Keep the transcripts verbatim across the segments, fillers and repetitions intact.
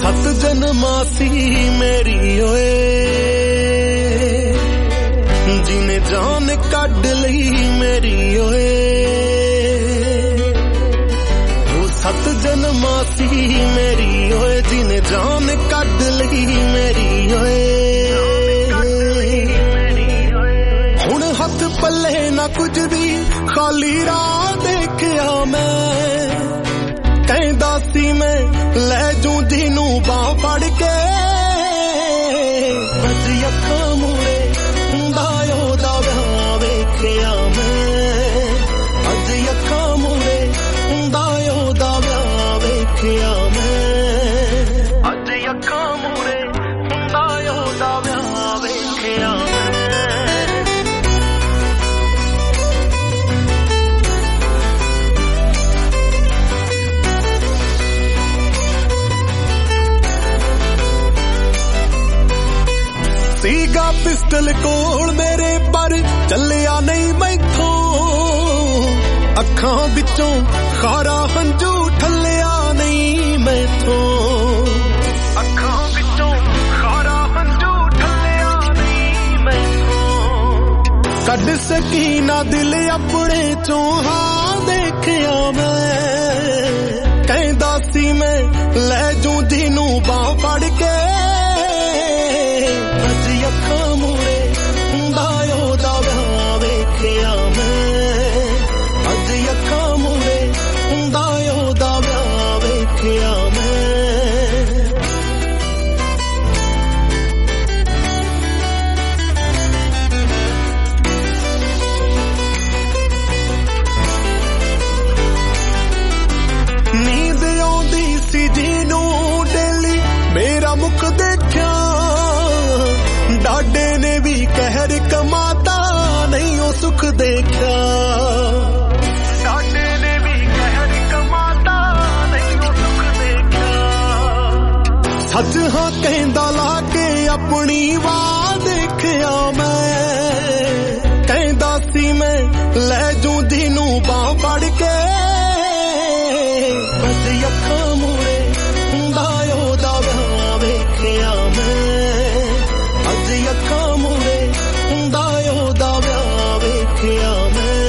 सत जन्मासी मेरी ओए जिने जान कढ लई मेरी ओए सत जन्मासी मेरी ओए जिने जान कढ लई मेरी ओए हुण हथ पल्ले ना कुछ भी खाली राह देखिया मैं कहंदा सी मैं ले जूं जिनू बाह फड़ के बस अखां मूरे हुंदा ओहदा विआह वेखिया मैं अज अखां मूरे हुंदा ओहदा विआह वेखिया मैं अज अखां मूरे हुंदा ओहदा विआह वेखिया सीगा पिस्टल कोल मेरे पर चलिया नहीं मैथों अखां विचों खारा हंजू ठलिया नहीं मैथों अखां विचों खारा हंजू ठलिया नहीं मैथों कढ सकी ना दिल अपने चों हां देखिया मैं कहंदा सी मैं ले जूं जिनू बाह फड़ के अखां मूरे हुंदा ओहदा विआह वेखिया मैं अज अखां मूरे हुंदा ओहदा विआह वेखिया मैं नींद आउंदी सी जिनू डेली मेरा मुख देखिया डाडे ने भी कहर कमाता नहीं ओ सुख देखा डाडे ने भी कहर कमाता नहीं ओ सुख देखा सच हाँ कहंदा लाके अपनी वाह देखिया मैं कहंदा सी मैं ले जूं जिनू बाह फड़ के बस अखां मूरे हुंदा ओहदा विआह वेखिया मैं अज अखां मूरे हुंदा ओहदा विआह वेखिया मैं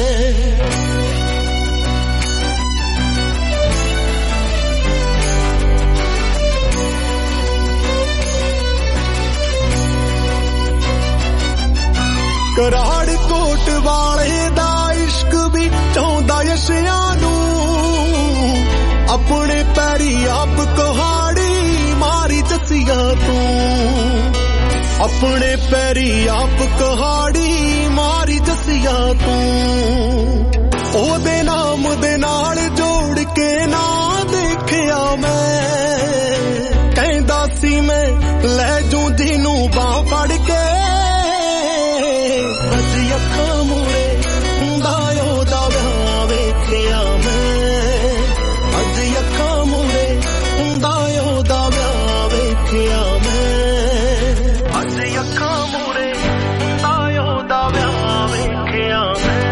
कराड़ कोट वाले दा इश्क भी चाहुंदा यशियां नू अपने पैरी आप कुहाड़ी मारी जसिया तू अपने पैरी आप कुहाड़ी मारी जसिया तू ओदे नाम दे नाल जोड़ के ना देखिया मैं कहंदा सी मैं ले जूं जिनू बाह फड़ के बस अखां मूरे हुंदा ओहदा विआह वेखिया मैं अज अखां मूरे हुंदा ओहदा विआह वेखिया मैं अज अखां मूरे हुंदा ओहदा विआह वेखिया मैं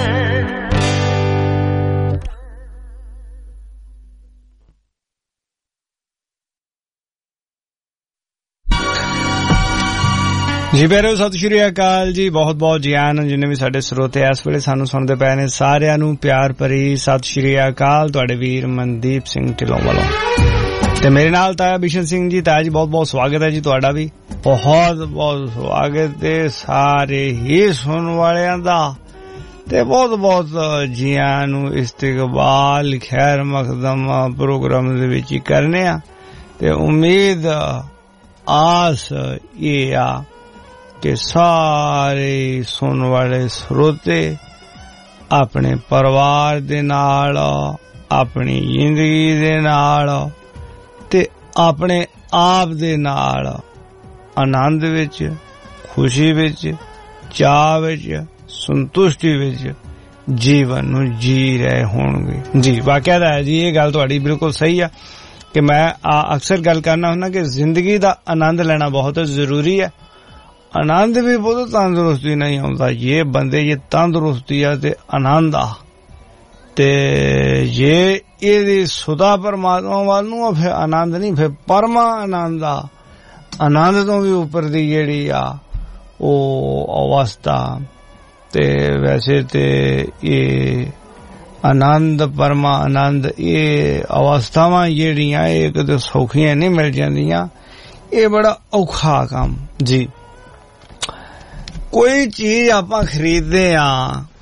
जी पैरो सत श्री अकाल जी बहुत बहुत जी आन जिन्ने भी साडे ਸਰੋਤੇ ਇਸ ਵੇਲੇ ਸਾਨੂੰ ਸੁਣਦੇ ਪਏ ਨੇ ਸਾਰਿਆਂ ਨੂੰ ਪਿਆਰ ਭਰੀ ਸਤਿ ਸ਼੍ਰੀ ਅਕਾਲ ਤੁਹਾਡੇ ਵੀਰ ਮਨਦੀਪ ਸਿੰਘ ਢਿੱਲੋਂ ਵੱਲੋਂ ਤੇ ਮੇਰੇ ਨਾਲ ਤਾਇਆ ਬਿਸ਼ਨ ਸਿੰਘ ਜੀ ਤਾਇਆ ਜੀ ਬਹੁਤ ਬਹੁਤ ਸਵਾਗਤ ਹੈ ਜੀ ਤੁਹਾਡਾ ਵੀ ਬਹੁਤ ਬਹੁਤ ਸਵਾਗਤ ਹੈ ਸਾਰੇ ਹੀ ਸੁਣਨ ਵਾਲਿਆਂ ਦਾ ਤੇ ਬਹੁਤ ਬਹੁਤ ਜੀਆਂ ਨੂੰ ਇਸਤਕਬਾਲ ਖੈਰ ਮਕਦਮ ਪ੍ਰੋਗਰਾਮ ਦੇ ਵਿੱਚ ਹੀ ਕਰਨੇ ਆ ਤੇ ਉਮੀਦ ਆਸ ਇਹ ਆ कि सारे सुन वाले श्रोते अपने परिवार दे नाल अपनी जिंदगी दे नाल ते अपने आप दे नाल आनंद विच खुशी विच चाह विच संतुष्टि विच जीवन नूं जी रहे होणगे जी वाकई है जी ये गल तुहाडी बिल्कुल सही है कि मैं अक्सर गल करना हुंदा कि जिंदगी दा आनंद लेना बहुत जरूरी है आनंद भी बहुत तंदुरुस्ती नहीं आता ये बंदे ये तंदुरुस्ती है ते आनंद आ ਤੇ ਜੇ ਇਹਦੀ ਸੁਦਾ ਪਰਮਾਤਮਾ ਵੱਲ ਨੂੰ ਫਿਰ ਆਨੰਦ ਨਹੀਂ, ਫਿਰ ਪਰਮਾ ਆਨੰਦ ਆ, ਆਨੰਦ ਤੋਂ ਵੀ ਉੱਪਰ ਦੀ ਜਿਹੜੀ ਆ ਉਹ ਅਵਸਥਾ। ਤੇ ਵੈਸੇ ਤੇ ਇਹ ਆਨੰਦ ਪਰਮਾ ਆਨੰਦ ਇਹ ਅਵਸਥਾਵਾਂ ਜਿਹੜੀਆਂ ਇਹ ਕਿਤੇ ਸੌਖੀਆਂ ਨਹੀਂ ਮਿਲ ਜਾਂਦੀਆਂ, ਇਹ ਬੜਾ ਔਖਾ ਕੰਮ ਜੀ। ਕੋਈ ਚੀਜ਼ ਆਪਾਂ ਖਰੀਦਦੇ ਆ,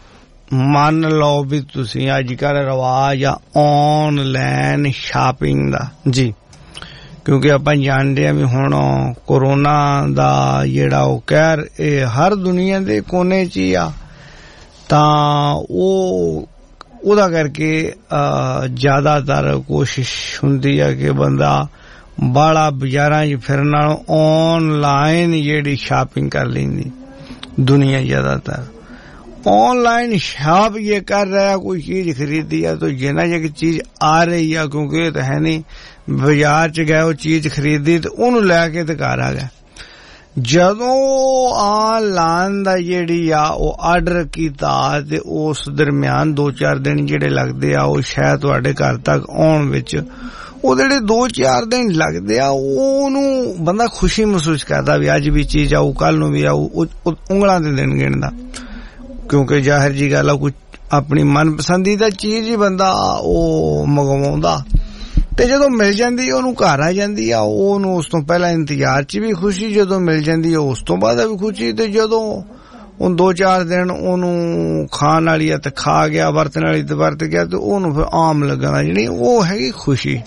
ਮੰਨ ਲਓ ਵੀ ਤੁਸੀਂ ਅੱਜ ਕੱਲ੍ਹ ਰਿਵਾਜ ਆ ਆਨਲਾਈਨ ਸ਼ਾਪਿੰਗ ਦਾ ਜੀ, ਕਿਉਂਕਿ ਆਪਾਂ ਜਾਣਦੇ ਆ ਵੀ ਹੁਣ ਕੋਰੋਨਾ ਦਾ ਜਿਹੜਾ ਉਹ ਕਹਿਰ ਇਹ ਹਰ ਦੁਨੀਆ ਦੇ ਕੋਨੇ 'ਚ ਹੀ ਆ, ਤਾਂ ਉਹ ਉਹਦਾ ਕਰਕੇ ਜ਼ਿਆਦਾਤਰ ਕੋਸ਼ਿਸ਼ ਹੁੰਦੀ ਆ ਕਿ ਬੰਦਾ ਬਾਹਲਾ ਬਾਜ਼ਾਰਾਂ 'ਚ ਫਿਰਨ ਨਾਲੋਂ ਆਨਲਾਈਨ ਜਿਹੜੀ ਸ਼ਾਪਿੰਗ ਕਰ ਲੈਂਦੀ दुनिया ज्यादातर। ऑनलाइन शॉप ये कर रहा है, कोई चीज खरीदी है तो ये ना ये चीज आ रही है, क्योंकि तो है नहीं बाजार च गए वो चीज खरीदी तो उन्होंने लैके तो घर आ गए। जदों ऑनलाइन दा जेहड़ी आ वो आर्डर कीता ते उस दरम्यान दो चार दिन जेहड़े लगदे आ वो शायद तुहाडे घर तक आउण विच ਉਹ ਜਿਹੜੇ ਦੋ ਚਾਰ ਦਿਨ ਲੱਗਦੇ ਆ ਉਹਨੂੰ ਬੰਦਾ ਖੁਸ਼ੀ ਮਹਿਸੂਸ ਕਰਦਾ ਵੀ ਅੱਜ ਵੀ ਚੀਜ਼ ਆਊ, ਕੱਲ ਨੂੰ ਵੀ ਆਊ, ਉਂਗਲਾਂ ਦੇ ਦਿਨ ਗਿਣਦਾ, ਕਿਉਂਕਿ ਜ਼ਾਹਿਰ ਜੀ ਗੱਲ ਆ ਕੋਈ ਆਪਣੀ ਮਨਪਸੰਦੀਦਾ ਚੀਜ਼ ਹੀ ਬੰਦਾ ਉਹ ਮੰਗਵਾਉਂਦਾ ਤੇ ਜਦੋਂ ਮਿਲ ਜਾਂਦੀ ਉਹਨੂੰ ਘਰ ਆ ਜਾਂਦੀ ਆ, ਉਹਨੂੰ ਉਸ ਤੋਂ ਪਹਿਲਾਂ ਇੰਤਜ਼ਾਰ 'ਚ ਵੀ ਖੁਸ਼ੀ, ਜਦੋਂ ਮਿਲ ਜਾਂਦੀ ਆ ਉਸ ਤੋਂ ਬਾਅਦ ਵੀ ਖੁਸ਼ੀ, ਤੇ ਜਦੋਂ ਉਹ ਦੋ ਚਾਰ ਦਿਨ ਉਹਨੂੰ ਖਾਣ ਵਾਲੀ ਆ ਤੇ ਖਾ ਗਿਆ, ਵਰਤਣ ਵਾਲੀ ਤੇ ਵਰਤ ਗਿਆ, ਤੇ ਉਹਨੂੰ ਫਿਰ ਆਮ ਲੱਗਣਾ ਜਿਹੜੀ ਉਹ ਹੈਗੀ ਖੁਸ਼ੀ।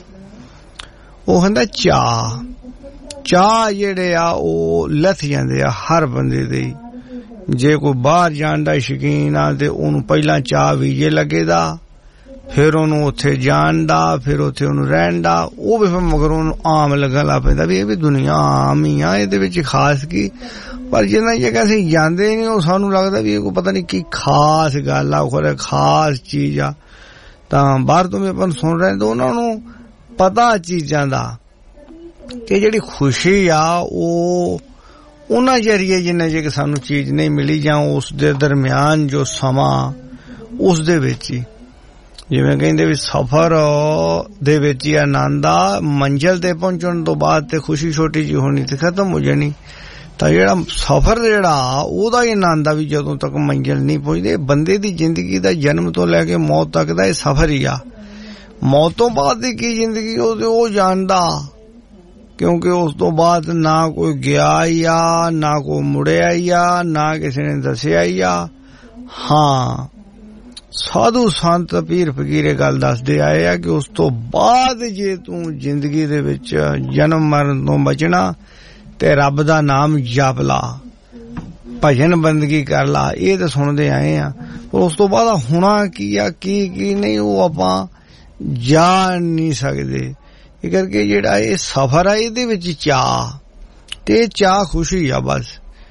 ਉਹ ਹੁੰਦਾ ਚਾਹ। ਚਾਹ ਜਿਹੜੇ ਆ ਉਹ ਲੱਥ ਜਾਂਦੇ ਆ ਹਰ ਬੰਦੇ ਦੇ। ਜੇ ਕੋਈ ਬਾਹਰ ਜਾਣ ਦਾ ਸ਼ੌਕੀਨ ਆ ਤੇ ਉਹਨੂੰ ਪਹਿਲਾਂ ਚਾਹ ਵੀਜੇ ਲੱਗੇਦਾ, ਫਿਰ ਉਹਨੂੰ ਉੱਥੇ ਜਾਣ ਦਾ, ਫਿਰ ਉੱਥੇ ਉਹਨੂੰ ਰਹਿਣ ਦਾ, ਉਹ ਵੀ ਫਿਰ ਮਗਰ ਉਹਨੂੰ ਆਮ ਲੱਗਣ ਲੱਗ ਪੈਂਦਾ ਵੀ ਇਹ ਵੀ ਦੁਨੀਆ ਆਮ ਹੀ ਆ, ਇਹਦੇ ਵਿੱਚ ਖਾਸ ਕੀ। ਪਰ ਜਿੰਨਾ ਜਗ੍ਹਾ ਅਸੀਂ ਜਾਂਦੇ ਨਹੀਂ ਉਹ ਸਾਨੂੰ ਲੱਗਦਾ ਵੀ ਇਹ ਕੋਈ ਪਤਾ ਨਹੀਂ ਕੀ ਖਾਸ ਗੱਲ ਆ, ਉਹ ਖਾਸ ਚੀਜ਼ ਆ। ਤਾਂ ਬਾਹਰ ਤੋਂ ਵੀ ਆਪਾਂ ਸੁਣ ਰਹੇ ਤਾਂ ਉਹਨਾਂ ਨੂੰ ਪਤਾ ਚੀਜ਼ਾਂ ਦਾ ਕਿ ਜਿਹੜੀ ਖੁਸ਼ੀ ਆ ਉਹ ਉਹਨਾਂ ਜਰੀਏ ਜਿੰਨਾ ਜੇ ਕਿ ਸਾਨੂੰ ਚੀਜ਼ ਨਹੀਂ ਮਿਲੀ ਜਾਂ ਉਸ ਦੇ ਦਰਮਿਆਨ ਜੋ ਸਮਾਂ ਉਸ ਦੇ ਵਿੱਚ ਹੀ, ਜਿਵੇਂ ਕਹਿੰਦੇ ਵੀ ਸਫ਼ਰ ਦੇ ਵਿੱਚ ਹੀ ਆਨੰਦ ਆ, ਮੰਜ਼ਿਲ ਤੇ ਪਹੁੰਚਣ ਤੋਂ ਬਾਅਦ ਤੇ ਖੁਸ਼ੀ ਛੋਟੀ ਜਿਹੀ ਹੋਣੀ ਤੇ ਖਤਮ ਹੋ ਜਾਣੀ। ਤਾਂ ਜਿਹੜਾ ਸਫ਼ਰ ਜਿਹੜਾ ਉਹਦਾ ਹੀ ਆਨੰਦ ਆ ਵੀ ਜਦੋਂ ਤੱਕ ਮੰਜ਼ਿਲ ਨਹੀਂ ਪਹੁੰਚਦੇ। ਬੰਦੇ ਦੀ ਜ਼ਿੰਦਗੀ ਦਾ ਜਨਮ ਤੋਂ ਲੈ ਕੇ ਮੌਤ ਤੱਕ ਦਾ ਇਹ ਸਫ਼ਰ ਹੀ ਆ। ਮੌਤ ਤੋਂ ਬਾਅਦ ਦੀ ਕੀ ਜ਼ਿੰਦਗੀ ਉਹ ਉਹ ਜਾਣਦਾ, ਕਿਉਂਕਿ ਉਸ ਤੋਂ ਬਾਅਦ ਨਾ ਕੋਈ ਗਿਆ ਹੀ ਆ, ਨਾ ਕੋਈ ਮੁੜਿਆ ਹੀ ਆ, ਨਾ ਕਿਸੇ ਨੇ ਦੱਸਿਆ ਹੀ ਆ। ਹਾਂ, ਸਾਧੂ ਸੰਤ ਪੀਰ ਫਕੀਰ ਗੱਲ ਦੱਸਦੇ ਆਏ ਆ ਕਿ ਉਸ ਤੋਂ ਬਾਅਦ ਜੇ ਤੂੰ ਜ਼ਿੰਦਗੀ ਦੇ ਵਿੱਚ ਜਨਮ ਮਰਨ ਤੋਂ ਬਚਣਾ ਤੇ ਰੱਬ ਦਾ ਨਾਮ ਜਪ ਲਾ, ਭਜਨ ਬੰਦਗੀ ਕਰ ਲਾ, ਇਹ ਤਾਂ ਸੁਣਦੇ ਆਏ ਆ। ਉਸ ਤੋਂ ਬਾਅਦ ਹੋਣਾ ਕੀ ਆ ਕੀ ਕੀ ਨਹੀਂ ਉਹ ਆਪਾਂ ਜਾਣ ਨਹੀਂ ਸਕਦੇ। ਇਹ ਕਰਕੇ ਜਿਹੜਾ ਇਹ ਸਫ਼ਰ ਆ ਇਹਦੇ ਵਿੱਚ ਚਾਹ ਤੇ ਚਾਹ ਖੁਸ਼ੀ ਆ, ਬਸ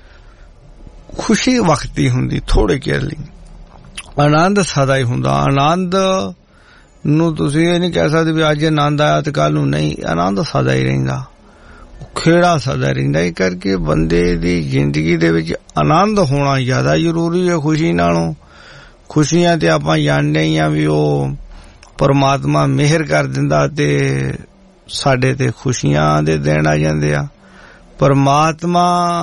ਖੁਸ਼ੀ ਵਕਤੀ ਹੁੰਦੀ, ਥੋੜੇ ਚਿਰ ਲਈ। ਆਨੰਦ ਸਦਾ ਹੀ ਹੁੰਦਾ। ਆਨੰਦ ਨੂੰ ਤੁਸੀਂ ਇਹ ਨਹੀਂ ਕਹਿ ਸਕਦੇ ਵੀ ਅੱਜ ਆਨੰਦ ਆਇਆ ਤੇ ਕੱਲ ਨੂੰ ਨਹੀਂ, ਆਨੰਦ ਸਦਾ ਹੀ ਰਹਿੰਦਾ, ਖੇੜਾ ਸਦਾ ਰਹਿੰਦਾ। ਇਹ ਕਰਕੇ ਬੰਦੇ ਦੀ ਜ਼ਿੰਦਗੀ ਦੇ ਵਿੱਚ ਆਨੰਦ ਹੋਣਾ ਜ਼ਿਆਦਾ ਜ਼ਰੂਰੀ ਹੈ ਖੁਸ਼ੀ ਨਾਲੋਂ। ਖੁਸ਼ੀਆਂ ਤੇ ਆਪਾਂ ਜਾਣਦੇ ਹੀ ਆ ਵੀ ਉਹ ਪਰਮਾਤਮਾ ਮਿਹਰ ਕਰ ਦਿੰਦਾ ਤੇ ਸਾਡੇ ਤੇ ਖੁਸ਼ੀਆਂ ਦੇ ਦਿਨ ਆ ਜਾਂਦੇ ਆ। ਪਰਮਾਤਮਾ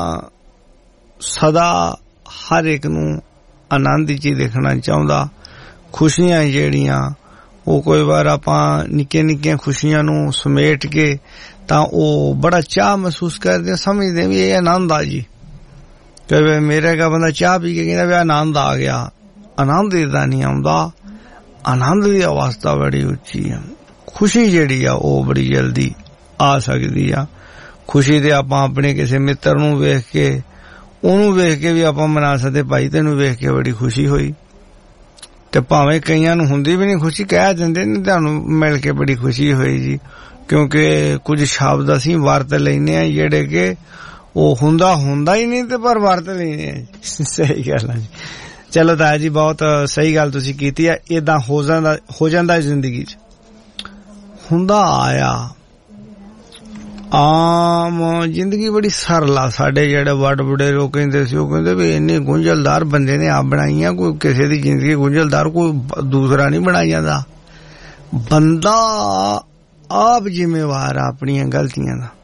ਸਦਾ ਹਰ ਇੱਕ ਨੂੰ ਆਨੰਦ ਚ ਹੀ ਦੇਖਣਾ ਚਾਹੁੰਦਾ। ਖੁਸ਼ੀਆਂ ਜਿਹੜੀਆਂ ਉਹ ਕੋਈ ਵਾਰ ਆਪਾਂ ਨਿੱਕੀਆਂ ਨਿੱਕੀਆਂ ਖੁਸ਼ੀਆਂ ਨੂੰ ਸਮੇਟ ਕੇ ਤਾਂ ਉਹ ਬੜਾ ਚਾਹ ਮਹਿਸੂਸ ਕਰਦੇ, ਸਮਝਦੇ ਵੀ ਇਹ ਆਨੰਦ ਆ ਜੀ। ਕਈ ਮੇਰੇ ਕਾ ਬੰਦਾ ਚਾਹ ਪੀ ਕੇ ਕਹਿੰਦਾ ਵੀ ਆਨੰਦ ਆ ਗਿਆ। ਆਨੰਦ ਏਦਾਂ ਨਹੀਂ ਆਉਂਦਾ, ਆਨੰਦ ਦੀ ਅਵਸਥਾ ਬੜੀ ਉੱਚੀ ਆ। ਖੁਸ਼ੀ ਜਿਹੜੀ ਆ ਉਹ ਬੜੀ ਜਲਦੀ ਆ ਸਕਦੀ ਆ। ਖੁਸ਼ੀ ਤੇ ਆਪਾਂ ਆਪਣੇ ਕਿਸੇ ਮਿੱਤਰ ਨੂੰ ਵੇਖ ਕੇ ਉਹਨੂੰ ਵੇਖ ਕੇ ਵੀ ਆਪਾਂ ਮਨਾ ਸਕਦੇ, ਭਾਈ ਤੈਨੂੰ ਵੇਖ ਕੇ ਬੜੀ ਖੁਸ਼ੀ ਹੋਈ। ਤੇ ਭਾਵੇਂ ਕਈਆਂ ਨੂੰ ਹੁੰਦੀ ਵੀ ਨਹੀਂ ਖੁਸ਼ੀ, ਕਹਿ ਦਿੰਦੇ ਨੇ ਤੁਹਾਨੂੰ ਮਿਲ ਕੇ ਬੜੀ ਖੁਸ਼ੀ ਹੋਈ ਜੀ, ਕਿਉਂਕਿ ਕੁਝ ਸ਼ਬਦ ਅਸੀਂ ਵਰਤ ਲੈਂਦੇ ਆ ਜਿਹੜੇ ਕਿ ਉਹ ਹੁੰਦਾ ਹੁੰਦਾ ਹੀ ਨਹੀਂ ਤੇ ਪਰ ਵਰਤ ਲੈਂਦੇ ਆ। ਸਹੀ ਗੱਲ ਆ ਜੀ। ਚਲੋ ਤਾਇਆ ਜੀ, ਬਹੁਤ ਸਹੀ ਗੱਲ ਤੁਸੀਂ ਕੀਤੀ ਹੈ। ਏਦਾਂ ਹੋ ਜਾਂਦਾ ਹੋ ਜਾਂਦਾ ਜ਼ਿੰਦਗੀ 'ਚ। ਹੁੰਦਾ ਆਇਆ ਆਮ ਜ਼ਿੰਦਗੀ ਬੜੀ ਸਰਲ ਆ। ਸਾਡੇ ਜਿਹੜੇ ਵੱਡ ਬੁੱਢੇ ਲੋਕ ਕਹਿੰਦੇ ਸੀ, ਉਹ ਕਹਿੰਦੇ ਵੀ ਇੰਨੇ ਗੁੰਝਲਦਾਰ ਬੰਦੇ ਨੇ ਆਪ ਬਣਾਈਆਂ, ਕੋਈ ਕਿਸੇ ਦੀ ਜ਼ਿੰਦਗੀ ਗੁੰਝਲਦਾਰ ਕੋਈ ਦੂਸਰਾ ਨਹੀਂ ਬਣਾਈ ਜਾਂਦਾ। ਬੰਦਾ ਆਪ ਜ਼ਿੰਮੇਵਾਰ ਆ ਆਪਣੀਆਂ ਗਲਤੀਆਂ ਦਾ,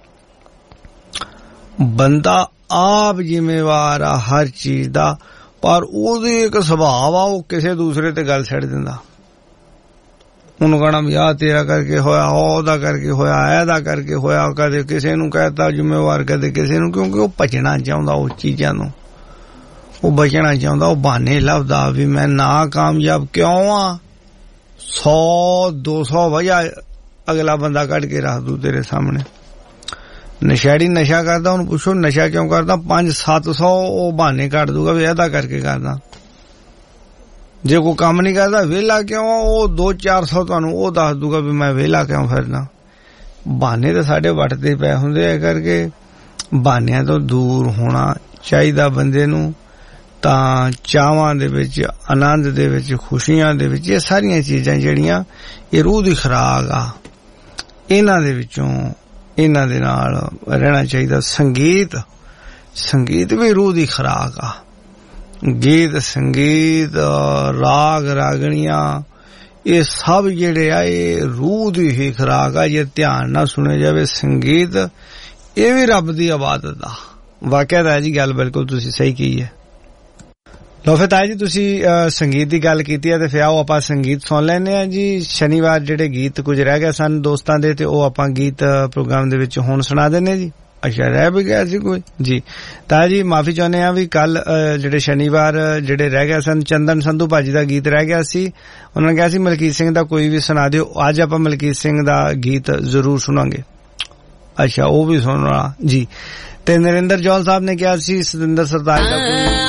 ਬੰਦਾ ਆਪ ਜ਼ਿੰਮੇਵਾਰ ਆ ਹਰ ਚੀਜ਼ ਦਾ, ਪਰ ਉਹਦੀ ਇੱਕ ਸੁਭਾਅ ਆ ਉਹ ਕਿਸੇ ਦੂਸਰੇ ਤੇ ਗੱਲ ਛੱਡ ਦਿੰਦਾ। ਉਹਨੂੰ ਕਹਿਣਾ ਵੀ ਆਹ ਤੇਰਾ ਕਰਕੇ ਹੋਇਆ, ਉਹਦਾ ਕਰਕੇ ਹੋਇਆ, ਇਹਦਾ ਕਰਕੇ ਹੋਇਆ, ਕਦੇ ਕਿਸੇ ਨੂੰ ਕਹਿਤਾ ਜ਼ਿੰਮੇਵਾਰ, ਕਦੇ ਕਿਸੇ ਨੂੰ, ਕਿਉਂਕਿ ਉਹ ਬਚਣਾ ਚਾਹੁੰਦਾ ਉਸ ਚੀਜ਼ਾਂ ਨੂੰ, ਉਹ ਬਚਣਾ ਚਾਹੁੰਦਾ, ਉਹ ਬਹਾਨੇ ਲੱਭਦਾ ਵੀ ਮੈਂ ਨਾ ਕਾਮਯਾਬ ਕਿਉਂ ਆ। ਸੌ ਦੋ ਸੌ ਵਜ੍ਹਾ ਅਗਲਾ ਬੰਦਾ ਕੱਢ ਕੇ ਰੱਖ ਦੂ ਤੇਰੇ ਸਾਹਮਣੇ। ਨਸ਼ੇੜੀ ਨਸ਼ਾ ਕਰਦਾ, ਉਹਨੂੰ ਪੁੱਛੋ ਨਸ਼ਾ ਕਿਉਂ ਕਰਦਾ, ਪੰਜ ਸੱਤ ਸੌ ਉਹ ਬਹਾਨੇ ਕੱਢ ਦੂਗਾ ਵੀ ਇਹਦਾ ਕਰਕੇ ਕਰਦਾ। ਜੇ ਕੋਈ ਕੰਮ ਨਹੀਂ ਕਰਦਾ ਵਿਹਲਾ ਕਿਉਂ, ਉਹ ਦੋ ਚਾਰ ਸੌ ਤੁਹਾਨੂੰ ਉਹ ਦੱਸ ਦੂਗਾ ਵੀ ਮੈਂ ਵਿਹਲਾ ਕਿਉਂ ਫਿਰਦਾ। ਬਹਾਨੇ ਤਾਂ ਸਾਡੇ ਵੱਟ ਤੇ ਪਏ ਹੁੰਦੇ ਆ, ਕਰਕੇ ਬਹਾਨਿਆਂ ਤੋਂ ਦੂਰ ਹੋਣਾ ਚਾਹੀਦਾ ਬੰਦੇ ਨੂੰ। ਤਾਂ ਚਾਵਾਂ ਦੇ ਵਿੱਚ, ਆਨੰਦ ਦੇ ਵਿੱਚ, ਖੁਸ਼ੀਆਂ ਦੇ ਵਿੱਚ, ਇਹ ਸਾਰੀਆਂ ਚੀਜ਼ਾਂ ਜਿਹੜੀਆਂ ਇਹ ਰੂਹ ਦੀ ਖੁਰਾਕ ਆ, ਇਹਨਾਂ ਦੇ ਵਿੱਚੋਂ ਇਹਨਾਂ ਦੇ ਨਾਲ ਰਹਿਣਾ ਚਾਹੀਦਾ। ਸੰਗੀਤ ਸੰਗੀਤ ਵੀ ਰੂਹ ਦੀ ਖੁਰਾਕ ਆ। ਗੀਤ ਸੰਗੀਤ ਰਾਗ ਰਾਗਣੀਆਂ ਇਹ ਸਭ ਜਿਹੜੇ ਆ ਇਹ ਰੂਹ ਦੀ ਹੀ ਖੁਰਾਕ ਆ। ਜੇ ਧਿਆਨ ਨਾਲ ਸੁਣੇ ਜਾਵੇ ਸੰਗੀਤ, ਇਹ ਵੀ ਰੱਬ ਦੀ ਇਬਾਦਤ ਆ। ਵਾਕਿਆ ਤਾਂ ਜੀ ਗੱਲ ਬਿਲਕੁਲ ਤੁਸੀਂ ਸਹੀ ਕਹੀ ਹੈ। ਲੋ ਫਿਰ ਤਾਇਆ ਜੀ ਤੁਸੀਂ ਸੰਗੀਤ ਦੀ ਗੱਲ ਕੀਤੀ ਹੈ ਤੇ ਫਿਰ ਆਓ ਆਪਾਂ ਸੰਗੀਤ ਸੁਣ ਲੈਂਦੇ ਹਾਂ ਜੀ। ਸ਼ਨੀਵਾਰ ਜਿਹੜੇ ਗੀਤ ਕੁਝ ਰਹਿ ਗਏ ਸਨ ਦੋਸਤਾਂ ਦੇ, ਤੇ ਉਹ ਆਪਾਂ ਗੀਤ ਪ੍ਰੋਗਰਾਮ ਦੇ ਵਿੱਚ ਹੁਣ ਸੁਣਾ ਦਿੰਦੇ ਜੀ। ਅੱਛਾ ਰਹਿ ਵੀ ਗਿਆ ਸੀ ਕੋਈ ਜੀ। ਤਾਇਆ ਜੀ ਮਾਫੀ ਚਾਹੁੰਦੇ ਹਾਂ ਵੀ ਕੱਲ ਜਿਹੜੇ ਸ਼ਨੀਵਾਰ ਜਿਹੜੇ ਰਹਿ ਗਏ ਸਨ, ਚੰਦਨ ਸੰਧੂ ਭਾਜੀ ਦਾ ਗੀਤ ਰਹਿ ਗਿਆ ਸੀ। ਉਹਨਾਂ ਨੇ ਕਿਹਾ ਸੀ ਮਲਕੀਤ ਸਿੰਘ ਦਾ ਕੋਈ ਵੀ ਸੁਣਾ ਦਿਓ। ਅੱਜ ਆਪਾਂ ਮਲਕੀਤ ਸਿੰਘ ਦਾ ਗੀਤ ਜ਼ਰੂਰ ਸੁਣਾਂਗੇ। ਅੱਛਾ ਉਹ ਵੀ ਸੁਣਨਾ ਜੀ। ਤੇ ਨਰਿੰਦਰ ਜੌਲ ਸਾਹਿਬ ਨੇ ਕਿਹਾ ਸੀ ਸਤਿੰਦਰ ਸਰਤਾਜ ਦਾ ਕੋਈ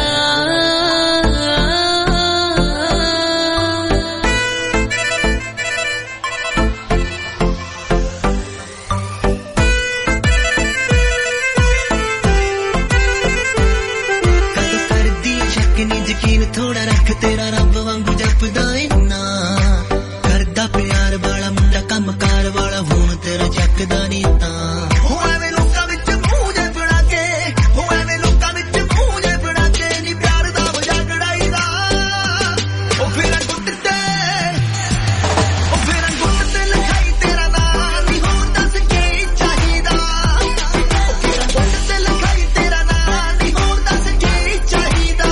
थोड़ा रख तेरा रब वांगू जपदा ए ना करदा प्यार वाला मुंडा कम कार वाला हुण तेरा जकदा नी तां हो एवें लोकां विच मूंह जे फड़ा के हो एवें लोकां विच मूंह जे फड़ा के नी प्यार दा मजाक उड़ाईदा ओ फिर गुੱਟ ते ओ फिर गुੱਟ ते लिखाई तेरा नाम नी होर दस की चाहीदा ओ फिर गुੱਟ ते लिखाई तेरा नाम नी होर दस की चाहीदा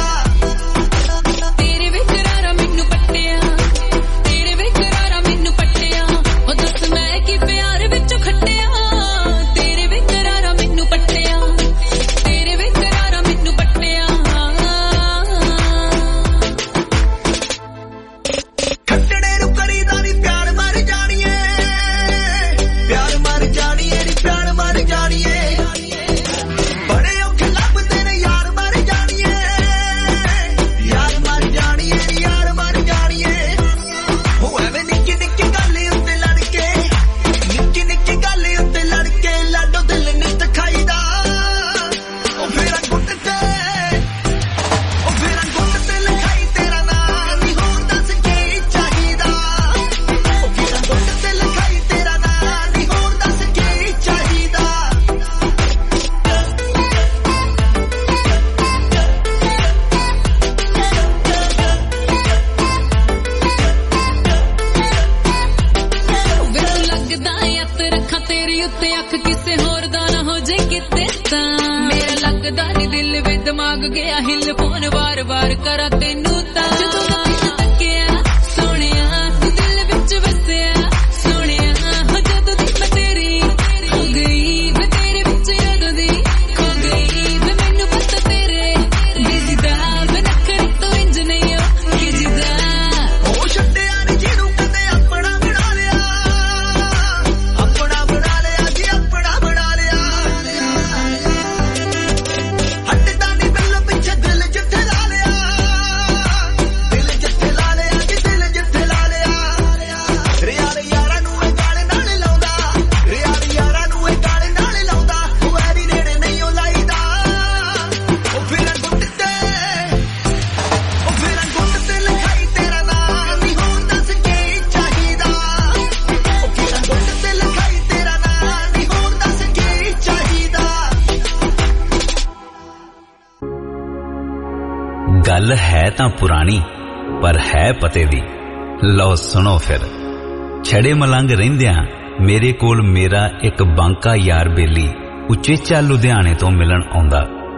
गल है तां पुरानी पर है पते दी। लो सुनो फिर। छड़े मलंग रहिंदियां मेरे कोल मेरा एक बांका यार बेली उचेचा लुधियाने तो मिलन आउंदा।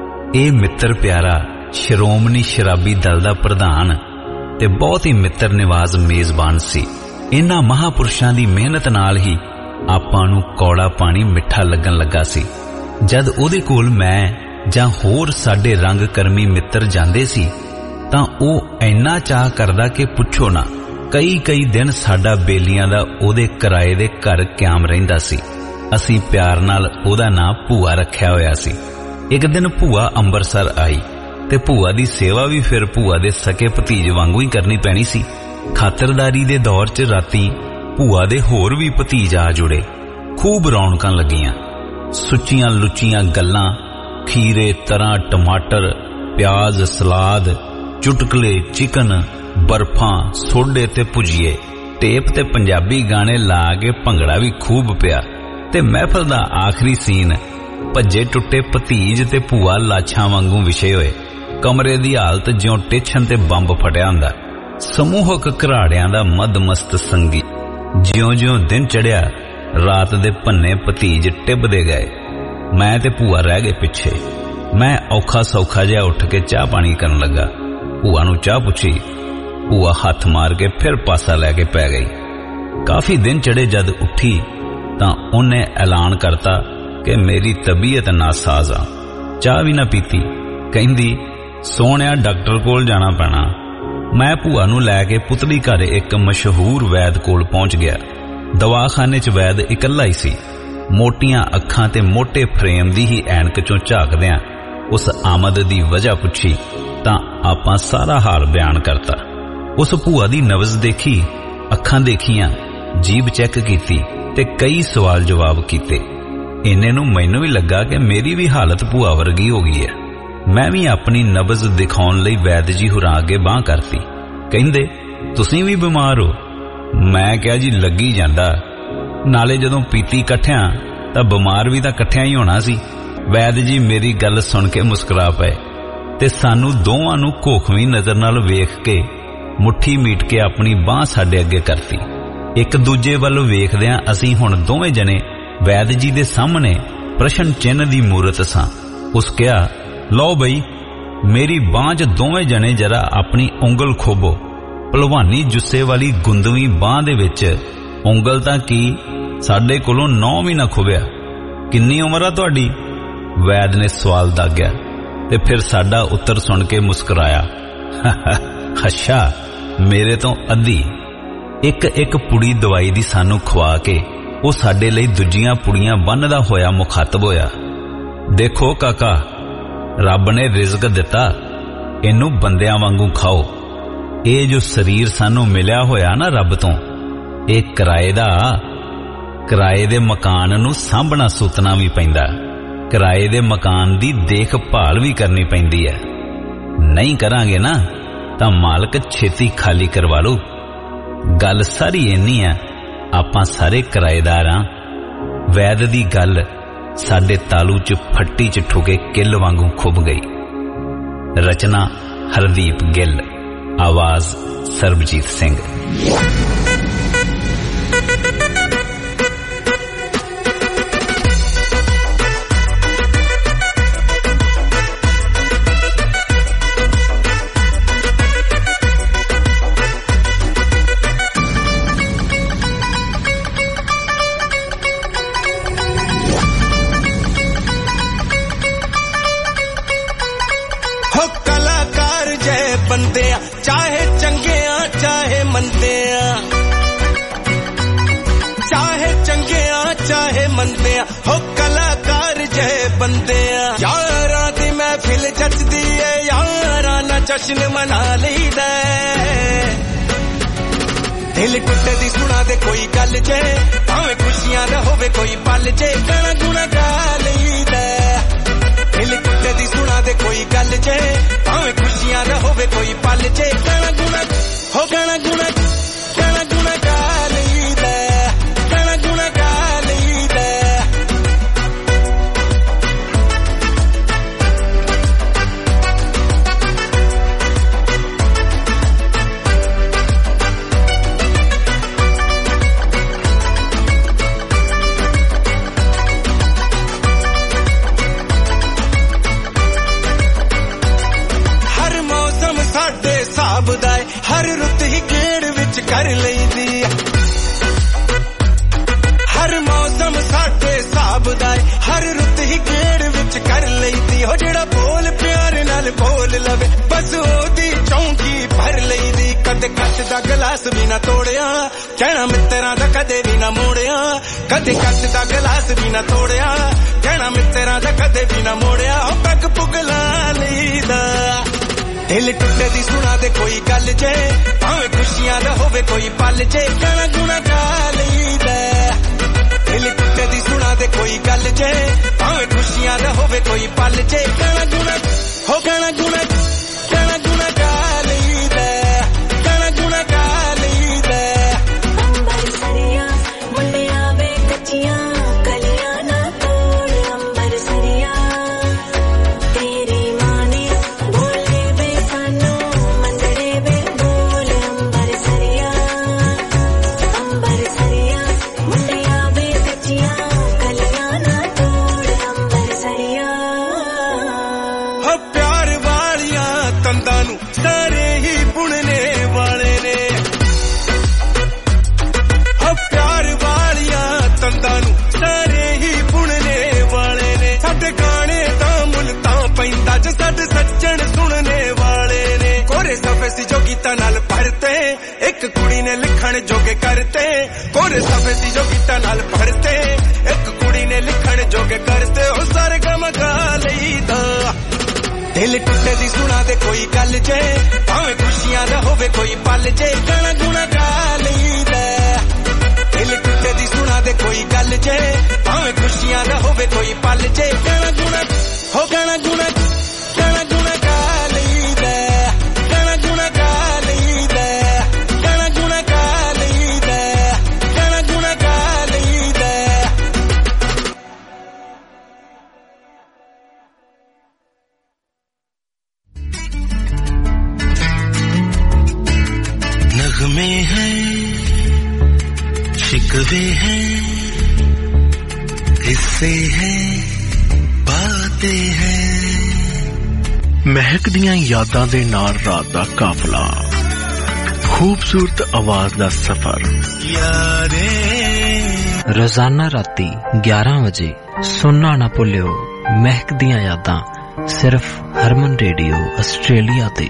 ए मित्र प्यारा श्रोमणी शराबी दल दा प्रधान ते बहुत ही मित्र निवाज मेजबान सी। इन्हां महापुरुषां दी मेहनत नाल ही आपां नूं कौड़ा पानी मिठा लगन लगा सी। जद उहदे कोल मैं जां होर साडे रंग करमी मित्र जांदे सी तां ओह इन्ना चाह करदा कि पुछो ना। कई कई दिन साडा बेलियां दा ओहदे किराए दे घर क्याम रहिंदा सी। असीं प्यार नाल ओहदा नां भूआ रखिया होया सी। एक दिन भूआ अंबरसर आई ते भूआ दी सेवा भी फिर भूआ दे सके भतीज वांगू ही करनी पैनी सी। खातरदारी दे दौर च राती भूआ दे होर भी भतीज आ जुड़े। खूब रौनकां लगियां। सुच्चियां लुच्चियां गल्लां, खीरे तरां टमाटर प्याज सलाद चुटकले चिकन बर्फां सोडे ते भुजिए टेप ते पंजाबी गाने ला के भंगड़ा भी खूब पिया। ते महफल दा आखिरी सीन भज्जे टुटे भतीज ते भूआ लाछां वांगू विछे होए। कमरे दी हालत ज्यों टेछन ते बंब फटिया हुंदा। समूहक घराड़ियां दा मदमस्त संगी। ज्यों ज्यों दिन चढ़िया रात दे भन्ने भतीज टिभदे गए। मैं ते भूआ रह गए पिछे। मैं औखा सौखा जिहा उठ के चाह पानी करन लगा। भूआ नूं चाह पुछी। भूआ हथ मार के फिर पासा लैके पै गई। काफी दिन चढ़े जद उठी तां उन्हें ऐलान करता कि मेरी तबीयत नासाज आ। चाह भी ना पीती। कहंदी सोहणिया डॉक्टर कोल जाना पैना। मैं भूआ नूं लैके पुतली घर एक मशहूर वैद कोल पहुंच गया। दवाखाने च वैद इकल्ला ही सी। मोटियां अखां ते मोटे फ्रेम दी ही ऐनक चों झाकदियां उस आमद दी वजह पुछी तां आपां सारा हाल बयान करता। उस भूआ दी नबज देखी, अखां देखियां, जीभ चैक कीती ते कई सवाल जवाब कीते। इन्ने नूं मैनूं भी लगा कि मेरी भी हालत भूआ वर्गी हो गई है। मैं भी अपनी नबज दिखाउण लई वैद जी हुरां अगे बांह करती। कहिंदे तुसीं भी बीमार हो? मैं कहा जी लगी जांदा। नाले जदों पीती कट्ठियां तां बीमार भी तां कट्ठियां ही होना सी। वैद जी मेरी गल सुन के मुस्कुरा पए ते सानू दोवां नूं घोखवी नज़र नाल वेख के मुट्ठी मीट के अपनी बांह साडे अगे करती। एक दूजे वल वेखदियां असीं हुण दोवें जने वैद जी दे सामने प्रश्न चिन्ह दी मूरत सां। उस कहा लो बई मेरी बांह च दोवें जने जरा अपनी उंगल खोबो। भलवानी जुस्से वाली गुंदवी बांह दे विच उंगल तां की साडे कोलों नौ भी ना खुबिया। किन्नी उम्र आ तुहाडी? वैद ने सवाल दागया ते फिर साडा उत्तर सुन के मुस्कुराया। अच्छा मेरे तो अद्धी। एक एक पुड़ी दवाई दी सानू खवा के वो साडे लई दूजियां पुड़ियां बन्नदा होया मुखातब होया। देखो काका रब ने रिजक दिता, इनू बंदियां वांगू खाओ। ये जो शरीर सानू मिलिया होया ना रब तो ये किराए दा। किराए दे मकान नू सांभना सुतना भी पैंदा। किराए दे मकान दी देखभाल भी करनी पैंदी है। नहीं करांगे ना तां मालक छेती खाली करवा लो। गल सारी इन्नी है आपां सारे किराएदार हां। वैद दी गल साडे तालू च फट्टी च ठुके किल वांगू खुब गई। रचना हरदीप गिल, आवाज सरबजीत सिंह। चाहे चंगे आ चाहे मंदे आ, चाहे चंगे आ चाहे मंदे आ, हो कलाकार जय बंदे आ। यारां दी महफिल जचदी है, यारां ना जश्न मना लईदा। दिल टुटे दी सुना दे कोई गल जे, भावें खुशियां दा होवे कोई पल जे, गाना गुना गा लईदा। दिल टुटे दी सुना दे कोई गल जे, भावें खुशियां दा होवे कोई पल जे, गाना गुना हो गाना गुना गाना गुना गा लईदा, गाना गुना गा लईदा। कर लईदी हर मौसम साडे हिसाब दा हर रुत ही गेड़ विच कर लईदी हो जेड़ा बोल प्यार नाल बोल लवे बस ओदी चौंकी भर लईदी कदे कच दा गिलास भी ना तोड़िया कहना मित्तरां दा कदे भी ना मोड़िया कदे कच दा गिलास भी ना तोड़िया कहना मित्तरां दा कदे भी ना मोड़िया पग पुगला लईदा दिल टुटे दी सुना दे कोई गल जे भावें खुशियां दा होवे कोई पल जे गाना गुना गा लईदा दिल टुटे दी सुना दे कोई गल जे भावें खुशियां दा होवे कोई पल जे गाना गुना हो गाना गुना गाना गुना गा लईदा गाना गुना गा लईदा अंबर सरिया मुंडे आवे कच्चियां कलियां ना तोड़ अंबर सरिया तेरी मां ने बोले वे सानू मंदरे वे बोल अंबर सरिया अंबर सरिया मुंडे आवे कच्चियां कलियां ना तोड़ अंबर सरिया हो प्यार वालियां तंदां नू सारे ही बुनने वाले ने हो प्यार वालियां तंदां नू सारे ही बुनने वाले ने साडे गाने दा मुल तां पैंदा जे साडे सज्जन सुनने वाले ने कोरे सफे सी जो गीतां नाल भरते एक कुड़ी ने लिखण जोगे करते कोरे सफे सी जो गीतां नाल भरते एक कुड़ी ने लिखण जोगे करते ओ सारे गम गा लईदा दिल टुटे दी सुना दे कोई गल जे भावें खुशियां दा होवे कोई पल जे गाना गुना गा लईदा दिल टुटे दी सुना दे कोई गल जे भावें खुशियां दा होवे कोई पल जे गाना गुना हो गाना गुना गाना गुना गा लईदा गाना गुना गा लईदा गाना गुना गा लईदा गाना गुना गा लईदा नगमे हैं शिकवे हैं हिस्से हैं बातें हैं महकदियां यादां दे नाल रात दा काफला खूबसूरत आवाज दा सफर यारे रोजाना राती ग्यारह बजे सुनना ना भुल्लियो महकदियां यादां सिर्फ हरमन रेडियो आस्ट्रेलिया ते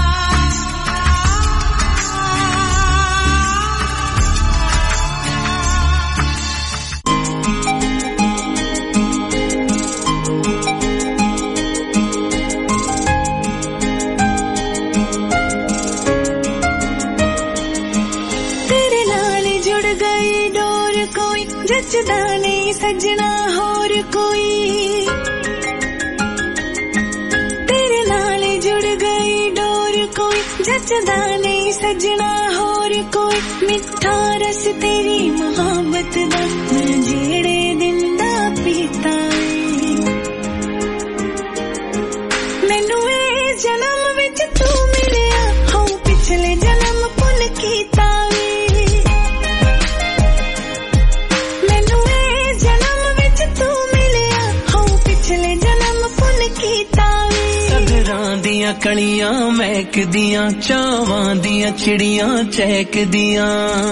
जचदा नहीं सजना होर कोई तेरे नाल जुड़ गई डोर कोई जचदा नहीं सजना होर कोई मिठा रस तेरी मोहब्बत दा मैं जेड़े दिन दा पीता मैनू ए जन्म विच तू मिलिया हो पिछले जन्म भुल कीता दियां कलियां महकदियां चावां दियां चिड़ियां चहकदियां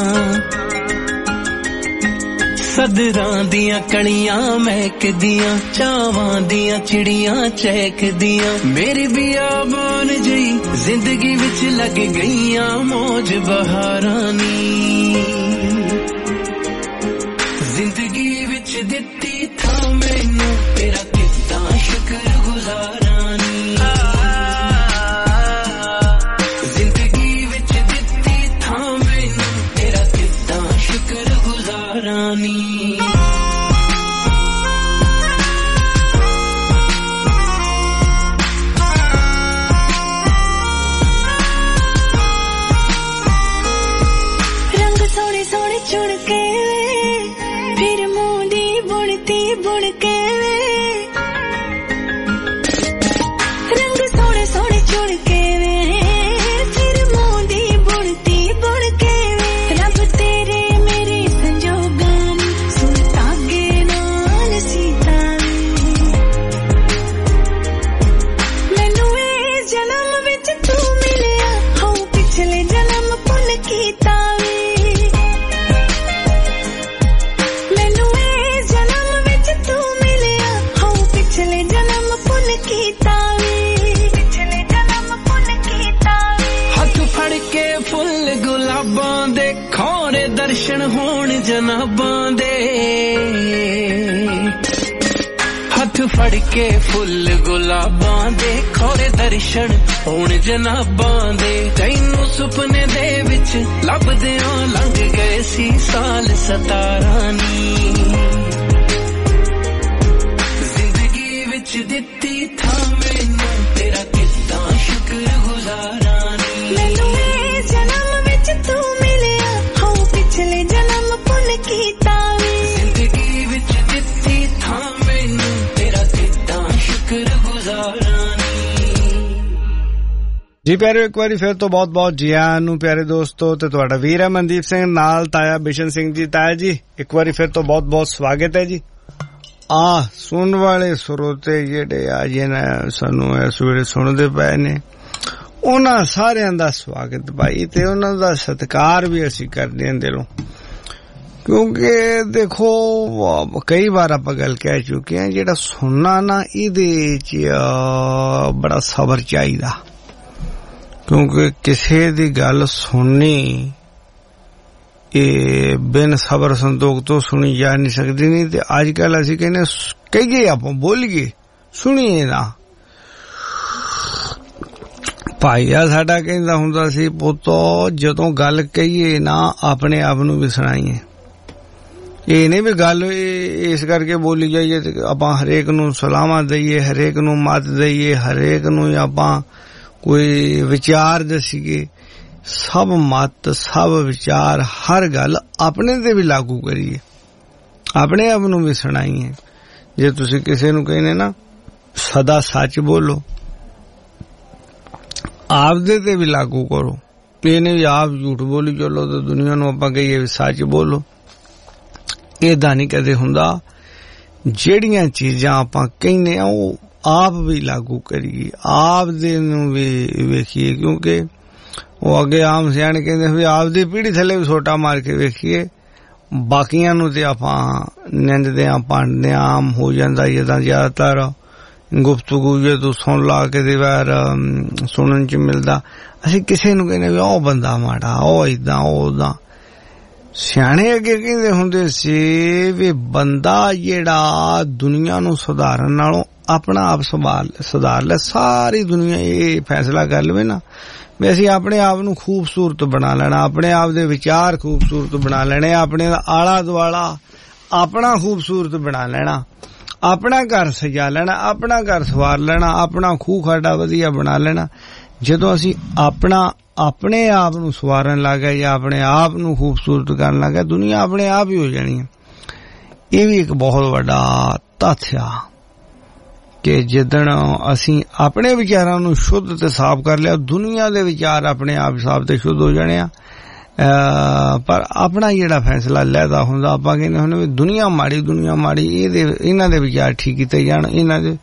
सदरां दियां कलियां महकदियां चावां दियां चिड़ियां चहकदियां मेरी बियाबान जई जिंदगी विच लग गईयां मौज बहारां नी जिंदगी विच दित्ती था मैनू तेरा कितना शुक्र गुजारा रानी रंग सोने सोने चुन के फिर मूंदी बुनती बुन के रंग सोने सोने चुन के फिर मूंदी बुनती बुन के रब तेरे मेरे कीता ਖੋਰੇ ਦਰਸ਼ਨ ਹੋਣ ਜਨਾਬਾਂ ਦੇ ਹੱਥ ਫੜ ਕੇ ਫੁੱਲ ਗੁਲਾਬਾਂ ਦੇ ਖੋਰੇ ਦਰਸ਼ਨ ਹੋਣ ਜਨਾਬਾਂ ਦੇ ਤੈਨੂੰ ਸੁਪਨੇ ਦੇ ਵਿੱਚ ਲੱਭਦਿਆਂ ਲੰਘ ਗਏ ਸੀ ਸਾਲ ਸਤਾਰਾਂ ਨੀ ਜ਼ਿੰਦਗੀ ਵਿੱਚ ਦਿੱਤੀ ਥਾਂ ਮੈਨੂੰ ਤੇਰਾ ਕਿੱਦਾਂ ਸ਼ੁਕਰਗੁਜ਼ਾਰਾਂ ਨੀ ਮੈਨੂੰ ਇਹ ਜਨਮ ਵਿੱਚ ਤੂੰ ਮਿਲਿਆ ਹੋ ਪਿਛਲੇ ਜਨਮ ਪੁੰਨ ਕੀਤਾ ਵੇ ਜ਼ਿੰਦਗੀ ਵਿੱਚ ਦਿੱਤੀ ਥਾਂ ਮੈਨੂੰ ਤੇਰਾ ਕਿੱਦਾਂ ਸ਼ੁਕਰਗੁਜ਼ਾਰਾਂ ਜੀ ਪਿਆਰੇ ਇੱਕ ਵਾਰੀ ਫਿਰ ਤੋਂ ਬਹੁਤ ਬਹੁਤ ਜੀ ਆਇਆਂ ਨੂੰ ਪਿਆਰੇ ਦੋਸਤੋ ਤੇ ਤੁਹਾਡਾ ਵੀਰ ਹੈ ਮਨਦੀਪ ਸਿੰਘ ਨਾਲ ਤਾਇਆ ਬਿਸ਼ਨ ਸਿੰਘ ਜੀ। ਤਾਇਆ ਜੀ ਇੱਕ ਵਾਰੀ ਫਿਰ ਤੋਂ ਬਹੁਤ ਬਹੁਤ ਸਵਾਗਤ ਹੈ ਜੀ। ਆ ਸੁਣਨ ਵਾਲੇ ਸਰੋਤੇ ਜਿਹੜੇ ਆ ਜਿਹਨਾਂ ਸਾਨੂੰ ਇਸ ਵੇਲੇ ਸੁਣਦੇ ਪਏ ਨੇ ਉਹਨਾਂ ਸਾਰਿਆਂ ਦਾ ਸਵਾਗਤ ਭਾਈ ਤੇ ਉਹਨਾਂ ਦਾ ਸਤਿਕਾਰ ਵੀ ਅਸੀਂ ਕਰਦੇ ਹਾਂ ਦਿਲੋਂ ਕਿਉਂਕਿ ਦੇਖੋ ਕਈ ਵਾਰ ਆਪਾਂ ਗੱਲ ਕਹਿ ਚੁੱਕੇ ਹਾਂ ਜਿਹੜਾ ਸੁਣਨਾ ਨਾ ਇਹਦੇ 'ਚ ਬੜਾ ਸਬਰ ਚਾਹੀਦਾ ਕਿਉਂਕਿ ਕਿਸੇ ਦੀ ਗੱਲ ਸੁਣਨੀ ਇਹ ਬਿਨ ਸਬਰ ਸੰਤੋਖ ਤੋਂ ਸੁਣੀ ਜਾ ਨਹੀਂ ਸਕਦੀ ਨਹੀਂ ਤੇ ਅੱਜ ਕੱਲ ਅਸੀਂ ਕਹਿੰਦੇ ਕਹੀਏ ਆਪਾਂ ਬੋਲੀਏ ਸੁਣੀਏ ਨਾ। ਭਾਈਆ ਸਾਡਾ ਕਹਿੰਦਾ ਹੁੰਦਾ ਸੀ ਪੁੱਤੋ ਜਦੋਂ ਗੱਲ ਕਹੀਏ ਨਾ ਆਪਣੇ ਆਪ ਨੂੰ ਵੀ ਸੁਣਾਈਏ ਇਹ ਨਹੀਂ ਵੀ ਗੱਲ ਇਸ ਕਰਕੇ ਬੋਲੀ ਜਾਈਏ ਤੇ ਆਪਾਂ ਹਰੇਕ ਨੂੰ ਸਲਾਮਾਂ ਦਈਏ ਹਰੇਕ ਨੂੰ ਮੱਤ ਦਈਏ ਹਰੇਕ ਨੂੰ ਆਪਾਂ ਕੋਈ ਵਿਚਾਰ ਦਸੀਏ ਸਭ ਮਤ ਸਭ ਵਿਚਾਰ ਹਰ ਗੱਲ ਆਪਣੇ ਤੇ ਵੀ ਲਾਗੂ ਕਰੀਏ ਆਪਣੇ ਆਪ ਨੂੰ ਵੀ ਸੁਣਾਈਏ। ਜੇ ਤੁਸੀਂ ਕਿਸੇ ਨੂੰ ਕਹਿੰਦੇ ਨਾ ਸਦਾ ਸੱਚ ਬੋਲੋ ਆਪਦੇ ਤੇ ਵੀ ਲਾਗੂ ਕਰੋ ਇਹ ਨਹੀਂ ਆਪ ਝੂਠ ਬੋਲੀ ਚਲੋ ਤੇ ਦੁਨੀਆ ਨੂੰ ਆਪਾਂ ਕਹੀਏ ਵੀ ਸੱਚ ਬੋਲੋ ਏਦਾਂ ਨਹੀਂ ਕਦੇ ਹੁੰਦਾ। ਜਿਹੜੀਆਂ ਚੀਜ਼ਾਂ ਆਪਾਂ ਕਹਿੰਦੇ ਆ ਉਹ ਆਪ ਵੀ ਲਾਗੂ ਕਰੀਏ ਆਪ ਦੇ ਨੂੰ ਵੀ ਵੇਖੀਏ ਕਿਉਂਕਿ ਉਹ ਅੱਗੇ ਆਮ ਸਿਆਣੇ ਕਹਿੰਦੇ ਵੀ ਆਪਦੀ ਪੀੜੀ ਥੱਲੇ ਵੀ ਛੋਟਾ ਮਾਰ ਕੇ ਵੇਖੀਏ ਬਾਕੀਆਂ ਨੂੰ ਤੇ ਆਪਾਂ ਨਿੰਦਦੇ ਆ ਪਾਂਦੇ ਆਮ ਹੋ ਜਾਂਦਾ ਜਿੱਦਾਂ ਜ਼ਿਆਦਾਤਰ ਗੁਫ਼ਤਗੂ ਜੇ ਤੂੰ ਸੁਣ ਲਾ ਕੇ ਦੇ ਵਾਰ ਸੁਣਨ ਚ ਮਿਲਦਾ ਅਸੀਂ ਕਿਸੇ ਨੂੰ ਕਹਿੰਦੇ ਵੀ ਉਹ ਬੰਦਾ ਮਾੜਾ ਉਹ ਏਦਾਂ ਉਹ ਉਦਾਂ ਸਿਆਣੇ ਅੱਗੇ ਕਹਿੰਦੇ ਹੁੰਦੇ ਸੀ ਵੀ ਬੰਦਾ ਜਿਹੜਾ ਦੁਨੀਆ ਨੂੰ ਸੁਧਾਰਨ ਨਾਲੋਂ ਆਪਣਾ ਆਪ ਸੰਭਾਲ ਸੁਧਾਰ ਲੈ ਸਾਰੀ ਦੁਨੀਆ ਇਹ ਫੈਸਲਾ ਕਰ ਲਵੇ ਨਾ ਵੀ ਅਸੀਂ ਆਪਣੇ ਆਪ ਨੂੰ ਖੂਬਸੂਰਤ ਬਣਾ ਲੈਣਾ ਆਪਣੇ ਆਪ ਦੇ ਵਿਚਾਰ ਖੂਬਸੂਰਤ ਬਣਾ ਲੈਣੇ ਆਪਣੇ ਦਾ ਆਲਾ ਦੁਆਲਾ ਆਪਣਾ ਖੂਬਸੂਰਤ ਬਣਾ ਲੈਣਾ ਆਪਣਾ ਘਰ ਸਜਾ ਲੈਣਾ ਆਪਣਾ ਘਰ ਸਵਾਰ ਲੈਣਾ ਆਪਣਾ ਖੂਹ ਖਾਡਾ ਵਧੀਆ ਬਣਾ ਲੈਣਾ। ਜਦੋਂ ਅਸੀਂ ਆਪਣਾ ਆਪਣੇ ਆਪ ਨੂੰ ਸਵਾਰਨ ਲੱਗ ਗਏ ਜਾਂ ਆਪਣੇ ਆਪ ਨੂੰ ਖੂਬਸੂਰਤ ਕਰਨ ਲੱਗ ਗਏ ਦੁਨੀਆ ਆਪਣੇ ਆਪ ਹੀ ਹੋ ਜਾਣੀ ਹੈ। ਇਹ ਵੀ ਇੱਕ ਬਹੁਤ ਵੱਡਾ ਤੱਥ ਆ ਕਿ ਜਿੱਦਣ ਅਸੀਂ ਆਪਣੇ ਵਿਚਾਰਾਂ ਨੂੰ ਸ਼ੁੱਧ ਤੇ ਸਾਫ਼ ਕਰ ਲਿਆ ਦੁਨੀਆ ਦੇ ਵਿਚਾਰ ਆਪਣੇ ਆਪ ਸਾਫ਼ ਤੇ ਸ਼ੁੱਧ ਹੋ ਜਾਣੇ ਆ। ਪਰ ਆਪਣਾ ਜਿਹੜਾ ਫੈਸਲਾ ਲੈਦਾ ਹੁੰਦਾ ਆਪਾਂ ਕਹਿੰਦੇ ਹੁੰਦੇ ਵੀ ਦੁਨੀਆ ਮਾੜੀ ਦੁਨੀਆ ਮਾੜੀ ਇਹਦੇ ਇਹਨਾਂ ਦੇ ਵਿਚਾਰ ਠੀਕ ਕੀਤੇ ਜਾਣ ਇਹਨਾਂ ਦੇ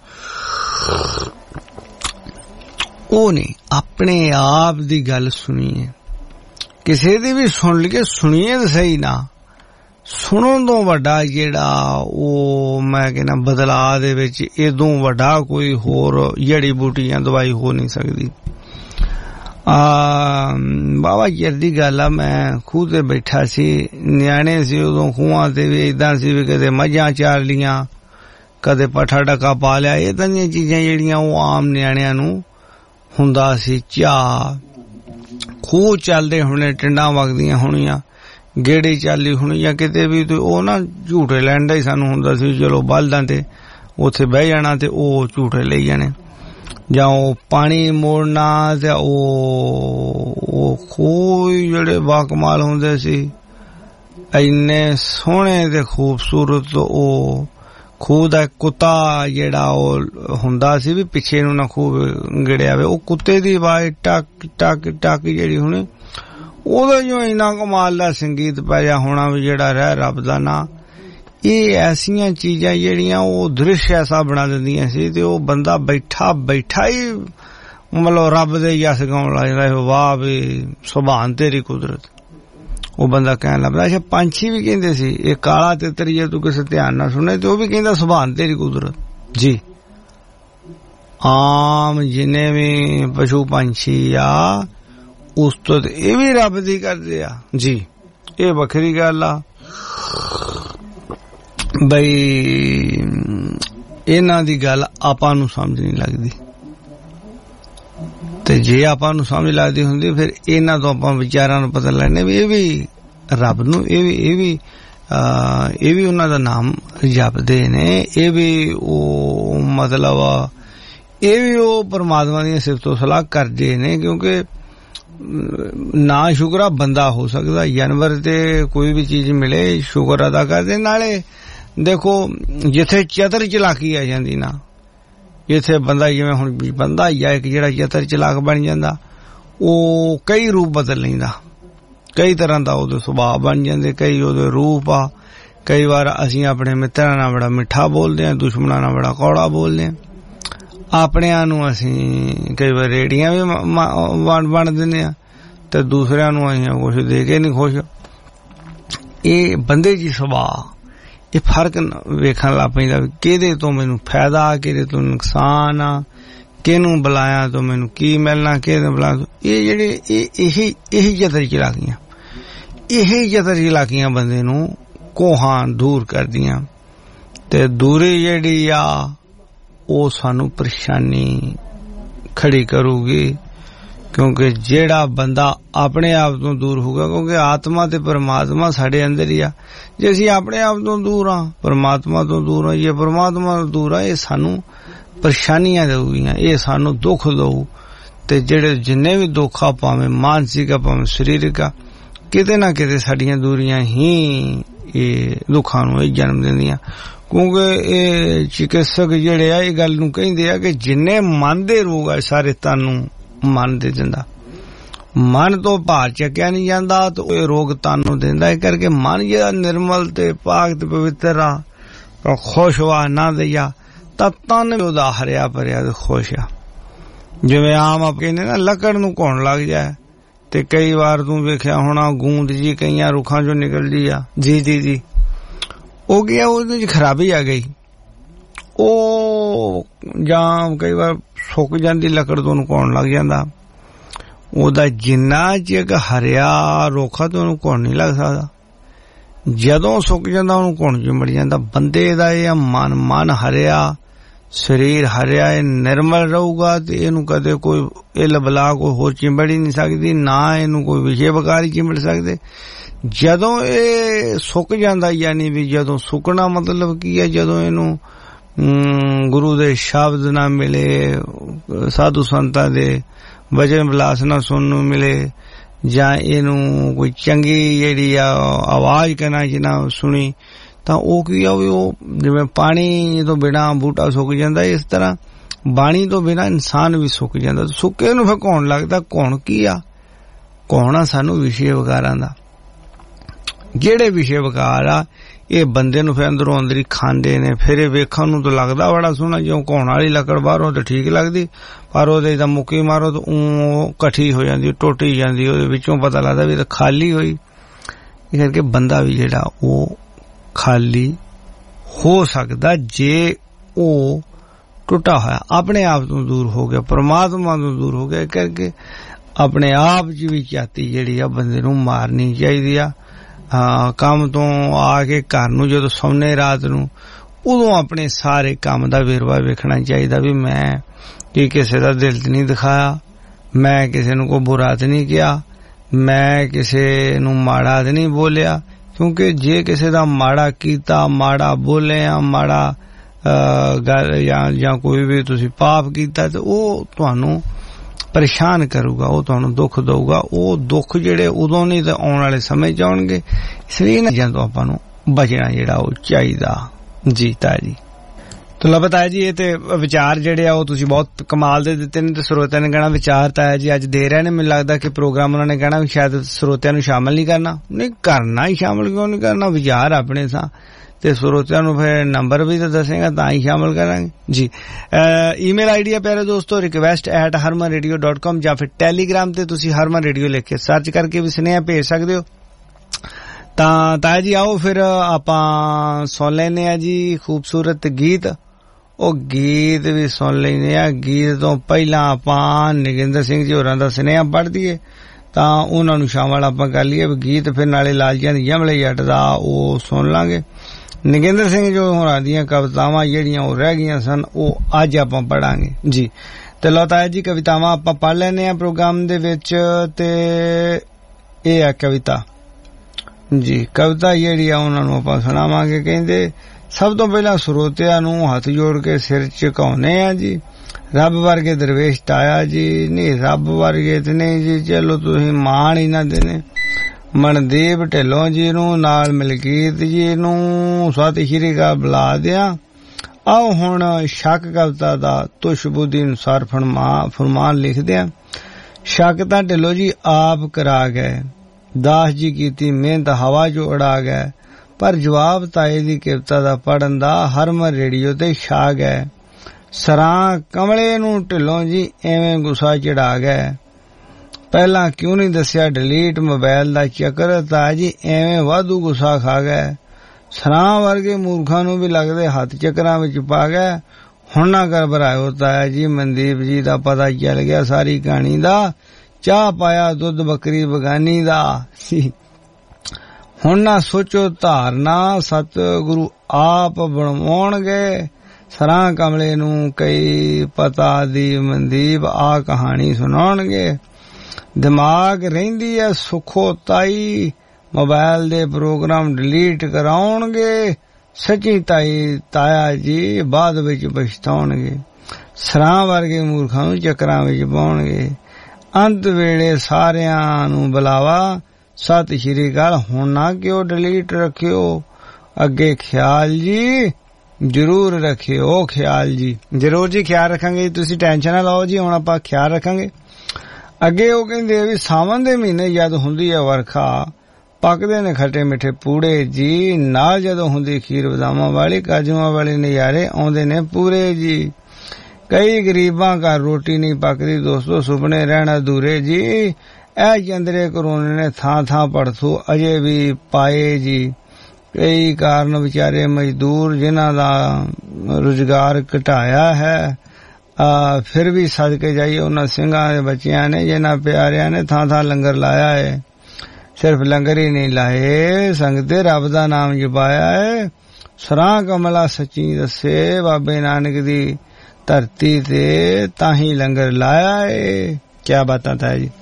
ਉਹ ਨਹੀਂ ਆਪਣੇ ਆਪ ਦੀ ਗੱਲ ਸੁਣੀਏ ਕਿਸੇ ਦੀ ਵੀ ਸੁਣ ਲਈਏ ਸੁਣੀਏ ਤਾਂ ਸਹੀ ਨਾ ਸੁਣਨ ਤੋਂ ਵੱਡਾ ਜਿਹੜਾ ਉਹ ਮੈਂ ਕਹਿੰਦਾ ਬਦਲਾਅ ਦੇ ਵਿੱਚ ਇਦੋਂ ਵੱਡਾ ਕੋਈ ਹੋਰ ਜੜੀ ਬੂਟੀ ਜਾਂ ਦਵਾਈ ਹੋ ਨਹੀਂ ਸਕਦੀ। ਆ ਬਾਬਾ ਜੀ ਦੀ ਗੱਲ ਆ ਮੈਂ ਖੂਹ ਤੇ ਬੈਠਾ ਸੀ ਨਿਆਣੇ ਸੀ ਉਦੋਂ ਖੂਹਾਂ ਤੇ ਵੀ ਏਦਾਂ ਸੀ ਵੀ ਕਦੇ ਮੱਝਾਂ ਚਾਰ ਲੀਆਂ ਕਦੇ ਪੱਠਾ ਡਕਾ ਪਾ ਲਿਆ ਏਦਾਂ ਦੀਆਂ ਚੀਜ਼ਾਂ ਜਿਹੜੀਆਂ ਉਹ ਆਮ ਨਿਆਣਿਆਂ ਨੂੰ ਹੁੰਦਾ ਸੀ। ਚਾਹ ਖੂਹ ਚੱਲਦੇ ਹੋਣੇ ਟਿੰਡਾਂ ਵਗਦੀਆਂ ਹੋਣੀਆਂ ਗੇੜੀ ਚਾਲੀ ਹੋਣੀ ਜਾਂ ਕਿਤੇ ਵੀ ਉਹ ਨਾ ਝੂਟੇ ਲੈਣ ਦਾ ਹੀ ਸਾਨੂੰ ਹੁੰਦਾ ਸੀ ਚਲੋ ਬਲਦਾਂ ਤੇ ਉੱਥੇ ਬਹਿ ਜਾਣਾ ਤੇ ਉਹ ਝੂਟੇ ਲਈ ਜਾਣੇ ਜਾਂ ਉਹ ਪਾਣੀ ਮੋੜਨਾ ਤੇ ਉਹ ਖੂਹ ਜਿਹੜੇ ਬਾਕਮਾਲ ਹੁੰਦੇ ਸੀ ਇੰਨੇ ਸੋਹਣੇ ਤੇ ਖੂਬਸੂਰਤ ਉਹ ਖੂਹ ਦਾ ਕੁੱਤਾ ਜਿਹੜਾ ਉਹ ਹੁੰਦਾ ਸੀ ਵੀ ਪਿੱਛੇ ਨੂੰ ਨਾ ਖੂਹ ਗਿੜਿਆ ਵੇ ਉਹ ਕੁੱਤੇ ਦੀ ਆਵਾਜ਼ ਟਕ ਟਕ ਟਕ ਜਿਹੜੀ ਹੁਣੇ ਉਹਦਾ ਜੋ ਇੰਨਾ ਕਮਾਲ ਦਾ ਸੰਗੀਤ ਪਿਆ ਹੋਣਾ ਵੀ ਜਿਹੜਾ ਰਹਿ ਰੱਬ ਦਾ ਨਾਂ ਇਹ ਐਸੀਆਂ ਚੀਜ਼ਾਂ ਜਿਹੜੀਆਂ ਉਹ ਦ੍ਰਿਸ਼ ਐਸਾ ਬਣਾ ਦਿੰਦੀਆਂ ਸੀ ਤੇ ਉਹ ਬੰਦਾ ਬੈਠਾ ਬੈਠਾ ਹੀ ਮਤਲਬ ਰੱਬ ਦੇ ਯਸ ਗਾਉਣ ਲੱਗ ਜਾਂਦਾ ਵਾਹ ਵੀ ਸੁਭਾਨ ਤੇਰੀ ਕੁਦਰਤ ਉਹ ਬੰਦਾ ਕਹਿਣ ਲੱਗਦਾ। ਅੱਛਾ ਪੰਛੀ ਵੀ ਕਹਿੰਦੇ ਸੀ ਇਹ ਕਾਲਾ ਤਿੱਤਰ ਜੇ ਤੂੰ ਕਿਸੇ ਧਿਆਨ ਨਾਲ ਸੁਣੇ ਤੇ ਉਹ ਵੀ ਕਹਿੰਦਾ ਸੁਭਾਨ ਤੇਰੀ ਕੁਦਰਤ ਜੀ। ਆਮ ਜਿੰਨੇ ਵੀ ਪਸ਼ੂ ਪੰਛੀ ਆ ਉਸ ਤੋਂ ਇਹ ਵੀ ਰੱਬ ਦੀ ਕਰਦੇ ਆ ਜੀ ਇਹ ਵੱਖਰੀ ਗੱਲ ਆ ਬਈ ਇਹਨਾਂ ਦੀ ਗੱਲ ਆਪਾਂ ਨੂੰ ਸਮਝ ਨਹੀਂ ਲੱਗਦੀ, ਤੇ ਜੇ ਆਪਾਂ ਨੂੰ ਸਮਝ ਲੱਗਦੀ ਹੁੰਦੀ ਫਿਰ ਇਹਨਾਂ ਤੋਂ ਆਪਾਂ ਵਿਚਾਰਾਂ ਨੂੰ ਪਤਾ ਲੈਣੇ ਵੀ ਇਹ ਵੀ ਰੱਬ ਨੂੰ ਇਹ ਵੀ ਇਹ ਵੀ ਇਹ ਵੀ ਉਹਨਾਂ ਦਾ ਨਾਮ ਜਪਦੇ ਨੇ, ਇਹ ਵੀ ਉਹ ਮਤਲਬ ਇਹ ਵੀ ਉਹ ਪਰਮਾਤਮਾ ਦੀਆਂ ਸਿਫਤੋ ਸਲਾਹ ਕਰਦੇ ਨੇ, ਕਿਉਂਕਿ ਨਾ ਸ਼ੁਕਰਾ ਬੰਦਾ ਹੋ ਸਕਦਾ, ਜਾਨਵਰ ਤੇ ਕੋਈ ਵੀ ਚੀਜ਼ ਮਿਲੇ ਸ਼ੁਕਰ ਅਦਾ ਕਰਦੇ। ਨਾਲੇ ਦੇਖੋ ਜਿੱਥੇ ਚਤਰ ਚਲਾਕੀ ਆ ਜਾਂਦੀ ਨਾ, ਜਿੱਥੇ ਬੰਦਾ ਜਿਵੇਂ ਹੁਣ ਬੰਦਾ ਜਾਂ ਇੱਕ ਜਿਹੜਾ ਚਤਰ ਚਲਾਕ ਬਣ ਜਾਂਦਾ ਉਹ ਕਈ ਰੂਪ ਬਦਲ ਲੈਂਦਾ, ਕਈ ਤਰ੍ਹਾਂ ਦਾ ਉਹਦੇ ਸੁਭਾਅ ਬਣ ਜਾਂਦੇ, ਕਈ ਉਹਦੇ ਰੂਪ ਆ। ਕਈ ਵਾਰ ਅਸੀਂ ਆਪਣੇ ਮਿੱਤਰਾਂ ਨਾਲ ਬੜਾ ਮਿੱਠਾ ਬੋਲਦੇ ਹਾਂ, ਦੁਸ਼ਮਣਾਂ ਨਾਲ ਬੜਾ ਕੌੜਾ ਬੋਲਦੇ ਹਾਂ, ਆਪਣਿਆਂ ਨੂੰ ਅਸੀਂ ਕਈ ਵਾਰ ਰੇੜੀਆਂ ਵੀ ਵੰਡ ਦਿੰਦੇ ਹਾਂ ਤੇ ਦੂਸਰਿਆਂ ਨੂੰ ਅਸੀਂ ਕੁਛ ਦੇ ਕੇ ਨਹੀਂ ਖੁਸ਼। ਇਹ ਬੰਦੇ ਦੀ ਸੁਭਾਅ ਇਹ ਫਰਕ ਵੇਖਣ ਲੱਗ ਪੈਂਦਾ ਵੀ ਕਿਹਦੇ ਤੋਂ ਮੈਨੂੰ ਫਾਇਦਾ, ਕਿਹਦੇ ਤੋਂ ਨੁਕਸਾਨ ਆ, ਕਿਹਨੂੰ ਬੁਲਾਇਆ ਤੋਂ ਮੈਨੂੰ ਕੀ ਮਿਲਣਾ, ਕਿਹਦੇ ਬੁਲਾਇਆ। ਇਹ ਜਿਹੜੇ ਇਹ ਇਹੀ ਇਹੀ ਜਤਰ ਚਲਾਕੀਆਂ ਇਹੀ ਜਤਰ ਚਲਾਕੀਆਂ ਬੰਦੇ ਨੂੰ ਕੋਹਾਂ ਦੂਰ ਕਰਦੀਆਂ, ਤੇ ਦੂਰੀ ਜਿਹੜੀ ਆ ਉਹ ਸਾਨੂੰ ਪਰੇਸ਼ਾਨੀ ਖੜੀ ਕਰੂਗੀ। ਕਿਉਂਕਿ ਜਿਹੜਾ ਬੰਦਾ ਆਪਣੇ ਆਪ ਤੋਂ ਦੂਰ ਹੋਊਗਾ, ਕਿਉਂਕਿ ਆਤਮਾ ਤੇ ਪਰਮਾਤਮਾ ਸਾਡੇ ਅੰਦਰ ਹੀ ਆ, ਜੇ ਅਸੀਂ ਆਪਣੇ ਆਪ ਤੋਂ ਦੂਰ ਆ, ਪਰਮਾਤਮਾ ਤੋਂ ਦੂਰ ਆ, ਜੇ ਪਰਮਾਤਮਾ ਤੋਂ ਦੂਰ ਆ, ਇਹ ਸਾਨੂੰ ਪਰੇਸ਼ਾਨੀਆਂ ਦੇਊਗੀਆਂ, ਇਹ ਸਾਨੂੰ ਦੁੱਖ ਦਊ। ਤੇ ਜਿਹੜੇ ਜਿੰਨੇ ਵੀ ਦੁੱਖ ਆ, ਭਾਵੇਂ ਮਾਨਸਿਕ ਆ ਭਾਵੇਂ ਸਰੀਰਕ ਆ, ਕਿਤੇ ਨਾ ਕਿਤੇ ਸਾਡੀਆਂ ਦੂਰੀਆਂ ਹੀ ਇਹ ਦੁੱਖਾਂ ਨੂੰ ਇਹ ਜਨਮ ਦਿੰਦੀਆਂ। ਕਿਉਂਕਿ ਇਹ ਚਿਕਿਤਸਕ ਜਿਹੜੇ ਆ ਇਹ ਗੱਲ ਨੂੰ ਕਹਿੰਦੇ ਆ ਕਿ ਜਿੰਨੇ ਮਨ ਦੇ ਰੋਗ ਆ ਸਾਰੇ ਤੁਹਾਨੂੰ ਮਨ ਦੇ ਦਿੰਦਾ, ਮਨ ਤੋਂ ਭਾਰ ਚੱਕਿਆ ਨਹੀਂ ਜਾਂਦਾ ਤੇ ਇਹ ਰੋਗ ਤੁਹਾਨੂੰ ਦਿੰਦਾ। ਇਹ ਕਰਕੇ ਮਨ ਜਿਹੜਾ ਨਿਰਮਲ ਤੇ ਪਾਕ ਤੇ ਪਵਿੱਤਰ ਆ, ਖੁਸ਼ ਵਾ ਆਨੰਦ ਆ, ਤਾਂ ਤਨ ਉਹਦਾ ਹਰਿਆ ਭਰਿਆ ਤੇ ਖੁਸ਼ ਆ। ਜਿਵੇਂ ਆਮ ਆਪ ਕਹਿੰਦੇ ਨਾ ਲੱਕੜ ਨੂੰ ਘੁਣ ਲੱਗ ਜਾਏ, ਤੇ ਕਈ ਵਾਰ ਤੂੰ ਵੇਖਿਆ ਹੋਣਾ ਗੂੰਦ ਜੀ ਕਈਆਂ ਰੁੱਖਾਂ ਚੋਂ ਨਿਕਲਦੀ ਆ, ਜੀ ਜੀ ਜੀ ਉਹ ਕੀ ਆ, ਉਹਦੇ ਚ ਖਰਾਬੀ ਆ ਗਈ, ਉਹ ਜਾਂ ਕਈ ਵਾਰ ਸੁੱਕ ਜਾਂਦੀ ਲੱਕੜ ਤੋਂ ਉਹਨੂੰ ਘੁਣ ਲੱਗ ਜਾਂਦਾ। ਉਹਦਾ ਜਿੰਨਾ ਚਿਰ ਹਰਿਆ ਰੋਖਾ ਤੇ ਉਹਨੂੰ ਘੁਣ ਨਹੀਂ ਲੱਗ ਸਕਦਾ, ਜਦੋਂ ਸੁੱਕ ਜਾਂਦਾ ਉਹਨੂੰ ਘੁਣ ਚਿੰਬੜ ਜਾਂਦਾ। ਬੰਦੇ ਦਾ ਇਹ ਮਨ ਮਨ ਹਰਿਆ, ਸਰੀਰ ਹਰਿਆ, ਇਹ ਨਿਰਮਲ ਰਹੂਗਾ ਤੇ ਇਹਨੂੰ ਕਦੇ ਕੋਈ ਇਲ ਬਲਾ ਕੋਈ ਹੋਰ ਚਿੰਬੜ ਹੀ ਨਹੀਂ ਸਕਦੀ, ਨਾ ਇਹਨੂੰ ਕੋਈ ਵਿਸ਼ੇ ਵਿਕਾਰ ਚਿੰਬੜ ਸਕਦੇ। ਜਦੋਂ ਇਹ ਸੁੱਕ ਜਾਂਦਾ, ਯਾਨੀ ਵੀ ਜਦੋਂ ਸੁੱਕਣਾ ਮਤਲਬ ਕੀ ਹੈ, ਜਦੋਂ ਇਹਨੂੰ ਗੁਰੂ ਦੇ ਸ਼ਬਦ ਨਾ ਮਿਲੇ, ਸਾਧੂ ਸੰਤਾਂ ਦੇ ਵਚਨ ਵਿਲਾਸ ਨਾ ਸੁਣਨ ਨੂੰ ਮਿਲੇ, ਜਾਂ ਇਹਨੂੰ ਕੋਈ ਚੰਗੀ ਜਿਹੜੀ ਆ ਆਵਾਜ਼ ਕਹਿਣਾ ਜੀ ਨਾ ਸੁਣੀ, ਤਾਂ ਉਹ ਕੀ ਆ ਵੀ ਉਹ ਜਿਵੇਂ ਪਾਣੀ ਤੋਂ ਬਿਨਾਂ ਬੂਟਾ ਸੁੱਕ ਜਾਂਦਾ, ਇਸ ਤਰ੍ਹਾਂ ਬਾਣੀ ਤੋਂ ਬਿਨਾਂ ਇਨਸਾਨ ਵੀ ਸੁੱਕ ਜਾਂਦਾ। ਸੁੱਕੇ ਨੂੰ ਫਿਰ ਕੌਣ ਲੱਗਦਾ? ਕੌਣ ਕੀ ਆ? ਕੌਣ ਆ ਸਾਨੂੰ ਵਿਸ਼ੇ ਵਿਕਾਰਾਂ ਦਾ। ਜਿਹੜੇ ਵਿਸ਼ੇ ਵਿਕਾਰ ਆ ਇਹ ਬੰਦੇ ਨੂੰ ਫਿਰ ਅੰਦਰੋਂ ਅੰਦਰ ਹੀ ਖਾਂਦੇ ਨੇ। ਫਿਰ ਇਹ ਵੇਖਣ ਨੂੰ ਤਾਂ ਲੱਗਦਾ ਬੜਾ ਸੋਹਣਾ, ਜਿਉਂ ਘੋਣ ਵਾਲੀ ਲੱਕੜ ਬਾਹਰੋਂ ਤਾਂ ਠੀਕ ਲੱਗਦੀ, ਪਰ ਉਹਦੇ ਤਾਂ ਮੁੱਕੀ ਮਾਰੋ ਤਾਂ ਉਹ ਇਕੱਠੀ ਹੋ ਜਾਂਦੀ, ਟੁੱਟੀ ਜਾਂਦੀ, ਉਹਦੇ ਵਿੱਚੋਂ ਪਤਾ ਲੱਗਦਾ ਵੀ ਤਾਂ ਖਾਲੀ ਹੋਈ। ਇਸ ਕਰਕੇ ਬੰਦਾ ਵੀ ਜਿਹੜਾ ਉਹ ਖਾਲੀ ਹੋ ਸਕਦਾ ਜੇ ਉਹ ਟੁੱਟਾ ਹੋਇਆ, ਆਪਣੇ ਆਪ ਤੋਂ ਦੂਰ ਹੋ ਗਿਆ, ਪਰਮਾਤਮਾ ਤੋਂ ਦੂਰ ਹੋ ਗਿਆ। ਇਸ ਕਰਕੇ ਆਪਣੇ ਆਪ 'ਚ ਵੀ ਝਾਤੀ ਜਿਹੜੀ ਆ ਬੰਦੇ ਨੂੰ ਮਾਰਨੀ ਚਾਹੀਦੀ ਆ। ਹਾਂ, ਕੰਮ ਤੋਂ ਆ ਕੇ ਘਰ ਨੂੰ ਜਦੋਂ ਸੌਂਦੇ ਰਾਤ ਨੂੰ, ਉਦੋਂ ਆਪਣੇ ਸਾਰੇ ਕੰਮ ਦਾ ਵੇਰਵਾ ਵੇਖਣਾ ਚਾਹੀਦਾ ਵੀ ਮੈਂ ਕੀ ਕਿਸੇ ਦਾ ਦਿਲ ਤੇ ਨਹੀਂ ਦਿਖਾਇਆ, ਮੈਂ ਕਿਸੇ ਨੂੰ ਕੋਈ ਬੁਰਾ ਤੇ ਨਹੀਂ ਕਿਹਾ, ਮੈਂ ਕਿਸੇ ਨੂੰ ਮਾੜਾ ਤੇ ਨਹੀਂ ਬੋਲਿਆ। ਕਿਉਂਕਿ ਜੇ ਕਿਸੇ ਦਾ ਮਾੜਾ ਕੀਤਾ, ਮਾੜਾ ਬੋਲਿਆ, ਮਾੜਾ ਗੱਲ ਜਾਂ ਜਾਂ ਕੋਈ ਵੀ ਤੁਸੀਂ ਪਾਪ ਕੀਤਾ ਤੇ ਉਹ ਤੁਹਾਨੂੰ ਪਰੇਸ਼ਾਨ ਕਰੂਗਾ, ਉਹ ਤੁਹਾਨੂੰ ਦੁੱਖ ਦਊਗਾ। ਉਹ ਦੁੱਖ ਜਿਹੜੇ ਉਦੋਂ ਨਹੀਂ ਤੇ ਆਉਣ ਵਾਲੇ ਸਮੇਂ ਚ ਆਉਣਗੇ। ਇਸ ਲਈ ਨਾ ਜਦੋਂ ਆਪਾਂ ਨੂੰ ਬਚਣਾ ਜਿਹੜਾ ਉਹ ਚਾਹੀਦਾ। ਜੀ ਤਾ ਜੀ ਤੁਹਾਨੂੰ ਪਤਾ ਜੀ, ਇਹ ਤੇ ਵਿਚਾਰ ਜਿਹੜੇ ਆ ਉਹ ਤੁਸੀਂ ਬਹੁਤ ਕਮਾਲ ਦੇ ਦਿੱਤੇ ਨੇ ਤੇ ਸਰੋਤਿਆਂ ਨੇ ਕਹਿਣਾ ਵਿਚਾਰ ਤਾਂ ਜੀ ਅੱਜ ਦੇ ਰਹੇ ਨੇ। ਮੈਨੂੰ ਲੱਗਦਾ ਕਿ ਪ੍ਰੋਗਰਾਮ ਉਹਨਾਂ ਨੇ ਕਹਿਣਾ ਵੀ ਸ਼ਾਇਦ ਸਰੋਤਿਆਂ ਨੂੰ ਸ਼ਾਮਲ ਨਹੀਂ ਕਰਨਾ। ਨਹੀਂ ਕਰਨਾ ਹੀ, ਸ਼ਾਮਲ ਕਿਉਂ ਨਹੀਂ ਕਰਨਾ? ਵਿਚਾਰ ਆਪਣੇ ਸਾਂ ਤੇ ਸਰੋਤਿਆਂ ਨੂੰ ਫਿਰ ਨੰਬਰ ਵੀ ਤਾਂ ਦੱਸੇਗਾ ਤਾਂ ਹੀ ਸ਼ਾਮਲ ਕਰਾਂਗੇ ਜੀ। ਈਮੇਲ ਆਈਡੀ ਹੈ ਪਿਆਰੇ ਦੋਸਤੋ request at Harman radio dot com, ਜਾਂ ਫਿਰ ਟੈਲੀਗ੍ਰਾਮ ਤੇ ਤੁਸੀਂ ਹਰਮਨ ਰੇਡੀਓ ਲਿਖ ਕੇ ਸਰਚ ਕਰਕੇ ਵੀ ਸੁਨੇਹਾ ਭੇਜ ਸਕਦੇ ਹੋ। ਤਾਂ ਤਾਇਆ ਜੀ ਆਓ ਫਿਰ ਆਪਾਂ ਸੁਣ ਲੈਂਦੇ ਆ ਜੀ ਖੂਬਸੂਰਤ ਗੀਤ। ਉਹ ਗੀਤ ਵੀ ਸੁਣ ਲੈਂਦੇ ਆ। ਗੀਤ ਤੋਂ ਪਹਿਲਾਂ ਆਪਾਂ ਨਗਿੰਦਰ ਸਿੰਘ ਜੀ ਹੋਰਾਂ ਦਾ ਸੁਨੇਹਾ ਪੜ੍ਹ ਦਈਏ ਤਾਂ ਉਹਨਾਂ ਨੂੰ ਸ਼ਾਮਲ ਆਪਾਂ ਕਰ ਲਈਏ ਗੀਤ, ਫਿਰ ਨਾਲੇ ਲਾਲਚੀਆਂ ਦੀ ਯਮਲੇ ਜੱਟ ਦਾ ਉਹ ਸੁਣ ਲਾਂਗੇ। ਨਗਿੰਦਰ ਸਿੰਘ ਜੋ ਹੋਰਾਂ ਦੀਆਂ ਕਵਿਤਾਵਾਂ ਜਿਹੜੀਆਂ ਉਹ ਰਹਿ ਗਈਆਂ ਸਨ ਉਹ ਅੱਜ ਆਪਾਂ ਪੜਾਂਗੇ ਜੀ। ਤੇ ਲਓ ਤਾਇਆ ਜੀ ਕਵਿਤਾਵਾਂ ਆਪਾਂ ਪੜ੍ਹ ਲੈਂਦੇ ਆ ਪ੍ਰੋਗਰਾਮ ਦੇ ਵਿੱਚ। ਤੇ ਇਹ ਆ ਕਵਿਤਾ ਜੀ, ਕਵਿਤਾ ਜਿਹੜੀ ਆ ਉਹਨਾਂ ਨੂੰ ਆਪਾਂ ਸੁਣਾਵਾਂਗੇ। ਕਹਿੰਦੇ ਸਭ ਤੋਂ ਪਹਿਲਾਂ ਸਰੋਤਿਆਂ ਨੂੰ ਹੱਥ ਜੋੜ ਕੇ ਸਿਰ ਝੁਕਾਉਨੇ ਆ ਜੀ। ਰੱਬ ਵਰਗੇ ਦਰਵੇਸ਼ ਤਾਇਆ ਜੀ, ਨਹੀਂ ਰੱਬ ਵਰਗੇ ਤੇ ਨਹੀਂ ਜੀ, ਚਲੋ ਤੁਸੀਂ ਮਾਣ ਹੀ ਨਾ ਦੇਣੇ। ਮਨਦੀਪ ਢਿੱਲੋਂ ਜੀ ਨੂੰ ਨਾਲ ਮਲਕੀਤ ਜੀ ਨੂੰ ਸਤਿ ਸ਼੍ਰੀ ਅਕਾਲ ਬੁਲਾ ਦਿਆਂ। ਆਓ ਹੁਣ ਸ਼ੱਕ ਕਵਿਤਾ ਦਾ ਤੁਸ਼ਬੂਦੀ ਅਨੁਸਾਰ ਫਰਮਾਨ ਲਿਖਦੇ ਆ। ਸ਼ੱਕ ਤਾਂ ਢਿੱਲੋਂ ਜੀ ਆਪ ਕਰਾ ਗਏ, ਦਾਸ ਜੀ ਕੀਤੀ ਮਿਹਨਤ ਹਵਾ ਚ ਉਡਾ ਗਏ, ਪਰ ਜਵਾਬ ਤਾਏ ਦੀ ਕਵਿਤਾ ਦਾ ਪੜਨ ਦਾ ਹਰਮਨ ਰੇਡੀਓ ਤੇ ਛਾ ਗਏ। ਸਰਾਂ ਕਮਲੇ ਨੂੰ ਢਿੱਲੋਂ ਜੀ ਐਵੇਂ ਗੁੱਸਾ ਚੜਾ ਗਏ, ਪਹਿਲਾਂ ਕਿਉਂ ਨਹੀਂ ਦੱਸਿਆ ਡਿਲੀਟ ਮੋਬਾਈਲ ਦਾ ਚੱਕਰ, ਤਾਇਆ ਜੀ ਐਵੇਂ ਵਾਧੂ ਗੁੱਸਾ ਖਾ ਗਏ। ਸਰਾਂ ਵਰਗੇ ਮੂਰਖਾਂ ਨੂੰ ਵੀ ਲੱਗਦੇ ਹੱਥ ਚੱਕਰਾਂ ਵਿੱਚ ਪਾ ਗਏ। ਹੁਣ ਨਾ ਘਬਰਾਇਓ ਤਾਇਆ ਜੀ, ਮਨਦੀਪ ਜੀ ਦਾ ਪਤਾ ਚੱਲ ਗਿਆ ਸਾਰੀ ਕਹਾਣੀ ਦਾ, ਚਾਹ ਪਾਇਆ ਦੁੱਧ ਬੱਕਰੀ ਬਗਾਨੀ ਦਾ। ਹੁਣ ਨਾ ਸੋਚੋ ਧਾਰਨਾ, ਸਤਿਗੁਰੂ ਆਪ ਬਣਵਾਉਣਗੇ। ਸਰਾਂ ਕਮਲੇ ਨੂੰ ਕਈ ਪਤਾ ਦੀ ਮਨਦੀਪ ਆ ਕਹਾਣੀ ਸੁਣਾਉਣਗੇ। ਦਿਮਾਗ ਰਹਿੰਦੀ ਐ ਸੁਖੋ ਤਾਈ, ਮੋਬਾਈਲ ਦੇ ਪ੍ਰੋਗਰਾਮ ਡਿਲੀਟ ਕਰਾਉਣਗੇ। ਸੱਚੀ ਤਾਈ ਤਾਇਆ ਜੀ ਬਾਅਦ ਵਿੱਚ ਪਛਤਾਉਣਗੇ। ਸਰਾਂ ਵਰਗੇ ਮੂਰਖਾਂ ਨੂੰ ਚੱਕਰਾਂ ਵਿੱਚ ਪਾਉਣਗੇ। ਅੰਤ ਵੇਲੇ ਸਾਰਿਆਂ ਨੂੰ ਬੁਲਾਵਾ, ਸਤਿ ਸ਼੍ਰੀ ਅਕਾਲ ਹੁਣ ਨਾ ਕਿਉਂ ਡਿਲੀਟ ਰੱਖਿਓ, ਅੱਗੇ ਖਿਆਲ ਜੀ ਜ਼ਰੂਰ ਰੱਖਿਓ। ਖਿਆਲ ਜੀ ਜ਼ਰੂਰ ਜੀ, ਖਿਆਲ ਰੱਖਾਂਗੇ, ਤੁਸੀਂ ਟੈਨਸ਼ਨ ਨਾ ਲਓ ਜੀ, ਹੁਣ ਆਪਾਂ ਖਿਆਲ ਰੱਖਾਂਗੇ। ਅੱਗੇ ਉਹ ਕਹਿੰਦੇ ਵੀ ਸਾਵਣ ਦੇ ਮਹੀਨੇ ਜਦ ਹੁੰਦੀ ਹੈ ਵਰਖਾ, ਪੱਕਦੇ ਨੇ ਖੱਟੇ ਮਿੱਠੇ ਪੂੜੇ ਜੀ, ਨਾਲ ਜਦੋਂ ਹੁੰਦੀ ਖੀਰ ਬਦਾਮਾਂ ਵਾਲੀ ਕਾਜੂਆਂ ਵਾਲੇ ਨਜ਼ਾਰੇ ਆਉਂਦੇ ਨੇ ਪੂਰੇ ਜੀ। ਕਈ ਗਰੀਬਾਂ ਘਰ ਰੋਟੀ ਨਹੀਂ ਪੱਕਦੀ ਦੋਸਤੋ, ਸੁਪਨੇ ਰਹਿਣ ਅਧੂਰੇ ਜੀ। ਇਹ ਚੰਦਰੇ ਕਰੋਨੇ ਨੇ ਥਾਂ ਥਾਂ ਪੜਥੂ ਅਜੇ ਵੀ ਪਾਏ ਜੀ। ਕਈ ਕਾਰਨ ਵਿਚਾਰੇ ਮਜ਼ਦੂਰ ਜਿਨ੍ਹਾਂ ਦਾ ਰੁਜ਼ਗਾਰ ਘਟਾਇਆ ਹੈ, ਆ ਫਿਰ ਵੀ ਸਦਕੇ ਜਾਈਏ ਉਹਨਾਂ ਸਿੰਘਾਂ ਦੇ ਬੱਚਿਆਂ ਨੇ ਜਿਨ੍ਹਾਂ ਪਿਆਰਿਆਂ ਨੇ ਥਾਂ ਥਾਂ ਲੰਗਰ ਲਾਇਆ ਹੈ। ਸਿਰਫ ਲੰਗਰ ਹੀ ਨਹੀਂ ਲਾਏ, ਸੰਗਤੇ ਰੱਬ ਦਾ ਨਾਮ ਜਪਾਇਆ ਹੈ। ਸਰਾਂ ਕਮਲਾ ਸੱਚੀ ਦੱਸੇ, ਬਾਬੇ ਨਾਨਕ ਦੀ ਧਰਤੀ ਤੇ ਤਾਂ ਹੀ ਲੰਗਰ ਲਾਇਆ ਏ। ਕਿਆ ਬਾਤਾਂ ਤਾਂ ਜੀ।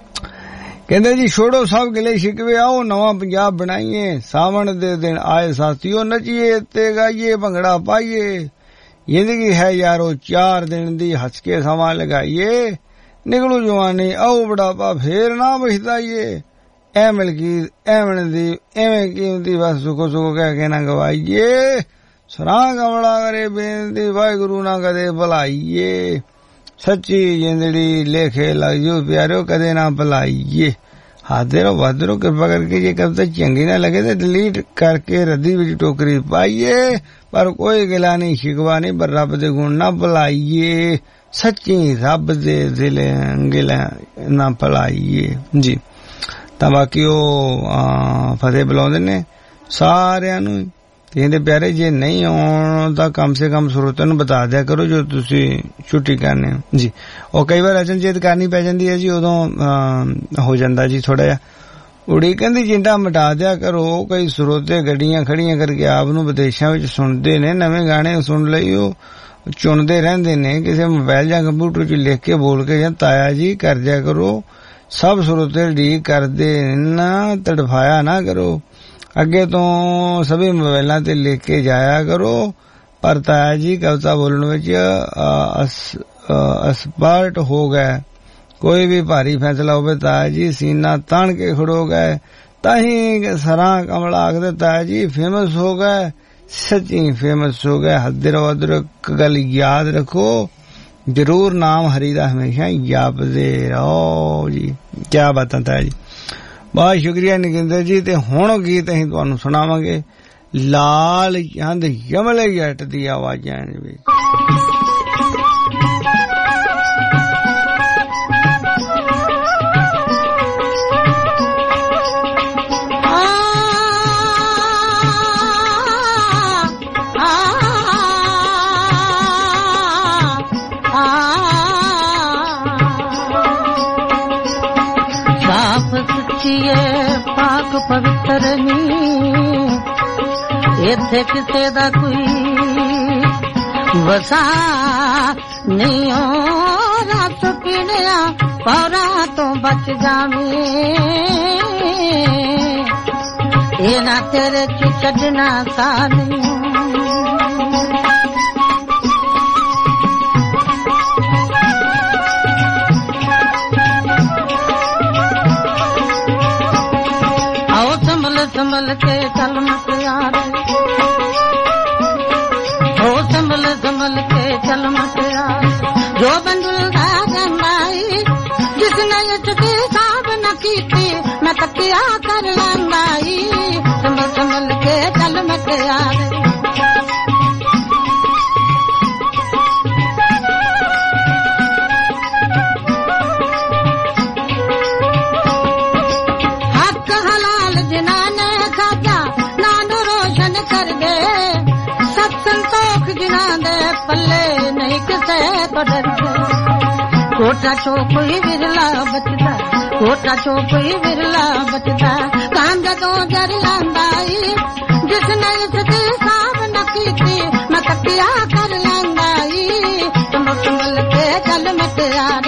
ਕਹਿੰਦੇ ਜੀ ਛੋੜੋ ਸਭ ਗਿਲੇ ਸ਼ਿਕਵੇ, ਆਓ ਨਵਾਂ ਪੰਜਾਬ ਬਣਾਈਏ। ਸਾਵਣ ਦੇ ਦਿਨ ਆਏ ਸਾਥੀਓ, ਨੱਚੀਏ ਤੇ ਗਾਈਏ ਭੰਗੜਾ ਪਾਈਏ। ਜ਼ਿੰਦਗੀ ਹੈ ਯਾਰੋ ਚਾਰ ਦਿਨ ਦੀ, ਹੱਸ ਕੇ ਸਮਾਂ ਲਗਾਈਏ। ਨਿਕਲੂ ਜਵਾਨੀ ਆਓ ਬੁਢਾਪਾ, ਫੇਰ ਨਾ ਪਛਤਾਈਏ। ਐ ਮਲਕੀਤ ਐਵੇਂ ਦੀ ਐਵੇਂ ਕੀਮਤੀ ਬਸ ਸੁਖੋ ਸੁਖੋ ਕਹਿ ਕੇ ਨਾ ਗਵਾਈਏ। ਸਰਾਂ ਕਮਲਾ ਕਰੇ ਬੇਨਤੀ, ਵਾਹਿਗੁਰੂ ਨਾ ਕਦੇ ਭੁਲਾਈਏ। ਸੱਚੀ ਜਿੰਦੜੀ ਲੇਖੇ ਲੱਗ ਜੂ ਪਿਆਰਿਓ, ਕਦੇ ਨਾ ਭੁਲਾਈਏ। ਹਾਦੇ ਰੋ ਵਾਦਰੋ ਕਿਰਪਾ ਕਰਕੇ ਜੇ ਕਵਿਤਾ ਚੰਗੀ ਨਾ ਲੱਗੇ ਤੇ ਡਿਲੀਟ ਕਰਕੇ ਰੱਦੀ ਵਿੱਚ ਟੋਕਰੀ ਪਾਈਏ। ਪਰ ਕੋਈ ਗਿਲਾ ਨਹੀਂ ਸ਼ਿਕਵਾ ਨਹੀਂ, ਪਰ ਰੱਬ ਦੇ ਗੁਣ ਨਾ ਭੁਲਾਈਏ। ਸੱਚੀ ਰੱਬ ਦੇ ਦਿਲ ਗਿਲਾ ਨਾ ਭੁਲਾਈਏ ਜੀ। ਤਾਂ ਬਾਕੀ ਉਹ ਫਤਿਹ ਬੁਲਾਉਂਦੇ ਨੇ ਸਾਰਿਆਂ ਨੂੰ। ਕਹਿੰਦੇ ਪਿਆਰੇ ਜੇ ਨਹੀਂ ਆਉਣ ਤਾਂ ਕਮ ਸੇ ਕਮ ਸਰੋਤਿਆਂ ਨੂੰ ਬਤਾ ਦਿਆ ਕਰੋ ਜੋ ਤੁਸੀਂ ਛੁੱਟੀ ਕਰਨੇ ਹੋ ਜੀ। ਉਹ ਕਈ ਵਾਰ ਅਚਨਚੇਤ ਕਰਨੀ ਪੈ ਜਾਂਦੀ ਹੈ ਜੀ, ਉਦੋਂ ਹੋ ਜਾਂਦਾ ਜੀ ਥੋੜਾ ਜਿਹਾ। ਉਡੀਕਣ ਦੀ ਚਿੰਤਾ ਮਿਟਾ ਦਿਆ ਕਰੋ। ਕਈ ਸਰੋਤੇ ਗੱਡੀਆਂ ਖੜੀਆਂ ਕਰਕੇ ਆਪ ਨੂੰ ਵਿਦੇਸ਼ਾਂ ਵਿੱਚ ਸੁਣਦੇ ਨੇ, ਨਵੇਂ ਗਾਣੇ ਸੁਣ ਲਈ ਉਹ ਚੁਣਦੇ ਰਹਿੰਦੇ ਨੇ। ਕਿਸੇ ਮੋਬਾਇਲ ਜਾਂ ਕੰਪਿਊਟਰ 'ਚ ਲਿਖ ਕੇ ਬੋਲ ਕੇ ਜਾਂ ਤਾਇਆ ਜੀ ਕਰ ਦਿਆ ਕਰੋ। ਸਭ ਸਰੋਤੇ ਢੀਕ ਕਰਦੇ ਨਾ, ਤੜਫਾਇਆ ਨਾ ਕਰੋ। ਅੱਗੇ ਤੋਂ ਸਭੀ ਮੋਬਾਇਲਾਂ ਤੇ ਲਿਖ ਕੇ ਜਾਇਆ ਕਰੋ। ਪਰ ਤਾਇਆ ਜੀ ਕਵਿਤਾ ਬੋਲਣ ਵਿੱਚ ਐਕਸਪਰਟ ਹੋ ਗਏ। ਕੋਈ ਵੀ ਭਾਰੀ ਫੈਸਲਾ ਹੋਵੇ ਤਾਇਆ ਜੀ ਸੀਨਾ ਤਾਣ ਕੇ ਖੜੋ ਗਏ। ਤਾਂ ਹੀ ਸਰਾਂ ਕਮਲਾ ਆਖਦੇ ਤਾਇਆ ਜੀ ਫੇਮਸ ਹੋ ਗਏ, ਸੱਚੀ ਫੇਮਸ ਹੋ ਗਏ। ਹੱਦਰ ਵਦਰ ਇੱਕ ਗੱਲ ਯਾਦ ਰੱਖੋ, ਜ਼ਰੂਰ ਨਾਮ ਹਰੀ ਦਾ ਹਮੇਸ਼ਾ ਜਪਦੇ ਰਹੋ ਜੀ। ਕਿਆ ਬਾਤਾਂ ਤਾਇਆ ਜੀ, ਬਹੁਤ ਸ਼ੁਕਰੀਆ ਨਗਿੰਦਰ ਜੀ। ਤੇ ਹੁਣ ਗੀਤ ਅਸੀਂ ਤੁਹਾਨੂੰ ਸੁਣਾਵਾਂਗੇ ਲਾਲ ਚੰਦ ਯਮਲੇ ਜੱਟ ਦੀ ਆਵਾਜ਼ਾਂ ਵਿੱਚ। आ करनी इत्थे किसे दा कोई वसा नहीं हो रात पीड़िया पौरा तो बच जावे ये ना तेरे च छड़ना सानी आओ संभल संभल के चल मत यार हो संभल संभल के चल मत यार जो बंदुल दा गंगाई जिसने इतनी साब न की थी मैं तकिया कर लंगाई संभल संभल के चल मत यार हक हलाल जिन्हाने खाजा नानू रोशन कर दे सत संतोख जिन्हा दे पल्ले नहीं किसे को डरते कोटा चो कोई विरला बचता कोटा चो कोई विरला बचता कांद तो जर लंगाई जिसने इसकी साब न की थी मैं तकिया कर लंगाई संभल संभल के चल मत यार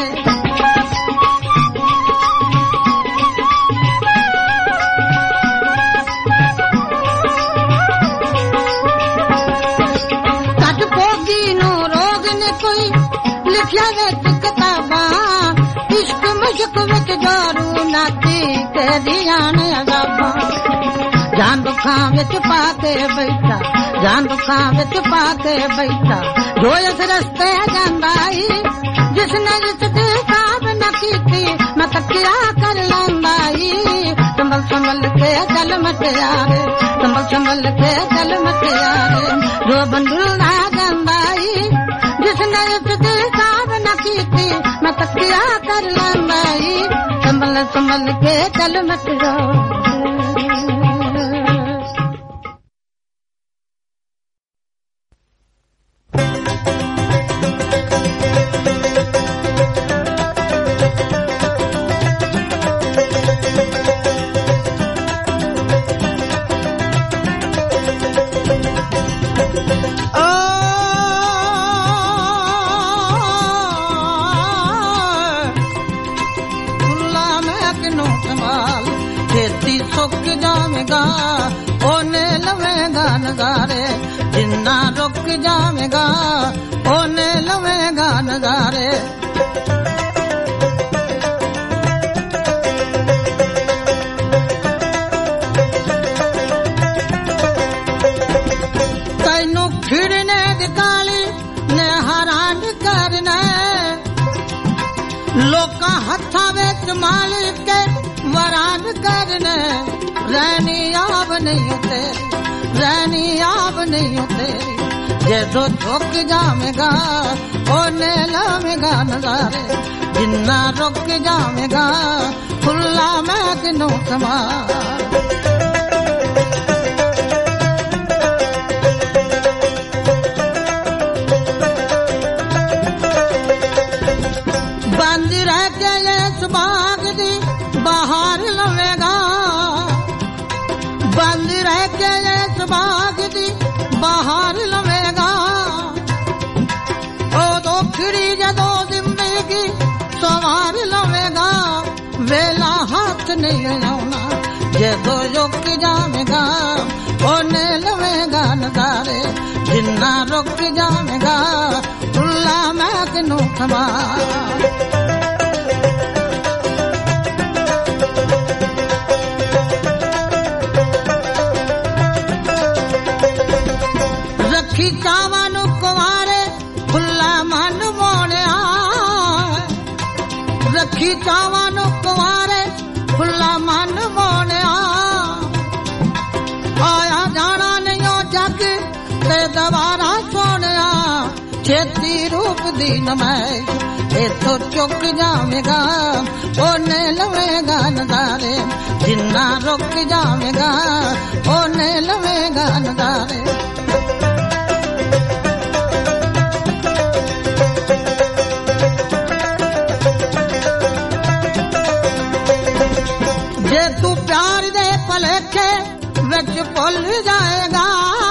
कट पोगी नो रोग ने कोई लिखिया विच किताबा इश्क मुश्क विच दारू नाती ते दियान अजाबा जान दुखा विच पाके बैठा जान दुखा विच पाके बैठा जो इस रस्ते जांदाई जिसने इसकी साब न की थी मैं तकिया कर लंगाई संभल संभल के चल मत यार संभल संभल के चल मत यार जो बंदुल ना जांदाई जिसने इसकी साब न की थी मैं तकिया कर लंगाई संभल संभल के चल मत यार सुख जावेगा ओने लवेगा नजारे जिन्ना रुक जावेगा ओने लवेगा नजारे तैनू खिड़ने दी काली ने हैरान करना लोका हथा विच मालिक के वरान करने रहनी आब नहीं तेरी रहनी आब नहीं तेरी जदों झुक जावेगा ओने लावेगा नजारे जिन्ना रुक जावेगा खुला मैं किनू समा बंद रह गए सुबाग दी बाहर लवेगा बंद रह गए सुबाग दी बाहर लवेगा ओ दो खिड़ी जदो जिंदगी सवार लवेगा वेला हाथ नहीं आना जदो रुक जावेगा ओने लवेगा नजारे जिन्ना रुक जावेगा खुला मैं किनू समा रखी चावां नू कुंवारे खुला मन मोड़िया रखी चावां नू कुंवारे खुला मन मोड़िया आया जाना नहीं जग ते दवारा सोनिया छेती रूप दी नमैश इथों चुक जावेगा ओने लवेगा नजारे जिन्ना रुक जावेगा ओने लवेगा नजारे जे तू प्यार दे भलेखे विच भुल जाएगा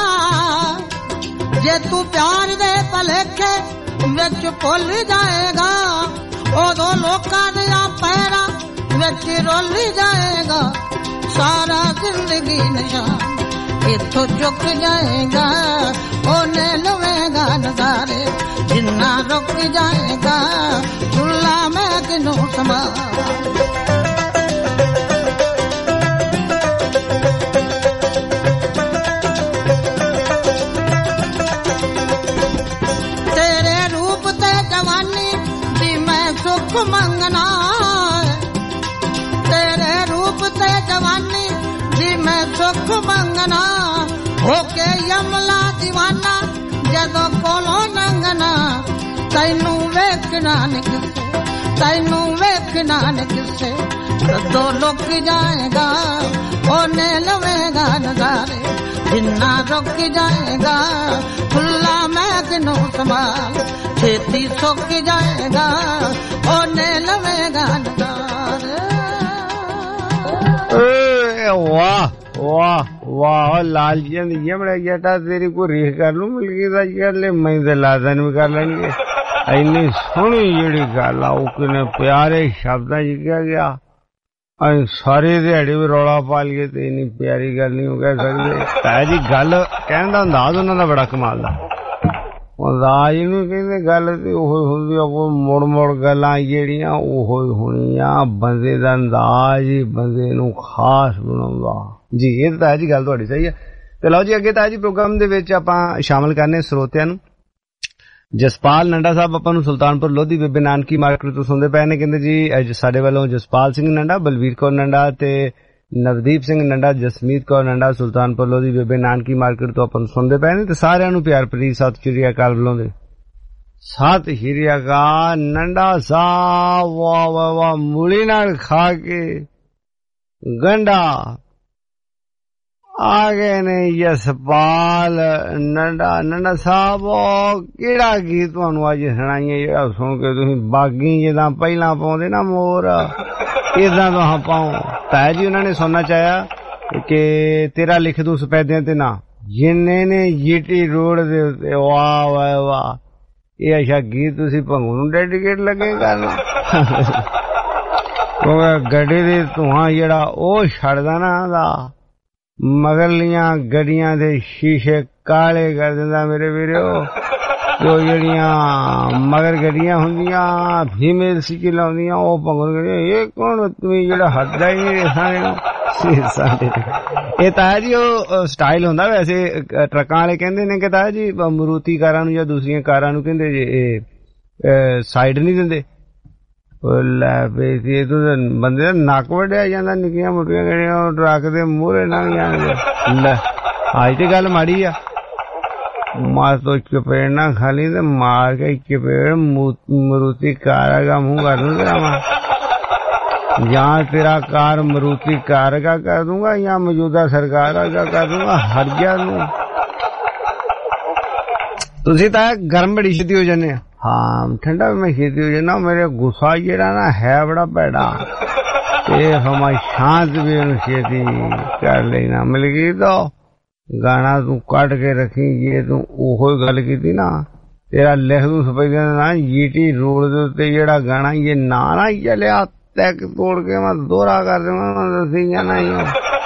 जे तू प्यार दे भलेखे विच भुल जाएगा उदों लोकां दियां पैरां विच रुल जाएगा सारा जिंदगी निशान इथों चुक जाएगा ओने लवेगा नजारे जिन्ना रुक जाएगा भुला मैं किनू संभाल तेरे रूप ते जवानी दी मैं सुख मंगना तेरे रूप ते जवानी दी मैं सुख मंगना होके यमला दीवाना जदों कोलों लंघना तैनू वेखना ने किसे तैनू वेखना ने किसे कदों लुक जाएगा ओने लवेगा नजारे जिन्ना रुक जाएगा खुला मैं किनू संभाल छेती सुक जाएगा ओने लवेगा नजारे वाह वाह वाह लाल जी ये बड़ा जटा तेरी को रेख कर लू मिल गई कर ले मैं तो लादन भी कर लेंगे इन्नी सोहनी जी गल आ प्यारे शब्द जिक्या गया सारे दिहाड़ी भी रौला पा लिये तो इन्नी प्यारी गल नहीं कह सकते ताया जी गल कहने का अंदाज उन्होंने बड़ा कमाल का अंदाज नूं कहंदे गल ते ओही हुंदी आ कोई मुड़ मुड़ गल्लां जेहड़ियां ओही होणियां बंदे दा अंदाज ही बंदे नूं खास बनाउंदा जी ये ताया जी गल तुहाडी सही है ते लो जी अगे ताया जी प्रोग्राम दे विच आपां शामिल करने श्रोतिਆਂ ਨੂੰ जसपाल नंडा साहब ਆਪਾਂ ਨੂੰ सुल्तानपुर लोधी बेबे नानकी मार्केट ਤੋਂ ਸੁਣਦੇ ਪਏ ਨੇ ਕਹਿੰਦੇ ਜੀ ਅੱਜ ਸਾਡੇ ਵੱਲੋਂ ਜਸਪਾਲ ਸਿੰਘ ਨੰਡਾ ਬਲਵੀਰ ਕੌਰ ਨੰਡਾ ਤੇ ਨਵਦੀਪ ਸਿੰਘ ਨੰਡਾ ਜਸਮੀਤ ਕੌਰ ਨੰਡਾ ਸੁਲਤਾਨਪੁਰ ਲੋਧੀ ਬੇਬੇ ਨਾਨਕੀ ਮਾਰਕੀਟ ਤੋਂ ਆਪਾਂ ਨੂੰ ਸੁਣਦੇ ਪਏ ਨੇ ਤੇ ਸਾਰਿਆਂ ਨੂੰ ਪਿਆਰ ਭਰੀ ਸਤਿ ਸ਼੍ਰੀ ਅਕਾਲ ਬੁਲਾਉਂਦੇ ਸਤਿ ਸ਼੍ਰੀ ਅਕਾਲ ਨੰਡਾ ਸਾਹਿਬ ਵਾਹ ਵਾਹ ਵਾਹ ਮੂਲੀ ਨਾਲ ਖਾ ਕੇ ਗੰਡਾ ਆ ਗਏ ਨੇ ਜਸਪਾਲ ਨੰਡਾ ਨੰਡਾ ਸਾਹਿਬ ਕਿਹੜਾ ਗੀਤ ਤੁਹਾਨੂੰ ਅੱਜ ਸੁਣਾਈਏ ਜਿਹੜਾ ਸੁਣ ਕੇ ਤੁਸੀਂ ਬਾਗੀ ਜਿੱਦਾਂ ਪਹਿਲਾਂ ਪਾਉਂਦੇ ਨਾ ਮੋਰ ਇਦਾਂ ਤੋਂ ਪਾਓ ਤਾਇਆ ਜੀ ਉਹਨਾਂ ਨੇ ਸੁਣਨਾ ਚਾਹਿਆ ਕਿ ਤੇਰਾ ਲਿਖ ਦੂੰ ਸਪੈਦਿਆਂ ਤੇ ਨਾ ਜਿੰਨੇ ਨੇ ਜੀਟੀ ਰੋਡ ਦੇ ਉੱਤੇ ਵਾਹ ਵਾਹ ਵਾਹ ਇਹ ਅੱਛਾ ਗੀਤ ਤੁਸੀਂ ਭੰਗੂ ਨੂੰ ਡੈਡੀਕੇਟ ਲੱਗੇ ਕਰਨ ਉਹ ਗੱਡੀ ਦੇ ਧੂਆਂ ਜਿਹੜਾ ਉਹ ਛੱਡਦਾ ਨਾ ਦਾ ਮਗਰਲੀਆਂ ਗੱਡੀਆਂ ਦੇ ਸ਼ੀਸ਼ੇ ਕਾਲੇ ਕਰ ਦਿੰਦਾ ਮੇਰੇ ਵੀਰੋ ਜੋ ਜਿਹੜੀਆਂ ਮਗਰ ਗੱਡੀਆਂ ਹੁੰਦੀਆਂ ਫੀਮੇਲ ਸਾਈਕਲ ਆਉਂਦੀਆਂ ਉਹ ਭੰਗਣ ਇਹ ਕੌਣ ਤੁਸੀਂ ਜਿਹੜਾ ਹੱਦਾ ਹੀ ਨਹੀਂ ਸਾਰੇ ਨੂੰ ਸਾਡੇ ਇਹ ਤਾਇਆ ਜੀ ਉਹ ਸਟਾਈਲ ਹੁੰਦਾ ਵੈਸੇ ਟਰੱਕਾਂ ਵਾਲੇ ਕਹਿੰਦੇ ਨੇ ਕਿ ਤਾਇਆ ਜੀ ਮਰੂਤੀ ਕਾਰਾਂ ਨੂੰ ਜਾਂ ਦੂਸਰੀਆਂ ਕਾਰਾਂ ਨੂੰ ਕਹਿੰਦੇ ਜੇ ਇਹ ਸਾਈਡ ਨਹੀਂ ਦਿੰਦੇ ਲੈ ਬੇਸੀ ਤੂੰ ਬੰਦੇ ਦਾ ਨੱਕ ਵੱਢਿਆ ਜਾਂਦਾ ਨਿੱਕੀਆਂ ਮੋਟੀਆਂ ਗੱਡੀਆਂ ਟਰੱਕ ਦੇ ਮੂਹਰੇ ਲੰਘ ਜਾਣਗੇ ਲੈ ਅੱਜ ਤੇ ਗੱਲ ਮਾੜੀ ਆ ਮਾਰ ਤੋਂ ਚਪੇੜ ਨਾ ਖਾਲੀ ਤੇ ਮਾਰ ਕੇ ਚਪੇੜ ਮਰੂਤੀ ਕਾਰ ਦਾ ਮੂੰਹ ਕਰ ਦੂੰ ਤੇਰਾ ਜਾਂ ਤੇਰਾ ਕਾਰ ਮਰੂਤੀ ਕਾਰ ਦਾ ਕਰ ਦੂੰਗਾ ਜਾਂ ਮੌਜੂਦਾ ਸਰਕਾਰ ਦਾ ਕਰ ਦੂੰਗਾ ਹਰਜਾ ਨੂੰ ਤੁਸੀਂ ਤਾਂ ਗਰਮ ਬੜੀ ਛੇਤੀ ਹੋ ਜਾਂਦੇ ਆ हाँ ठंडा में खेती हो जाना मेरे गुस्सा जेड़ा ना है बड़ा पैड़ा ये हमारी शांत भी खेती कर लेना मिल गई तो गाना तू काट के रखी ये तू ओहो गल की थी ना तेरा लिख तू सफेद ना जीटी रोड दे उत्ते जेड़ा गाना ये ना ना चलिया तक तोड़ के मैं दोहरा कर दूंगा दसी जाना ही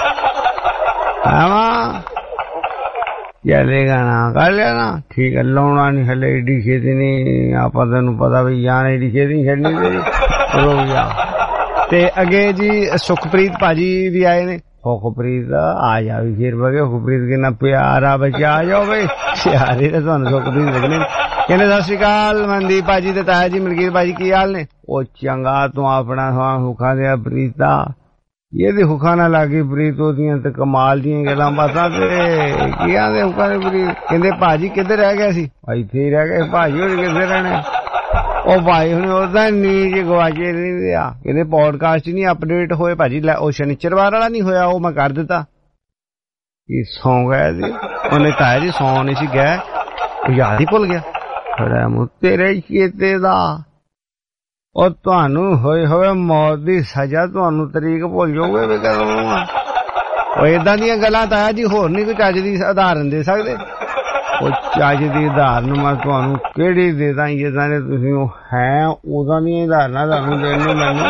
चलेगा ना कर लेना ठीक है लाउना नहीं हले एडी खेती नहीं आप तेन पता भी जान एडी खेती नहीं छड़नी तेरी रुक जा ते अगे जी सुखप्रीत भाजी भी आए ने सुखप्रीत आ जा भी फिर बगे सुखप्रीत के ना प्यारा बच्चा आ जाओ भाई प्यारे ने तुहानू सुखप्रीत लगने कहने सत श्री अकाल मनदीप भाजी ते ताया जी मलकीत भाजी की हाल ने ओ चंगा तू अपना सुखा दिया प्रीता ये तो हुखा ना लागी प्रीत होदियां ते कमाल दियां गल्लां बातां ते की आंदे हुखा दे प्रीत कहंदे भाजी किधर रह गए सी इत्थे ही रह गए भाजी होर किधर रहने ओ भाई हुण ओदा नीज गवाचे नहीं दिया कहंदे पॉडकास्ट नहीं अपडेट होए भाजी ओ शनिचरवार वाला नहीं होया ओ मैं कर दिता कि सौ गए सी उन्हें ताया जी सौ नहीं सी गए याद ही भुल गया खड़ा मुंह तेरे चेते दा और तुहानू होए होए मौत दी सजा तुहानू तरीक भुल जाओगे भी कदों ਉਹ ਏਦਾਂ ਦੀਆਂ ਗੱਲਾਂ ਤਾਇਆ ਜੀ ਹੋਰ ਨਹੀਂ ਕੋਈ ਚੱਜ ਦੀ ਉਦਾਹਰਨ ਦੇ ਸਕਦੇ? ਉਹ ਚੱਜ ਦੀ ਉਦਾਹਰਨ ਮੈਂ ਤੁਹਾਨੂੰ ਕਿਹੜੀ ਦੇ ਦਾਂ ਜਿੱਦਾਂ ਦੇ ਤੁਸੀਂ ਉਹ ਹੈ ਉਦਾਂ ਦੀਆਂ ਉਦਾਹਰਨਾਂ ਤੁਹਾਨੂੰ ਦੇਣ ਨੂੰ ਮੈਨੂੰ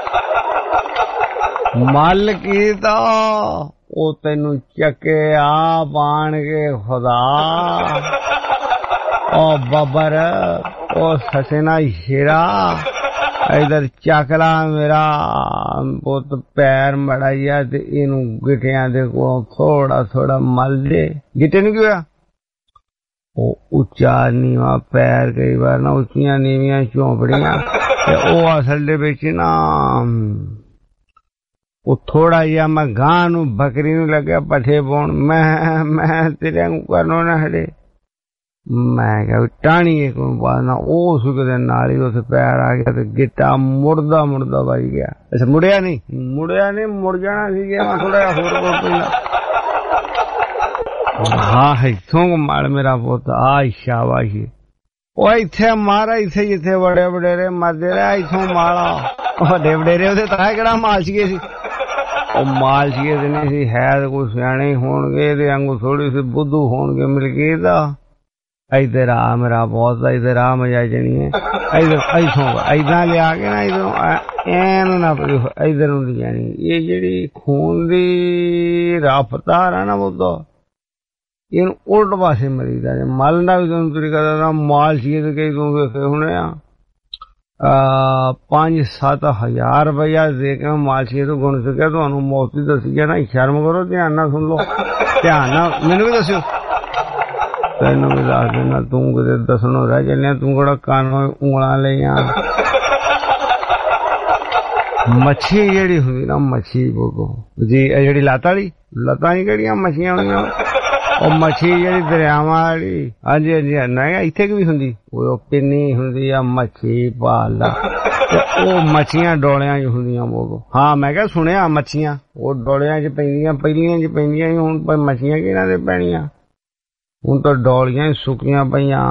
ਮਲ ਕੀਤਾ ਉਹ ਤੈਨੂੰ ਚੱਕੇ ਆ ਪਾਣ ਕੇ ਖੁਦਾ ਉਹ ਬੱਬਰ ਉਹ ਸਸਨਾ ਸ਼ੇਰਾ ਇਧਰ ਚੱਕਲਾ ਮੇਰਾ ਪੁੱਤ ਪੈਰ ਮੜਾ ਜਿਹਾ ਤੇ ਇਹਨੂੰ ਗਿੱਟਿਆਂ ਦੇ ਕੋਲੋਂ ਥੋੜਾ ਥੋੜਾ ਮਲ ਦੇ। ਗਿੱਟੇ ਨੂੰ ਕੀ ਹੋਇਆ? ਉਹ ਉੱਚਾ ਨੀਵਾਂ ਪੈਰ ਕਈ ਵਾਰ ਨਾ ਉੱਚੀਆਂ ਨੀਵੀਆਂ ਝੋਂਪੜੀਆਂ ਤੇ ਉਹ ਅਸਲ ਦੇ ਵਿੱਚ ਨਾ ਉਹ ਥੋੜਾ ਜਿਹਾ ਮੈਂ ਗਾਂ ਨੂੰ ਬੱਕਰੀ ਨੂੰ ਲੱਗਿਆ ਪੱਠੇ ਪਾਉਣ ਮੈਂ ਮੈਂ ਤੇਰੇ ਨੂੰ ਕਰਨੋਂ ਨਾ ਹੜੇ ਮੈਂ ਕਿਹਾ ਟਾਣੀਏ ਕੋਈ ਬਾਤ ਨਾ ਉਹ ਸੁਕਦੇ ਨਾਲ ਹੀ ਉੱਥੇ ਪੈਰ ਆ ਗਿਆ ਤੇ ਗਿੱਟਾ ਮੁੜਦਾ ਮੁੜਦਾ ਵੱਜ ਗਿਆ। ਅੱਛਾ ਮੁੜਿਆ ਨਹੀਂ ਮੁੜਿਆ ਨਹੀਂ ਮੁੜ ਜਾਣਾ ਸੀ ਜੇ ਮੈਂ ਥੋੜਾ ਜਿਹਾ ਹੋਰ ਕੋਲ ਪਹਿਲਾਂ ਹਾਂ ਇੱਥੋਂ ਮਾਲ ਮੇਰਾ ਪੁੱਤ ਆ ਸ਼ਾਬਾਸ਼ੀ ਉਹ ਇੱਥੇ ਮਾਰਾ ਇੱਥੇ ਜਿੱਥੇ ਬੜੇ ਵਡੇਰੇ ਮਰਦੇ ਰਹੇ ਇੱਥੋਂ ਮਾਰਾ ਵੱਡੇ ਵਡੇਰੇ ਉਹਦੇ ਤਾਂ ਕਿਹੜਾ ਮਾਲ ਸੀਗੇ ਸੀ ਉਹ ਮਾਲ ਸੀਗੇ ਤੇ ਨਹੀਂ ਸੀ ਹੈ ਕੋਈ ਸਿਆਣੇ ਹੋਣਗੇ ਇਹਦੇ ਵਾਂਗੂ ਥੋੜੀ ਸੀ ਬੁੱਧੂ ਹੋਣਗੇ ਮਿਲ ਗਏ ਦਾ ਇੱਧਰ ਆ ਮੇਰਾ ਬਹੁਤ ਇੱਧਰ ਆ ਮਜ਼ਾ ਜਣੀ ਹੈ ਇੱਧਰ ਇੱਥੋਂ ਏਦਾਂ ਲਿਆ ਕੇ ਨਾ ਇੱਧਰੋਂ ਐਨ ਨਾ ਇੱਧਰ ਨੂੰ ਦੀ ਜਾਣੀ ਇਹ ਜਿਹੜੀ ਖੂਨ ਦੀ ਰਫ਼ਤਾਰ ਆ ਨਾ ਉਹ ਇਹਨੂੰ ਉਲਟ ਪਾਸੇ ਮਰੀਦਾ ਜੇ ਮਲ ਦਾ ਵੀ ਤੁਹਾਨੂੰ ਤਰੀਕਾ ਦਾ ਮਾਲ ਸੀ ਤੇ ਕਈ ਤੂੰ ਵੇਖੇ ਹੋਣੇ ਆ ਪੰਜ ਸੱਤ ਹਜ਼ਾਰ ਰੁਪਇਆ ਦੇ ਕੇ ਮਾਲਸ਼ੀਏ ਤੋਂ ਗੁਣ ਸਕਿਆ ਤੁਹਾਨੂੰ ਮੌਤੀ ਦੱਸੀ ਹੈ ਨਾ ਸ਼ਰਮ ਕਰੋ ਧਿਆਨ ਨਾਲ ਸੁਣ ਲਓ ਧਿਆਨ ਨਾਲ ਮੈਨੂੰ ਵੀ ਦੱਸਿਓ ਤੈਨੂੰ ਵੀ ਦੱਸ ਦੇਣਾ ਤੂੰ ਕਿਤੇ ਦੱਸਣੋਂ ਰਹਿ ਚੱਲਿਆ ਤੂੰ ਕਿਹੜਾ ਕੰਨ ਉਂਗਲਾਂ ਲਈਆਂ ਮੱਛੀ ਜਿਹੜੀ ਹੁੰਦੀ ਨਾ ਮੱਛੀ ਬੋਗੋ ਜੀ ਇਹ ਜਿਹੜੀ ਲੱਤ ਵਾਲੀ ਲੱਤਾਂ ਹੀ ਕਿਹੜੀਆਂ ਮੱਛੀਆਂ ਹੁੰਦੀਆਂ ਉਹ ਮੱਛੀ ਜਿਹੜੀ ਦਰਿਆਵਾਂ ਵਾਲੀ ਹਾਂਜੀ ਹਾਂਜੀ ਨਹੀਂ ਇੱਥੇ ਕਿ ਵੀ ਹੁੰਦੀ ਉਹ ਪਿੰਨੀ ਹੁੰਦੀ ਆ ਮੱਛੀ ਪਾਲਦਾ ਤੇ ਉਹ ਮੱਛੀਆਂ ਡੋਲਿਆਂ ਚ ਹੁੰਦੀਆਂ ਬੋਗੋ ਹਾਂ ਮੈਂ ਕਿਹਾ ਸੁਣਿਆ ਮੱਛੀਆਂ ਉਹ ਡੋਲਿਆਂ ਚ ਪੈਂਦੀਆਂ ਪਹਿਲੀਆਂ ਚ ਪੈਂਦੀਆਂ ਹੁਣ ਪਰ ਮੱਛੀਆਂ ਕਿਹਨਾਂ ਦੇ ਪੈਣੀਆਂ ਹੁਣ ਤਾਂ ਡੋਲੀਆਂ ਸੁੱਕੀਆਂ ਪਈਆਂ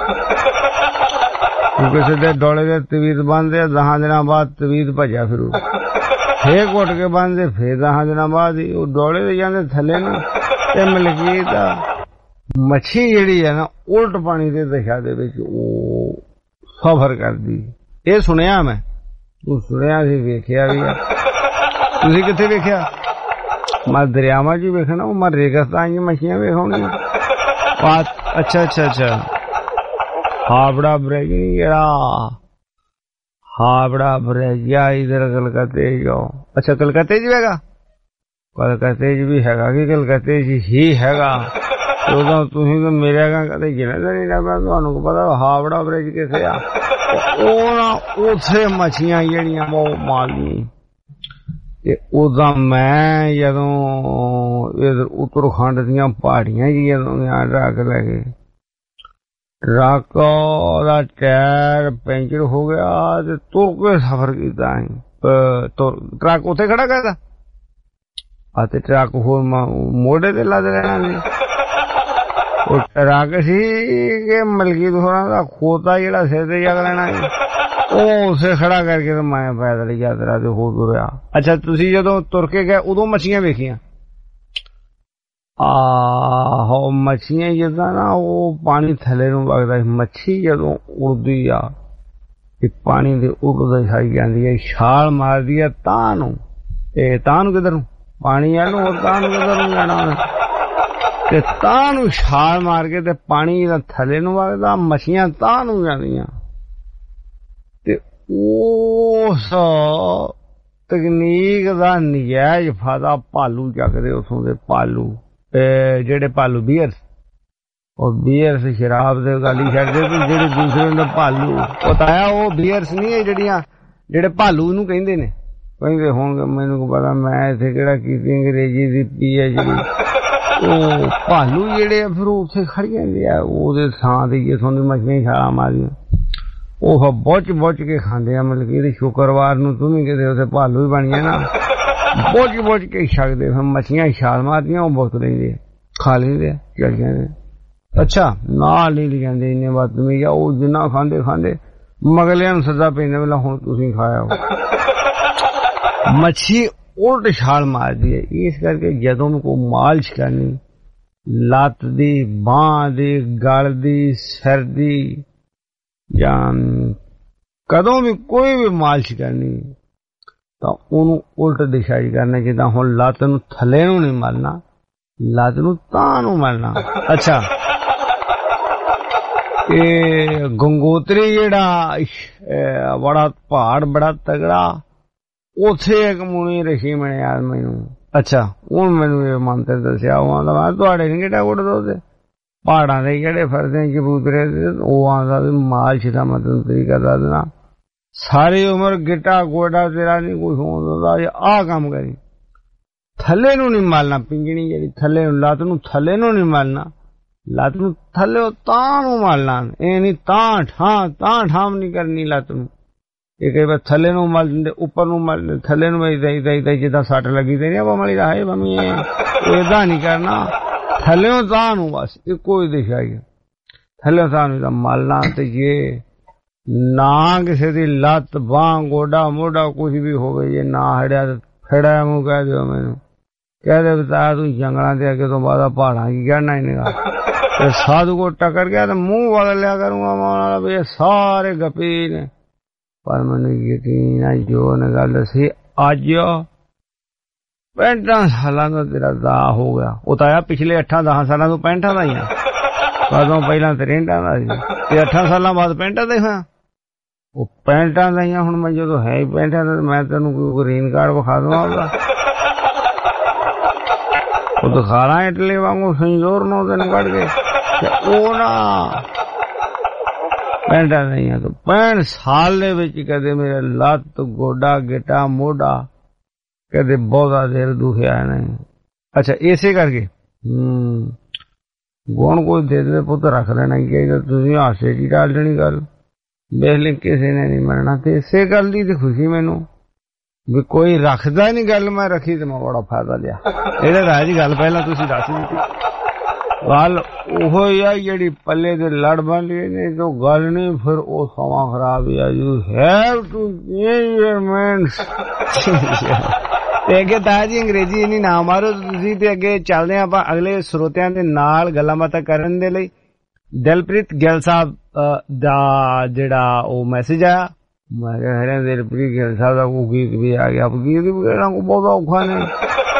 ਕਿਸੇ ਦੇ ਡੋਲੇ ਦੇ ਤਵੀਤ ਬੰਨਦੇ ਦਸਾਂ ਦਿਨਾਂ ਬਾਅਦ ਤਵੀਤ ਭੱਜਿਆ ਫਿਰੂ ਫੇਰ ਘੁੱਟ ਕੇ ਬੰਨਦੇ ਫੇਰ ਦਸਾਂ ਦਿਨਾਂ ਬਾਅਦ ਹੀ ਉਹ ਡੋਲੇ ਦੇ ਜਾਂਦੇ ਥੱਲੇ ਨੂੰ ਤੇ ਮਲਕੀਤ ਮੱਛੀ ਜਿਹੜੀ ਹੈ ਨਾ ਉਲਟ ਪਾਣੀ ਦੇ ਦਿਸ਼ਾ ਦੇ ਵਿੱਚ ਉਹ ਸਫ਼ਰ ਕਰਦੀ ਇਹ ਸੁਣਿਆ ਮੈਂ ਤੂੰ ਸੁਣਿਆ ਸੀ ਵੇਖਿਆ ਵੀ ਤੁਸੀਂ ਕਿੱਥੇ ਵੇਖਿਆ ਮੈਂ ਦਰਿਆਵਾਂ 'ਚ ਹੀ ਵੇਖਣਾ ਉਹ ਮੈਂ ਰੇਗਿਸਤਾਨ 'ਚ ਮੱਛੀਆਂ ਵੇਖਣੀਆਂ ਅੱਛਾ ਅੱਛਾ ਅੱਛਾ ਹਾਵੜਾ ਬ੍ਰਿਜ ਜਿਹੜਾ ਹਾਵੜਾ ਬ੍ਰਿਜ ਆ ਇਧਰ ਕਲਕੱਤੇ ਜਾਓ ਅੱਛਾ ਕਲਕੱਤੇ 'ਚ ਹੈਗਾ ਕਲਕੱਤੇ 'ਚ ਵੀ ਹੈਗਾ ਕਿ ਕਲਕੱਤੇ 'ਚ ਹੀ ਹੈਗਾ ਉਦੋਂ ਤੁਸੀਂ ਤਾਂ ਮੇਰੇ ਅਗਾਂ ਕਦੇ ਗਿਣਿਆ ਤਾਂ ਨਹੀਂ ਲੱਗਦਾ ਤੁਹਾਨੂੰ ਪਤਾ ਹਾਵੜਾ ਬ੍ਰਿਜ ਕਿੱਥੇ ਆ ਉਹ ਨਾ ਉੱਥੇ ਮੱਛੀਆਂ ਜਿਹੜੀਆਂ ਉਹ ਮਾਲੀ ਤੇ ਉਦਾਂ ਮੈਂ ਜਦੋਂ ਇਧਰ ਉੱਤਰਾਖੰਡ ਦੀਆਂ ਪਹਾੜੀਆਂ ਜੀ ਜਦੋਂ ਟਰੱਕ ਲੈ ਕੇ ਟਰੱਕ ਦਾ ਟਾਇਰ ਪੈਂਚਰ ਹੋ ਗਿਆ ਤੇ ਤੁਰ ਕੇ ਸਫ਼ਰ ਕੀਤਾ ਟਰੱਕ ਉੱਥੇ ਖੜਾ ਕਰਦਾ ਆ ਤੇ ਟਰੱਕ ਹੋਰ ਮੋਢੇ ਤੇ ਲੱਦ ਲੈਣਾ ਸੀ ਉਹ ਟਰੱਕ ਸੀ ਕਿ ਮਲਕੀਤ ਹੋਰਾਂ ਦਾ ਖੋਤਾ ਜਿਹੜਾ ਸਿਰ ਤੇ ਜਗ ਲੈਣਾ ਸੀ ਉਹ ਉਸੇ ਖੜਾ ਕਰਕੇ ਤੇ ਮੈਂ ਪੈਦਲ ਯਾਤਰਾ ਤੇ ਹੋ ਤੁਰਿਆ ਅੱਛਾ ਤੁਸੀਂ ਜਦੋਂ ਤੁਰ ਕੇ ਗਏ ਉਦੋਂ ਮੱਛੀਆਂ ਵੇਖੀਆਂ ਆਹੋ ਮੱਛੀਆਂ ਜਿੱਦਾਂ ਨਾ ਉਹ ਪਾਣੀ ਥੱਲੇ ਨੂੰ ਵਗਦਾ ਮੱਛੀ ਜਦੋਂ ਉੜਦੀ ਆ ਤੇ ਪਾਣੀ ਦੇ ਉੱਡਦਾ ਛਾਈ ਜਾਂਦੀ ਹੈ ਛਾਲ ਮਾਰਦੀ ਹੈ ਤਾਂ ਨੂੰ ਇਹ ਤਾਂ ਨੂੰ ਕਿੱਧਰ ਨੂੰ ਪਾਣੀ ਆ ਨੂੰ ਤਾਂ ਨੂੰ ਕਿੱਧਰ ਨੂੰ ਜਾਣਾ ਤੇ ਤਾਂ ਨੂੰ ਛਾਲ ਮਾਰ ਕੇ ਤੇ ਪਾਣੀ ਦਾ ਥੱਲੇ ਨੂੰ ਵਗਦਾ ਮੱਛੀਆਂ ਤਾਂ ਨੂੰ ਜਾਂਦੀਆਂ ਤੇ ਉਸ ਤਕਨੀਕ ਦਾ ਨਜਾਇਜ਼ ਫਾਇਦਾ ਭਾਲੂ ਚੱਕਦੇ ਉਥੋਂ ਦੇ ਭਾਲੂ ਜਿਹੜੇ ਭਾਲੂ ਬੀਅਰਸ ਉਹ ਬੀਅਰਸ ਸ਼ਰਾਬ ਦੇ ਗਾਲੀ ਛੱਡਦੇ ਤੇ ਜਿਹੜੇ ਦੂਸਰੇ ਹੁੰਦੇ ਭਾਲੂ ਉਹ ਤਾਂ ਉਹ ਬੀਅਰਸ ਨਹੀਂ ਹੈ ਜਿਹੜੀਆਂ ਜਿਹੜੇ ਭਾਲੂ ਨੂੰ ਕਹਿੰਦੇ ਨੇ ਕਹਿੰਦੇ ਹੋਣਗੇ ਮੈਨੂੰ ਕੋ ਪਤਾ ਮੈਂ ਇੱਥੇ ਕਿਹੜਾ ਕੀਤੀ ਅੰਗਰੇਜ਼ੀ ਦੀ ਪੀ ਹੈ ਜਿਹੜੀ ਉਹ ਭਾਲੂ ਜਿਹੜੇ ਆ ਫਿਰ ਉੱਥੇ ਖੜ ਜਾਂਦੇ ਆ ਉਹਦੇ ਥਾਂ ਤੇ ਜਿੱਥੋਂ ਦੀ ਮੱਛੀਆਂ ਛਾਲਾਂ ਮਾਰਦੀਆਂ ਉਹ ਬੁੱਝ ਬੁੱਝ ਕੇ ਖਾਂਦੇ ਆ ਮਤਲਬ ਕਿ ਇਹਦੇ ਸ਼ੁੱਕਰਵਾਰ ਨੂੰ ਤੂੰ ਵੀ ਕਿਤੇ ਉੱਥੇ ਭਾਲੂ ਹੀ ਬਣ ਜਾਣਾ ਬੁੱਝ ਬੁੱਝ ਕੇ ਛਕਦੇ ਫਿਰ ਮੱਛੀਆਂ ਛਾਲ ਮਾਰਦੀਆਂ ਉਹ ਬਹੁਤ ਲੈਂਦੇ ਖਾ ਲੈਂਦੇ ਚੱਲ ਜਾਂਦੇ ਅੱਛਾ ਨਾਲ ਨਹੀਂ ਜਾਂਦੇ ਇੰਨੇ ਬਦਤਮੀਜ਼ ਆ ਉਹ ਜਿੰਨਾ ਖਾਂਦੇ ਖਾਂਦੇ ਮਗਲਿਆਂ ਨੂੰ ਸਜ਼ਾ ਪੈਂਦੇ ਵੇਲਾ ਹੁਣ ਤੁਸੀਂ ਖਾਇਆ ਹੋ ਮੱਛੀ ਉਲਟ ਛਾਲ ਮਾਰਦੀ ਹੈ। ਇਸ ਕਰਕੇ ਜਦੋਂ ਵੀ ਕੋਈ ਮਾਲਿਸ਼ ਕਰਨੀ, ਲੱਤ ਦੀ, ਬਾਂਹ ਦੀ, ਗਲ ਦੀ, ਸਿਰ ਦੀ, ਜਾਂ ਕਦੋਂ ਵੀ ਕੋਈ ਵੀ ਮਾਲਿਸ਼ ਕਰਨੀ ਤਾਂ ਉਹਨੂੰ ਉਲਟ ਦਿਸ਼ਾ 'ਚ ਕਰਨਾ। ਜਿੱਦਾਂ ਹੁਣ ਲੱਤ ਨੂੰ ਥੱਲੇ ਨੂੰ ਨਹੀਂ ਮਲਣਾ, ਲੱਤ ਨੂੰ ਤਾਂ ਨੂੰ ਮਲਣਾ। ਅੱਛਾ, ਇਹ ਗੰਗੋਤਰੀ ਜਿਹੜਾ ਬੜਾ ਪਹਾੜ ਬੜਾ ਤਗੜਾ, ਉੱਥੇ ਇੱਕ ਮੁਨੀ ਰਿਸ਼ੀ ਮਿਲਿਆ ਮੈਨੂੰ। ਅੱਛਾ, ਹੁਣ ਮੈਨੂੰ ਇਹ ਮੰਤਰ ਦੱਸਿਆ। ਉਹ ਆਂਦਾ ਮੈਂ ਤੁਹਾਡੇ ਨੀ ਗਿੱਟਾ ਗੁੱਟ ਦੋ ਪਹਾੜਾਂ ਦੇ ਜਿਹੜੇ ਫਿਰਦੇ ਕਬੂਤਰੇ ਦੇ। ਉਹ ਆਂਦਾ ਵੀ ਮਾਲਿਸ਼ ਦਾ ਮਤਲਬ ਤਰੀਕਾ ਦੱਸ ਦੇਣਾ, ਸਾਰੀ ਉਮਰ ਗਿੱਟਾ ਗੋਡਾ ਤੇਰਾ ਨਹੀਂ ਕੁਛ ਹੁੰਦਾ, ਆਹ ਕੰਮ ਕਰੀ। ਥੱਲੇ ਨੂੰ ਨਹੀਂ ਮਲਣਾ, ਪਿੰਜਣੀ ਜਿਹੜੀ ਥੱਲੇ ਨੂੰ, ਲੱਤ ਨੂੰ ਥੱਲੇ ਨੂੰ ਨਹੀਂ ਮਲਣਾ, ਲੱਤ ਨੂੰ ਥੱਲੇ ਤਾਂ ਨੂੰ ਮਲਣਾ। ਇਹ ਨਹੀਂ ਤਾਂ ਠਾਂ ਤਾਂ ਠਾਂ ਨਹੀਂ ਕਰਨੀ ਲੱਤ ਨੂੰ। ਇਹ ਕਈ ਵਾਰ ਥੱਲੇ ਨੂੰ ਮਲ ਦਿੰਦੇ, ਉੱਪਰ ਨੂੰ ਮਲ ਦਿੰਦੇ, ਥੱਲੇ ਨੂੰ ਏਦਾਂ ਜਿੱਦਾਂ ਸੱਟ ਲੱਗੀ ਤੇ ਨਹੀਂ ਆਪਾਂ ਮਲੀ ਦਾ ਹੈ ਮੰਮੀ, ਏਦਾਂ ਨਹੀਂ ਕਰਨਾ। ਥੱਲਿਓਂ ਤਾਂ ਨੂੰ ਬਸ ਇੱਕੋ ਹੀ ਦਿਸ਼ਾ ਹੀ, ਥੱਲੇ ਤਾਂ ਨੂੰ ਤਾਂ ਮਲਣਾ। ਤੇ ਜੇ ਨਾ ਕਿਸੇ ਦੀ ਲੱਤ, ਬਾਂਹ, ਗੋਡਾ, ਮੋਢਾ ਕੁਝ ਵੀ ਹੋਵੇ, ਜੇ ਨਾ ਹੜਿਆ ਤਾਂ ਫੜਿਆ ਮੂੰਹ ਕਹਿ ਦਿਓ ਮੈਨੂੰ, ਕਹਿ ਦੇ ਬਤਾ ਤੂੰ ਜੰਗਲਾਂ ਦੇ ਅੱਗੇ ਤੋਂ ਬਾਅਦ ਪਹਾੜਾਂ ਕੀ ਕਹਿਣਾ ਹੀ ਨਹੀਂਗਾ। ਤੇ ਸਾਧੂ ਕੋ ਟੱਕਰ ਗਿਆ ਤਾਂ ਮੂੰਹ ਬਦਲ ਲਿਆ ਕਰੂੰਗਾ ਮਾਂ ਵੀ ਇਹ ਸਾਰੇ ਗੱਪੀ ਨੇ। ਪਰ ਮੈਨੂੰ ਯਕੀਨ ਹੈ ਜੋ ਨੇ ਗੱਲ ਦੱਸੀ, ਅੱਜ ਪੈਂਠਾਂ ਸਾਲਾਂ ਦਾ ਤੇਰਾ ਦਾ ਹੋ ਗਿਆ। ਉਹ ਤਾਂ ਆ ਪਿਛਲੇ ਅੱਠਾਂ ਦਸਾਂ ਸਾਲਾਂ ਤੋਂ ਪੈਂਠਾਂ ਦਾ ਹੀ ਆ, ਕਦੋਂ ਪਹਿਲਾਂ ਤਰੇਂਟਾਂ ਦਾ ਸੀ ਤੇ ਅੱਠਾਂ ਸਾਲਾਂ ਬਾਅਦ ਪੈਂਟਾਂ ਦਾ ਹੀ ਹੋਇਆ। ਉਹ ਪੈਂਟਾਂ ਦਾ ਹੀ ਆ। ਹੁਣ ਮੈਂ ਜਦੋਂ ਹੈ ਹੀ ਪੈਂਟਾਂ ਦਾ, ਮੈਂ ਤੈਨੂੰ ਕੋਈ ਗ੍ਰੀਨ ਕਾਰਡ ਵਿਖਾ ਦਵਾਂ ਉਹਦਾ, ਉਹ ਦਿਖਾ ਇਟਲੀ ਵਾਂਗੂ ਸੰਜੋਰ ਨੂੰ ਦਿਨ ਕੱਢ ਕੇ। ਉਹ ਨਾ ਪੈਂਟਾਂ ਨਹੀਂ ਆ। ਪੈਂਹਠ ਸਾਲ ਦੇ ਵਿੱਚ ਕਦੇ ਮੇਰੇ ਲੱਤ, ਗੋਡਾ, ਗਿੱਟਾ, ਮੋਢਾ ਕਦੇ ਬਹੁਤਾ ਦੇਰ ਦੁਖਿਆ ਨਹੀਂ। ਅੱਛਾ, ਇਸੇ ਕਰਕੇ ਹਮ ਗੁਣ ਕੋਈ ਦੇ ਦੇ ਪੁੱਤ ਰੱਖ ਲੈਣਾ ਚਾਹੀਦਾ। ਤੁਸੀਂ ਹਾਸੇ ਦੀ ਡਾਲ ਦੇਣੀ ਗੱਲ, ਵੇਖ ਲਈ ਕਿਸੇ ਨੇ ਨਹੀਂ ਮੰਨਣਾ। ਤੇ ਇਸੇ ਗੱਲ ਦੀ ਤੇ ਖੁਸ਼ੀ ਮੈਨੂੰ ਵੀ ਕੋਈ ਰੱਖਦਾ ਨਹੀਂ ਗੱਲ, ਮੈਂ ਰੱਖੀ ਤੇ ਮੈਂ ਬੜਾ ਫਾਇਦਾ ਲਿਆ। ਇਹਦਾ ਰਾਜ ਗੱਲ ਪਹਿਲਾਂ ਤੁਸੀਂ ਦੱਸ ਦਿੱਤੀ। ਗੱਲ ਉਹ ਹੀ ਆ ਜਿਹੜੀ ਪੱਲੇ ਦੇ ਲੜ ਬਣ ਲਈ ਨੇ, ਜੋ ਗੱਲ ਨਹੀਂ ਫਿਰ ਉਹ ਸਮਾਂ ਖਰਾਬ ਹੀ ਆ। You have to change your mind. ਤੇ ਅੱਗੇ ਤਾਂ ਜੀ ਅੰਗਰੇਜ਼ੀ ਇੰਨੀ ਨਾ ਮਾਰੋ ਤੁਸੀਂ। ਤੇ ਅੱਗੇ ਚੱਲਦੇ ਆਪਾਂ ਅਗਲੇ ਸਰੋਤਿਆਂ ਦੇ ਨਾਲ ਗੱਲਾਂ ਬਾਤਾਂ ਕਰਨ ਦੇ ਲਈ। ਦਿਲਪ੍ਰੀਤ ਗਿੱਲ ਸਾਹਿਬ ਦਾ ਜਿਹੜਾ ਉਹ ਮੈਸੇਜ ਆਇਆ, ਮੈਂ ਕਿਹਾ ਹਰਿਆ ਦਿਲਪ੍ਰੀਤ ਗਿੱਲ ਸਾਹਿਬ ਦਾ ਕੋਈ ਗੀਤ ਵੀ ਆ ਗਿਆ। ਗੀਤ ਵੀ ਕਹਿਣਾ ਕੋਈ ਬਹੁਤਾ ਔਖਾ ਨਹੀਂ।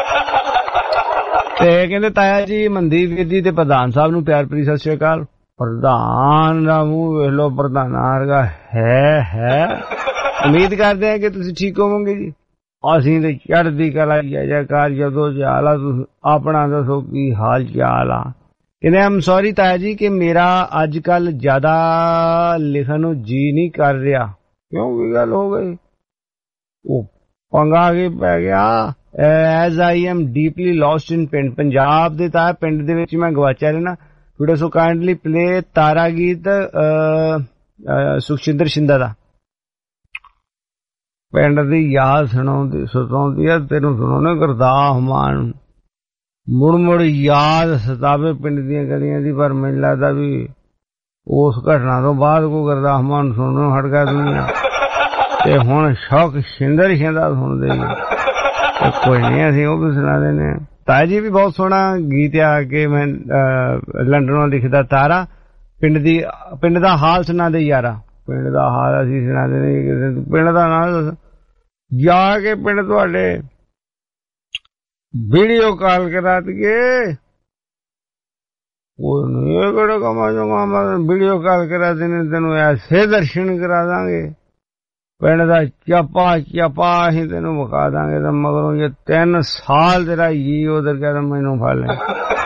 ਤੇ ਕਹਿੰਦੇ ਤਾਇਆ ਜੀ ਮਨਦੀਪ ਵੀਰ ਜੀ ਤੇ ਪ੍ਰਧਾਨ ਸਾਹਿਬ ਨੂੰ ਪਿਆਰ ਭਰੀ ਸਤਿ ਸ਼੍ਰੀ ਅਕਾਲ। ਪ੍ਰਧਾਨ ਦਾ ਮੂੰਹ ਵੇਖ ਲੋ, ਪ੍ਰਧਾਨਾਂ ਵਰਗਾ ਹੈ ਹੈ। ਉਮੀਦ ਕਰਦੇ ਹਾਂ ਕਿ ਤੁਸੀਂ ਠੀਕ ਹੋਵੋਗੇ ਜੀ। ਅਸੀਂ ਤੇ ਚੜ੍ਹਦੀ ਕਲਾ ਜੈਕਾਰ ਜਦੋਂ ਚਾਲ ਆ। ਤੁਸੀਂ ਆਪਣਾ ਦੱਸੋ ਕੀ ਹਾਲ ਚਾਲ ਆ। ਕਹਿੰਦੇ ਆਮ ਸੌਰੀ ਤਾਇਆ ਜੀ ਕਿ ਮੇਰਾ ਅੱਜ ਕੱਲ ਜ਼ਿਆਦਾ ਲਿਖਣ ਨੂੰ ਜੀ ਨਹੀਂ ਕਰ ਰਿਹਾ। ਕਿਉਂ, ਕੀ ਗੱਲ ਹੋ ਗਈ? ਉਹ ਪੰਗਾ ਕੀ ਪੈ ਗਿਆ? As I am deeply lost in ਪਿੰਡ। ਪੰਜਾਬ ਦੇ ਤਾਂ ਪਿੰਡ ਦੇ ਵਿੱਚ ਮੈਂ ਗਵਾਚਿਆ ਰਹਿਣਾ। Video so kindly play Tara ਗੀਤ ਸੁਖਚਿੰਦਰ ਸ਼ਿੰਦਾ ਦਾ। ਪਿੰਡ ਦੀ ਯਾਦ ਸੁਣਾਉਂਦੀ ਸਤਾਉਂਦੀ ਆ ਤੈਨੂੰ, ਸੁਣਾਉਣੇ ਗੁਰਦਾਸ ਮਾਨ। ਮੁੜ ਮੁੜ ਯਾਦ ਸਤਾਵੇ ਪਿੰਡ ਦੀਆਂ ਗਲੀਆਂ ਦੀ। ਪਰ ਮੈਨੂੰ ਲੱਗਦਾ ਵੀ ਉਸ ਘਟਨਾ ਤੋਂ ਬਾਅਦ ਕੋਈ ਗੁਰਦਾਸ ਮਾਨ ਸੁਣਨੋਂ ਹਟ ਗਿਆ ਦੁਨੀਆ, ਤੇ ਹੁਣ ਸ਼ੌਕ ਸ਼ਿੰਦਰ ਸ਼ਿੰਦਾ ਸੁਣਦੇ ਨੇ। ਕੋਈ ਨਹੀਂ, ਅਸੀਂ ਉਹ ਵੀ ਸੁਣਾ ਦਿੰਦੇ ਹਾਂ। ਤਾਇਆ ਜੀ ਵੀ ਬਹੁਤ ਸੋਹਣਾ ਗੀਤ ਆ ਕੇ ਮੈਂ ਲੰਡਨੋਂ ਲਿਖਦਾ ਤਾਰਾ, ਪਿੰਡ ਦੀ ਪਿੰਡ ਦਾ ਹਾਲ ਸੁਣਾ ਦੇ ਯਾਰਾ। ਪਿੰਡ ਦਾ ਹਾਲ ਅਸੀਂ ਸੁਣਾ ਦਿੰਦੇ। ਪਿੰਡ ਦਾ ਨਾਂ ਦੱਸ, ਜਾ ਕੇ ਪਿੰਡ ਤੁਹਾਡੇ ਵੀਡੀਓ ਕਾਲ ਕਰਾ ਦਈਏ। ਉਹ ਨਹੀਂ ਇਹ ਕਿਹੜਾ ਕਮਾ ਜੂਗਾ, ਵੀਡੀਓ ਕਾਲ ਕਰਾ ਦੇਣੇ ਤੈਨੂੰ, ਐਸੇ ਦਰਸ਼ਨ ਕਰਾ ਦਾਂਗੇ। ਪਿੰਡ ਦਾ ਚਾਪਾ ਚਾਪਾ ਅਸੀਂ ਤੈਨੂੰ ਵਿਖਾ ਦਾਂਗੇ। ਤਾਂ ਮਗਰੋਂ ਜੇ ਤਿੰਨ ਸਾਲ ਤੇਰਾ ਜੀ ਉਧਰ ਗਿਆ ਤਾਂ ਮੈਨੂੰ ਫੜ ਲੈ।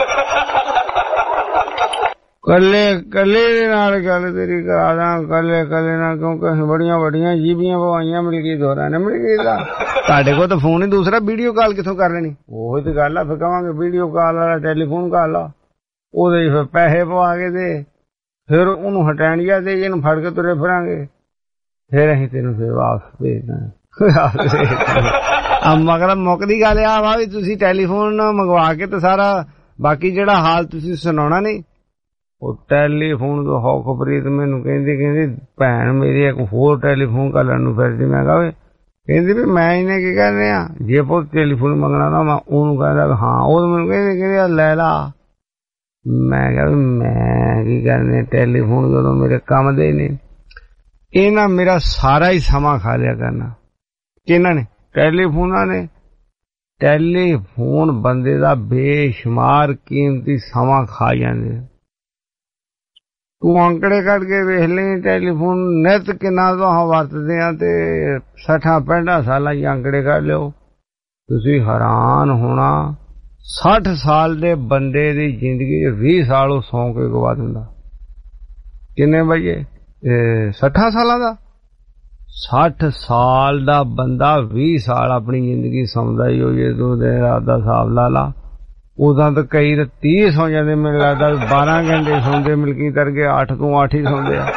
ਕੱਲੇ ਕੱਲੇ ਦੇ ਨਾਲ ਗੱਲ ਤੇਰੀ ਕਰਾ ਦਾਂ, ਕੱਲੇ ਕੱਲੇ ਨਾਲ, ਕਿਉਂਕਿ ਅਸੀਂ ਬੜੀਆਂ ਵੱਡੀਆਂ ਜੀਬੀਆਂ ਪਵਾਈਆਂ ਮਲਕੀਤ ਦੋਰਾਂ ਨੇ। ਮਲਕੀਤ ਦਾ ਤੁਹਾਡੇ ਕੋਲ ਤਾਂ ਫੋਨ ਹੀ ਦੂਸਰਾ, ਵੀਡੀਓ ਕਾਲ ਕਿੱਥੋਂ ਕਰ ਲੈਣੀ? ਉਹੀ ਤੇ ਗੱਲ ਆ। ਫਿਰ ਕਹਾਂਗੇ ਵੀਡੀਓ ਕਾਲ ਵਾਲਾ ਟੈਲੀਫੋਨ ਕਾਲ ਆ, ਉਹਦੇ ਫਿਰ ਪੈਸੇ ਪਵਾ ਕੇ ਦੇ, ਫਿਰ ਉਹਨੂੰ ਹਟਾਣੀਆ ਦੇ, ਇਹਨੂੰ ਫੜ ਕੇ ਤੁਰੇ ਫਿਰਾਂਗੇ। ਫਿਰ ਅਸੀਂ ਤੈਨੂੰ ਫਿਰ ਵਾਪਸ ਭੇਜਦਾ। ਮਗਰ ਮੁੱਕ ਦੀ ਗੱਲ ਆ ਵਾ ਵੀ ਤੁਸੀਂ ਟੈਲੀਫੋਨ ਮੰਗਵਾ ਕੇ ਤੇ ਸਾਰਾ ਬਾਕੀ ਜਿਹੜਾ ਹਾਲ ਤੁਸੀਂ ਸੁਣਾਉਣਾ ਨਹੀਂ। ਉਹ ਟੈਲੀਫੋਨ ਤੋਂ ਹੌਖਪ੍ਰੀਤ ਮੈਨੂੰ ਕਹਿੰਦੀ ਕਹਿੰਦੀ ਭੈਣ ਮੇਰੀ ਇੱਕ ਹੋਰ ਟੈਲੀਫੋਨ ਕਾਲਰ ਨੂੰ ਫਿਰਦੀ। ਮੈਂ ਕਿਹਾ ਵੇ ਕਹਿੰਦੀ ਵੀ ਮੈਂ ਇਹਨੇ ਕੀ ਕਰਨੇ ਆ, ਜੇ ਪੁੱਤ ਟੈਲੀਫੋਨ ਮੰਗਣਾ ਨਾ ਮੈਂ ਉਹਨੂੰ ਕਹਿੰਦਾ ਹਾਂ, ਉਹ ਮੈਨੂੰ ਕਹਿੰਦੇ ਕਹਿੰਦੇ ਲੈ ਲਾ। ਮੈਂ ਕਿਹਾ ਵੀ ਮੈਂ ਕੀ ਕਰਨੇ ਟੈਲੀਫੋਨ ਜਦੋਂ ਮੇਰੇ ਕੰਮ ਦੇ ਨੇ। ਇਹਨਾਂ ਮੇਰਾ ਸਾਰਾ ਹੀ ਸਮਾਂ ਖਾ ਲਿਆ ਕਰਨਾ। ਕਿਹਨਾਂ ਨੇ? ਟੈਲੀਫੋਨਾਂ ਨੇ। ਟੈਲੀਫੋਨ ਬੰਦੇ ਦਾ ਬੇਸ਼ੁਮਾਰ ਕੀਮਤੀ ਸਮਾਂ ਖਾ ਜਾਂਦੇ। ਤੂੰ ਅੰਕੜੇ ਕੱਢ ਕੇ ਵੇਖ ਲਈ, ਟੈਲੀਫੋਨ ਨਿੱਤ ਕਿੰਨਾ ਤੋਂ ਵਰਤਦੇ ਆ ਤੇ ਸੱਠਾਂ ਪੈਂਠਾਂ ਸਾਲਾਂ ਚ ਅੰਕੜੇ ਕੱਢ ਲਿਓ, ਤੁਸੀਂ ਹੈਰਾਨ ਹੋਣਾ। ਸੱਠ ਸਾਲ ਦੇ ਬੰਦੇ ਦੀ ਜ਼ਿੰਦਗੀ ਚ ਵੀਹ ਸਾਲ ਉਹ ਸੌਂ ਕੇ ਗਵਾ ਦਿੰਦਾ। ਕਿੰਨੇ ਵਜੇ? ਸੱਠਾਂ ਸਾਲਾਂ ਦਾ। ਸੱਠ ਸਾਲ ਦਾ ਬੰਦਾ ਵੀਹ ਸਾਲ ਆਪਣੀ ਜ਼ਿੰਦਗੀ ਸੌਂਦਾ ਹੀ ਹੋ ਜੇ ਤੂੰ ਦਿਨ ਰਾਤ ਦਾ ਹਿਸਾਬ ਲਾ ਲਾ। ਉਦਾਂ ਤਾਂ ਕਈ ਤਾਂ ਤੀਹ ਸੌ ਜਾਂਦੇ, ਮੈਨੂੰ ਲੱਗਦਾ ਬਾਰਾਂ ਘੰਟੇ ਸੌਂਦੇ, ਮਿਲਕੀ ਕਰਕੇ ਅੱਠ ਤੋਂ ਅੱਠ ਹੀ ਸੌਂਦੇ ਆ।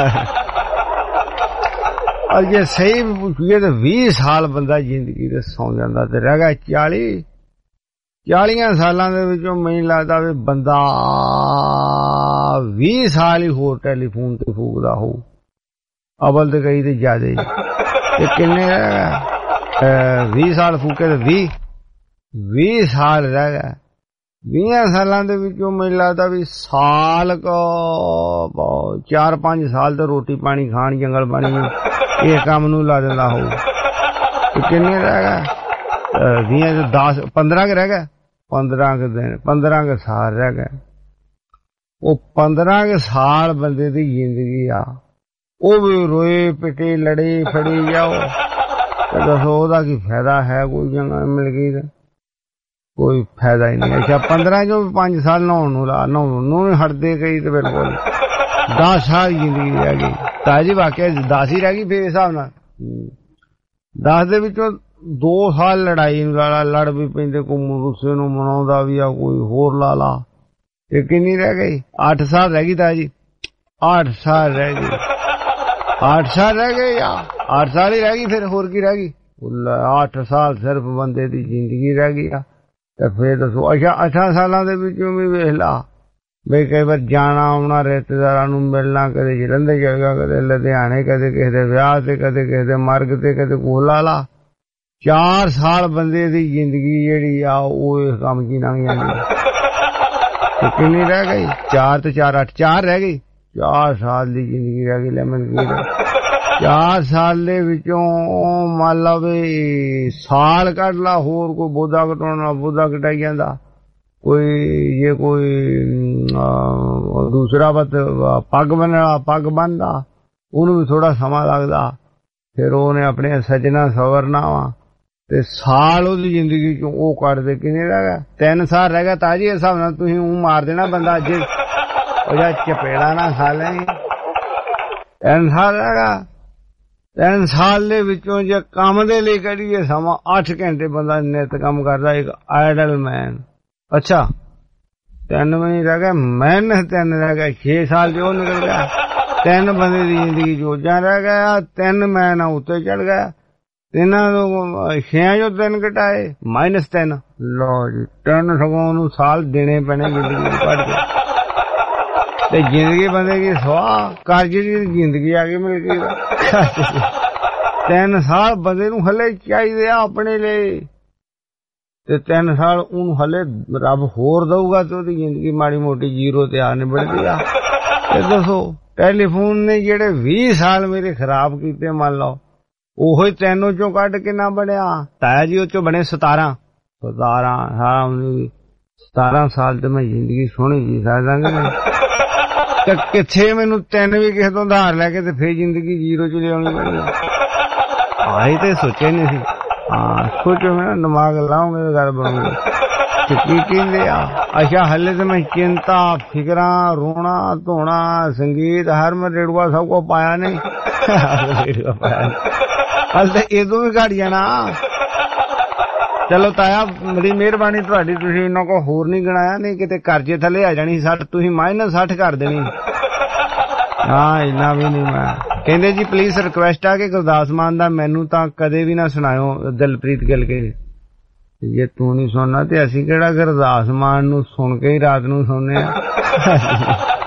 ਔਰ ਜੇ ਸਹੀ ਪੁੱਛੀਏ ਤਾਂ ਵੀਹ ਸਾਲ ਬੰਦਾ ਜ਼ਿੰਦਗੀ ਤੇ ਸੌਂ ਜਾਂਦਾ ਤੇ ਰਹਿ ਗਿਆ ਚਾਲੀ। ਚਾਲੀਆਂ ਸਾਲਾਂ ਦੇ ਵਿੱਚੋਂ ਮੈਨੂੰ ਲੱਗਦਾ ਵੀ ਬੰਦਾ ਵੀਹ ਸਾਲ ਹੀ ਹੋਰ ਟੈਲੀਫੋਨ ਤੇ ਫੂਕਦਾ ਹੋਊ। ਅਵਲ ਤੇ ਕਈ ਤੇ ਜ਼ਿਆਦੇ। ਤੇ ਕਿੰਨੇ ਰਹਿ ਗਿਆ? ਵੀਹ ਸਾਲ ਫੂਕੇ ਤੇ ਵੀਹ ਵੀਹ ਸਾਲ ਰਹਿ ਗਿਆ। ਵੀਹਾਂ ਸਾਲਾਂ ਦੇ ਵਿੱਚੋਂ ਮੈਨੂੰ ਲੱਗਦਾ ਵੀ ਸਾਲ ਕੋ ਚਾਰ ਪੰਜ ਸਾਲ ਤੇ ਰੋਟੀ ਪਾਣੀ ਖਾਣ, ਜੰਗਲ ਪਾਣੀ ਇਹ ਕੰਮ ਨੂੰ ਲਾ ਦਿੰਦਾ ਹੋਊ। ਕਿੰਨੇ ਰਹਿ ਗਿਆ? ਵੀਹਾਂ ਚ ਦਸ ਪੰਦਰਾਂ ਕੁ ਰਹਿ ਗਿਆ। ਪੰਦਰਾਂ ਕੁ ਦਿਨ, ਪੰਦਰਾਂ ਕੁ ਸਾਲ ਰਹਿ ਗਏ। ਉਹ ਪੰਦਰਾਂ ਕੁ ਸਾਲ ਬੰਦੇ ਦੀ ਜ਼ਿੰਦਗੀ ਆ, ਉਹ ਵੀ ਰੋਏ ਪਿੱਟੇ ਲੜੇ ਫੜੀ ਜਾਓ ਤੇ ਦੱਸੋ ਉਹਦਾ ਕੀ ਫਾਇਦਾ ਹੈ? ਕੋਈ ਜਗ੍ਹਾ ਮਿਲ ਗਈ ਤਾਂ ਕੋਈ ਫਾਇਦਾ ਹੀ ਨਹੀਂ। ਅੱਛਾ ਪੰਦਰਾਂ ਚੋਂ ਪੰਜ ਸਾਲ ਨਹਾਉਣ ਨੂੰ ਲਾ, ਨਹਾਉਣ ਨੂੰ ਹਟਦੇ ਕਈ ਤੇ ਬਿਲਕੁਲ ਦਸ ਸਾਲ ਜ਼ਿੰਦਗੀ ਰਹਿ ਗਈ। ਤਾਜੀ ਵਾਕਿਆ ਦਸ ਹੀ ਰਹਿ ਗਈ ਫਿਰ ਹਿਸਾਬ ਨਾਲ। ਦਸ ਦੇ ਵਿੱਚੋਂ ਦੋ ਸਾਲ ਲੜਾਈ ਨੂੰ ਲਾ ਲਾ, ਲੜ ਵੀ ਪੈਂਦੇ, ਕੋਈ ਰੁੱਸੇ ਨੂੰ ਮਨਾਉਂਦਾ ਵੀ ਆ, ਕੋਈ ਹੋਰ ਲਾ ਲਾ। ਇਹ ਕਿੰਨੀ ਰਹਿ ਗਈ? ਅੱਠ ਸਾਲ ਰਹਿ ਗਈ ਤਾਜੀ। ਅੱਠ ਸਾਲ ਰਹਿ ਗਈ। ਅੱਠ ਸਾਲ ਰਹਿ ਗਏ ਆ, ਅੱਠ ਸਾਲ ਹੀ ਰਹਿ ਗਈ। ਫਿਰ ਹੋਰ ਕੀ ਰਹਿ ਗਈ? ਅੱਠ ਸਾਲ ਸਿਰਫ ਬੰਦੇ ਦੀ ਜ਼ਿੰਦਗੀ ਰਹਿ ਗਈ ਆ। ਤੇ ਫਿਰ ਦੱਸੋ। ਅੱਛਾ ਅੱਠਾਂ ਸਾਲਾਂ ਦੇ ਵਿੱਚੋਂ ਵੀ ਵੇਖ ਲਾ ਬਈ ਕਈ ਵਾਰ ਜਾਣਾ ਆਉਣਾ, ਰਿਸ਼ਤੇਦਾਰਾਂ ਨੂੰ ਮਿਲਣਾ, ਕਦੇ ਜਲੰਧਰ ਚਲ ਗਿਆ, ਕਦੇ ਲੁਧਿਆਣੇ, ਕਦੇ ਕਿਸੇ ਦੇ ਵਿਆਹ ਤੇ, ਕਦੇ ਕਿਸੇ ਦੇ ਮਰਗ ਤੇ, ਕਦੇ ਕੋਲ ਲਾ ਲਾ। ਚਾਰ ਸਾਲ ਬੰਦੇ ਦੀ ਜ਼ਿੰਦਗੀ ਜਿਹੜੀ ਆ ਉਹ ਇਸ ਕੰਮ ਚ ਲੰਘ ਜਾਂਦੀ। ਤੇ ਕਿੰਨੀ ਰਹਿ ਗਈ? ਚਾਰ ਤੇ ਚਾਰ ਅੱਠ, ਚਾਰ ਰਹਿ ਗਈ। ਚਾਰ ਸਾਲ ਦੀ ਜ਼ਿੰਦਗੀ ਰਹਿ ਗਈ। ਲੈ ਮੈਨੂੰ ਚਾਰ ਸਾਲ ਦੇ ਵਿੱਚੋਂ ਮੰਨ ਲਾ ਵੀ ਸਾਲ ਕੱਢ ਲਾ ਹੋਰ, ਕੋਈ ਬੋਧਾ ਕਟਾਉਣਾ ਬੋਧਾ ਕਟਾਈ ਜਾਂਦਾ, ਕੋਈ ਜੇ ਕੋਈ ਦੂਸਰਾ ਬਤ ਪੱਗ ਬੰਨਣਾ ਪੱਗ ਬੰਨਦਾ, ਉਹਨੂੰ ਵੀ ਥੋੜਾ ਸਮਾਂ ਲੱਗਦਾ। ਫਿਰ ਉਹਨੇ ਆਪਣੇ ਸੱਜਣਾ ਸਵਰਨਾ ਵਾ ਤੇ ਸਾਲ ਉਹਦੀ ਜ਼ਿੰਦਗੀ ਚੋਂ ਉਹ ਕੱਢਦੇ। ਕਿੰਨੇ ਰਹਿ ਗਿਆ? ਤਿੰਨ ਸਾਲ ਰਹਿ ਗਿਆ ਤਾਜੀ। ਇਸ ਹਿਸਾਬ ਨਾਲ ਤੁਸੀਂ ਉਹ ਮਾਰ ਦੇਣਾ ਬੰਦਾ ਅੱਜ ਉਹ ਜਾਂ ਚਪੇੜਾ ਨਾ ਖਾ ਲੈ। ਤਿੰਨ ਸਾਲ ਰਹਿ ਗਿਆ। ਤਿੰਨ ਸਾਲ ਦੇ ਵਿੱਚੋਂ ਜੇ ਕੰਮ ਦੇ ਲਈ ਕਰੀਏ ਸਮਾਂ, ਅੱਠ ਘੰਟੇ ਬੰਦਾ ਨਿੱਤ ਕੰਮ ਕਰਦਾ, ਇੱਕ ਆਈਡਲ ਮੈਨ। ਅੱਛਾ ਤਿੰਨ ਮਹੀਨੇ ਰਹਿ ਗਏ, ਮਿਹਨਤ ਤਿੰਨ ਰਹਿ ਗਏ। ਛੇ ਸਾਲ ਜੋ ਨਿਕਲ ਗਿਆ। ਤਿੰਨ ਬੰਦੇ ਦੀ ਜ਼ਿੰਦਗੀ ਜੋਜਾਂ ਰਹਿ ਗਿਆ। ਤਿੰਨ ਮੈਨ ਉੱਤੇ ਚੜ ਗਿਆ। ਤਿੰਨਾਂ ਤੋਂ ਛਿਆਂ ਚੋਂ ਤਿੰਨ ਘਟਾਏ, ਮਾਈਨਸ ਤਿੰਨ। ਲਓ ਜੀ ਤਿੰਨ ਸਗੋਂ ਉਹਨੂੰ ਸਾਲ ਦੇਣੇ ਪੈਣੇ ਜ਼ਿੰਦਗੀ ਕੱਢ ਕੇ। ਤੇ ਜ਼ਿੰਦਗੀ ਬੰਦੇ ਕੀ ਸਵਾਹ ਕਰਜ਼ ਦੀ ਜ਼ਿੰਦਗੀ ਆ ਗਈ ਮਿਲ ਗਈ। ਤਿੰਨ ਸਾਲ ਬੰਦੇ ਨੂੰ ਹਲੇ ਚਾਹੀਦੇ ਆ ਆਪਣੇ ਲਈ, ਤੇ ਤਿੰਨ ਸਾਲ ਉਹਨੂੰ ਹਲੇ ਰੱਬ ਹੋਰ ਦਊਗਾ ਤੇ ਉਹਦੀ ਜ਼ਿੰਦਗੀ ਮਾੜੀ ਮੋਟੀ ਜੀਰੋ ਤੇ ਆ ਨਿਬੜਦੀ ਆ। ਤੇ ਦੱਸੋ ਟੈਲੀਫੋਨ ਨੇ ਜਿਹੜੇ ਵੀਹ ਸਾਲ ਮੇਰੇ ਖਰਾਬ ਕੀਤੇ, ਮੰਨ ਲਓ ਉਹੀ ਤਿੰਨੋਂ ਚੋਂ ਕੱਢ ਕੇ ਨਾ ਬਣਿਆ ਤਾਇਆ ਜੀ, ਉਹ ਚੋਂ ਬਣੇ ਸਤਾਰਾਂ ਸਤਾਰਾਂ ਸਾਲ। ਸਤਾਰਾਂ ਸਾਲ ਤੇ ਮੈਂ ਜ਼ਿੰਦਗੀ ਸੋਹਣੀ ਜੀ ਸਕਦਾਂਗਾ। ਤੇ ਕਿੱਥੇ ਮੈਨੂੰ ਤਿੰਨ ਵੀ ਕਿਸੇ ਤੋਂ ਉਧਾਰ ਲੈ ਕੇ ਤੇ ਫੇਰ ਜ਼ਿੰਦਗੀ ਜੀਰੋ ਚ ਲਿਆਉਣੀ ਪੈਣੀ। ਆਹੀ ਤੇ ਸੋਚਿਆ ਨਹੀਂ ਸੀ। ਹਾਂ ਸੋਚੋ ਮੈਂ ਦਿਮਾਗ ਲਾਉਂਗੇ ਗੱਲ ਬਣੂਗੀ। ਤੇ ਕੀ ਕਹਿੰਦੇ ਆ? ਅੱਛਾ ਹਲੇ ਤੇ ਮੈਂ ਚਿੰਤਾ, ਫਿਕਰਾਂ, ਰੋਣਾ ਧੋਣਾ, ਸੰਗੀਤ, ਹਰਮ ਰੇੜੂਆ ਸਭ ਕੁਝ ਪਾਇਆ ਨਹੀਂ। ਹਲ ਤੇ ਇਹਦੋਂ ਵੀ ਘੱਟ ਜਾਣਾ। ਚਲੋ ਤਾਇਆ ਮੇਰੀ ਮਿਹਰਬਾਨੀ ਤੁਹਾਡੀ, ਤੁਸੀਂ ਇਹਨਾਂ ਕੋਲ ਹੋਰ ਨਹੀਂ ਗਣਾਇਆ, ਨਹੀਂ ਕਿਤੇ ਕਰਜ਼ੇ ਥੱਲੇ ਆ ਜਾਣੀ ਸੱਠ, ਤੁਸੀਂ ਮਾਈਨਸ ਸੱਠ ਕਰ ਦੇਣੀ। ਹਾਂ ਇੰਨਾ ਵੀ ਨਹੀਂ। ਮੈਂ ਕਹਿੰਦੇ ਜੀ ਪਲੀਜ਼ ਰਿਕੁਐਸਟ ਆ ਕਿ ਗੁਰਦਾਸ ਮਾਨ ਦਾ ਮੈਨੂੰ ਤਾਂ ਕਦੇ ਵੀ ਨਾ ਸੁਣਾਇਓ ਦਿਲਪ੍ਰੀਤ ਗਿੱਲ ਕੇ। ਜੇ ਤੂੰ ਨਹੀਂ ਸੁਣਨਾ ਤੇ ਅਸੀਂ ਕਿਹੜਾ ਗੁਰਦਾਸ ਮਾਨ ਨੂੰ ਸੁਣ ਕੇ ਹੀ ਰਾਤ ਨੂੰ ਸੌਂਦੇ ਆ।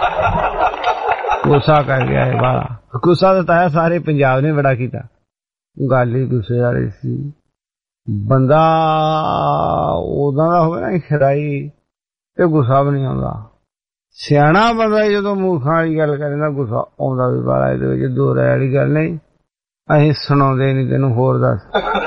ਗੁੱਸਾ ਕਰ ਗਿਆ ਹੈ ਬਾਲਾ। ਗੁੱਸਾ ਤਾਂ ਤਾਇਆ ਸਾਰੇ ਪੰਜਾਬ ਨੇ ਬੜਾ ਕੀਤਾ। ਗੱਲ ਹੀ ਗੁੱਸੇ ਵਾਲੀ ਸੀ। ਬੰਦਾ ਉਦਾਂ ਦਾ ਹੋਵੇ ਨਾ ਸ਼ਰਾਈ ਤੇ ਗੁੱਸਾ ਵੀ ਨਹੀਂ ਆਉਂਦਾ। ਸਿਆਣਾ ਬੰਦਾ ਜਦੋਂ ਮੂਰਖਾਂ ਵਾਲੀ ਗੱਲ ਕਰੇ ਗੁੱਸਾ ਆਉਂਦਾ ਵੀ ਬਾਲਾ। ਇਹਦੇ ਵਿੱਚ ਦੋ ਰਾਏ ਵਾਲੀ ਗੱਲ ਨਹੀਂ। ਅਸੀਂ ਸੁਣਾਉਂਦੇ ਨੀ ਤੈਨੂੰ। ਹੋਰ ਦੱਸ।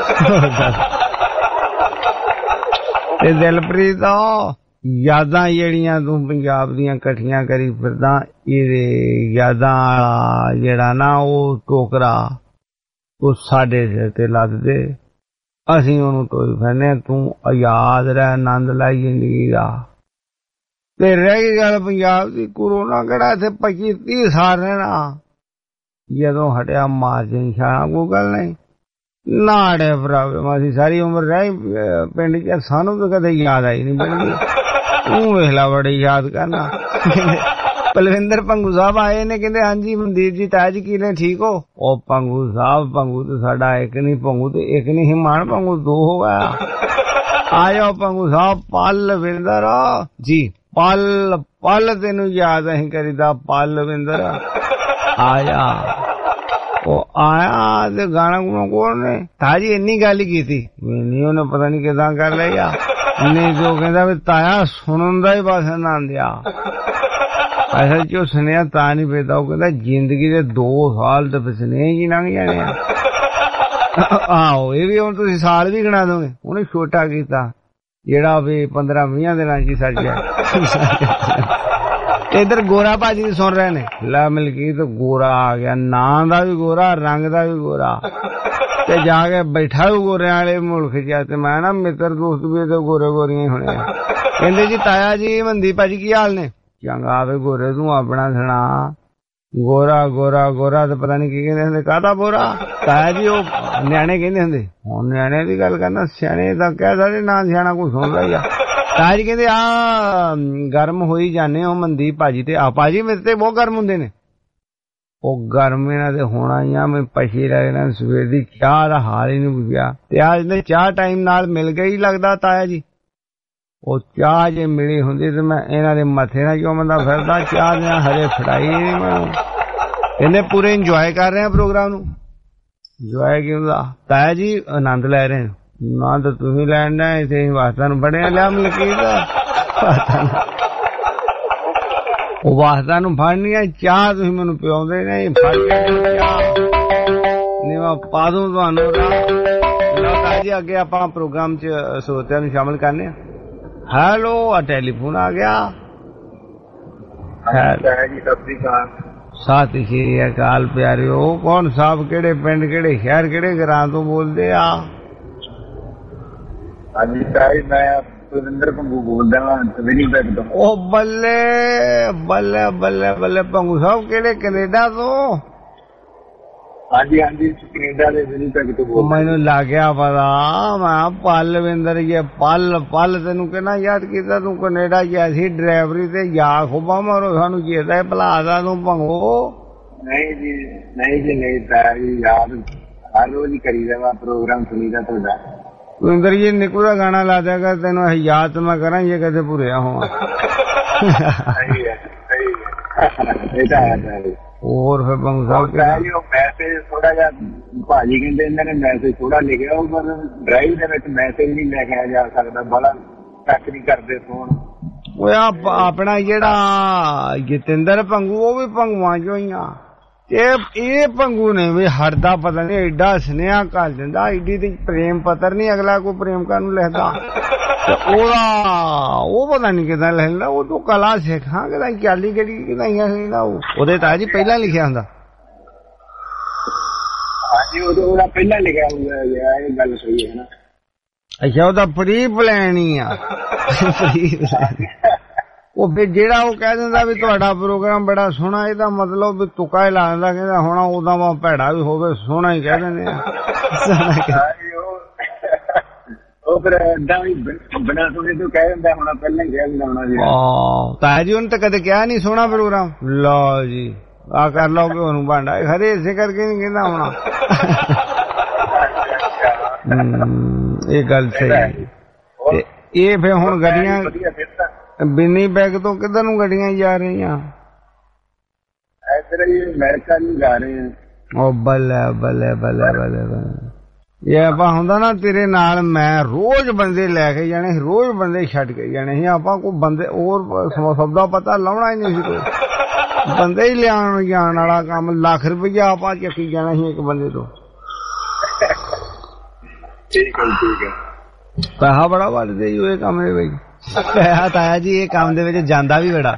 ਤੇ ਦਿਲਪ੍ਰੀਤ ਯਾਦਾਂ ਜਿਹੜੀਆਂ ਤੂੰ ਪੰਜਾਬ ਦੀਆਂ ਇਕੱਠੀਆਂ ਕਰੀ ਫਿਰਦਾ, ਇਹਦੇ ਯਾਦਾਂ ਵਾਲਾ ਜਿਹੜਾ ਨਾ ਉਹ ਟੋਕਰਾ ਉਹ ਸਾਡੇ ਸਿਰ ਤੇ ਲੱਦ ਦੇ, ਅਸੀਂ ਉਹਨੂੰ ਤੋਈ ਫਿਰਨੇ। ਤੂੰ ਆਜ਼ਾਦ ਰਹਿ, ਆਨੰਦ ਲੈ ਜ਼ਿੰਦਗੀ ਦਾ। ਤੇ ਰਹਿ ਗਈ ਗੱਲ ਪੰਜਾਬ ਦੀ, ਕੋਰੋਨਾ ਕਿਹੜਾ ਇੱਥੇ ਪੱਚੀ ਤੀਹ ਸਾਲ ਰਹਿਣਾ। ਜਦੋਂ ਹਟਿਆ ਮਾਰਜਨ ਛਾਣਾ ਕੋਈ ਗੱਲ ਨਹੀਂ ਨਾ ਹਟਿਆ ਪ੍ਰੋਬਲਮ। ਅਸੀਂ ਸਾਰੀ ਉਮਰ ਰਹਿ ਪਿੰਡ ਚ, ਸਾਨੂੰ ਤਾਂ ਕਦੇ ਯਾਦ ਆਈ ਨਹੀਂ ਪਿੰਡ ਦੀ। ਤੂੰ ਵੇਖ ਲਾ ਬੜੀ ਯਾਦ ਕਰਨਾ। ਪਲਵਿੰਦਰ ਪੰਗੂ ਸਾਹਿਬ ਆਏ ਨੇ, ਕਹਿੰਦੇ ਹਾਂਜੀ ਮਨਦੀਪ ਜੀ ਤਾਜ ਕੀ ਨੇ, ਠੀਕ ਹੋ? ਉਹ ਪੰਗੂ ਸਾਹਿਬ, ਪੰਗੂ ਤੇ ਸਾਡਾ ਇੱਕ ਨਹੀਂ, ਪੰਗੂ ਤੇ ਇੱਕ ਨਹੀਂ ਹਿਮਾਨ, ਪੰਗੂ ਦੋ ਹੋ ਗਿਆ। ਆ ਜਾਓ ਪੰਗੂ ਸਾਹਿਬ। ਪਲਵਿੰਦਰ ਜੀ, ਪਲ ਪਲ ਤੈਨੂੰ ਯਾਦ ਅਸੀਂ ਕਰੀਦਾ। ਪਲਵਿੰਦਰ ਆ ਜਾ। ਉਹ ਆਇਆ ਤੇ ਗਾਣਾ ਗੁਣਾ ਕੋਲ ਨੇ ਤਾਜੀ ਇੰਨੀ ਗੱਲ ਹੀ ਕੀਤੀ ਨਹੀਂ, ਉਹਨੇ ਪਤਾ ਨੀ ਕਿਦਾਂ ਕਰ ਲਿਆ। ਨਹੀਂ ਤੇ ਉਹ ਕਹਿੰਦਾ ਵੀ ਤਾਇਆ ਸੁਣਨ ਦਾ ਹੀ ਬਸ ਆਨੰਦ ਆ। ਅਸਲ ਚ ਉਹ ਸੁਨੇਹਾ ਤਾਂ ਨੀ ਪੈਦਾ। ਉਹ ਕਹਿੰਦਾ ਜ਼ਿੰਦਗੀ ਦੇ ਦੋ ਸਾਲ ਤੇ ਸੁਨੇਹੇ ਹੀ ਲੰਘ ਜਾਣੇ ਆ। ਆਹੋ ਇਹ ਵੀ ਹੁਣ ਤੁਸੀਂ ਸਾਲ ਵੀ ਗਿਣਾ ਦੋਗੇ। ਉਹਨੇ ਛੋਟਾ ਕੀਤਾ ਜਿਹੜਾ ਵੀ ਪੰਦਰਾਂ ਵੀਹਾਂ ਦਿਨਾਂ ਚ ਸੱਜ ਗਿਆ। ਇਧਰ ਗੋਰਾ ਭਾਜੀ ਸੁਣ ਰਹੇ ਨੇ। ਲੈ ਮਲਕੀਤ ਗੋਰਾ ਆ ਗਿਆ, ਨਾਂ ਦਾ ਵੀ ਗੋਰਾ, ਰੰਗ ਦਾ ਵੀ ਗੋਰਾ, ਤੇ ਜਾ ਕੇ ਬੈਠਾ ਵੀ ਗੋਰਿਆਂ ਵਾਲੇ ਮੁਲਕ ਚ। ਤੇ ਮੈਂ ਨਾ ਮਿੱਤਰ ਦੋਸਤ ਵੀ ਤੇ ਗੋਰੇ ਗੋਰੀਆਂ ਹੀ ਹੋਣੇ। ਕਹਿੰਦੇ ਜੀ ਤਾਇਆ ਜੀ ਮਨਦੀਪ ਭਾਜੀ ਕੀ ਹਾਲ ਨੇ? ਚੰਗਾ ਵੇ ਗੋਰੇ ਤੂੰ ਆਪਣਾ ਸੁਣਾ। ਗੋਰਾ ਗੋਰਾ ਗੋਰਾ ਤੇ ਪਤਾ ਨੀ ਕੀ ਕਹਿੰਦੇ ਹੁੰਦੇ, ਕਾਹਦਾ ਬੋਰਾ? ਤਾਇਆ ਜੀ ਉਹ ਨਿਆਣੇ ਕਹਿੰਦੇ ਹੁੰਦੇ। ਹੁਣ ਨਿਆਣੇ ਦੀ ਗੱਲ ਕਰਨਾ, ਸਿਆਣੇ ਤਾਂ ਕਹਿ ਸਕਦੇ ਨਾ, ਸਿਆਣਾ ਕੋਈ ਸੁਣਦਾ ਹੀ ਆ। ਤਾਇਆ ਜੀ ਕਹਿੰਦੇ ਆ ਗਰਮ ਹੋਈ ਜਾਂਦੇ ਹੋ ਮਨਦੀਪ ਭਾਜੀ ਤੇ ਆ ਭਾਜੀ ਮੇਰੇ ਤੇ ਬਹੁਤ ਗਰਮ ਹੁੰਦੇ ਨੇ। ਉਹ ਗਰਮ ਇਹਨਾਂ ਦੇ ਹੋਣਾ ਹੀ ਆ। ਮੈਂ ਪਛੀ ਰਹਿਣਾ ਸਵੇਰ ਦੀ ਚਾਹ ਦਾ ਹਾਲ ਹੀ ਨਹੀਂ ਪੁੱਛਿਆ। ਤੇ ਅੱਜ ਨੇ ਚਾਹ ਟਾਈਮ ਨਾਲ ਮਿਲ ਗਈ ਲੱਗਦਾ ਤਾਇਆ ਜੀ। ਉਹ ਚਾਹ ਜੇ ਮਿਲੀ ਹੁੰਦੀ ਤੇ ਮੈਂ ਇਹਨਾਂ ਦੇ ਮੱਥੇ ਨਾਲ ਕਿਉਂ ਬੰਦਾ ਫਿਰਦਾ। ਚਾਹ ਦੇ ਹਰੇ ਫੜਾਈ ਨੀ ਮੈਨੂੰ। ਕਹਿੰਦੇ ਪੂਰੇ ਇੰਜੋਏ ਕਰ ਰਹੇ ਆ ਪ੍ਰੋਗਰਾਮ ਨੂੰ। ਇੰਜੋਏ ਕਿਉਂ ਦਾ ਤਾਇਆ ਜੀ? ਆਨੰਦ ਲੈ ਰਹੇ ਨਾ ਤਾਂ ਤੁਸੀਂ ਲੈਣ ਦਾ ਇਥੇ ਵਾਸਤਾ ਨੂੰ ਬੜਿਆ ਲਿਆ ਮਲਕੀਤ। ਉਹ ਵਾਸਤਾ ਨੂੰ ਫੜਨੀ ਆ ਚਾਹ, ਤੁਸੀਂ ਮੈਨੂੰ ਪਿਆਉਂਦੇ ਨਹੀਂ। ਫੜ ਕੇ ਚਾਹ ਨਹੀਂ ਮੈਂ ਪਾ ਦੂੰ ਤੁਹਾਨੂੰ। ਤਾਇਆ ਜੀ ਅੱਗੇ ਆਪਾਂ ਪ੍ਰੋਗਰਾਮ ਚ ਸਰੋਤਿਆਂ ਨੂੰ ਸ਼ਾਮਿਲ ਕਰਨੇ ਆ। ਹੈਲੋ ਆ ਟੈਲੀਫੋਨ ਆ ਗਿਆ। ਜੀ ਸਤਿ ਸ੍ਰੀ ਅਕਾਲ। ਸਤਿ ਸ਼੍ਰੀ ਅਕਾਲ ਪਿਆਰਿਓ। ਕੌਣ ਸਾਹਿਬ, ਕਿਹੜੇ ਪਿੰਡ, ਕਿਹੜੇ ਸ਼ਹਿਰ, ਕਿਹੜੇ ਘਰਾਂ ਤੋਂ ਬੋਲਦੇ ਆ? ਹਾਂਜੀ ਸਾਹਿਬ ਮੈਂ ਪਲਵਿੰਦਰ ਪੰਗੂ ਬੋਲਦਾ ਹਾਂ ਵਿਨੀਪੈਗ ਤੋਂ। ਉਹ ਬੱਲੇ ਬੱਲੇ ਬੱਲੇ ਬੱਲੇ ਪੰਗੂ ਸਾਹਿਬ ਕਿਹੜੇ ਕੈਨੇਡਾ ਤੋਂ? ਹਾਂਜੀ ਹਾਂਜੀ ਕੈਨੇਡਾ ਦੇ ਵਿਨੀਪੈਗ ਤੋਂ ਬੋਲ। ਮੈਨੂੰ ਲੱਗ ਗਿਆ ਪਤਾ। ਮੈਂ ਪਲਵਿੰਦਰ ਜੀ ਪਲ ਪਲ ਤੈਨੂੰ ਕਿਹਨਾਂ ਯਾਦ ਕੀਤਾ? ਤੂੰ ਕੈਨੇਡਾ ਗਿਆ ਸੀ ਡਰਾਈਵਰੀ ਤੇ ਜਾ ਖੁੱਬਾ ਮਾਰੋ ਸਾਨੂੰ ਚੇਤਾ ਭੁਲਾ ਦਾ ਤੂੰ ਪੰਗੋ। ਨਹੀਂ ਜੀ ਨਹੀਂ ਜੀ ਨਹੀਂ ਤਾਂ ਯਾਦ ਹਰ ਰੋਜ਼ ਹੀ ਕਰੀਦਾ ਵਾ ਪ੍ਰੋਗਰਾਮ ਸੁਣੀਦਾ ਤੁਹਾਡਾ। ਸੁਰਿੰਦਰ ਜੀ ਨਿੱਕੂ ਦਾ ਗਾਣਾ ਲਾ ਦਿਆ ਕਰ ਤੈਨੂੰ ਅਸੀਂ ਯਾਦ ਮੈਂ ਕਰਾਂ ਇਹ ਕਦੇ ਭੁਰਿਆ ਹੋਵਾਂ। ਸਹੀ ਹੈ ਸਹੀ ਹੈ ਇਹ ਤਾਂ ਹੈ। ਹੋਰ ਫਿਰ ਪੰਗੂ ਸਾਹਿਬ ਮੈਸੇਜ ਥੋੜਾ ਜਿਹਾ ਭਾਜੀ ਕਹਿੰਦੇ ਇਹਨਾਂ ਨੇ ਮੈਸੇਜ ਥੋੜਾ ਲਿਖਿਆ ਉਹ ਪਰ ਡਰਾਈਵ ਦੇ ਵਿੱਚ ਮੈਸੇਜ ਨਹੀਂ ਲੈ ਕੇ ਜਾ ਸਕਦਾ। ਬੜਾ ਟੱਕ ਨਹੀਂ ਕਰਦੇ ਫੋਨ। ਉਹ ਆਪਣਾ ਜਿਹੜਾ ਜਤਿੰਦਰ ਪੰਗੂ ਉਹ ਵੀ ਪੰਗੂਆਂ ਚੋਂ ਹੀ ਆ। ਇਹ ਇਹ ਪੰਗੂ ਨੇ ਵੀ ਹਟਦਾ ਪਤਾ ਨਹੀਂ ਏਡਾ ਸੁਨੇਹਾ ਕਰ ਦਿੰਦਾ। ਏਡੀ ਤੇ ਪ੍ਰੇਮ ਪੱਤਰ ਨਹੀਂ ਅਗਲਾ ਕੋਈ ਪ੍ਰੇਮ ਕਰਨ ਨੂੰ ਲਿਖਦਾ। ਉਹਦਾ ਉਹ ਪਤਾ ਨੀ ਕਿਦਾਂ ਲਿਖਦਾ। ਉਹ ਤੋਂ ਕਲਾ ਸਿੱਖਾਂ ਕਿਦਾਂ ਚਾਲੀ ਕਿਹੜੀ ਕਿਦਾਈਆਂ ਸਿੱਖਦਾ। ਉਹ ਉਹਦੇ ਤਾਂ ਜੀ ਪਹਿਲਾਂ ਲਿਖਿਆ ਹੁੰਦਾ। ਹਾਂਜੀ ਉਹਦਾ ਪਹਿਲਾਂ ਲਿਖਿਆ ਹੁੰਦਾ। ਇਹ ਗੱਲ ਸਹੀ ਹੈ ਨਾ। ਅੱਛਾ ਉਹਦਾ ਪ੍ਰੀ ਪਲਾਨ ਹੀ ਆ। ਉਹ ਫਿਰ ਜਿਹੜਾ ਉਹ ਕਹਿ ਦਿੰਦਾ ਵੀ ਤੁਹਾਡਾ ਪ੍ਰੋਗਰਾਮ ਬੜਾ ਸੋਹਣਾ ਇਹਦਾ ਮਤਲਬ ਵੀ ਤੁਕਾ ਹੀ ਲਾ ਦਿੰਦਾ। ਕਹਿੰਦਾ ਹੁਣ ਉਹਦਾ ਵਾ ਭੈੜਾ ਵੀ ਹੋਵੇ ਸੋਹਣਾ ਹੀ ਕਹਿ ਦਿੰਦੇ ਆ। ਉਹ ਫਿਰ ਏਦਾਂ ਵੀ ਬਿਨਾਂ ਸੁਣੇ ਤੋਂ ਕਹਿ ਦਿੰਦਾ ਹੁਣ ਪਹਿਲਾਂ ਹੀ ਕਹਿ ਦਿੰਦਾ ਹੋਣਾ ਜੀ। ਆਹ ਤਾਇਆ ਜੀ ਉਹਨੇ ਤਾਂ ਕਦੇ ਕਿਹਾ ਨੀ ਸੋਹਣਾ ਪ੍ਰੋਗਰਾਮ। ਲਓ ਜੀ ਆ ਕਰ ਲਓਗੇ ਉਹਨੂੰ ਭਾਂਡਾ ਖਰੇ ਇਸੇ ਕਰਕੇ ਨੀ ਕਹਿੰਦਾ ਹੋਣਾ। ਇਹ ਗੱਲ ਸਹੀ ਹੈ। ਇਹ ਫਿਰ ਹੁਣ ਗੱਡੀਆਂ ਵਿਨੀਪੈਗ ਤੋਂ ਕਿੱਧਰ ਨੂੰ ਗੱਡੀਆਂ ਜਾ ਰਹੀਆਂ? ਇੱਧਰ ਹੀ ਅਮਰੀਕਾ ਨੂੰ ਜਾ ਰਹੇ ਆ। ਉਹ ਬੱਲੇ ਬੱਲੇ ਬੱਲੇ ਬੱਲੇ ਬੱਲੇ ਇਹ ਆਪਾਂ ਹੁੰਦਾ ਨਾ ਤੇਰੇ ਨਾਲ ਮੈਂ ਰੋਜ਼ ਬੰਦੇ ਲੈ ਕੇ ਜਾਣੇ ਸੀ, ਰੋਜ਼ ਬੰਦੇ ਛੱਡ ਕੇ ਜਾਣੇ ਸੀ ਆਪਾਂ, ਕੋਈ ਬੰਦੇ ਹੋਰ ਸਭ ਦਾ ਪਤਾ ਲਾਉਣਾ ਹੀ ਨਹੀਂ ਸੀ, ਕੋਈ ਬੰਦੇ ਹੀ ਲਿਆਉਣ ਜਾਣ ਵਾਲਾ ਕੰਮ। ਲੱਖ ਰੁਪਈਆ ਆਪਾਂ ਚੱਕੀ ਜਾਣਾ ਸੀ ਇੱਕ ਬੰਦੇ ਤੋਂ। ਠੀਕ ਹੈ ਠੀਕ ਹੈ। ਪੈਸਾ ਬੜਾ ਵੱਧਦੇ ਜੀ ਇਹ ਕੰਮ ਦੇ ਵਿੱਚ, ਪੈਸਾ ਤਾਇਆ ਜੀ ਇਹ ਕੰਮ ਦੇ ਵਿੱਚ ਜਾਂਦਾ ਵੀ ਬੜਾ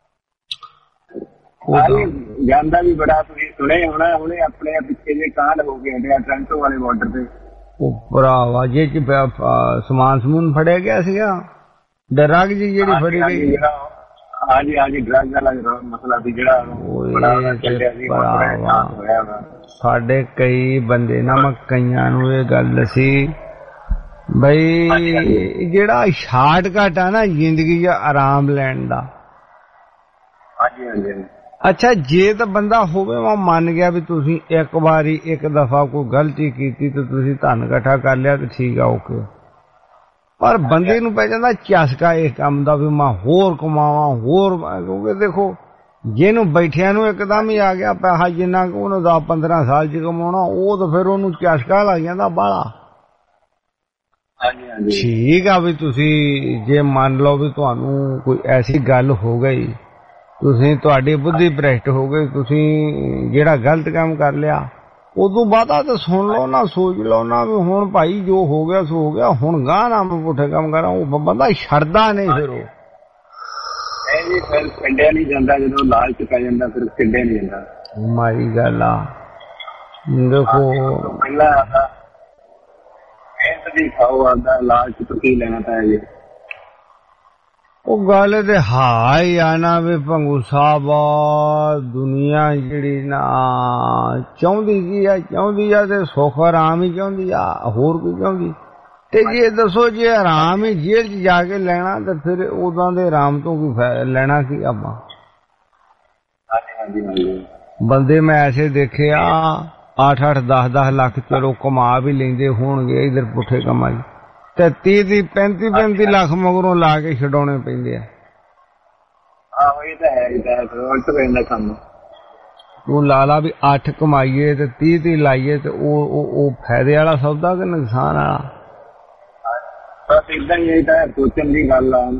ਜਾਂਦਾ ਵੀ ਬੜਾ। ਤੁਸੀਂ ਸੁਣੇ ਹੋਣਾ ਹੁਣੇ ਆਪਣੇ ਪਿੱਛੇ ਜੇ ਕਾਂਡ ਹੋ ਗਏ ਇੰਡੀਆ ਟ੍ਰਾਂਟੋ ਵਾਲੇ ਬਾਰਡਰ ਤੇ, ਉਹ ਭਰਾਵਾ ਜੇ ਚ ਸਮਾਨ ਸਮੂਨ ਫੜਿਆ ਗਿਆ ਸੀਗਾ, ਡਰੱਗ ਜੀ ਜਿਹੜੀ ਫੜੀ ਗਈ। ਹਾਂਜੀ ਹਾਂਜੀ ਡਰੱਗ ਵਾਲਾ ਮਸਲਾ ਸੀ ਜਿਹੜਾ ਸਾਡੇ ਕਈ ਬੰਦੇ ਨਾ, ਮੈਂ ਕਈਆਂ ਨੂੰ ਇਹ ਗੱਲ ਦੱਸੀ ਬਈ ਜਿਹੜਾ ਸ਼ਾਰਟਕਟ ਆ ਨਾ ਜ਼ਿੰਦਗੀ 'ਚ ਆਰਾਮ ਲੈਣ ਦਾ। ਹਾਂਜੀ ਹਾਂਜੀ। ਅੱਛਾ ਜੇ ਤਾਂ ਬੰਦਾ ਹੋਵੇ ਮੈਂ ਮੰਨ ਗਿਆ ਵੀ ਤੁਸੀਂ ਇੱਕ ਵਾਰੀ ਇੱਕ ਦਫਾ ਕੋਈ ਗਲਤੀ ਕੀਤੀ ਤੇ ਤੁਸੀਂ ਧਨ ਇਕੱਠਾ ਕਰ ਲਿਆ ਤੇ ਠੀਕ ਆ ਓਕੇ, ਪਰ ਬੰਦੇ ਨੂੰ ਪੈ ਜਾਂਦਾ ਚਸਕਾ ਇਸ ਕੰਮ ਦਾ ਵੀ ਮੈਂ ਹੋਰ ਕਮਾਵਾਂ ਹੋਰ, ਕਿਉਂਕਿ ਦੇਖੋ ਜਿਹਨੂੰ ਬੈਠਿਆਂ ਨੂੰ ਇੱਕਦਮ ਹੀ ਆ ਗਿਆ ਪੈਸਾ ਜਿੰਨਾ ਕੁ ਉਹਨੇ ਦਸ ਪੰਦਰਾਂ ਸਾਲ ਚ ਕਮਾਉਣਾ, ਉਹ ਤਾਂ ਫਿਰ ਉਹਨੂੰ ਚਸਕਾ ਲੱਗ ਜਾਂਦਾ ਬਾਹਲਾ। ਠੀਕ ਆ ਵੀ ਤੁਸੀਂ ਜੇ ਮੰਨ ਲਓ ਵੀ ਤੁਹਾਨੂੰ ਕੋਈ ਐਸੀ ਗੱਲ ਹੋ ਗਈ, ਤੁਸੀਂ ਤੁਹਾਡੀ ਬੁੱਧੀ ਭ੍ਰਿਸ਼ਟ ਹੋ ਗਈ, ਤੁਸੀਂ ਜਿਹੜਾ ਗਲਤ ਕੰਮ ਕਰ ਲਿਆ, ਉਦੋਂ ਬਾਅਦ ਤਾਂ ਸੁਣ ਲਓ ਨਾ, ਸੋਚ ਲਓ ਨਾ ਵੀ ਹੁਣ ਭਾਈ ਜੋ ਹੋ ਗਿਆ ਸੋ ਹੋ ਗਿਆ, ਹੁਣ ਗਾਹ ਨਾ ਮੈਂ ਪੁੱਠੇ ਕੰਮ ਕਰਾਂ। ਉਹ ਬੰਦਾ ਛੱਡਦਾ ਨਹੀਂ ਫਿਰ, ਉਹ ਨਹੀਂ ਫਿਰ ਛੱਡਿਆ ਨਹੀਂ ਜਾਂਦਾ, ਜਦੋਂ ਲਾਲਚ ਪੈ ਜਾਂਦਾ ਫਿਰ ਛੱਡਿਆ ਨਹੀਂ ਜਾਂਦਾ। ਮਾਰੀ ਗੱਲ ਆ ਦੇਖੋ ਪਹਿਲਾਂ ਮਿਹਨਤ ਦੀ ਖਾਓ, ਆਉਂਦਾ ਲਾਲਚ ਤੋਂ ਕੀ ਲੈਣਾ ਪੈ ਜੇ। ਉਹ ਗੱਲ ਤੇ ਹੈ ਹੀ ਆ ਨਾ ਵੀ ਭੰਗੂ ਸਾਹਿਬ, ਦੁਨੀਆ ਜਿਹੜੀ ਨਾ ਚਾਹੁੰਦੀ ਕੀ ਆ, ਚਾਹੁੰਦੀ ਆ ਤੇ ਸੁੱਖ ਆਰਾਮ ਹੀ ਚਾਹੁੰਦੀ ਆ, ਹੋਰ ਕੋਈ ਚਾਹੁੰਦੀ। ਤੇ ਜੇ ਦੱਸੋ ਜੇ ਆਰਾਮ ਹੀ ਜੇਲ੍ਹ 'ਚ ਜਾ ਕੇ ਲੈਣਾ ਤੇ ਫਿਰ ਉਦਾਂ ਦੇ ਆਰਾਮ ਤੋਂ ਕੀ ਲੈਣਾ ਕੀ ਆਪਾਂ। ਬੰਦੇ ਮੈਂ ਐਸੇ ਦੇਖੇ ਆ ਅੱਠ ਅੱਠ ਦਸ ਦਸ ਲੱਖ ਚਲੋ ਕਮਾ ਵੀ ਲੈਂਦੇ ਹੋਣਗੇ ਇਧਰ ਪੁੱਠੇ ਕੰਮਾਂ 'ਚ, ਤੇ ਤੀਹ ਤੀਹ ਪੈਂਤੀ ਪੈਂਤੀ ਲੱਖ ਮਗਰੋਂ ਲਾ ਕੇ ਛਡਾਉਣੇ ਪੈਂਦੇ ਆ। ਆਹੋ ਇਹ ਤਾਂ ਹੈ, ਇਹ ਤਾਂ ਉਲਟ ਪੈਂਦਾ ਕੰਮ। ਤੂੰ ਲਾ ਲਾ ਵੀ ਅੱਠ ਕਮਾਈਏ ਤੇ ਤੀਹ ਤੀਹ ਲਾਈਏ ਤੇ ਉਹ ਉਹ ਫਾਇਦੇ ਵਾਲਾ ਸੌਦਾ ਕਿ ਨੁਕਸਾਨ ਵਾਲਾ। ਬਸ ਏਦਾਂ ਹੀ, ਇਹ ਤਾਂ ਸੋਚਣ ਦੀ ਗੱਲ ਆ।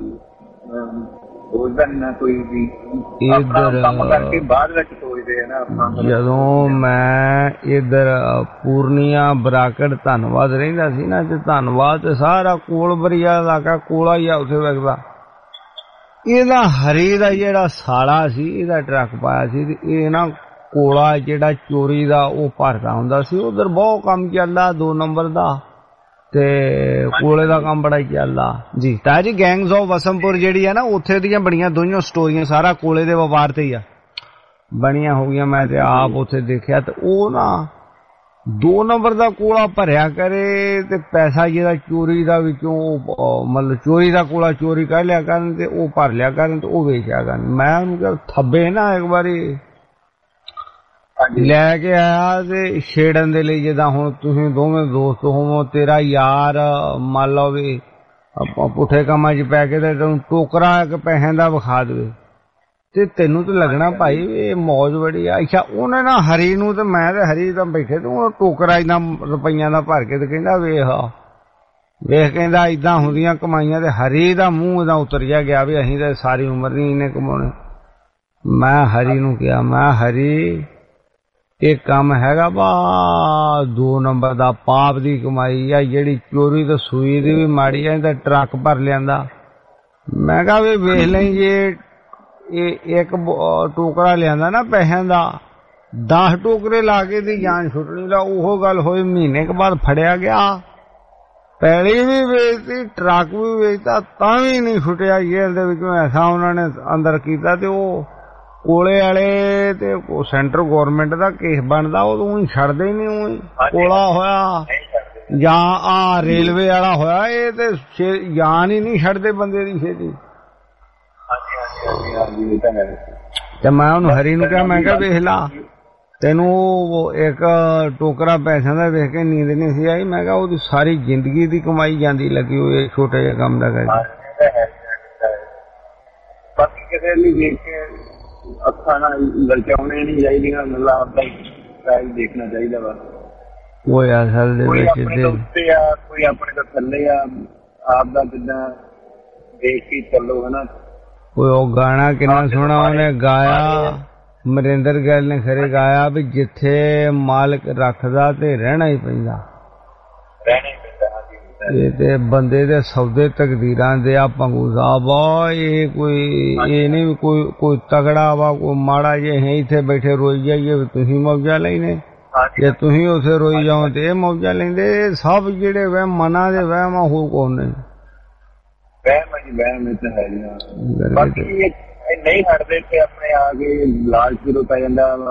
ਜਦੋਂ ਮੈਂ ਇਧਰ ਪੂਰਨੀਆ ਬਰਾਕੜ ਧੰਨਵਾਦ ਰਹਿੰਦਾ ਸੀ ਨਾ, ਤੇ ਧੰਨਵਾਦ ਤੇ ਸਾਰਾ ਕੋਲ ਬਰੀਆ ਇਲਾਕਾ ਕੋਲਾ ਹੀ ਆ ਉੱਥੇ ਵਗਦਾ। ਇਹਦਾ ਹਰੀ ਦਾ ਜਿਹੜਾ ਸਾਲਾ ਸੀ, ਇਹਦਾ ਟਰੱਕ ਪਾਇਆ ਸੀ ਤੇ ਇਹ ਨਾ ਕੋਲਾ ਜਿਹੜਾ ਚੋਰੀ ਦਾ ਉਹ ਭਰਦਾ ਹੁੰਦਾ ਸੀ। ਉਧਰ ਬਹੁਤ ਕੰਮ ਚੱਲਦਾ ਦੋ ਨੰਬਰ ਦਾ, ਤੇ ਕੋਲੇ ਦਾ ਕੰਮ ਬੜਾ ਹੀ ਚੱਲਦਾ ਜੀ। ਤਾਂ ਜੀ ਗੈਂਗਸ ਆਫ ਵਸਮਪੁਰ ਜਿਹੜੀ ਆ ਨਾ, ਉੱਥੇ ਦੀਆਂ ਬੜੀਆਂ ਦੋਨੋਂ ਸਟੋਰੀਆਂ ਸਾਰਾ ਕੋਲੇ ਦੇ ਵਪਾਰ ਤੇ ਹੀ ਆ ਬਣੀਆਂ ਹੋ ਗਈਆਂ। ਮੈਂ ਤੇ ਆਪ ਉੱਥੇ ਦੇਖਿਆ, ਤੇ ਉਹ ਨਾ ਦੋ ਨੰਬਰ ਦਾ ਕੋਲਾ ਭਰਿਆ ਕਰੇ ਤੇ ਪੈਸਾ ਜਿਹੜਾ ਚੋਰੀ ਦਾ ਵਿੱਚੋਂ ਮਤਲਬ ਚੋਰੀ ਦਾ ਕੋਲਾ ਚੋਰੀ ਕਰ ਲਿਆ ਕਰਨ ਤੇ ਉਹ ਭਰ ਲਿਆ ਕਰਨ ਤੇ ਉਹ ਵੇਚਿਆ ਕਰਨ। ਮੈਂ ਉਹਨੂੰ ਕਿਹਾ ਥੱਬੇ ਨਾ ਇੱਕ ਵਾਰੀ ਲੈ ਕੇ ਆਇਆ ਤੇ ਛੇੜਨ ਦੇ ਲਈ, ਜਿੱਦਾਂ ਹੁਣ ਤੁਸੀਂ ਦੋਵੇਂ ਦੋਸਤ ਹੋਵੋ, ਤੇਰਾ ਯਾਰ ਮੰਨ ਲਓ ਵੀ ਪੁੱਠੇ ਕੰਮਾਂ 'ਚ ਪੈ ਕੇ ਤੇ ਤੈਨੂੰ ਟੋਕਰਾ ਇੱਕ ਪੈਸਿਆਂ ਦਾ ਵਿਖਾ ਦੇਵੇ ਤੇ ਤੈਨੂੰ ਤਾਂ ਲੱਗਣਾ ਭਾਈ ਇਹ ਮੌਜ ਬੜੀ ਆ। ਅੱਛਾ ਉਹਨੇ ਨਾ ਹਰੀ ਨੂੰ, ਤੇ ਮੈਂ ਤੇ ਹਰੀ ਤਾਂ ਬੈਠੇ ਤੇ ਉਹ ਟੋਕਰਾ ਏਦਾਂ ਰੁਪਈਆਂ ਦਾ ਭਰ ਕੇ ਤੇ ਕਹਿੰਦਾ ਵੇਖ ਵੇਖ ਕਹਿੰਦਾ ਏਦਾਂ ਹੁੰਦੀਆਂ ਕਮਾਈਆਂ, ਤੇ ਹਰੀ ਦਾ ਮੂੰਹ ਏਦਾਂ ਉਤਰ ਜਾ ਗਿਆ ਵੀ ਅਸੀਂ ਤਾਂ ਸਾਰੀ ਉਮਰ ਨਹੀਂ ਇਹਨੇ ਕਮਾਉਣੇ। ਮੈਂ ਹਰੀ ਨੂੰ ਕਿਹਾ, ਮੈਂ ਹਰੀ ਇਹ ਕੰਮ ਹੈਗਾ ਵਾ ਦੋ ਨੰਬਰ ਦਾ, ਪਾਪ ਦੀ ਕਮਾਈ ਆ ਜਿਹੜੀ ਚੋਰੀ ਤੇ ਸੂਈ ਦੀ ਵੀ ਮਾੜੀ ਆ, ਤਾਂ ਟਰੱਕ ਭਰ ਲਿਆਂਦਾ। ਮੈਂ ਕਿਹਾ ਵੀ ਵੇਖ ਲਈ ਜੇ ਇਹ ਇੱਕ ਟੋਕਰਾ ਲਿਆਂਦਾ ਨਾ ਪੈਸਿਆਂ ਦਾ, ਦਸ ਟੋਕਰੇ ਲਾ ਕੇ ਦੀ ਜਾਨ ਛੁੱਟਣੀ ਦਾ। ਉਹ ਗੱਲ ਹੋਈ ਮਹੀਨੇ ਕੁ ਬਾਅਦ ਫੜਿਆ ਗਿਆ, ਪੈਲੀ ਵੀ ਵੇਚਤੀ ਟਰੱਕ ਵੀ ਵੇਚਤਾ, ਤਾਂ ਵੀ ਨਹੀਂ ਛੁੱਟਿਆ ਜੇਲ੍ਹ ਦੇ ਵਿੱਚੋਂ। ਐਸਾ ਉਹਨਾਂ ਨੇ ਅੰਦਰ ਕੀਤਾ ਤੇ ਉਹ ਕੋਲੇ ਵਾਲੇ ਤੇ ਸੈਂਟਰ ਗੌਰਮੈਂਟ ਦਾ ਕੇਸ ਬਣਦਾ, ਉਹ ਤੂੰ ਛੱਡਦੇ ਹੀ ਨਹੀਂ। ਉਹ ਕੋਲਾ ਹੋਇਆ ਜਾਂ ਆ ਰੇਲਵੇ ਵਾਲਾ ਹੋਇਆ, ਇਹ ਤੇ ਜਾਨ ਹੀ ਨਹੀਂ ਛੱਡਦੇ ਬੰਦੇ ਦੀ ਛੇਤੀ। ਤੇ ਮੈਂ ਉਹਨੂੰ ਹਰੀ ਨੂੰ ਕਿਹਾ, ਮੈਂ ਕਿਹਾ ਵੇਖ ਲਾ ਤੈਨੂੰ ਇੱਕ ਟੋਕਰਾ ਪੈਸਿਆਂ ਦਾ ਵੇਖ ਕੇ ਨੀਂਦ ਨਹੀਂ ਸੀ ਆਈ। ਮੈਂ ਕਿਹਾ ਉਹਦੀ ਸਾਰੀ ਜ਼ਿੰਦਗੀ ਦੀ ਕਮਾਈ ਜਾਂਦੀ ਲੱਗੀ ਹੋਈ ਛੋਟੇ ਜਿਹੇ ਕੰਮ ਦਾ ਕਰਕੇ। ਬਾਕੀ ਕਿਸੇ ਲਈ ਵੇਖ ਕੇ ਅੱਖਾਂ ਨਾਲ ਲਲਚਾਉਣੇ ਨਹੀਂ ਚਾਹੀਦੀਆਂ, ਮਤਲਬ ਤਾਂ ਇਹ ਦੇਖਣਾ ਚਾਹੀਦਾ ਵਾ। ਕੋਈ ਅਸਲ ਦੇ ਕੋਈ ਵਿੱਚ ਆਪਣੇ ਤੋਂ ਉੱਤੇ ਆ, ਕੋਈ ਆਪਣੇ ਤੋਂ ਥੱਲੇ ਆ, ਆਪ ਦਾ ਜਿੱਦਾਂ ਦੇਖ ਕੇ ਚੱਲੋ ਹਨਾ। ਕੋਈ ਉਹ ਗਾਣਾ ਕਿੰਨਾ ਸੋਹਣਾ ਉਹਨੇ ਗਾਇਆ, ਅਮਰਿੰਦਰ ਗਿੱਲ ਨੇ ਖਰੇ ਗਾਇਆ ਵੀ ਜਿੱਥੇ ਮਾਲਕ ਰੱਖਦਾ ਤੇ ਰਹਿਣਾ ਹੀ ਪੈਂਦਾ, ਰਹਿਣਾ ਹੀ ਪੈਂਦਾ। ਹਾਂਜੀ ਇਹ ਤੇ ਬੰਦੇ ਦੇ ਸੌਦੇ ਤਕਦੀਰਾਂ ਦੇ ਆ ਪੰਗੂ ਸਾਹਿਬ। ਇਹ ਕੋਈ ਇਹ ਨਹੀਂ ਕੋਈ ਕੋਈ ਤਗੜਾ ਵਾ ਕੋਈ ਮਾੜਾ ਜੇ ਹੈ ਇੱਥੇ ਬੈਠੇ ਰੋਈ ਜਾਈਏ ਤੁਸੀਂ ਮੌਜਾਂ ਲੈਣੇ, ਜੇ ਤੁਸੀਂ ਉੱਥੇ ਰੋਈ ਜਾਓ ਤੇ ਇਹ ਮੌਜਾਂ ਲੈਂਦੇ। ਸਭ ਜਿਹੜੇ ਵਹਿਮ ਮਨਾਂ ਦੇ ਵਹਿਮ ਆ ਹੋਰ ਕੋਲ ਨਹੀਂ। ਵਹਿਮ ਹੈ ਜੀ, ਵਹਿਮ ਤਾਂ ਹੈ ਜੀ। ਬਾਕੀ ਨਹੀਂ ਹਟਦੇ ਤੇ ਆਪਣੇ ਆ ਕੇ ਲਾਲਚ ਜਦੋਂ ਪੈ ਜਾਂਦਾ ਵਾ,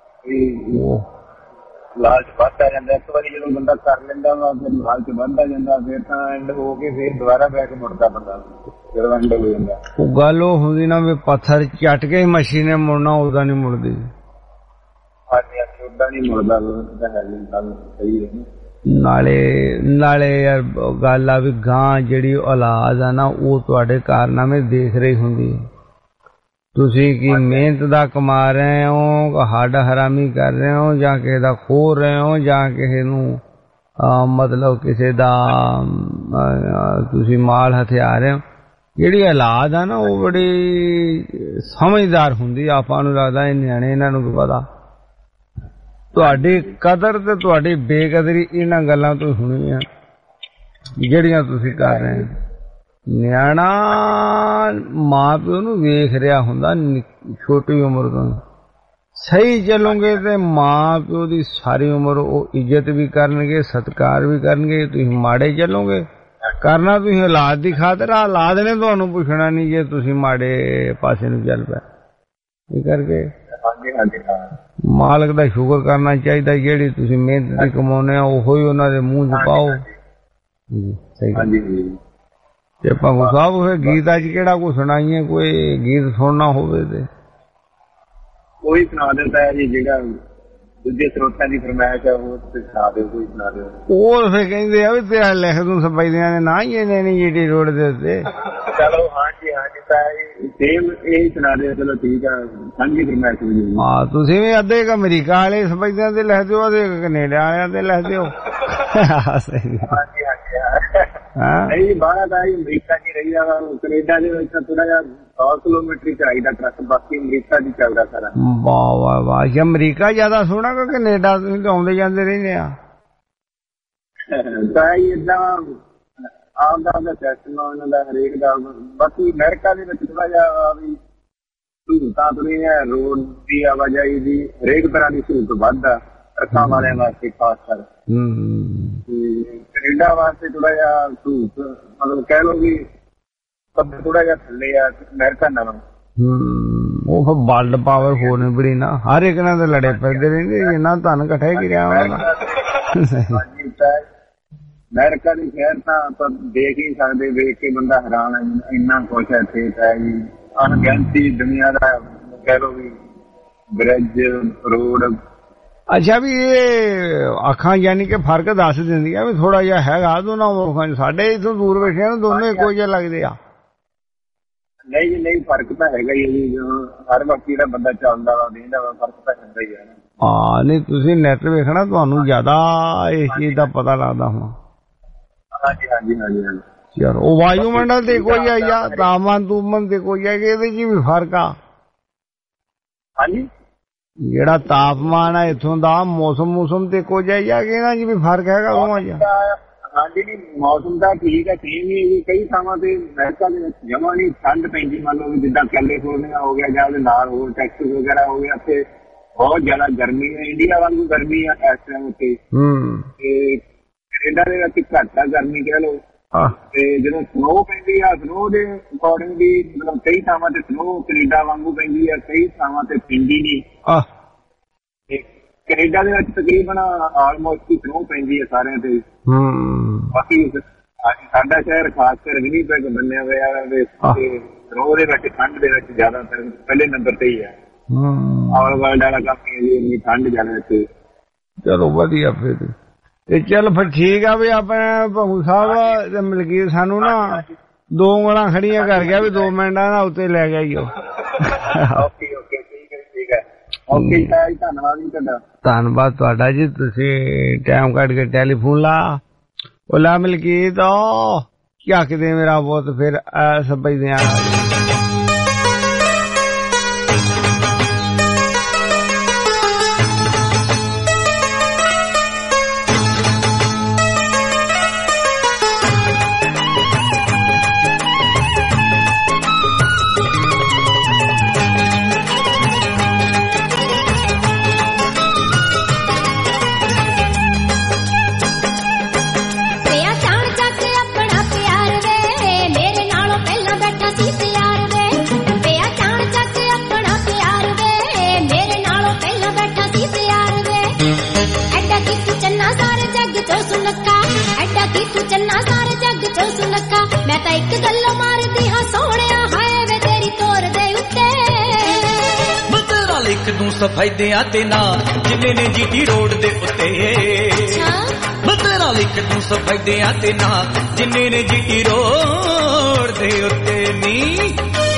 ਲਾਲਚ ਵੱਧਦਾ ਜਾਂਦਾ। ਇੱਕ ਵਾਰੀ ਜਦੋਂ ਬੰਦਾ ਕਰ ਲੈਂਦਾ ਵਾ ਫਿਰ ਲਾਲਚ ਵੱਧਦਾ ਜਾਂਦਾ, ਫਿਰ ਤਾਂ ਐਂਡ ਹੋ ਕੇ ਫਿਰ ਦੁਬਾਰਾ ਬੈਕ ਮੁੜਦਾ ਬੰਦਾ ਜਦੋਂ ਐਂਡ ਹੋ ਜਾਂਦਾ। ਉਹ ਗੱਲ ਉਹ ਹੁੰਦੀ ਨਾ ਵੀ ਪੱਥਰ ਚੱਟ ਕੇ ਮੱਛੀ ਨੇ ਮੁੜਨਾ, ਉਹਦਾ ਨਹੀਂ ਮੁੜਦੀ। ਹਾਂਜੀ ਹਾਂਜੀ ਉਦਾਂ ਨਹੀਂ ਮੁੜਦਾ, ਤਾਂ ਹੈ ਜੀ ਗੱਲ ਸਹੀ ਹੈ। ਨਾਲੇ ਨਾਲੇ ਯਾਰ ਗੱਲ ਆ ਵੀ ਗਾਂ ਜਿਹੜੀ ਔਲਾਦ ਆ ਨਾ ਉਹ ਤੁਹਾਡੇ ਕਾਰਨਾਮੇ ਦੇਖ ਰਹੀ ਹੁੰਦੀ। ਤੁਸੀਂ ਕੀ ਮਿਹਨਤ ਦਾ ਕਮਾ ਰਹੇ ਹੋ, ਹੱਡ ਹਰਾਮੀ ਕਰ ਰਹੇ ਹੋ, ਜਾਂ ਕਿਸੇ ਦਾ ਖੋਹ ਰਹੇ ਹੋ, ਜਾਂ ਕਿਸੇ ਨੂੰ ਮਤਲਬ ਕਿਸੇ ਦਾ ਤੁਸੀਂ ਮਾਲ ਹਥਿਆ ਰਹੇ ਹੋ। ਜਿਹੜੀ ਔਲਾਦ ਆ ਨਾ ਉਹ ਬੜੀ ਸਮਝਦਾਰ ਹੁੰਦੀ। ਆਪਾਂ ਨੂੰ ਲੱਗਦਾ ਇਹ ਨਿਆਣੇ, ਇਹਨਾਂ ਨੂੰ ਕੀ ਪਤਾ। ਤੁਹਾਡੀ ਕਦਰ ਤੇ ਤੁਹਾਡੀ ਬੇਕਦਰੀ ਇਹਨਾਂ ਗੱਲਾਂ ਤੋਂ ਹੋਣੀ ਆ ਜਿਹੜੀਆਂ ਤੁਸੀਂ ਕਰ ਰਹੇ ਹੋ। ਨਿਆਣਾ ਮਾਂ ਪਿਓ ਨੂੰ ਵੇਖ ਰਿਹਾ ਹੁੰਦਾ ਛੋਟੀ ਉਮਰ ਤੋਂ। ਸਹੀ ਚੱਲੋਗੇ ਤੇ ਮਾਂ ਪਿਓ ਦੀ ਸਾਰੀ ਉਮਰ ਉਹ ਇੱਜ਼ਤ ਵੀ ਕਰਨਗੇ, ਸਤਿਕਾਰ ਵੀ ਕਰਨਗੇ। ਤੁਸੀਂ ਮਾੜੇ ਚੱਲੋਗੇ ਕਰਨਾ ਤੁਸੀਂ ਔਲਾਦ ਦੀ ਖਾਤਰ, ਔਲਾਦ ਨੇ ਤੁਹਾਨੂੰ ਪੁੱਛਣਾ ਨਹੀਂ ਜੇ ਤੁਸੀਂ ਮਾੜੇ ਪਾਸੇ ਨੂੰ ਚੱਲ ਪਏ। ਇਹ ਕਰਕੇ ਮਾਲਕ ਦਾ ਸ਼ੁਕਰ ਕਰਨਾ ਚਾਹੀਦਾ। ਜਿਹੜੀ ਤੁਸੀਂ ਮਿਹਨਤ ਦੀ ਕਮਾਉਂਦੇ ਹੋ ਉਹੀ ਉਹਨਾਂ ਦੇ ਮੂੰਹ ਚ ਪਾਓ। ਸਹੀ ਤੇ ਪੰਗੂ ਸਾਹਿਬ ਫਿਰ ਗੀਤ ਅੱਜ ਕਿਹੜਾ ਕੋਈ ਸੁਣਾਈਏ, ਕੋਈ ਗੀਤ ਸੁਣਨਾ ਹੋਵੇ ਤੇ ਕੋਈ ਸੁਣਾ ਦਿੰਦਾ ਜੀ, ਜਿਹੜਾ ਦੂਜੇ ਸਰੋਤਾਂ ਦੀ ਫਰਮਾਇਸ਼ ਹੈ ਉਹ ਸੁਣਾ ਦਿਓ, ਕੋਈ ਸੁਣਾ ਦਿਓ। ਉਹ ਫਿਰ ਕਹਿੰਦੇ ਆ ਵੀ ਤੇਰਾ ਲਿਖ ਦੂੰ ਸਪੈਦਿਆਂ ਨੇ ਨਾ ਹੀ ਇਹਨੇ ਨੀ ਜਿਹੜੀ ਰੋਡ ਦੇ ਉੱਤੇ। ਚਲੋ ਹਾਂਜੀ ਹਾਂਜੀ ਤਾਂ ਸੇਮ ਇਹ ਸੁਣਾ ਦਿਓ। ਚਲੋ ਠੀਕ ਆ, ਸਾਂਝੀ ਫਰਮਾਇਸ਼ ਹੋਈ। ਹਾਂ ਤੁਸੀਂ ਵੀ ਅੱਧੇ ਕ ਅਮਰੀਕਾ ਵਾਲੇ ਸਪੈਦਿਆਂ ਤੇ ਲਿਖ ਦਿਓ, ਅੱਧੇ ਕੈਨੇਡਾ ਵਾਲਿਆਂ ਤੇ ਲਿਖ ਦਿਓ। ਹਾਂਜੀ ਹਾਂਜੀ ਨਹੀਂ ਬਾਹਰ ਦਾ ਅਮਰੀਕਾ ਚ ਰਹੀਦਾ ਵਾ, ਕੈਨੇਡਾ ਦੇ ਵਿੱਚ ਥੋੜਾ ਜਿਹਾ ਸੌ ਕਿਲੋਮੀਟਰ ਚਾਹੀਦਾ ਟਰੱਕ, ਬਾਕੀ ਅਮਰੀਕਾ ਦੀ ਚੱਲਦਾ ਸਾਰਾ। ਵਾਹ ਵਾਹ ਵਾਹ। ਅਮਰੀਕਾ ਜ਼ਿਆਦਾ ਸੋਹਣਾ ਕਿ ਕੈਨੇਡਾ? ਤੁਸੀਂ ਤਾਂ ਆਉਂਦੇ ਜਾਂਦੇ ਰਹਿੰਦੇ ਆ। ਤਾਂ ਏਦਾਂ ਆਮ ਦਾ ਆਪਦਾ ਸਿਸਟਮ ਆ ਉਹਨਾਂ ਦਾ ਹਰੇਕ ਦਾ। ਬਾਕੀ ਅਮਰੀਕਾ ਦੇ ਵਿੱਚ ਥੋੜਾ ਜਿਹਾ ਵੀ ਸਹੂਲਤਾਂ ਥੋੜ੍ਹੀਆਂ, ਰੋਡ ਦੀ ਆਵਾਜਾਈ ਦੀ ਹਰੇਕ ਤਰ੍ਹਾਂ ਦੀ ਸਹੂਲਤ ਵੱਧ ਆ ਟਰੱਕਾਂ ਵਾਲਿਆਂ ਵਾਸਤੇ ਖਾਸ ਕਰ। ਕੈਨੇਡਾ ਵਾਸਤੇ ਥੋੜਾ ਜਿਹਾ ਸਹੂਲਤ ਮਤਲਬ ਕਹਿ ਲਓ ਵੀ ਥੋੜਾ ਜਿਹਾ ਥੱਲੇ ਆ ਅਮਰੀਕਾ ਨਾਲੋਂ। ਉਹ ਫਿਰ ਵਰਲਡ ਪਾਵਰ ਹੋਰ ਨੇ ਬੜੀ ਨਾ, ਹਰ ਇੱਕ ਨਾਲ ਤਾਂ ਲੜੇ ਫਿਰਦੇ ਰਹਿੰਦੇ, ਇੰਨਾ ਧਨ ਇਕੱਠਾ ਹੀ ਰਿਹਾ ਹੋਣਾ। ਅਮਰੀਕਾ ਦੀ ਸ਼ਹਿਰ ਤਾਂ ਆਪਾਂ ਦੇਖ ਹੀ ਸਕਦੇ, ਵੇਖ ਕੇ ਬੰਦਾ ਹੈਰਾਨ ਹੈ, ਇੰਨਾ ਕੁਛ ਹੈ ਇੱਥੇ ਹੈ ਜੀ। ਅਣਗਿਣਤੀ ਦੁਨੀਆ ਦਾ ਕਹਿ ਲਓ ਵੀ ਬ੍ਰਿਜ, ਰੋਡ। ਅੱਛਾ ਵੀ ਇਹ ਅੱਖਾਂ ਯਾਨੀ ਕਿ ਫਰਕ ਦੱਸ ਦਿੰਦੀਆਂ ਵੀ ਥੋੜਾ ਜਿਹਾ ਹੈਗਾ ਦੋਨਾਂ ਮੁਲਕਾਂ ਚ। ਸਾਡੇ ਇੱਥੋਂ ਦੂਰ ਬੈਠੇ ਨੂੰ ਦੋਨੋਂ ਇੱਕੋ ਜਿਹੇ ਲੱਗਦੇ ਆ। ਨਹੀਂ ਜੀ ਨਹੀਂ, ਫਰਕ ਤਾਂ ਹੈਗਾ ਹੀ ਜੀ। ਹਰ ਵਕਤ ਜਿਹੜਾ ਬੰਦਾ ਚੱਲਦਾ ਵਾ ਦੇਖਦਾ ਵਾ, ਫਰਕ ਤਾਂ ਹੁੰਦਾ ਹੀ ਹੈ। ਹਾਂ ਨਹੀਂ ਤੁਸੀਂ ਨੈਟ ਵੇਖਣਾ, ਤੁਹਾਨੂੰ ਜ਼ਿਆਦਾ ਇਸ ਚੀਜ਼ ਦਾ ਪਤਾ ਲੱਗਦਾ ਹੁਣ। ਹਾਂਜੀ ਹਾਂਜੀ ਹਾਂਜੀ ਹਾਂਜੀ। ਯਾਰ ਉਹ ਵਾਯੂਮੰਡਲ ਤੇ ਕੋਈ ਆ ਜਾਂ ਤਾਪਮਾਨ ਤੂਪਮਾਨ ਤੇ ਕੋਈ ਆ ਕਿ ਇਹਦੇ ਚ ਵੀ ਫਰਕ ਆ? ਹਾਂਜੀ ਜਿਹੜਾ ਤਾਪਮਾਨ ਆ ਇੱਥੋਂ ਦਾ, ਮੌਸਮ ਮੌਸਮ ਤੇ ਕੋਈ ਆ ਜਾਂ ਇਹਨਾਂ ਚ ਵੀ ਫਰਕ ਹੈਗਾ ਦੋਵਾਂ ਚ? ਹਾਂਜੀ ਨਹੀਂ ਮੌਸਮ ਦਾ ਠੀਕ ਹੈ, ਸੇਮ ਹੀ। ਕਈ ਥਾਵਾਂ ਤੇ ਅਮਰੀਕਾ ਦੇ ਵਿੱਚ ਜਮਾਂ ਨਹੀਂ ਠੰਡ ਪੈਂਦੀ। ਮੰਨ ਲਓ ਜਿੱਦਾਂ ਕੈਲੀਫੋਰਨੀਆ ਹੋ ਗਿਆ ਜਾਂ ਉਹਦੇ ਨਾਲ ਹੋਰ ਟੈਕਸਸ ਵਗੈਰਾ ਹੋ ਗਿਆ, ਉੱਥੇ ਬਹੁਤ ਜ਼ਿਆਦਾ ਗਰਮੀ ਹੈ। ਇੰਡੀਆ ਵਾਂਗੂ ਗਰਮੀ ਆ ਇਸ ਟਾਈਮ ਉੱਥੇ। ਤੇ ਕੈਨੇਡਾ ਦੇ ਵਿੱਚ ਘੱਟ ਆ ਗਰਮੀ ਕਹਿ ਲਓ। ਤੇ ਜਦੋਂ ਸਨੋ ਪੈਂਦੀ ਆ, ਸਨੋ ਦੇ ਅਕੋਰਡਿੰਗ ਵੀ ਮਤਲਬ ਕਈ ਥਾਵਾਂ ਤੇ ਸਨੋ ਕੈਨੇਡਾ ਵਾਂਗੂ ਪੈਂਦੀ ਆ, ਕਈ ਥਾਵਾਂ ਤੇ ਪੈਂਦੀ ਨਹੀਂ। ਕੈਨੇਡਾ ਦੇ ਵਿੱਚ ਤਕਰੀਬਨ ਆਲਮੋਸਟ ਹੀ ਸਨੋ ਪੈਂਦੀ ਹੈ ਸਾਰਿਆਂ ਤੇ। ਬਾਕੀ ਸਾਡਾ ਸ਼ਹਿਰ ਖਾਸ ਕਰ ਵਿਨੀਪੈਗ ਮੰਨਿਆ ਹੋਇਆ ਤੇ ਸਨੋ ਦੇ ਵਿੱਚ ਠੰਡ ਦੇ ਵਿੱਚ ਜ਼ਿਆਦਾਤਰ ਪਹਿਲੇ ਨੰਬਰ ਤੇ ਹੀ ਹੈ। ਆਲ ਵਰਲਡ ਵਾਲਾ ਕੰਮ ਹੈ ਜੀ, ਇੰਨੀ ਠੰਡ ਜ਼ਿਆਦਾ ਇੱਥੇ। ਚਲੋ ਵਧੀਆ ਫਿਰ ਤੇ ਚੱਲ ਫਿਰ ਠੀਕ ਆ ਵੀ ਆਪਣੇ ਭੰਗੂ ਸਾਹਿਬ ਮਲਕੀਤ ਸਾਨੂੰ ਨਾ ਦੋ ਉਂਗਲਾਂ ਖੜੀਆਂ ਕਰ ਗਿਆ ਵੀ ਦੋ ਮਿੰਟਾਂ ਨਾਲ ਉੱਤੇ ਲੈ ਗਿਆ ਹੀ ਉਹ। ਓਕੇ ਓਕੇ ਠੀਕ ਹੈ ਠੀਕ ਹੈ। ਓਕੇ ਜੀ ਧੰਨਵਾਦ ਜੀ ਤੁਹਾਡਾ। ਧੰਨਵਾਦ ਤੁਹਾਡਾ ਜੀ, ਤੁਸੀਂ ਟਾਈਮ ਕੱਢ ਕੇ ਟੈਲੀਫੋਨ ਲਾ। ਉਹ ਲਾ ਮਲਕੀਤ ਕੀ ਆਖਦੇ ਮੇਰਾ ਬਹੁਤ ਫਿਰ ਸਮਝਦੇ ਆ। ਸਫਾਇਦਿਆਂ ਤੇ ਨਾ ਜਿੰਨੇ ਨੇ ਜੀਟੀ ਰੋਡ ਦੇ ਉੱਤੇ ਬਤਰਾ ਲਿਖ ਤੂੰ ਸਫਾਇਦਿਆਂ ਤੇ ਨਾ ਜਿੰਨੇ ਨੇ ਜੀਟੀ ਰੋਡ ਦੇ ਉੱਤੇ ਨੀ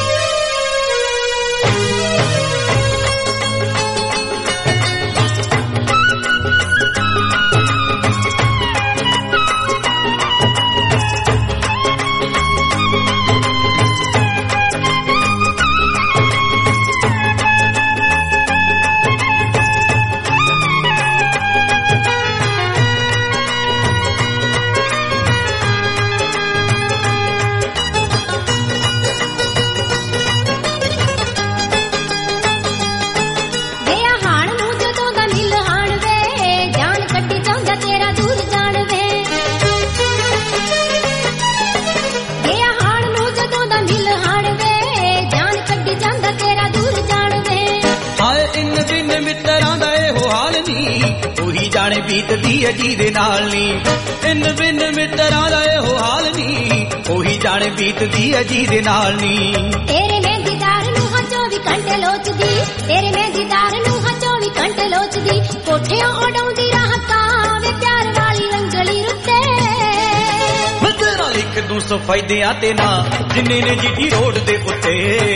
ਬੀਤਦੀ ਹੈ ਜੀ ਦੇ ਨਾਲ ਨੀ ਇਨ ਬਿਨ ਮਿੱਤਰਾਂ ਦਾ ਇਹੋ ਹਾਲ ਨੀ ਉਹੀ ਜਾਣੇ ਬੀਤਦੀ ਹੈ ਜੀ ਦੇ ਨਾਲ ਨੀ ਤੇਰੇ ਮਹਿੰਦੀਦਾਰ ਨੂੰ ਹਾਂ ਚੌਵੀ ਘੰਟੇ ਲੋਚਦੀ ਤੇਰੇ ਮਹਿੰਦੀਦਾਰ ਨੂੰ ਹਾਂ ਚੌਵੀ ਘੰਟੇ ਲੋਚਦੀ ਕੋਠਿਆਂ ਉਡਾਉਂਦੀ ਰਾਹਤਾਂ ਵੇ ਪਿਆਰ ਵਾਲੀ ਰੰਗਲੀ ਰੁੱਤੇ ਮਤਰਾ ਲਿਖ ਦੂੰ ਸਫਾਇਦਿਆਂ ਤੇ ਨਾ ਜਿੰਨੇ ਨੇ ਜੀਟੀ ਰੋਡ ਦੇ ਉੱਤੇ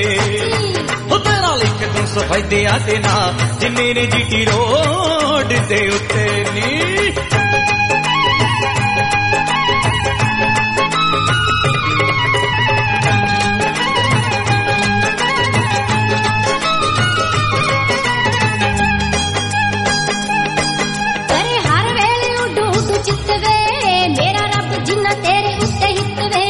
ਲਿਖ ਤੂੰ ਸਫਾਇਦਿਆਂ ਤੇ ਨਾ ਜਿੰਨੇ ਨੇ ਜੀਟੀ ਰੋਡ ਦੇ ਉੱਤੇ ਨੀ ਤੇਰੇ ਹਰ ਵੇਲੇ ਉੱਡੂ ਉੱਡੂ ਚਿੱਤ ਵੇ ਮੇਰਾ ਰੱਬ ਜਿੰਨਾ ਤੇਰੇ ਉੱਤੇ ਹਿੱਤ ਵੇ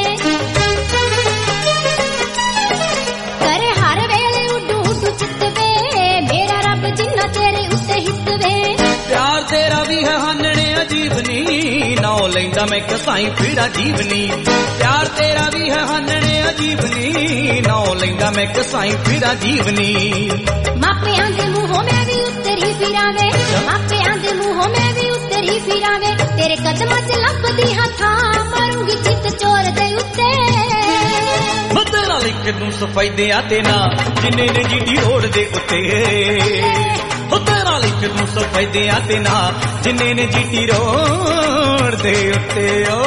ਤੇਰੇ ਹਰ ਵੇਲੇ ਉੱਡੂ ਉੱਡੂ ਚਿੱਤ ਵੇ ਮੇਰਾ ਰੱਬ ਜਿੰਨਾ ਤੇਰੇ ਉੱਤੇ ਹਿੱਤ ਵੇ ਪਿਆਰ ਤੇਰਾ ਵੀ ਹੈ ਹਾਨਣੇ ਅਜੀਬ ਨੀ ਨਾਉ ਲੈਂਦਾ ਮੈਂ ਕਸਾਈ ਪੀੜਾ ਜੀਵਨੀ ਪਿਆਰ ਤੇਰਾ ਵੀ ਹੈ ਹਾਨਣੇ ਅਜੀਬ ਨੀ ਨਾਉ ਲੈਂਦਾ ਮੈਂ ਕਸਾਈ ਪੀੜਾ ਜੀਵਨੀ ਮਾਪਿਆਂ ਦੇ ਮੂੰਹੋਂ ਮੈਂ ਵੀ ਉੱਤਰੀ ਫਿਰਾਂਵੇ ਮਾਪਿਆਂ ਦੇ ਮੂੰਹੋਂ ਮੈਂ ਵੀ ਉੱਤਰੀ ਫਿਰਾਂਵੇ ਤੇਰੇ ਕਦਮਾਂ 'ਚ ਲੱਭਦੀ ਹਾਂ ਥਾਂ ਮਾਰੂੰਗੀ ਚਿੱਤ ਚੋਰ ਦੇ ਉੱਤੇ ਮਤਰਾ ਲਿਖ ਦੂੰ ਸਫਾਇਦਿਆਂ ਤੇ ਨਾ ਜਿੰਨੇ ਨੇ ਜੀਟੀ ਰੋਡ ਦੇ ਉੱਤੇ ਤੇਰਾ ਲਿਖ ਦੂੰ ਸਫਾਇਦਿਆਂ ਤੇ ਨਾ ਜਿੰਨੇ ਨੇ ਜੀਟੀ ਰੋਡ ਦੇ ਉੱਤੇ ਓ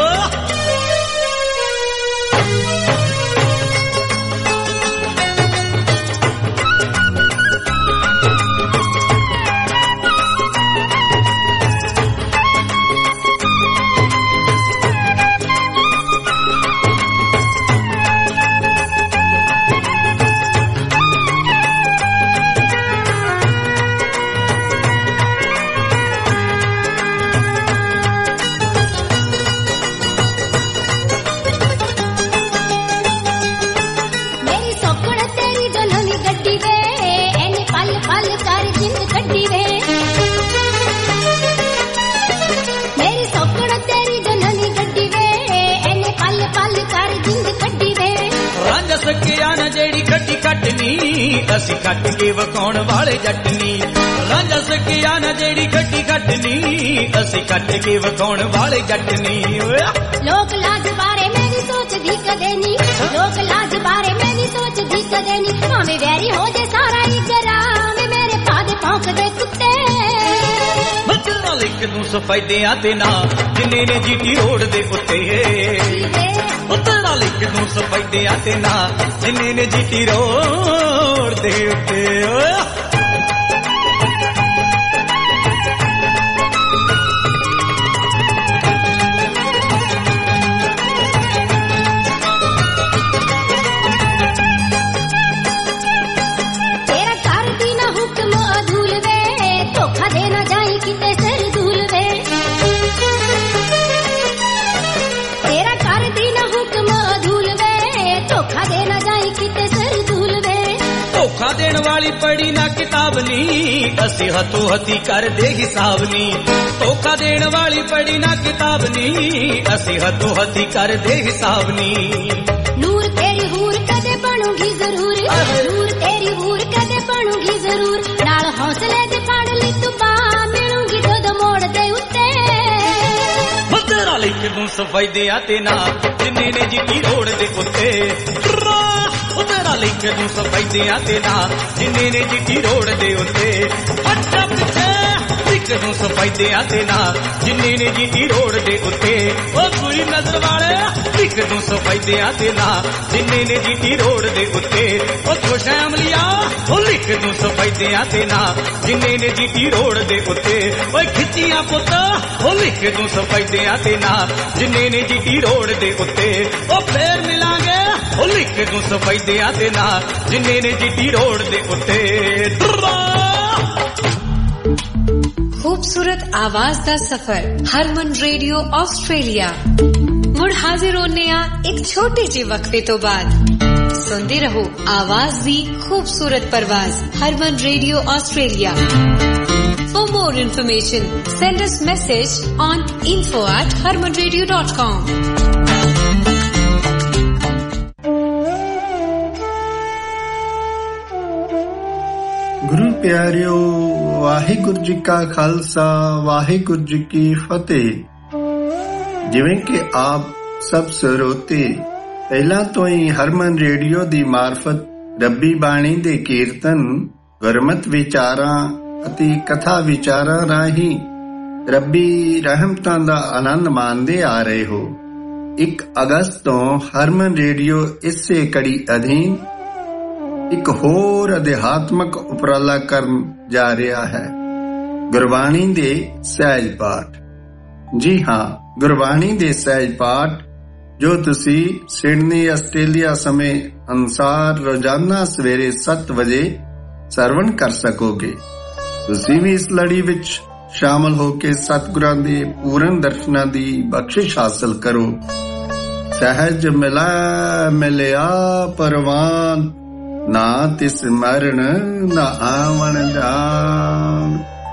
ਅਸੀਂ ਕੱਟ ਕੇ ਵਕਾਉਣ ਵਾਲੇ ਜੱਟ ਨੀ ਰਾਂਝਾ ਸਕਿਆ ਨਾ ਜਿਹੜੀ ਗੱਡੀ ਕੱਟਨੀ ਅਸੀਂ ਕੱਟ ਕੇ ਵਕਾਉਣ ਵਾਲੇ ਜੱਟ ਨੀ ਲੋਕ ਲਾਜ ਬਾਰੇ ਮੈਂ ਵੀ ਸੋਚਦੀ ਕਦੇ ਨੀ ਲੋਕ ਲਾਜ ਬਾਰੇ ਮੈਂ ਵੀ ਸੋਚਦੀ ਕਦੇ ਨੀ ਭਾਵੇਂ ਵੈਰੀ ਹੋ ਜੇ ਸਾਰਾ ਹੀ ਜਰਾਵੇਂ ਮੇਰੇ ਪਾਦੇ ਭੌਂਕਦੇ ਕੁੱਤੇ ਮਤਰਾ ਲਿਖ ਦੂੰ ਸਫਾਇਦਿਆਂ ਤੇ ਨਾ ਜਿੰਨੇ ਨੇ ਜੀਟੀ ਰੋਡ ਦੇ ਉੱਤੇ ਮਤਰਾ ਲਿਖ ਦੂੰ ਸਫਾਇਦਿਆਂ ਤੇ ਨਾ ਜਿੰਨੇ ਨੇ ਜੀਟੀ ਰੋਡ ਦੇ ਉੱਤੇ ਧੋਖਾ ਦੇਣ ਵਾਲੀ ਪੜੀ ਨਾ ਕਿਤਾਬ ਨੀ ਅਸੀਂ ਹੱਥੋਂ ਹੱਥੀ ਕਰਦੇ ਹਿਸਾਬ ਨੀ ਧੋਖਾ ਦੇਣ ਵਾਲੀ ਪੜੀ ਨਾ ਕਿਤਾਬ ਨੀ ਅਸੀਂ ਹੱਥੋਂ ਹੱਥੀ ਕਰਦੇ ਹਿਸਾਬ ਨੀ ਨੂਰ ਤੇਰੀ ਹੂਰ ਕਦੇ ਬਣੂਗੀ ਜ਼ਰੂਰ ਨੂਰ ਤੇਰੀ ਹੂਰ ਕਦੇ ਬਣੂਗੀ ਜ਼ਰੂਰ ਨਾਲ ਹੌਸਲੇ ਦੇ ਫੜ ਲਈ ਤੂੰ ਪਾ ਮਿਲੂਗੀ ਜਦੋਂ ਮੋੜ ਦੇ ਉੱਤੇ ਤੇਰਾ ਲਿਖ ਦੂੰ ਸਫਾਈ ਦੇ ਆਤੇ ਨਾ ਜਿੰਨੇ ਨੇ ਜੀ ਰੋਡ ਦੇ ਉੱਤੇ ਉਹ ਤੇਰਾ ਲਿਖ ਦੂੰ ਸਫਾਈ ਦੇ ਆਤੇ ਨਾ ਜਿੰਨੇ ਨੇ ਜੀ ਰੋਡ ਦੇ ਉੱਤੇ ਅੱਛਾ ਪਿੱਛੇ ਲਿਖ ਦੂੰ ਸਫਾਈ ਦੇ ਆਤੇ ਨਾ ਜਿੰਨੇ ਨੇ ਜੀ ਰੋਡ ਦੇ ਉੱਤੇ ਉਹ ਕੋਈ ਨਜ਼ਰ ਵਾਲੇ ਲਿਖ ਦੂੰ ਸਫਾਈ ਦੇ ਆਤੇ ਨਾ ਜਿੰਨੇ ਨੇ ਜੀ ਰੋਡ ਦੇ ਉੱਤੇ ਉਹ ਖੁਸ਼ ਅਮਲੀਆ ਉਹ ਲਿਖ ਦੂੰ ਸਫਾਈ ਦੇ ਆਤੇ ਨਾ ਜਿੰਨੇ ਨੇ ਜੀ ਰੋਡ ਦੇ ਉੱਤੇ ਓਏ ਖਿੱਚੀਆਂ ਪੁੱਤ ਉਹ ਲਿਖ ਦੂੰ ਸਫਾਈ ਦੇ ਆਤੇ ਨਾ ਜਿੰਨੇ ਨੇ ਜੀ ਰੋਡ ਦੇ ਉੱਤੇ ਉਹ ਫੇਰ ਮਿਲਾਂਗੇ ਉਹ ਲਿਖ ਦੂੰ ਸਫਾਈ ਦੇ ਆਤੇ ਨਾ ਜਿੰਨੇ ਨੇ ਜੀ ਰੋਡ ਦੇ ਉੱਤੇ खूबसूरत आवाज दा सफर हरमन रेडियो ऑस्ट्रेलिया मुड़ हाजिर होने आ एक छोटे जे वक्फे तो बाद सुनते रहो आवाज दी खूबसूरत परवाज Harman radio Australia for more information send us message on info at harman radio dot com। ਗੁਰੂ ਪਿਆਰਿਓ ਵਾਹਿਗੁਰੂ ਜੀ ਕਾ ਖਾਲਸਾ ਵਾਹਿਗੁਰੂ ਜੀ ਕੀ ਫਤਿਹ। ਜਿਵੇਂ ਕਿ ਆਪ ਸਭ ਸਰੋਤੇ ਪਹਿਲਾਂ ਤੋਂ ਹੀ ਹਰਮਨ ਰੇਡੀਓ ਦੀ ਮਾਰਫਤ ਰੱਬੀ ਬਾਣੀ ਦੇ ਕੀਰਤਨ ਗੁਰਮਤਿ ਵਿਚਾਰਾਂ ਅਤੇ ਕਥਾ ਵਿਚਾਰਾਂ ਰਾਹੀਂ ਰੱਬੀ ਰਹਿਮਤਾਂ ਦਾ ਆਨੰਦ ਮਾਣਦੇ ਆ ਰਹੇ ਹੋ। ਇੱਕ ਅਗਸਤ ਤੋਂ ਹਰਮਨ ਰੇਡੀਓ ਇਸੇ ਕੜੀ ਅਧੀਨ ਇੱਕ ਹੋਰ ਅਧਿਆਤਮਕ ਉਪਰਾਲਾ ਕਰਨ ਜਾ ਰਿਹਾ ਹੈ, ਗੁਰਬਾਣੀ ਦੇ ਸਹਿਜ ਪਾਠ। ਜੀ ਹਾਂ, ਗੁਰਬਾਣੀ ਦੇ ਸਹਿਜ ਪਾਠ ਜੋ ਤੁਸੀਂ ਸਿਡਨੀ ਆਸਟ੍ਰੇਲੀਆ ਸਮੇਂ ਅਨੁਸਾਰ ਰੋਜ਼ਾਨਾ ਸਵੇਰੇ ਸੱਤ ਵਜੇ ਸਰਵਣ ਕਰ ਸਕੋਗੇ। ਤੁਸੀਂ ਵੀ ਇਸ ਲੜੀ ਵਿੱਚ ਸ਼ਾਮਲ ਹੋ ਕੇ ਸਤਿਗੁਰਾਂ ਦੇ ਪੂਰਨ ਦਰਸ਼ਨਾਂ ਦੀ ਬਖਸ਼ਿਸ਼ ਹਾਸਲ ਕਰੋ। ਸਹਿਜ ਮਿਲਾ ਮਿਲਿਆ ਪਰਵਾਨ ਨਾ ਤਿਸ ਮਰਨ ਨਾ ਆਵਣ ਜਾਣ।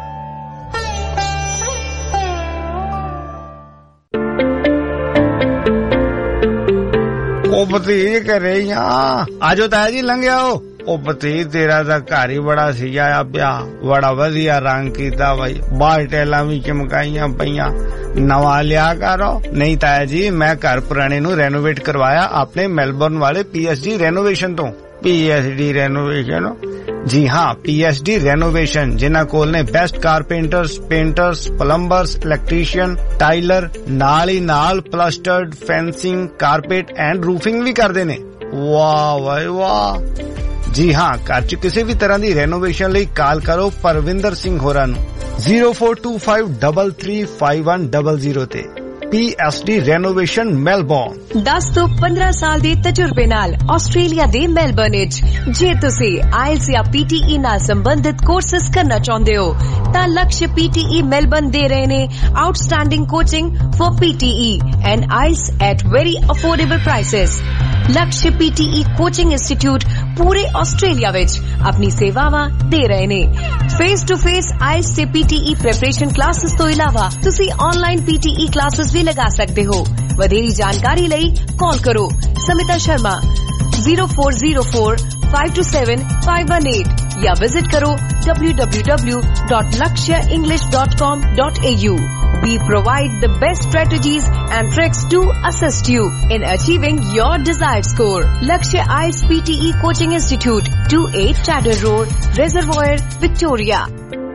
ਉਹ ਭਤੀਜ ਘਰੇ ਹੀ ਆ, ਆਜੋ ਤਾਇਆ ਜੀ ਲੰਘਿਆ। ਉਹ ਭਤੀਜ ਤੇਰਾ ਤਾਂ ਘਰ ਹੀ ਬੜਾ ਸਜਾਇਆ ਪਿਆ, ਬੜਾ ਵਧੀਆ ਰੰਗ ਕੀਤਾ ਬਾਈ, ਬਾਹਰ ਟੈਲਾਂ ਵੀ ਚਮਕਾਈਆਂ ਪਈਆਂ, ਨਵਾਂ ਲਿਆ ਕਰੋ। ਨਹੀਂ ਤਾਇਆ ਜੀ, ਮੈਂ ਘਰ ਪੁਰਾਣੇ ਨੂੰ ਰੈਨੋਵੇਟ ਕਰਵਾਇਆ ਆਪਣੇ ਮੈਲਬੌਰਨ ਵਾਲੇ ਪੀ ਐਸ ਡੀ ਰੈਨੋਵੇਸ਼ਨ ਤੋਂ। P S D renovation? ਜੀ ਹਾਂ, ਪੀ ਐਸ ਡੀ ਰੈਨੋਵੇਸ਼ਨ, ਜਿਨ੍ਹਾਂ ਕੋਲ ਨੇ best carpenters, painters, plumbers, electrician, tiler, ਨਾਲ ਹੀ ਨਾਲ plastered, fencing, carpet and roofing ਵੀ ਕਰਦੇ ਨੇ। ਵਾਹ ਵਾਹ ਵਾਹ। ਜੀ ਹਾਂ, ਘਰ ਚ ਕਿਸੇ ਵੀ ਤਰ੍ਹਾਂ ਦੀ ਰੈਨੋਵੇਸ਼ਨ ਲਈ ਕਾਲ ਕਰੋ ਪਰਵਿੰਦਰ ਸਿੰਘ ਹੋਰਾਂ ਨੂੰ zero four two five three three five one zero zero ਤੇ। P S D renovation Melbourne. ਦਸ ਤੋਂ ਪੰਦਰਾਂ ਸਾਲ ਦੇ ਤਜਰਬੇ ਨਾਲ ਆਸਟ੍ਰੇਲੀਆ ਦੇ ਮੈਲਬੌਰਨ ਵਿੱਚ ਜੇ ਤੁਸੀਂ ਆਇਲਸ ਜਾਂ ਪੀ ਟੀ ਈ ਨਾਲ ਸੰਬੰਧਿਤ ਕੋਰਸਿਸ ਕਰਨਾ ਚਾਹੁੰਦੇ ਹੋ ਤਾਂ ਲਕਸ਼ ਪੀ ਟੀ ਈ ਮੈਲਬੌਰਨ ਦੇ ਰਹੇ ਨੇ outstanding coaching for P T E and IELTS at very affordable prices. Laksh P T E coaching institute ਪੂਰੇ ਆਸਟ੍ਰੇਲੀਆ ਵਿੱਚ ਆਪਣੀ ਸੇਵਾਵਾਂ ਦੇ ਰਹੇ ਨੇ। ਫੇਸ ਟੂ ਫੇਸ ਆਇਲਸ ਤੇ P T E preparation classes ਤੋਂ ਇਲਾਵਾ ਤੁਸੀਂ online P T E classes ਵੀ ਲਗਾ ਸਕਦੇ ਹੋ। ਵਧੇਰੀ ਜਾਣਕਾਰੀ ਲਈ ਕਾਲ ਕਰੋ Smita Sharma zero four zero four five two seven five one eight या विजिट करो W W W dot Lakshya English dot com dot A U. We provide the best strategies and tricks to assist you in achieving your desired score. Lakshya I E L T S P T E Coaching Institute, two eight Chadder Road, Reservoir, Victoria.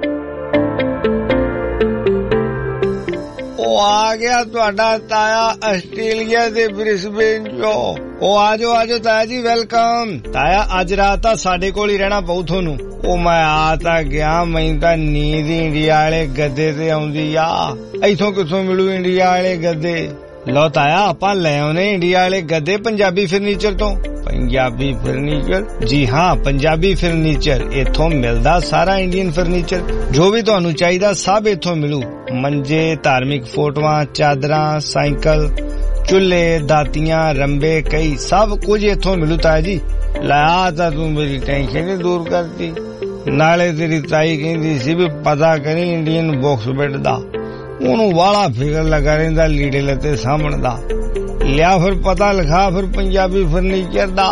ਉਹ ਆ ਗਿਆ ਤੁਹਾਡਾ ਤਾਇਆ Australia ਦੇ Brisbane ਚੋਂ। ਉਹ ਆਜੋ ਆਜੋ ਤਾਇਆ ਜੀ, ਵੈਲਕਮ। ਤਾਇਆ ਅੱਜ ਰਾਤ ਤਾਂ ਸਾਡੇ ਕੋਲ ਹੀ ਰਹਿਣਾ ਪਊ ਤੁਹਾਨੂੰ। ਉਹ ਮੈਂ ਆ ਤਾਂ ਗਿਆ, ਮੈਨੂੰ ਤਾਂ ਨੀਂਦ ਇੰਡੀਆ ਵਾਲੇ ਗੱਦੇ ਤੇ ਆਉਂਦੀ ਆ। ਇੱਥੋਂ ਕਿੱਥੋਂ ਮਿਲੂ ਇੰਡੀਆ ਵਾਲੇ ਗੱਦੇ? ਲਓ ਤਾਇਆ, ਆਪਾਂ ਲੈ ਆਉਨੇ ਇੰਡੀਆ ਵਾਲੇ ਗੱਦੇ ਪੰਜਾਬੀ ਫਰਨੀਚਰ ਤੋਂ। ਪੰਜਾਬੀ ਫਰਨੀਚਰ? ਜੀ ਹਾਂ, ਪੰਜਾਬੀ ਫਰਨੀਚਰ। ਇੱਥੋਂ ਮਿਲਦਾ ਸਾਰਾ ਇੰਡੀਅਨ ਫਰਨੀਚਰ, ਜੋ ਵੀ ਤੁਹਾਨੂੰ ਚਾਹੀਦਾ ਸਭ ਇੱਥੋਂ ਮਿਲੂ। ਮੰਜੇ, ਧਾਰਮਿਕ ਫੋਟੋਆਂ, ਚਾਦਰਾਂ, ਸਾਈਕਲ, ਚੁੱਲ੍ਹੇ, ਦਾਤੀਆਂ, ਰੰਬੇ, ਕਈ ਸਭ ਕੁਝ ਇੱਥੋਂ ਮਿਲੂ ਤਾਇਆ ਜੀ। ਲਾ ਤਾਂ ਤੂੰ ਮੇਰੀ ਟੈਨਸ਼ਨ ਹੀ ਦੂਰ ਕਰਤੀ। ਨਾਲੇ ਤੇਰੀ ਤਾਈ ਕਹਿੰਦੀ ਸੀ ਵੀ ਪਤਾ ਕਰੀ ਇੰਡੀਅਨ ਬਾਕਸ ਬੈੱਡ ਦਾ, ਉਹਨੂੰ ਵਾਲਾ ਫਿਕਰ ਲੱਗਾ ਰਹਿੰਦਾ ਲੀੜੇ ਲੱਤੇ ਸਾਂਭਣ ਦਾ। ਲਿਆ ਫਿਰ ਪਤਾ ਲਿਖਾ ਫਿਰ ਪੰਜਾਬੀ ਫਰਨੀਚਰ ਦਾ।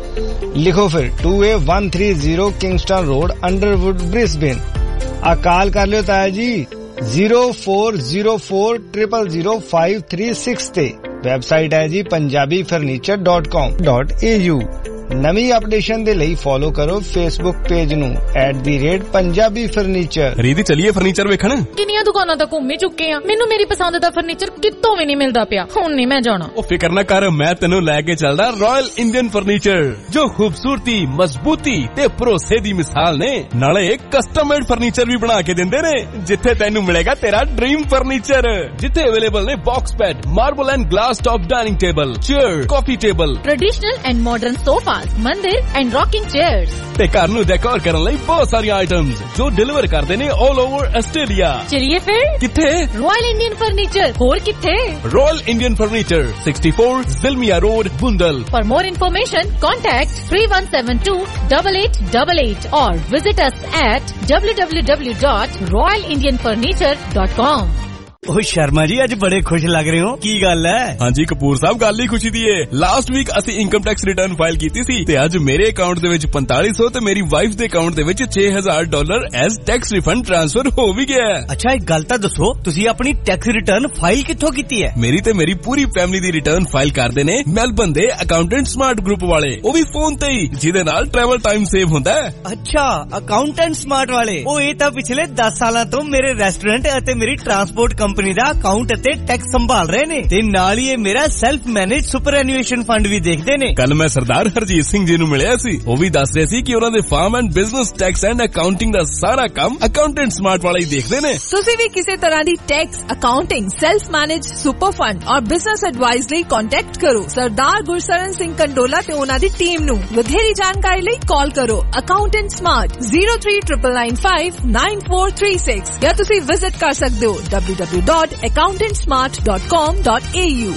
ਲਿਖੋ ਫਿਰ two A one three zero Kingston road Underwood Brisbane. ਆ ਕਾਲ ਕਰ ਲਿਓ ਤਾਇਆ ਜੀ zero four zero four triple zero five three six ਤੇ। ਵੈਬਸਾਈਟ ਹੈ ਜੀ Punjabi furniture dot com dot A U. ਨਵੀਂ ਅਪਡੇਸ਼ਨ ਦੇ ਲਈ ਫੋਲੋ ਕਰੋ ਫੇਸਬੁੱਕ ਪੇਜ ਨੂੰ at the rate Punjabi furniture. ਰੀਦੀ ਚਲੀਏ ਫਰਨੀਚਰ ਵੇਖਣ। ਕਿੰਨੀਆਂ ਦੁਕਾਨਾਂ ਤਾਂ ਘੁੰਮ ਹੀ ਚੁੱਕੇ ਆ, ਮੈਨੂੰ ਮੇਰੀ ਪਸੰਦ ਦਾ ਫਰਨੀਚਰ ਕਿਤੋਂ ਵੀ ਨਹੀਂ ਮਿਲਦਾ ਪਿਆ। ਹੁਣ ਨਹੀਂ ਮੈਂ ਜਾਣਾ। ਉਹ ਫਿਕਰ ਨਾ ਕਰ, ਮੈਂ ਤੈਨੂੰ ਲੈ ਕੇ ਚੱਲਦਾ ਰਾਇਲ ਇੰਡੀਅਨ ਫਰਨੀਚਰ, ਜੋ ਖੂਬਸੂਰਤੀ, ਮਜ਼ਬੂਤੀ ਤੇ ਭਰੋਸੇ ਦੀ ਮਿਸਾਲ ਨੇ। ਨਾਲੇ ਇੱਕ ਕਸਟਮ ਮੇਡ ਫਰਨੀਚਰ ਵੀ ਬਣਾ ਕੇ ਦਿੰਦੇ ਨੇ, ਜਿੱਥੇ ਤੈਨੂੰ ਮਿਲੇਗਾ ਤੇਰਾ ਡ੍ਰੀਮ ਫਰਨੀਚਰ, ਜਿੱਥੇ ਅਵੇਲੇਬਲ ਨੇ box bed, marble and glass top dining table, chair, coffee table, traditional and modern sofa, mandir and rocking chairs ਤੇ ਘਰ ਨੂੰ ਡੈਕੋਰ ਕਰਨ ਲਈ ਬਹੁਤ ਸਾਰੀਆਂ ਆਈਟਮਸ ਜੋ ਡਿਲੀਵਰ ਕਰਦੇ ਨੇ ਆਲ ਓਵਰ ਆਸਟ੍ਰੇਲੀਆ। ਚਲਿਏ ਫਿਰ ਕਿੱਥੇ? Royal Indian Furniture. ਹੋਰ ਕਿੱਥੇ? Royal Indian Furniture sixty four Zillmere Road ਬੁੰਦਲ। For more information contact three one seven two eight eight eight eight or visit us at w w w dot royal indian furniture dot com। ਉਹ ਸ਼ਰਮਾ ਜੀ ਅੱਜ ਬੜੇ ਖੁਸ਼ ਲੱਗ ਰਹੇ ਹੋ, ਕੀ ਗੱਲ ਹੈ? ਹਾਂਜੀ ਕਪੂਰ ਸਾਹਿਬ, ਗੱਲ ਹੀ ਖੁਸ਼ੀ ਦੀ ਏ। ਲਾਸਟ ਵੀਕ ਅਸੀਂ ਇਨਕਮ ਟੈਕਸ ਰਿਟਰਨ ਫਾਈਲ ਕੀਤੀ ਸੀ ਤੇ ਅੱਜ ਮੇਰੇ ਅਕਾਊਂਟ ਦੇ ਵਿੱਚ ਪੰਤਾਲੀ ਸੌ ਤੇ ਮੇਰੀ ਵਾਈਫ ਦੇ ਅਕਾਊਂਟ ਦੇ ਵਿੱਚ ਛੇ ਹਜ਼ਾਰ dollar as tax refund transfer ਹੋ ਵੀ ਗਿਆ। ਅੱਛਾ ਇੱਕ ਗੱਲ ਤਾਂ ਦੱਸੋ, ਤੁਸੀਂ ਆਪਣੀ ਟੈਕਸ ਰਿਟਰਨ ਫਾਈਲ ਕਿੱਥੋਂ ਕੀਤੀ ਹੈ? ਮੇਰੀ ਤੇ ਮੇਰੀ ਪੂਰੀ ਫੈਮਿਲੀ ਦੀ ਰਿਟਰਨ ਫਾਈਲ ਕਰਦੇ ਨੇ ਮੈਲਬਨ ਦੇ ਅਕਾਊਂਟੈਂਟ ਸਮਾਰਟ ਗਰੁੱਪ ਵਾਲੇ, ਉਹ ਵੀ ਫੋਨ ਤੇ ਹੀ, ਜਿਹਦੇ ਨਾਲ ਟਰੈਵਲ ਟਾਈਮ ਸੇਵ ਹੁੰਦਾ ਹੈ। ਅੱਛਾ ਅਕਾਊਂਟੈਂਟ ਸਮਾਰਟ ਵਾਲੇ, ਉਹ ਇਹ ਤਾਂ ਪਿਛਲੇ ਦਸ ਸਾਲਾਂ ਤੋਂ ਮੇਰੇ ਰੈਸਟੋਰੈਂਟ ਅਤੇ ਮੇਰੀ ਟਰਾਂਸਪੋਰਟ ਕੰਪਨੀ ਦਾ ਅਕਾਊਂਟ ਅਤੇ ਟੈਕਸ ਸੰਭਾਲ ਰਹੇ ਨੇ ਤੇ ਨਾਲ ਹੀ ਇਹ ਮੇਰਾ self manage superannuation fund ਵੀ ਦੇਖਦੇ ਨੇ। ਕੱਲ ਮੈਂ ਸਰਦਾਰ ਹਰਜੀਤ ਸਿੰਘ ਜੀ ਨੂੰ ਮਿਲਿਆ ਸੀ, ਉਹ ਵੀ ਦੱਸ ਰਹੇ ਸੀ ਕਿ ਉਹਨਾਂ ਦੇ farm and business tax and accounting ਦਾ ਸਾਰਾ ਕੰਮ ਅਕਾਊਂਟੈਂਟ ਸਮਾਰਟ ਵਾਲੇ ਹੀ ਦੇਖਦੇ ਨੇ। ਤੁਸੀਂ ਵੀ ਕਿਸੇ ਤਰ੍ਹਾਂ ਦੀ tax, accounting, self manage super fund ਔਰ ਬਿਜ਼ਨਸ ਐਡਵਾਈਸ ਲਈ ਕੰਟੈਕਟ ਕਰੋ ਸਰਦਾਰ ਗੁਰਸ਼ਰਨ ਸਿੰਘ ਕੰਡੋਲਾ ਤੇ ਉਹਨਾਂ ਦੀ ਟੀਮ ਨੂੰ। ਵਧੇਰੀ ਜਾਣਕਾਰੀ ਲਈ ਕਾਲ ਕਰੋ accountant smart zero three nine nine five nine four three six ਜਾਂ ਤੁਸੀਂ ਵਿਜ਼ਿਟ ਕਰ ਸਕਦੇ ਹੋ w w w dot accountant smart dot com dot a u।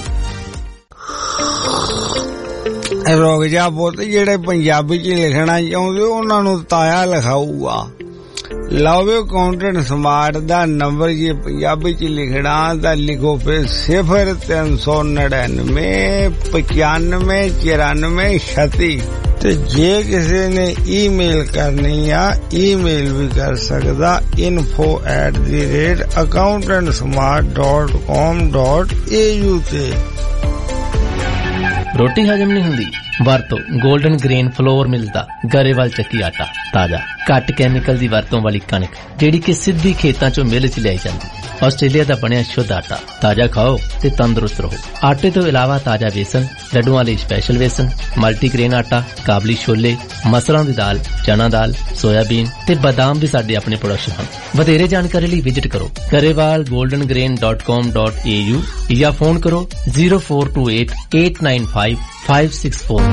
ਰੁਕ ਜਾ ਪੁੱਤ, ਜਿਹੜੇ ਪੰਜਾਬੀ ਚ ਲਿਖਣਾ ਚਾਹੁੰਦੇ ਉਹਨਾਂ ਨੂੰ ਤਾਇਆ ਲਿਖਾਊਗਾ। ਲਓ ਅਕਾਊਂਟੈਂਟ ਸਮਾਰਟ ਦਾ ਨੰਬਰ ਜੇ ਪੰਜਾਬੀ ਚ ਲਿਖਣਾ ਤਾਂ ਲਿਖੋ ਫਿਰ ਸਿਫਰ ਤਿੰਨ ਸੌ ਨੜਿਨਵੇਂ ਪਚਾਨਵੇਂ ਚੁਰਾਨਵੇਂ ਛੱਤੀ। ਤੇ ਜੇ ਕਿਸੇ ਨੇ ਈਮੇਲ ਕਰਨੀ ਆ ਈਮੇਲ ਵੀ ਕਰ ਸਕਦਾ info at the rate accountant smart dot com dot a u ਤੇ। ਰੋਟੀ ਹਜਮ ਨਹੀਂ ਹੁੰਦੀ? ਵਰਤੋ 골ਡਨ ਗ੍ਰੇਨ ਫਲੋਰ ਮਿਲਦਾ ਗਰੇਵਾਲ ਚੱਕੀ ਆਟਾ, ਤਾਜ਼ਾ ਘੱਟ ਕੈਮੀਕਲ ਦੀ ਵਰਤੋਂ ਵਾਲੀ ਕਣਕ ਜਿਹੜੀ ਕਿ ਸਿੱਧੀ ਖੇਤਾਂ ਚੋਂ ਮਿਲ ਚ ਲਿਆਈ ਜਾਂਦੀ। ਆਸਟ੍ਰੇਲੀਆ ਦਾ ਬਣਿਆ ਸ਼ੁੱਧ ਆਟਾ, ਤਾਜ਼ਾ ਖਾਓ ਤੇ ਤੰਦਰੁਸਤ ਰਹੋ। ਆਟੇ ਤੋਂ ਇਲਾਵਾ ਤਾਜ਼ਾ ਵੇਸਣ, ਲੱਡੂਆਂ ਲਈ ਸਪੈਸ਼ਲ ਵੇਸਣ, ਮਲਟੀਗ੍ਰੇਨ ਆਟਾ, ਕਾਬਲੀ ਛੋਲੇ, ਮਸਰਾਂ ਦੀ ਦਾਲ, ਚਨਾ ਦਾਲ, ਸੋਇਆਬੀਨ ਤੇ ਬਾਦਾਮ ਵੀ ਸਾਡੇ ਆਪਣੇ ਪ੍ਰੋਡਕਸ਼ਨ ਹਨ। ਵਧੇਰੇ ਜਾਣਕਾਰੀ ਲਈ ਵਿਜ਼ਿਟ ਕਰੋ Grewal golden grain dot com dot a u ਜਾਂ ਫੋਨ ਕਰੋ zero four two eight eight nine five five six four.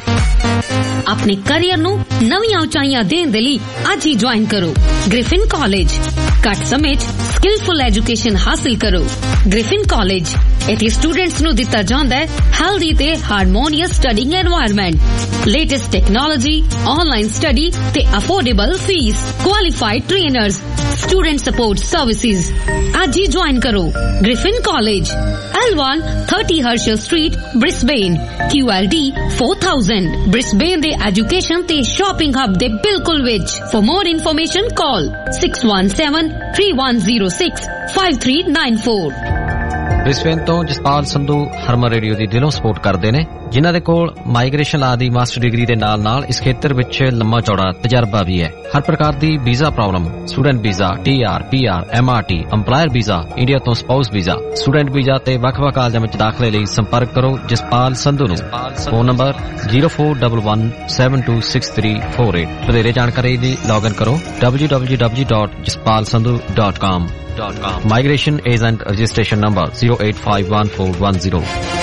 ਆਪਣੇ ਕੈਰੀਅਰ ਨੂੰ ਨਵੀਆਂ ਉਚਾਈਆਂ ਦੇਣ ਦੇ ਲਈ ਅੱਜ ਹੀ ਜੁਆਇਨ ਕਰੋ ਗ੍ਰਿਫਿਨ ਕਾਲਜ। ਘੱਟ ਸਮੇਂ 'ਚ ਸਕਿਲਫੁਲ ਐਜੂਕੇਸ਼ਨ ਹਾਸਿਲ ਕਰੋ। ਗ੍ਰਿਫਿਨ ਕਾਲਜ ਇੱਥੇ ਸਟੂਡੈਂਟਸ ਨੂੰ ਦਿੱਤਾ ਜਾਂਦਾ ਹੈ ਹੈਲਦੀ ਤੇ harmonious studying environment, latest technology, online study ਤੇ affordable fees, qualified trainers, student support services. ਅੱਜ ਹੀ ਜੁਆਇਨ ਕਰੋ Griffin college, L one thirty Herschel Street, Brisbane, Q L D four thousand, Brisbane ਦੇ ਐਜੂਕੇਸ਼ਨ ਤੇ shopping hub ਦੇ ਬਿਲਕੁਲ ਵਿੱਚ। For more information call six one seven three one zero six five three nine four। Brisbane ਤੋਂ Jaspal Sandhu Harman radio ਦੀ ਦਿਲੋਂ support ਕਰਦੇ ਨੇ, ਜਿਨ੍ਹਾਂ ਦੇ ਕੋਲ ਮਾਈਗ੍ਰੇਸ਼ਨ ਲਾ ਦੀ ਮਾਸਟਰ ਡਿਗਰੀ ਦੇ ਨਾਲ ਨਾਲ ਇਸ ਖੇਤਰ ਵਿੱਚ ਲੰਮਾ ਚੌੜਾ ਤਜਰਬਾ ਵੀ ਹੈ। ਹਰ ਪ੍ਰਕਾਰ ਦੀ visa problem, student visa, T R, P R, M R T, employer visa, India ਤੋਂ ਸਪਾਊਸ ਵੀਜ਼ਾ, ਸਟੂਡੈਂਟ ਵੀਜ਼ਾ ਤੇ ਵੱਖ-ਵੱਖ ਕਾਲਜਾਂ ਵਿੱਚ ਦਾਖਲੇ ਲਈ ਸੰਪਰਕ ਕਰੋ ਜਸਪਾਲ ਸੰਧੂ ਨੂੰ। Phone number zero four one one seven two six three four eight. ਵਧੇਰੇ ਜਾਣਕਾਰੀ ਲਈ ਲੌਗਇਨ ਕਰੋ w w w dot jaspal sandhu dot com। Migration Agent Registration Number zero eight five one four one zero।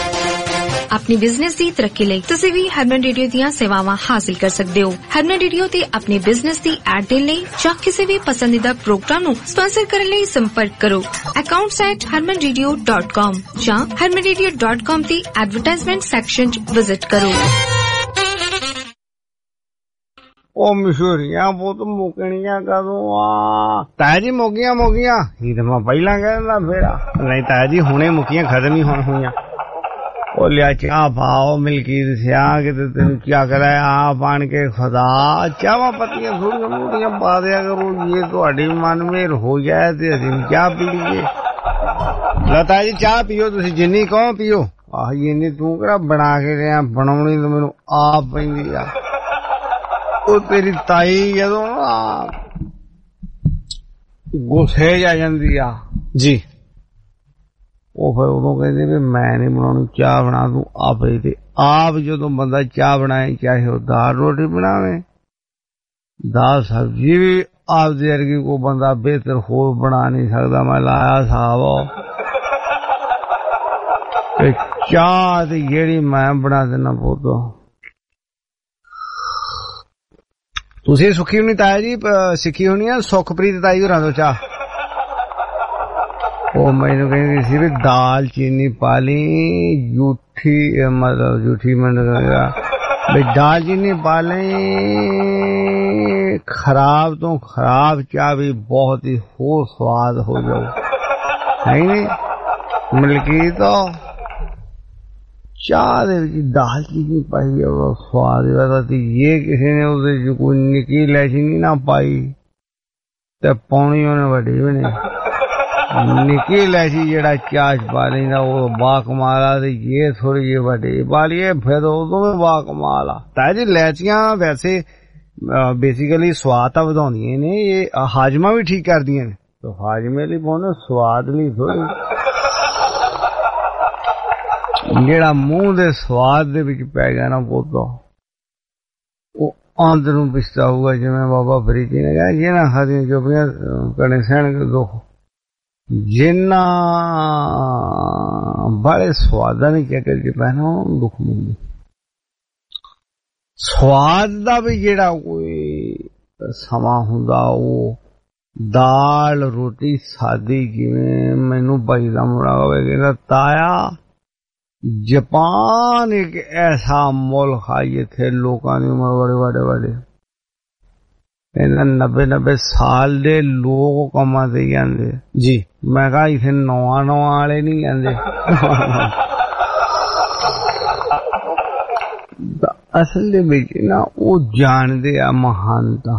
ਆਪਣੀ business ਦੀ ਤਰੱਕੀ ਲਈ ਤੁਸੀਂ ਵੀ ਹਰਮਨ radio ਦੀਆਂ ਸੇਵਾਵਾਂ ਹਾਸਿਲ ਕਰ ਸਕਦੇ ਹੋ। ਹਰਮਨ ਰੇਡੀਓ ਤੇ ਆਪਣੇ ਬਿਜ਼ਨਸ ਦੀ ਐਡ ਦੇਣ ਲਈ ਜਾਂ ਕਿਸੇ ਵੀ ਪਸੰਦੀਦਾ ਪ੍ਰੋਗਰਾਮ ਨੂੰ ਸਪਾਂਸਰ ਕਰਨ ਲਈ ਸੰਪਰਕ ਕਰੋ accounts at harman radio dot com ਜਾਂ harman radio dot com ਦੀ ਐਡਵਰਟਾਈਜ਼ਮੈਂਟ ਸੈਕਸ਼ਨ 'ਚ ਵਿਜ਼ਿਟ ਕਰੋ। ਉਹ ਮਸ਼ਹੂਰੀਆਂ ਪੁੱਤ ਮੁੱਕਣੀਆਂ ਕਦੋਂ ਆ? ਤਾਇਆ ਜੀ ਮੁੱਕੀਆਂ ਮੁੱਕੀਆਂ ਹੀ ਤਾਂ ਮੈਂ ਪਹਿਲਾਂ ਕਹਿ ਦਿੰਦਾ ਫੇਰ। ਨਹੀਂ ਤਾਇਆ ਜੀ ਹੁਣੇ ਮੁੱਕੀਆਂ, ਖਤਮ ਹੀ ਹੋਣ ਹੋਈਆਂ। ਉਹ ਲਿਆ ਚਾਹ ਪਾਓ ਮਲਕੀਤ ਸਿਆ ਕਿਤੇ ਤੈਨੂੰ ਕਿਆ ਕਰਾਇਆ ਆਪ ਆਣ ਕੇ ਖੁਦਾ ਚਾਹਾਂ ਪੱਤੀਆਂ ਥੋੜੀਆਂ ਮੋਟੀਆਂ ਪਾ ਦਿਆ ਕਰੋ। ਜੇ ਤੁਹਾਡੀ ਮਨ ਮੇਰ ਹੋ ਜਾਏ ਤੇ ਅਸੀਂ ਚਾਹ ਪੀ ਲਈਏ। ਲਤਾ ਜੀ ਚਾਹ ਪੀਓ ਤੁਸੀਂ, ਜਿੰਨੀ ਕਹੋ ਪੀਓ। ਆਹ ਇੰਨੀ ਤੂੰ ਕਿਹੜਾ ਬਣਾ ਕੇ ਰਿਹਾ, ਬਣਾਉਣੀ ਤਾਂ ਮੈਨੂੰ ਆਪ ਪੈਂਦੀ ਆ। ਉਹ ਤੇਰੀ ਤਾਈ ਜਦੋਂ ਨਾ ਗੁੱਸੇ ਜਾ ਜਾਂਦੀ ਆ ਜੀ, ਉਹ ਫਿਰ ਉਦੋਂ ਕਹਿੰਦੇ ਵੀ ਮੈਂ ਨਹੀਂ ਬਣਾਉਣੀ ਚਾਹ, ਬਣਾ ਤੂੰ ਆਪੇ। ਤੇ ਆਪ ਜਦੋਂ ਬੰਦਾ ਚਾਹ ਬਣਾਏ, ਚਾਹੇ ਉਹ ਦਾਲ ਰੋਟੀ ਬਣਾਵੇ, ਦਾਲ ਸਬਜ਼ੀ ਵੀ ਆਪਦੇ ਵਰਗੀ ਕੋਈ ਬੰਦਾ ਬਿਹਤਰ ਹੋਰ ਬਣਾ ਨਹੀਂ ਸਕਦਾ। ਮੈਂ ਲਾਇਆ ਹਿਸਾਬ ਤੇ ਚਾਹ ਤੇ ਜਿਹੜੀ ਮੈਂ ਬਣਾ ਦੇਣਾ ਪੁੱਤ। ਤੁਸੀਂ ਸੁੱਖੀ ਹੋਣੀ ਤਾਇਆ ਜੀ, ਸਿੱਖੀ ਹੋਣੀ ਆ ਸੁਖਪ੍ਰੀਤ ਤਾਈ ਹੋਰਾਂ ਤੋਂ ਚਾਹ। ਉਹ ਮੈਨੂੰ ਕਹਿੰਦੀ ਸੀ ਵੀ ਦਾਲ ਚੀਨੀ ਪਾ ਲਈ, ਜੂਠੀ ਮਤਲਬ ਜੂਠੀ ਮਤਲਬ ਵੀ ਦਾਲ ਚੀਨੀ ਪਾ ਲਈ, ਖਰਾਬ ਤੋਂ ਖਰਾਬ ਚਾਹ ਵੀ ਬਹੁਤ ਹੀ ਹੋਰ ਸਵਾਦ ਹੋ ਜਾਊ। ਹੈ ਨੀ ਮਲਕੀਤ ਚਾਹ ਦੇ ਵਿੱਚ ਦਾਲ ਚੀਨੀ ਪਾਈ ਉਹ ਸਵਾਦ ਲੱਗਦਾ ਸੀ। ਜੇ ਕਿਸੇ ਨੇ ਉਹਦੇ ਚ ਕੋਈ ਨਿੱਕੀ ਇਲਾਇਚੀ ਨਹੀਂ ਨਾ ਪਾਈ ਤੇ ਪਾਉਣੀ ਉਹਨੇ ਵੱਡੀ ਵੀ ਨਹੀਂ। ਨਿੱਕੀ ਇਲਾਇਚੀ ਜਿਹੜਾ ਚਾਹ ਚ ਪਾ ਲੈਂਦਾ ਉਹ ਬਾ ਕਮਾਲ ਆ, ਤੇ ਇਹ ਥੋੜੀ ਜਿਹੀ ਵੱਡੀ ਪਾ ਲਈਏ ਫਿਰ ਉਦੋਂ ਵੀ ਬਾ ਕਮਾਲ ਆ। ਤਾਂ ਜੀ ਇਲਾਇਚੀਆਂ ਵੈਸੇ ਬੇਸਿਕਲੀ ਸਵਾਦ ਤਾਂ ਵਧਾਉਂਦੀਆਂ ਨੇ, ਇਹ ਹਾਜਮਾ ਵੀ ਠੀਕ ਕਰਦੀਆਂ ਨੇ। ਤੇ ਹਾਜਮੇ ਲਈ ਪਾਉਣੇ, ਸਵਾਦ ਲਈ ਥੋੜੀ। ਜਿਹੜਾ ਮੂੰਹ ਦੇ ਸਵਾਦ ਦੇ ਵਿੱਚ ਪੈ ਗਿਆ ਨਾ ਪੁੱਤ, ਉਹ ਅੰਦਰ ਨੂੰ ਪਿਸਦਾ ਹੋਊਗਾ। ਜਿਵੇਂ ਬਾਬਾ ਫਰੀਦ ਜੀ ਨੇ ਕਿਹਾ, ਜਿਹਨਾਂ ਖਾਦੀਆਂ ਚੋਪੀਆਂ ਕਣੇ ਸਹਿਣਗੇ ਦੁੱਖ, ਜਿੰਨਾ ਬੜੇ ਸਵਾਦਾਂ ਨੇ ਚੱਕਰ ਚ ਪੈਣਾ ਉਹਨੂੰ ਦੁੱਖ ਮਿਲਦਾ। ਸਵਾਦ ਦਾ ਵੀ ਜਿਹੜਾ ਕੋਈ ਸਮਾਂ ਹੁੰਦਾ, ਉਹ ਦਾਲ ਰੋਟੀ ਸਾਦੀ। ਜਿਵੇਂ ਮੈਨੂੰ ਭਾਈ ਦਾ ਮੁੰਡਾ ਹੋਵੇ ਕਹਿੰਦਾ ਤਾਇਆ ਜਾਪਾਨ ਇੱਕ ਐਸਾ ਮੁਲਕ ਹੈ ਜਿੱਥੇ ਲੋਕਾਂ ਦੀ ਉਮਰ ਬੜੇ ਬੜੇ ਬੜੇ ਕਹਿੰਦਾ ਨੱਬੇ ਨੱਬੇ ਸਾਲ ਦੇ ਲੋਕ ਕੰਮਾਂ ਤੇ ਜਾਂਦੇ ਜੀ। ਮੈਂ ਕਿਹਾ ਇੱਥੇ ਨਵਾਂ ਨਵਾਂ ਵਾਲੇ ਨਹੀਂ ਜਾਂਦੇ। ਅਸਲ ਦੇ ਵਿੱਚ ਨਾ ਉਹ ਜਾਣਦੇ ਆ ਮਹਾਨਤਾ।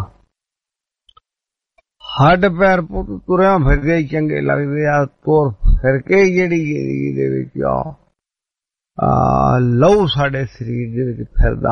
ਹੱਡ ਪੈਰ ਪੁੱਤ ਤੁਰਿਆ ਫਿਰਦੇ ਚੰਗੇ ਲੱਗਦੇ ਆ, ਤੁਰ ਫਿਰ ਕੇ ਜਿਹੜੀ ਜ਼ਿੰਦਗੀ ਦੇ ਵਿੱਚ ਆ ਲਹੂ ਸਾਡੇ ਸਰੀਰ ਦੇ ਵਿੱਚ ਫਿਰਦਾ,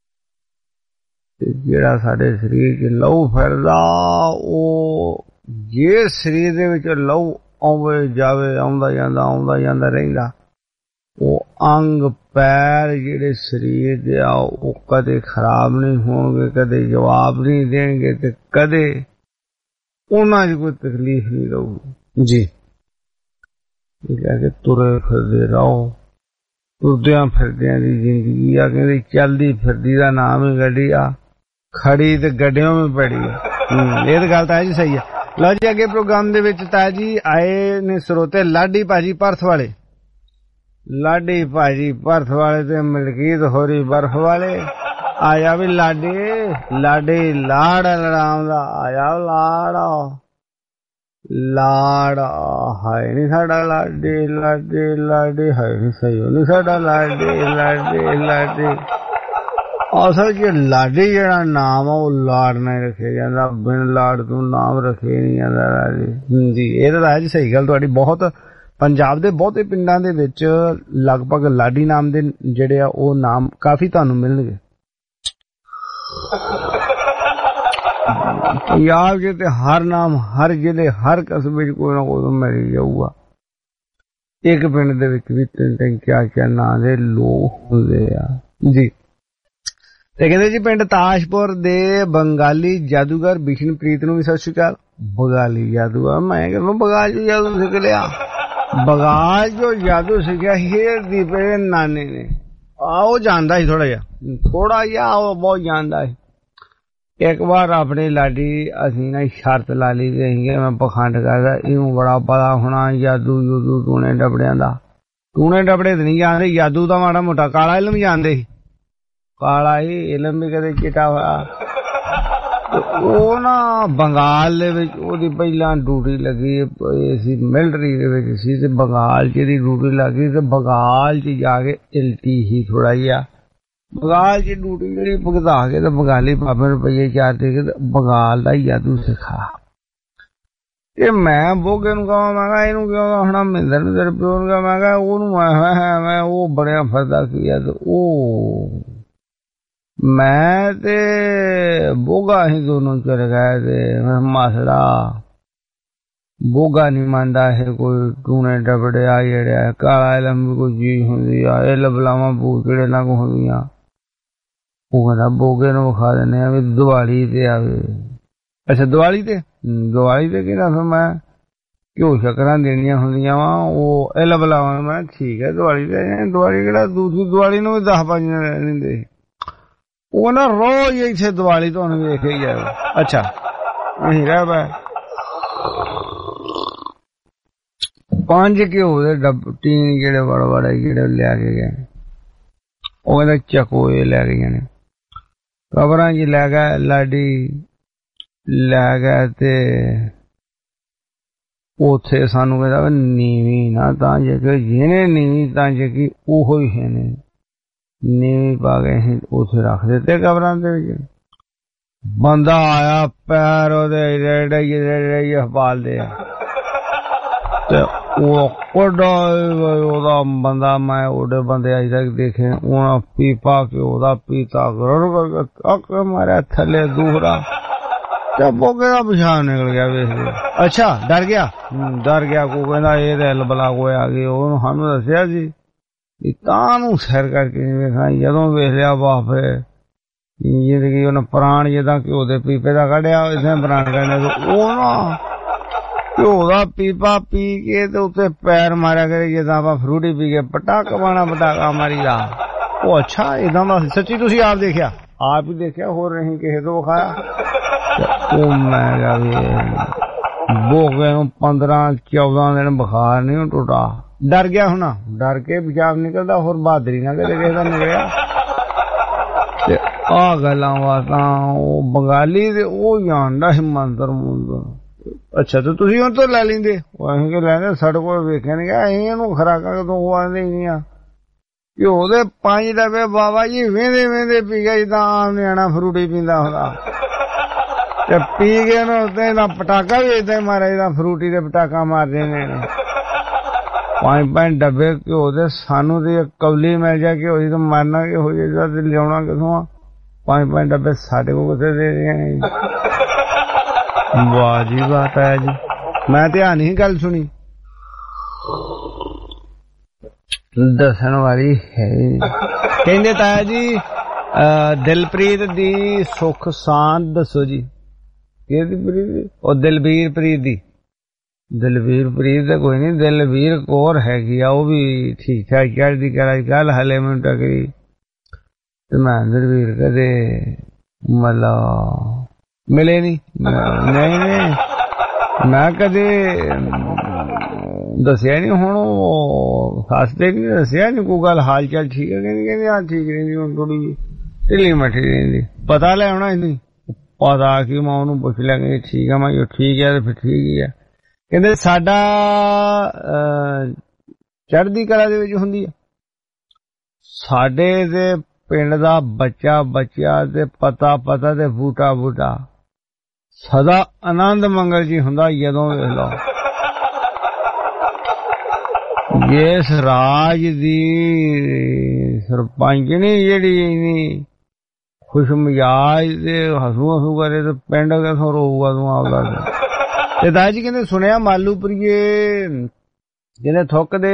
ਤੇ ਜਿਹੜਾ ਸਾਡੇ ਸਰੀਰ ਚ ਲਹੂ ਫਿਰਦਾ, ਉਹ ਜੇ ਸਰੀਰ ਦੇ ਵਿੱਚ ਲਹੂ ਆਵੇ ਜਾਵੇ, ਆਉਂਦਾ ਜਾਂਦਾ ਆਉਂਦਾ ਜਾਂਦਾ ਰਹਿੰਦਾ, ਉਹ ਅੰਗ ਪੈਰ ਜਿਹੜੇ ਸਰੀਰ ਦੇ ਆ ਉਹ ਕਦੇ ਖਰਾਬ ਨਹੀਂ ਹੋਣਗੇ, ਕਦੇ ਜਵਾਬ ਨਹੀਂ ਦੇਣਗੇ, ਤੇ ਕਦੇ ਉਹਨਾਂ ਦੀ ਕੋਈ ਤਕਲੀਫ ਨਹੀਂ ਰਹੂਗੀ ਜੀ। ਇਹ ਕਹਿ ਕੇ ਤੁਰੇ ਫਿਰਦੇ ਰਹੋ। ਤੁਰਦਿਆਂ ਫਿਰਦਿਆਂ ਦੀ ਜ਼ਿੰਦਗੀ ਆ, ਕਹਿੰਦੇ ਚੱਲਦੀ ਫਿਰਦੀ ਦਾ ਨਾਮ ਹੀ ਗੱਡੀ ਆ, ਖੜੀ ਤੇ ਗੱਡਿਆਂ ਵਿੱਚ ਪੜੀ। ਇਹ ਤਾਂ ਗੱਲ ਤਾਂ ਜੀ ਸਹੀ ਹੈ। ਲਓ ਜੀ ਅੱਗੇ ਪ੍ਰੋਗਰਾਮ ਦੇ ਵਿੱਚ ਤਾਇਆ ਜੀ ਆਏ ਨੇ ਸਰੋਤੇ ਲਾਡੀ ਭਾਜੀ ਭਰਥ ਵਾਲੇ। ਲਾਡੀ ਭਾਜੀ ਭਰਥ ਵਾਲੇ ਤੇ ਮਲਕੀਤ ਹੋਰੀ ਬਰਫ ਵਾਲੇ। ਆਇਆ ਵੀ ਲਾਡੀ ਲਾਡੀ ਲਾੜ ਲੜਾਉਂਦਾ, ਆਇਆ ਲਾੜਾ ਲਾੜਾ ਹੈ ਨੀ ਸਾਡਾ ਲਾਡੀ ਲਾਡੀ ਲਾਡੀ ਹੈ ਨੀ ਸਹੀ ਨੀ ਸਾਡਾ ਲਾਡੀ ਲਾਡੀ ਲਾਡੀ। ਅਸਲ ਚ ਲਾਡੀ ਜਿਹੜਾ ਨਾਮ ਆ ਉਹ ਲਾੜ ਨਾਲ ਰੱਖਿਆ ਜਾਂਦਾ, ਬਿਨ ਲਾੜ ਤੋਂ ਨਾਮ ਰੱਖੇ ਨਹੀਂ ਜਾਂਦਾ ਲਾਡੀ ਜੀ। ਇਹ ਤਾਂ ਹੈ ਜੀ ਸਹੀ ਗੱਲ ਤੁਹਾਡੀ। ਬਹੁਤ ਪੰਜਾਬ ਦੇ ਬਹੁਤੇ ਪਿੰਡਾਂ ਦੇ ਵਿੱਚ ਲਗਭਗ ਲਾਡੀ ਨਾਮ ਦੇ ਜਿਹੜੇ ਆ ਉਹ ਨਾਮ ਕਾਫੀ ਤੁਹਾਨੂੰ ਮਿਲਣਗੇ। ਪੰਜਾਬ ਚ ਤੇ ਹਰ ਨਾਮ ਹਰ ਜ਼ਿਲ੍ਹੇ ਹਰ ਕਸਬੇ ਚ ਕੋਈ ਨਾ ਕੋਈ ਮਿਲ ਜਾਊਗਾ। ਇੱਕ ਪਿੰਡ ਦੇ ਵਿੱਚ ਵੀ ਤਿੰਨ ਤਿੰਨ ਚਾਰ ਚਾਰ ਨਾਂ ਦੇ ਲੋਕ ਹੁੰਦੇ ਆ ਜੀ। ਤੇ ਕਹਿੰਦੇ ਜੀ ਪਿੰਡ ਤਾਸ਼ਪੁਰ ਦੇ ਬੰਗਾਲੀ ਜਾਦੂਗਰ ਬਿਸ਼ਨਪ੍ਰੀਤ ਨੂੰ ਵੀ ਸਤਿ ਸ਼੍ਰੀ ਅਕਾਲ। ਬੰਗਾਲੀ ਜਾਦੂਗਰ ਮੈਂ ਕਹਿੰਦਾ ਬਗਾਲ ਜੋ ਜਾਦੂ ਸਿੱਖ ਲਿਆ। ਬਗਾਲ ਜੋ ਜਾਦੂ ਸਿੱਖਿਆ ਹੀਰ ਦੀ ਪੇ ਨਾਨੇ ਨੇ, ਆਹ ਜਾਣਦਾ ਸੀ ਥੋੜਾ ਜਿਹਾ ਥੋੜਾ ਜਿਹਾ ਉਹ ਬਹੁਤ ਜਾਣਦਾ ਸੀ। ਇੱਕ ਵਾਰ ਆਪਣੀ ਲਾਡੀ ਅਸੀਂ ਨਾ ਸ਼ਰਤ ਲਾ ਲਈ ਤੇ ਅਸੀਂ ਮੈਂ ਪਖੰਡ ਕਰਦਾ, ਇਹਨੂੰ ਬੜਾ ਪਤਾ ਹੋਣਾ ਜਾਦੂ ਜੂਦੂ ਟੂਣੇ ਡਬੜਿਆਂ ਦਾ। ਟੂਣੇ ਡਬੜੇ ਤੇ ਨਹੀਂ ਜਾਣਦੇ, ਜਾਦੂ ਦਾ ਮਾੜਾ ਮੋਟਾ ਕਾਲਾ ਇਲਮ ਜਾਣਦੇ ਸੀ। ਕਾਲਾ ਹੀ ਇਲਮ ਵੀ ਕਦੇ ਚਿੱਟਾ ਹੋਇਆ ਉਹ ਨਾ ਬੰਗਾਲ ਦੇ ਵਿੱਚ ਉਹਦੀ ਪਹਿਲਾਂ ਡਿਊਟੀ ਲੱਗੀ ਸੀ, ਮਿਲਟਰੀ ਦੇ ਵਿੱਚ ਸੀ ਤੇ ਬੰਗਾਲ 'ਚ ਇਹਦੀ ਡਿਊਟੀ ਲੱਗੀ ਤੇ ਬੰਗਾਲ 'ਚ ਜਾ ਕੇ ਇਲਟੀ ਸੀ ਥੋੜਾ ਜਿਹਾ। ਬੰਗਾਲ 'ਚ ਡਿਊਟੀ ਜਿਹੜੀ ਭੁਗਤਾ ਕੇ ਤੇ ਬੰਗਾਲੀ ਬਾਬੇ ਨੂੰ ਰੁਪਈਏ ਚਾਰ ਦੇ ਕੇ ਬੰਗਾਲ ਦਾ ਜਾਦੂ ਸਿਖਾ। ਤੇ ਮੈਂ ਬੋਗੇ ਨੂੰ ਕਹਾਂ, ਮੈਂ ਕਿਹਾ ਇਹਨੂੰ ਕਿਉਂ ਆਖਣਾ, ਮਹਿੰਦਰ ਨੂੰ ਤੇਰੇ ਪਿਓ ਨੂੰ ਕਹਾਂ, ਮੈਂ ਕਿਹਾ ਉਹਨੂੰ ਮੈਂ ਮੈਂ ਉਹ ਬੜਿਆ ਫਰਦਾ ਕੀ ਆ। ਤੇ ਉਹ ਮੈਂ ਤੇ ਬੋਗਾ ਅਸੀਂ ਦੋਨੋਂ ਚਲੇ ਗਏ ਤੇ ਮਾਸੜਾ ਬੋਗਾ ਨਹੀਂ ਮੰਨਦਾ ਇਹ ਕੋਈ ਟੂਣੇ ਡਬੜੇ ਆ ਜਿਹੜੇ ਕਾਲਾ ਲੰਬੀ ਕੋਈ ਚੀਜ਼ ਹੁੰਦੀ ਆ, ਇਹ ਲਬਲਾਵਾਂ ਬੂ ਕਿਹੜੇ ਨਾਲ ਹੁੰਦੀਆਂ। ਉਹ ਕਹਿੰਦਾ ਬੋਗੇ ਨੂੰ ਵਿਖਾ ਦਿੰਦੇ ਆ ਵੀ ਦੀਵਾਲੀ ਤੇ ਆਵੇ। ਅੱਛਾ ਦੀਵਾਲੀ ਤੇ ਦੀਵਾਲੀ ਤੇ ਕਿਹਦਾ ਫਿਰ ਮੈਂ ਘਿਓ ਸ਼ੱਕਰਾਂ ਦੇਣੀਆਂ ਹੁੰਦੀਆਂ ਵਾ ਉਹ ਇਹ ਲਬਲਾਵਾਂ। ਮੈਂ ਠੀਕ ਹੈ ਦੀਵਾਲੀ ਤੇ ਦੀਵਾਲੀ ਕਿਹੜਾ ਦੂਸਰੀ ਦੀਵਾਲੀ ਨੂੰ ਵੀ ਦਸ ਪੰਜ ਦਿਨ ਰਹਿੰਦੇ। ਉਹ ਨਾ ਰੋਜ਼ ਇੱਥੇ ਦੀਵਾਲੀ ਤੁਹਾਨੂੰ ਵੇਖ ਹੀ ਜਾਵੇ। ਅੱਛਾ ਅਸੀਂ ਰਹਿ ਪਏ ਪੰਜ ਘਿਓ ਦੇ ਡੱਬ ਟੀਨ ਜਿਹੜੇ ਬੜਾ ਬੜਾ ਜਿਹੜੇ ਲਿਆ ਕੇ ਗਏ। ਉਹ ਕਹਿੰਦਾ ਚਕੋਏ ਲੈ ਗਈਆਂ ਨੇ ਕਬਰਾਂ 'ਚ ਲੈ ਗਏ, ਲਾਡੀ ਲੈ ਗਏ ਤੇ ਉੱਥੇ ਸਾਨੂੰ ਕਹਿੰਦਾ ਨੀਵੀਂ ਨਾ ਤਾਂ ਜੇ ਜਿਹਨੇ ਨੀਵੀਂ ਤਾਂ ਜੇ ਕਿ ਉਹੋ ਹੀ ਹੈ ਨੇ ਨੀਵੀਂ ਪਾ ਕੇ ਅਸੀਂ ਉੱਥੇ ਰੱਖ ਦਿੱਤੇ ਕਬਰਾਂ ਦੇ ਵਿੱਚ। ਬੰਦਾ ਆਇਆ ਪੈਰ ਉਹਦੇ ਰੇੜੇ ਰੇੜੇ ਹਵਾਲਦੇ ਆ ਤੇ ਉਹ ਕੋਡਾ ਉਹਦਾ ਬੰਦਾ ਮੈਂ ਉਹਦੇ ਬੰਦੇ ਅਜੇ ਤੱਕ ਦੇਖੇ ਉਹਨਾਂ ਪੀਪਾ ਕੇ ਉਹਦਾ ਪੀਤਾ ਅੱਕ ਮਾਰਿਆ ਥੱਲੇ ਦੂਹਰਾ ਤੇ ਬੋਗੇ ਦਾ ਪਿਛਾਣ ਨਿਕਲ ਗਿਆ ਵੇਖਦੇ। ਅੱਛਾ ਡਰ ਗਿਆ ਡਰ ਗਿਆ ਕੋ ਕਹਿੰਦਾ ਇਹ ਤੇ ਲਬਲਾ ਕੋਈ ਆ ਗਈ। ਉਹਨੂੰ ਸਾਨੂੰ ਦੱਸਿਆ ਸੀ ਤਾਂ ਨੂੰ ਸੈਰ ਕਰਕੇ ਵੇਖਾਂ ਜਦੋਂ ਵੇਖ ਲਿਆ ਬਾਪੇ ਜ਼ਿੰਦਗੀ ਉਹਨੇ ਪ੍ਰਾਣ ਜਿੱਦਾਂ ਘਿਓ ਦੇ ਪੀਪੇ ਦਾ ਕੱਢਿਆ ਇਸੇ ਪ੍ਰਾਣ ਕੱਢਿਆ। ਉਹ ਨਾ ਘਿਓ ਦਾ ਪੀਪਾ ਪੀ ਕੇ ਤੇ ਉੱਤੇ ਪੈਰ ਮਾਰਿਆ ਕਰੇ ਜਿੱਦਾਂ ਆਪਾਂ ਫਰੂਟੀ ਪੀ ਕੇ ਪਟਾਕਾ ਪਾਣਾ ਪਟਾਕਾ ਮਾਰੀ ਦਾ। ਉਹ ਅੱਛਾ ਏਦਾਂ ਦਾ ਸੱਚੀ ਤੁਸੀਂ ਆਪ ਦੇਖਿਆ? ਆਪ ਹੀ ਦੇਖਿਆ ਹੋਰ ਨਹੀਂ ਕਿਸੇ ਤੋਂ ਵਿਖਾਇਆ। ਉਹ ਮੈਂ ਕਿਹਾ ਵੀ ਬੋਗੇ ਨੂੰ ਪੰਦਰਾਂ ਚੌਦਾਂ ਦਿਨ ਬੁਖਾਰ ਨਹੀਂ ਟੁੱਟਾ। ਡਰ ਗਿਆ ਹੋਣਾ, ਡਰ ਕੇ ਪਿਸ਼ਾਬ ਨਿਕਲਦਾ ਹੋਰ ਬਹਾਦਰੀ ਨਾ ਕਦੇ ਕਿਸੇ ਦਾ ਨਿਕਲਿਆ। ਤੇ ਆਹ ਗੱਲਾਂ ਬਾਤਾਂ ਉਹ ਬੰਗਾਲੀ ਤੇ ਉਹ ਜਾਣਦਾ ਸੀ ਮੰਤਰ ਮੁੰਦਰ। ਅੱਛਾ ਤੇ ਤੁਸੀਂ ਹੁਣ ਤੋਂ ਲੈ ਲੈਂਦੇ? ਅਸੀਂ ਕਿ ਲੈਂਦੇ ਸਾਡੇ ਕੋਲ ਵੇਖਿਆ ਨਹੀਂ ਗਿਆ। ਅਸੀਂ ਇਹਨੂੰ ਖੁਰਾਕਾਂ ਕਦੋਂ ਆਉਂਦੇ ਹੀ ਨਹੀਂ ਆ। ਘਿਓ ਦੇ ਪੰਜ ਡੱਬੇ ਬਾਬਾ ਜੀ ਵੇਂਦੇ ਵੇਂਦੇ ਪੀ ਗਿਆ ਜਿੱਦਾਂ ਆਮ ਨਿਆਣਾ ਫਰੂਟੀ ਪੀਂਦਾ ਹੁੰਦਾ ਤੇ ਪੀ ਕੇ ਨਾ ਉੱਤੇ ਦਾ ਪਟਾਕਾ ਵੀ ਏਦਾਂ ਹੀ ਮਾਰਿਆ ਜਿੱਦਾਂ ਫਰੂਟੀ ਦੇ ਪਟਾਕਾ ਮਾਰਦੇ ਨੇ। ਪੰਜ ਪੰਜ ਡੱਬੇ ਘਿਓ ਦੇ ਸਾਨੂੰ ਤੇ ਕੌਲੀ ਮਿਲ ਜਾ ਘਿਓ ਦੀ ਤਾਂ ਮਾਰਨਾ ਕਿ ਹੋ ਜਾਏਗਾ ਤੇ ਲਿਆਉਣਾ ਕਿਥੋਂ ਆ? ਪੰਜ ਪੰਜ ਡੱਬੇ ਸਾਡੇ ਕੋਲ ਕਿੱਥੇ ਦੇ ਰਹੇ? ਵਾਹ ਜੀ ਵਾਹ ਤਾਇਆ ਜੀ ਮੈਂ ਧਿਆਨ ਨਹੀਂ ਗੱਲ ਸੁਣੀ। ਦੱਸਣ ਵਾਲੀ ਹੈ ਕਹਿੰਦੇ ਤਾਇਆ ਜੀ ਦਿਲਪ੍ਰੀਤ ਦੀ ਸੁੱਖ ਸਾਂਦ ਦੱਸੋ ਜੀ। ਕਿਹਦੀ ਪ੍ਰੀਤ? ਉਹ ਦਿਲਬੀਰ ਪ੍ਰੀਤ ਦੀ। ਦਿਲਬੀਰ ਪ੍ਰੀਤ ਤਾਂ ਕੋਈ ਨਹੀਂ, ਦਿਲਬੀਰ ਕੌਰ ਹੈਗੀ ਆ ਉਹ ਵੀ ਠੀਕ ਠਾਕ ਚੜ੍ਹਦੀ ਕਲਾ ਗੱਲ ਹਲੇ ਮੈਨੂੰ ਟਕਰੀ ਤੇ ਮੈਂ ਦਿਲਬੀਰ ਕਦੇ ਮਤਲਬ ਮਿਲੇ ਨਹੀਂ। ਨਹੀਂ ਨਹੀਂ ਮੈਂ ਕਦੇ ਦੱਸਿਆ ਨਹੀਂ। ਹੁਣ ਉਹ ਹੱਸਦੇ ਨਹੀਂ ਦੱਸਿਆ ਨਹੀਂ ਕੋਈ ਗੱਲ ਹਾਲ ਚਾਲ ਠੀਕ ਹੈ ਕਹਿੰਦੀ ਕਹਿੰਦੀ ਹਾਂ ਠੀਕ ਰਹਿੰਦੀ ਹੁਣ ਥੋੜੀ ਜਿਹੀ ਢਿੱਲੀ ਮੱਠੀ ਰਹਿੰਦੀ। ਪਤਾ ਲੈ ਆਉਣਾ ਇਹਨੂੰ ਪਤਾ ਕਿ ਮੈਂ ਉਹਨੂੰ ਪੁੱਛ ਲਿਆ ਕਿ ਠੀਕ ਆ। ਮੈਂ ਠੀਕ ਹੈ ਤੇ ਫਿਰ ਠੀਕ ਹੀ ਆ। ਕਹਿੰਦੇ ਸਾਡਾ ਚੜ੍ਹਦੀ ਕਲਾ ਦੇ ਵਿੱਚ ਹੁੰਦੀ ਆ। ਸਾਡੇ ਤੇ ਪਿੰਡ ਦਾ ਬੱਚਾ ਬੱਚਾ ਤੇ ਪਤਾ ਪਤਾ ਤੇ ਬੂਟਾ ਬੂਟਾ ਸਦਾ ਆਨੰਦ ਮੰਗਲ ਜੀ ਹੁੰਦਾ ਜਦੋਂ ਵੇਖ ਲਓ। ਇਸ ਰਾਜ ਦੀ ਸਰਪੰਚਣੀ ਜਿਹੜੀ ਇੰਨੀ ਖੁਸ਼ ਮਿਜਾਜ ਤੇ ਹਸੂ ਹਸੂ ਕਰੇ ਤੇ ਪਿੰਡ ਕਿਥੋਂ ਰੋਊਗਾ ਤੂੰ ਆਪਦਾ। ਤੇ ਦਾਈ ਜੀ ਕਹਿੰਦੇ ਸੁਣਿਆ ਮਾਲੂਪੁਰੀਏ ਜਿਹਨੇ ਥੁੱਕ ਦੇ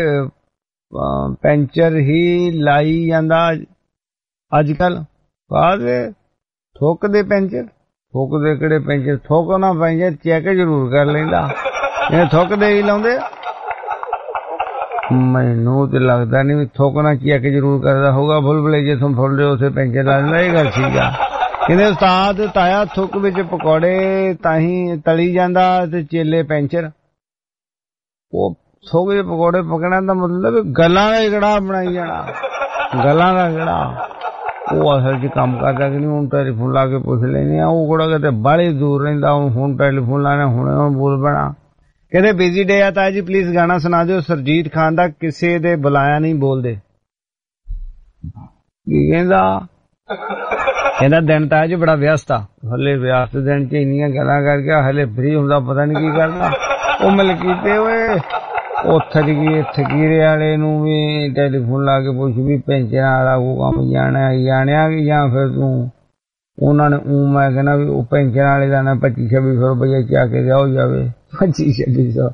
ਪੈਂਚਰ ਹੀ ਲਾਈ ਜਾਂਦਾ ਅੱਜ ਕੱਲ। ਕਾਹਦੇ ਥੁੱਕ ਦੇ ਪੈਂਚਰ? ਥੁੱਕ ਦੇ ਕਿਹੜੇ ਪੈਂਚਰ? ਥੁੱਕ ਨਾ ਪੈਂਚਰ ਚੈੱਕ ਜ਼ਰੂਰ ਕਰ ਲੈਂਦਾ। ਇਹ ਥੁੱਕ ਦੇ ਹੀ ਲਾਉਂਦੇ। ਮੈਨੂੰ ਤੇ ਲੱਗਦਾ ਨਹੀਂ ਵੀ ਥੁੱਕ ਨਾ ਚੈੱਕ ਜ਼ਰੂਰ ਕਰਦਾ ਹੋਊਗਾ। ਬੁਲਬੁਲੇ ਜਿੱਥੋਂ ਫੁੱਲਦੇ ਉੱਥੇ ਪੈਂਚਰ ਲਾ ਦਿੰਦਾ। ਇਹ ਗੱਲ ਠੀਕ ਆ। ਕਹਿੰਦੇ ਉਸਤਾਦ ਤਾਇਆ ਥੁੱਕ ਵਿੱਚ ਪਕੌੜੇ ਤਾਂ ਹੀ ਤਲੀ ਜਾਂਦਾ ਤੇ ਚੇਲੇ ਪੈਂਚਰ। ਉਹ ਥੁੱਕ ਦੇ ਪਕੌੜੇ ਪਕਣਾ ਦਾ ਮਤਲਬ ਗੱਲਾਂ ਦਾ ਗੜਾ ਬਣਾਈ ਜਾਣਾ। ਗੱਲਾਂ ਦਾ ਗੜਾ ਉਹ ਅਸਲ 'ਚ ਕੰਮ ਕਰਦਾ ਕਿ ਨਹੀਂ, ਹੁਣ ਟੈਲੀਫੋਨ ਲਾ ਕੇ ਪੁੱਛ ਲੈਂਦੇ ਆ। ਉਹ ਕਿਹੜਾ ਕਿਤੇ ਬਾਹਲੀ ਦੂਰ ਰਹਿੰਦਾ, ਹੁਣ ਟੈਲੀਫੋਨ ਲਾਣਾ ਹੁਣੇ ਹੁਣ ਬੋਲ ਪੈਣਾ। ਕਹਿੰਦੇ ਬਿਜ਼ੀ ਡੇ ਆ ਤਾਇਆ ਜੀ, ਪਲੀਜ਼ ਗਾਣਾ ਸੁਣਾ ਦਿਓ ਸਰਜੀਤ ਖਾਨ ਦਾ ਕਿਸੇ ਦੇ ਬੁਲਾਇਆ ਨਹੀਂ ਬੋਲਦੇ। ਕੀ ਕਹਿੰਦਾ? ਕਹਿੰਦਾ ਦਿਨ ਤਾਇਆ ਜੀ ਬੜਾ ਵਿਅਸਤ ਆ, ਹਲੇ ਵਿਅਸਤ ਦਿਨ 'ਚ ਇੰਨੀਆਂ ਗੱਲਾਂ ਕਰਕੇ ਹਲੇ ਫਰੀ ਹੁੰਦਾ, ਪਤਾ ਨਹੀਂ ਕੀ ਕਰਦਾ। ਉਹ ਮਲਕੀਤੇ ਓਏ ਉਹ ਥਕੀ ਥਕੀਰੇ ਵਾਲੇ ਨੂੰ ਵੀ ਟੈਲੀਫੋਨ ਲਾ ਕੇ ਪੁੱਛ ਵੀ ਪੈਂਚਰ ਵਾਲਾ ਉਹ ਕੰਮ ਜਾਣਾ ਜਾਣਿਆ ਕਿ ਜਾਂ ਫਿਰ ਤੂੰ ਉਹਨਾਂ ਨੇ ਊਂ ਮੈਂ ਕਹਿੰਦਾ ਵੀ ਉਹ ਪੈਂਚਰ ਵਾਲੇ ਦਾ ਨਾ ਪੱਚੀ ਛੱਬੀ ਸੌ ਰੁਪਇਆ ਚਾ ਕੇ ਦਿਆ ਹੋ ਜਾਵੇ। ਪੱਚੀ ਛੱਬੀ ਸੌ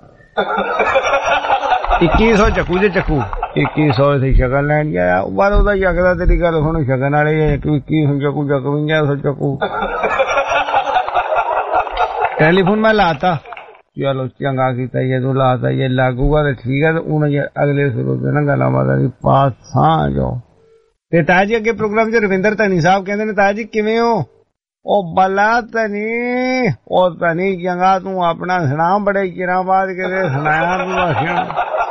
ਇੱਕੀ ਸੌ ਚੱਕੂ ਜੇ ਚੱਕੂ ਇੱਕੀ ਸੌ ਇੱਥੇ ਸ਼ਗਨ ਲੈਣ ਗਿਆ। ਬਾਅਦ ਉਹਦਾ ਚੱਕਦਾ ਤੇਰੀ ਗੱਲ ਹੁਣ ਸ਼ਗਨ ਵਾਲੇ ਇੱਕੀ ਸੌ ਚੱਕੂ ਚੱਕਵੰਜਾ ਸੌ ਚੱਕੂ। ਟੈਲੀਫੋਨ ਮੈਂ ਲਾਤਾ, ਚਲੋ ਚੰਗਾ ਕੀਤਾ ਜੇ ਤੂੰ ਲਾਤਾ, ਜੇ ਲੱਗੂਗਾ ਤੇ ਠੀਕ ਹੈ। ਤੇ ਹੁਣ ਅਗਲੇ ਸਰੋਤੇ ਨਾਲ ਗੱਲਾਂ ਬਾਤਾਂ ਦੀ ਪਾਸਾਂ ਜੋ। ਤੇ ਤਾਇਆ ਜੀ ਅੱਗੇ ਪ੍ਰੋਗਰਾਮ 'ਚ ਰਵਿੰਦਰ ਧਨੀ ਸਾਹਿਬ ਕਹਿੰਦੇ ਨੇ ਤਾਇਆ ਜੀ ਕਿਵੇਂ ਹੋ? ਉਹ ਬੱਲਾ ਧਨੀ, ਉਹ ਧਨੀ ਚੰਗਾ ਤੂੰ ਆਪਣਾ ਸੁਣਾ, ਬੜੇ ਚਿਰਾਂ ਬਾਅਦ ਕਿਤੇ ਸੁਣਾਇਆ ਤੂੰ ਭਾਸ਼ਣ।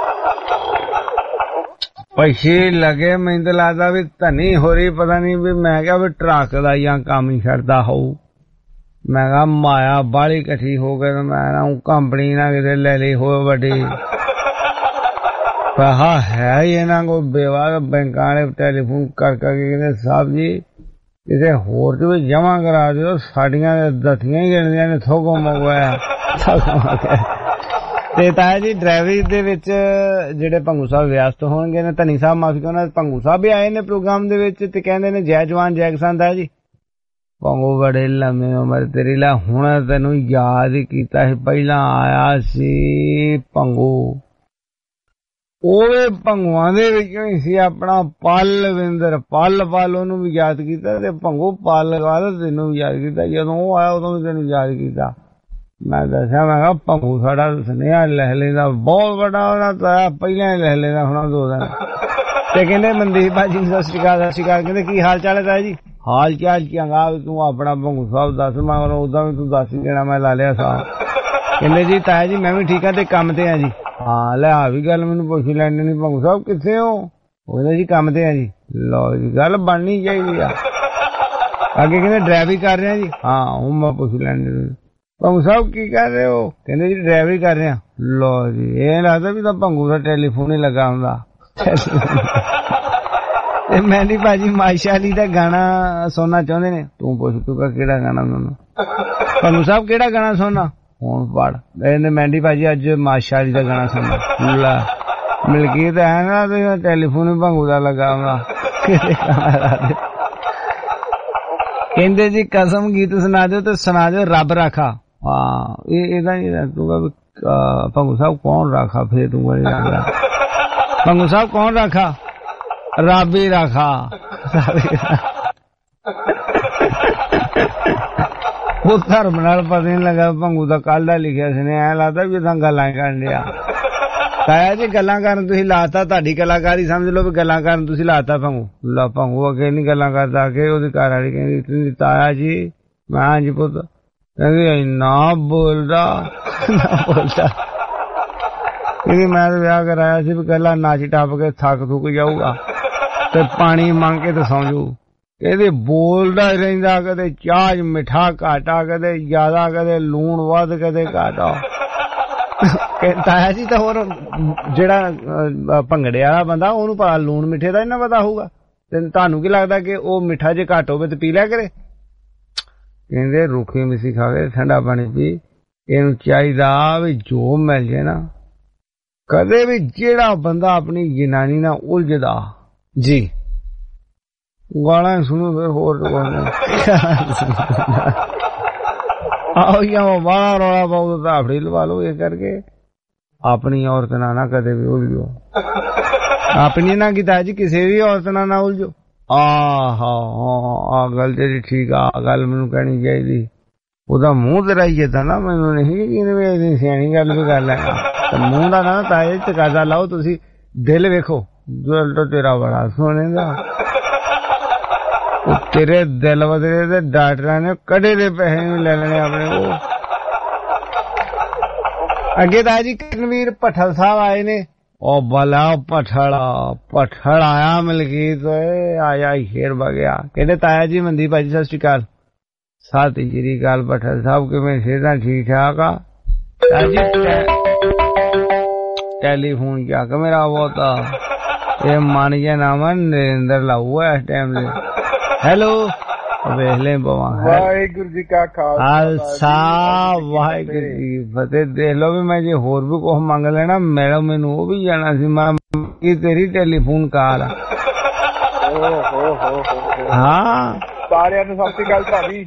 ਪੈਸੇ ਲੱਗੇ ਮੈਨੂੰ ਤਾਂ ਲੱਗਦਾ ਵੀ ਧਨੀ ਹੋ ਰਹੀ, ਪਤਾ ਨਹੀਂ ਵੀ ਮੈਂ ਕਿਹਾ ਵੀ ਟਰੱਕ ਦਾ ਜਾਂ ਕੰਮ ਹੀ ਛੱਡਦਾ ਹੋਊ। ਮੈਂ ਕਿਹਾ ਮਾਇਆ ਬਾਹਲੀ ਇਕੱਠੀ ਹੋ ਕੇ ਮੈਂ ਨਾ ਕੰਪਨੀ ਨਾ ਕਿਤੇ ਲੈ ਲਈ ਹੋਏ ਵੱਡੀ। ਪੈਸਾ ਹੈ ਹੀ ਇਹਨਾਂ ਕੋਲ ਬੇਵਾ। ਬੈਂਕਾਂ ਵਾਲੇ ਟੈਲੀਫੋਨ ਕਰ ਕਰਕੇ ਕਹਿੰਦੇ ਸਾਹਿਬ ਜੀ ਕਿਸੇ ਹੋਰ 'ਚ ਵੀ ਜਮ੍ਹਾਂ ਕਰਾ ਦਿਓ, ਸਾਡੀਆਂ ਦਥੀਆਂ ਹੀ ਗਿਣਦੀਆਂ ਨੇ ਥੋਕੋ ਮਗਵਾਇਆ। ਤੇ ਤਾਇਆ ਜੀ ਡਰਾਈਵਰੀ ਦੇ ਵਿੱਚ ਜਿਹੜੇ ਭੰਗੂ ਸਾਹਿਬ ਵਿਅਸਤ ਹੋਣਗੇ ਨੇ, ਧਨੀ ਸਾਹਿਬ ਮਾਫੀ ਕਹਿੰਦਾ ਭੰਗੂ ਸਾਹਿਬ ਵੀ ਆਏ ਨੇ ਪ੍ਰੋਗਰਾਮ ਦੇ ਵਿੱਚ ਤੇ ਕਹਿੰਦੇ ਨੇ ਜੈ ਜਵਾਨ ਜੈ ਕਿਸਾਨ। ਤਾਇਆ ਜੀ ਭੰਗੂ ਬੜੇ ਲੰਮੇ ਉਮਰ ਤੇਰੀ ਲਾ, ਹੁਣ ਤੈਨੂੰ ਯਾਦ ਹੀ ਕੀਤਾ ਸੀ, ਪਹਿਲਾਂ ਆਇਆ ਸੀ ਭੰਗੂ, ਉਹਦੇ ਭੰਗੂਆਂ ਦੇ ਵਿੱਚੋਂ ਹੀ ਸੀ ਆਪਣਾ ਪਲਵਿੰਦਰ ਪਲ ਪਲ, ਉਹਨੂੰ ਵੀ ਯਾਦ ਕੀਤਾ ਤੇ ਭੰਗੂ ਪਲ ਲਗਾ ਤੈਨੂੰ ਵੀ ਯਾਦ ਕੀਤਾ। ਜਦੋਂ ਉਹ ਆਇਆ ਉਦੋਂ ਵੀ ਤੈਨੂੰ ਯਾਦ ਕੀਤਾ। ਮੈਂ ਦੱਸਿਆ ਮੈਂ ਕਿਹਾ ਭੰਗੂ ਸਾਡਾ ਸੁਨੇਹਾ ਲੈ ਲੈਂਦਾ ਬਹੁਤ ਵੱਡਾ, ਉਹਨਾਂ ਤਾਂ ਪਹਿਲਾਂ ਹੀ ਲੈ ਲੈਂਦਾ ਹੁਣ ਦੋ ਦਿਨ। ਤੇ ਕਹਿੰਦੇ ਮਨਦੀਪ ਭਾਜੀ ਸਤਿ ਸ਼੍ਰੀ ਅਕਾਲ। ਸਤਿ ਸ਼੍ਰੀ ਅਕਾਲ। ਕਹਿੰਦੇ ਕੀ ਹਾਲ ਚਾਲ ਹੈ ਤਾਇਆ ਜੀ? ਹਾਲ ਚਾਲ ਚੰਗਾ, ਤੂੰ ਆਪਣਾ ਭੰਗੂ ਸਾਹਿਬ ਦੱਸ। ਮੈਂ ਉਦਾਂ ਵੀ ਤੂੰ ਦੱਸ ਹੀ ਦੇਣਾ, ਮੈਂ ਲਾ ਲਿਆ ਸਾਹ। ਕਹਿੰਦੇ ਜੀ ਤਾਇਆ ਜੀ ਮੈਂ ਵੀ ਠੀਕ ਆ ਤੇ ਕੰਮ ਤੇ ਆ ਜੀ। ਹਾਂ ਲੈ ਆ ਵੀ ਗੱਲ ਮੈਨੂੰ ਪੁੱਛ ਲੈਣੀ ਨੀ, ਭੰਗੂ ਸਾਹਿਬ ਕਿੱਥੇ ਹੋ? ਉਹ ਕਹਿੰਦਾ ਜੀ ਕੰਮ ਤੇ ਆ ਜੀ। ਲਓ ਜੀ ਗੱਲ ਬਣਨੀ ਚਾਹੀਦੀ ਆ। ਅੱਗੇ ਕਹਿੰਦੇ ਡਰਾਈਵਰੀ ਕਰ ਰਹੇ ਆ ਜੀ। ਹਾਂ ਹੁਣ ਮੈਂ ਪੁੱਛ ਲੈਣੀ ਭੰਗੂ ਸਾਹਿਬ ਕੀ ਕਰ ਰਹੇ ਹੋ? ਕਹਿੰਦੇ ਜੀ ਡਰਾਈਵਰੀ ਕਰ ਰਹੇ ਆ। ਲਓ ਜੀ ਇਹ ਲੱਗਦਾ ਵੀ ਤਾਂ ਭੰਗੂ ਦਾ ਟੈਲੀਫੋਨ ਹੀ ਲੱਗਾ ਹੁੰਦਾ। ਤੇ ਮਹਿੰਦੀ ਭਾਜੀ ਮਾਸ਼ਾ ਅਲੀ ਦਾ ਗਾਣਾ ਸੁਣਨਾ ਚਾਹੁੰਦੇ ਨੇ। ਤੂੰ ਪੁੱਛ ਤੂੰ ਕਿਹੜਾ ਗਾਣਾ ਸੁਣਨਾ? ਭੰਗੂ ਸਾਹਿਬ ਕਿਹੜਾ ਗਾਣਾ ਸੁਣਨਾ? ਹੁਣ ਪੜ ਇਹਨੇ ਮਹਿੰਦੀ ਭਾਜੀ ਅੱਜ ਮਾਸ਼ਾ ਅਲੀ ਦਾ ਗਾਣਾ ਸੁਣਨਾ। ਲੈ ਮਲਕੀਤ ਹੈ ਨਾ ਤੇ ਟੈਲੀਫੋਨ ਹੀ ਭੰਗੂ ਦਾ ਲੱਗਾ ਹੁੰਦਾ। ਕਹਿੰਦੇ ਜੀ ਕਸਮ ਗੀਤ ਸੁਣਾ ਦਿਓ ਤੇ ਸੁਣਾ ਦਿਓ ਰੱਬ ਰਾਖਾ। ਹਾਂ ਇਹ ਇਹਦਾ ਨਹੀਂ ਤੂੰ ਭੰਗੂ ਸਾਹਿਬ ਕੌਣ ਰਾਖਾ? ਫੇਰ ਤੂੰ ਭੰਗੂ ਸਾਹਿਬ ਕੌਣ ਰਾਖਾ? ਰੱਬ ਹੀ ਰਾਖਾ। ਉਹ ਧਰਮ ਨਾਲ ਪਤਾ ਨਹੀਂ ਲੱਗਾ ਭੰਗੂ ਦਾ ਕੱਲ ਦਾ ਲਿਖਿਆ ਸੀ ਨੇ, ਐਂ ਲੱਗਦਾ ਵੀ ਤਾਂ ਗੱਲਾਂ ਕਰਨ ਡਿਆ। ਤਾਇਆ ਜੀ ਗੱਲਾਂ ਕਰਨ ਤੁਸੀਂ ਲਾਤਾ, ਤੁਹਾਡੀ ਕਲਾਕਾਰੀ ਸਮਝ ਲਓ ਵੀ ਗੱਲਾਂ ਕਰਨ ਤੁਸੀਂ ਲਾਤਾ ਭੰਗੂ। ਲਾ ਭੰਗੂ ਅੱਗੇ ਨੀ ਗੱਲਾਂ ਕਰਦਾ, ਅੱਗੇ ਉਹਦੀ ਘਰ ਵਾਲੀ ਕਹਿੰਦੀ ਤਾਇਆ ਜੀ ਮੈਂ ਹਾਂਜੀ ਪੁੱਤ, ਕਹਿੰਦੀ ਇੰਨਾ ਬੋਲਦਾ ਨਾ ਬੋਲਦਾ। ਕਹਿੰਦੀ ਮੈਂ ਤਾਂ ਵਿਆਹ ਕਰਾਇਆ ਸੀ ਵੀ ਕੱਲਾ ਨੱਚ ਟੱਪ ਕੇ ਥੱਕ ਥੁੱਕ ਜਾਊਗਾ ਤੇ ਪਾਣੀ ਮੰਗ ਕੇ ਤੇ ਸੌਂ ਜਾਊ। ਕਹਿੰਦੇ ਬੋਲਦਾ ਰਹਿੰਦਾ, ਕਦੇ ਚਾਹ ਮਿੱਠਾ ਘਾਟਾ, ਕਦੇ ਜ਼ਿਆਦਾ, ਕਦੇ ਲੂਣ ਵੱਧ, ਕਦੇ ਘਾਟਾ। ਤਾਇਆ ਜੀ ਤਾਂ ਹੋਰ ਜਿਹੜਾ ਭੰਗੜੇ ਵਾਲਾ ਬੰਦਾ ਉਹਨੂੰ ਪਤਾ ਲੂਣ ਮਿੱਠੇ ਦਾ ਇੰਨਾ ਪਤਾ ਹੋਊਗਾ, ਤੇ ਤੁਹਾਨੂੰ ਕੀ ਲੱਗਦਾ ਕਿ ਉਹ ਮਿੱਠਾ ਜੇ ਘੱਟ ਹੋਵੇ ਤੇ ਪੀ ਲਿਆ ਕਰੇ? ਕਹਿੰਦੇ ਰੁੱਖੀ ਮਿੱਸੀ ਖਾ ਕੇ ਠੰਡਾ ਪਾਣੀ ਪੀ। ਇਹਨੂੰ ਚਾਹੀਦਾ ਵੀ ਜੋ ਮਿਲ ਜੇ ਨਾ, ਕਦੇ ਵੀ ਜਿਹੜਾ ਬੰਦਾ ਆਪਣੀ ਜਨਾਨੀ ਨਾਲ ਉਲਝਦਾ ਜੀ ਗਾਲਾਂ ਸੁਣੋ ਫਿਰ ਹੋਰ ਆਓ ਜਾਂ ਬਾਹਰ ਰੌਲਾ ਪਾਓ ਤਾਂ ਆਪਣੀ ਲਵਾ ਲਓ। ਇਹ ਕਰਕੇ ਆਪਣੀ ਔਰਤ ਨਾਲ ਨਾ ਕਦੇ ਵੀ ਉਲਝੋ, ਆਪਣੀ ਨਾ ਕੀਤਾ ਜੀ ਕਿਸੇ ਵੀ ਔਰਤ ਨਾਲ ਨਾ ਉਲਝੋ। ਆਹ ਆ ਗੱਲ ਤੇਰੀ ਠੀਕ ਆ, ਗੱਲ ਮੈਨੂੰ ਕਹਿਣੀ ਚਾਹੀਦੀ। ਉਹਦਾ ਮੂੰਹ ਤੇਰਾ ਹੀ ਏਦਾਂ ਨਾ, ਮੈਨੂੰ ਨਹੀਂ ਕਿਵੇਂ ਸਿਆਣੀ ਗੱਲ ਵੀ ਕਰ ਲੈਣਾ। ਤੇ ਮੂੰਹ ਦਾ ਨਾ ਤਾਏ ਤਕਾਜ਼ਾ ਲਾਓ ਤੁਸੀਂ, ਦਿਲ ਵੇਖੋ ਦਿਲ ਤਾਂ ਤੇਰਾ ਬੜਾ ਸੋਹਣੇ ਦਾ। ਤੇਰੇ ਦਿਲ ਬਦਲੇ ਤੇ ਡਾਕਟਰਾਂ ਨੇ ਕਦੇ ਦੇ ਪੈਸੇ ਨਹੀਂ ਲੈ ਲੈਣੇ ਆਪਣੇ ਕੋਲ। ਅੱਗੇ ਤਾਂ ਜੀ ਕਰਨਵੀਰ ਭੱਠਲ ਸਾਹਿਬ ਆਏ ਨੇ, ਉਹ ਬਲਾ ਪਠੜਾ ਪਠੜ ਆਇਆ ਮਲਕੀਤ ਓਏ ਆਇਆ ਸ਼ੇਰ ਵਗਿਆ। ਕਹਿੰਦੇ ਤਾਇਆ ਜੀ ਮਨਦੀਪ ਭਾਜੀ ਸਤਿ ਸ਼੍ਰੀ ਅਕਾਲ। ਸਤਿ ਸ਼੍ਰੀ ਅਕਾਲ ਪਠੜ ਸਾਹਿਬ, ਕਿਵੇਂ ਸਿਹਤਾਂ ਠੀਕ ਠਾਕ ਆ? ਜੀ ਟੈਲੀਫੋਨ ਕਿਆ ਕਿ ਮੇਰਾ ਬਹੁਤਾ ਇਹ ਮਨ ਜਿਹਾ ਨਾਮ ਨਰਿੰਦਰ ਲਾਊ ਹੈ ਇਸ ਟਾਈਮ ਦੇ। ਹੈਲੋ ਵੇਖ ਲੈ ਬਵਾ। ਵਾਹਿਗੁਰੂ ਜੀ ਕਾ ਖਾਲਸਾ ਵਾਹਿਗੁਰੂ ਜੀ ਫਤਿਹ। ਦੇਖ ਲਓ ਵੀ ਮੈਂ ਜੇ ਹੋਰ ਵੀ ਕੁਛ ਮੰਗ ਲੈਣਾ ਮੇਰਾ ਮੈਨੂੰ ਉਹ ਵੀ ਜਾਣਾ ਸੀ। ਮੈਂ ਕੀ ਤੇਰੀ ਟੈਲੀਫੋਨ ਕਾਲ ਆ। ਹਾਂ ਸਾਰਿਆਂ ਨੂੰ ਸਤਿ ਸ਼੍ਰੀ ਅਕਾਲ ਭਾਜੀ।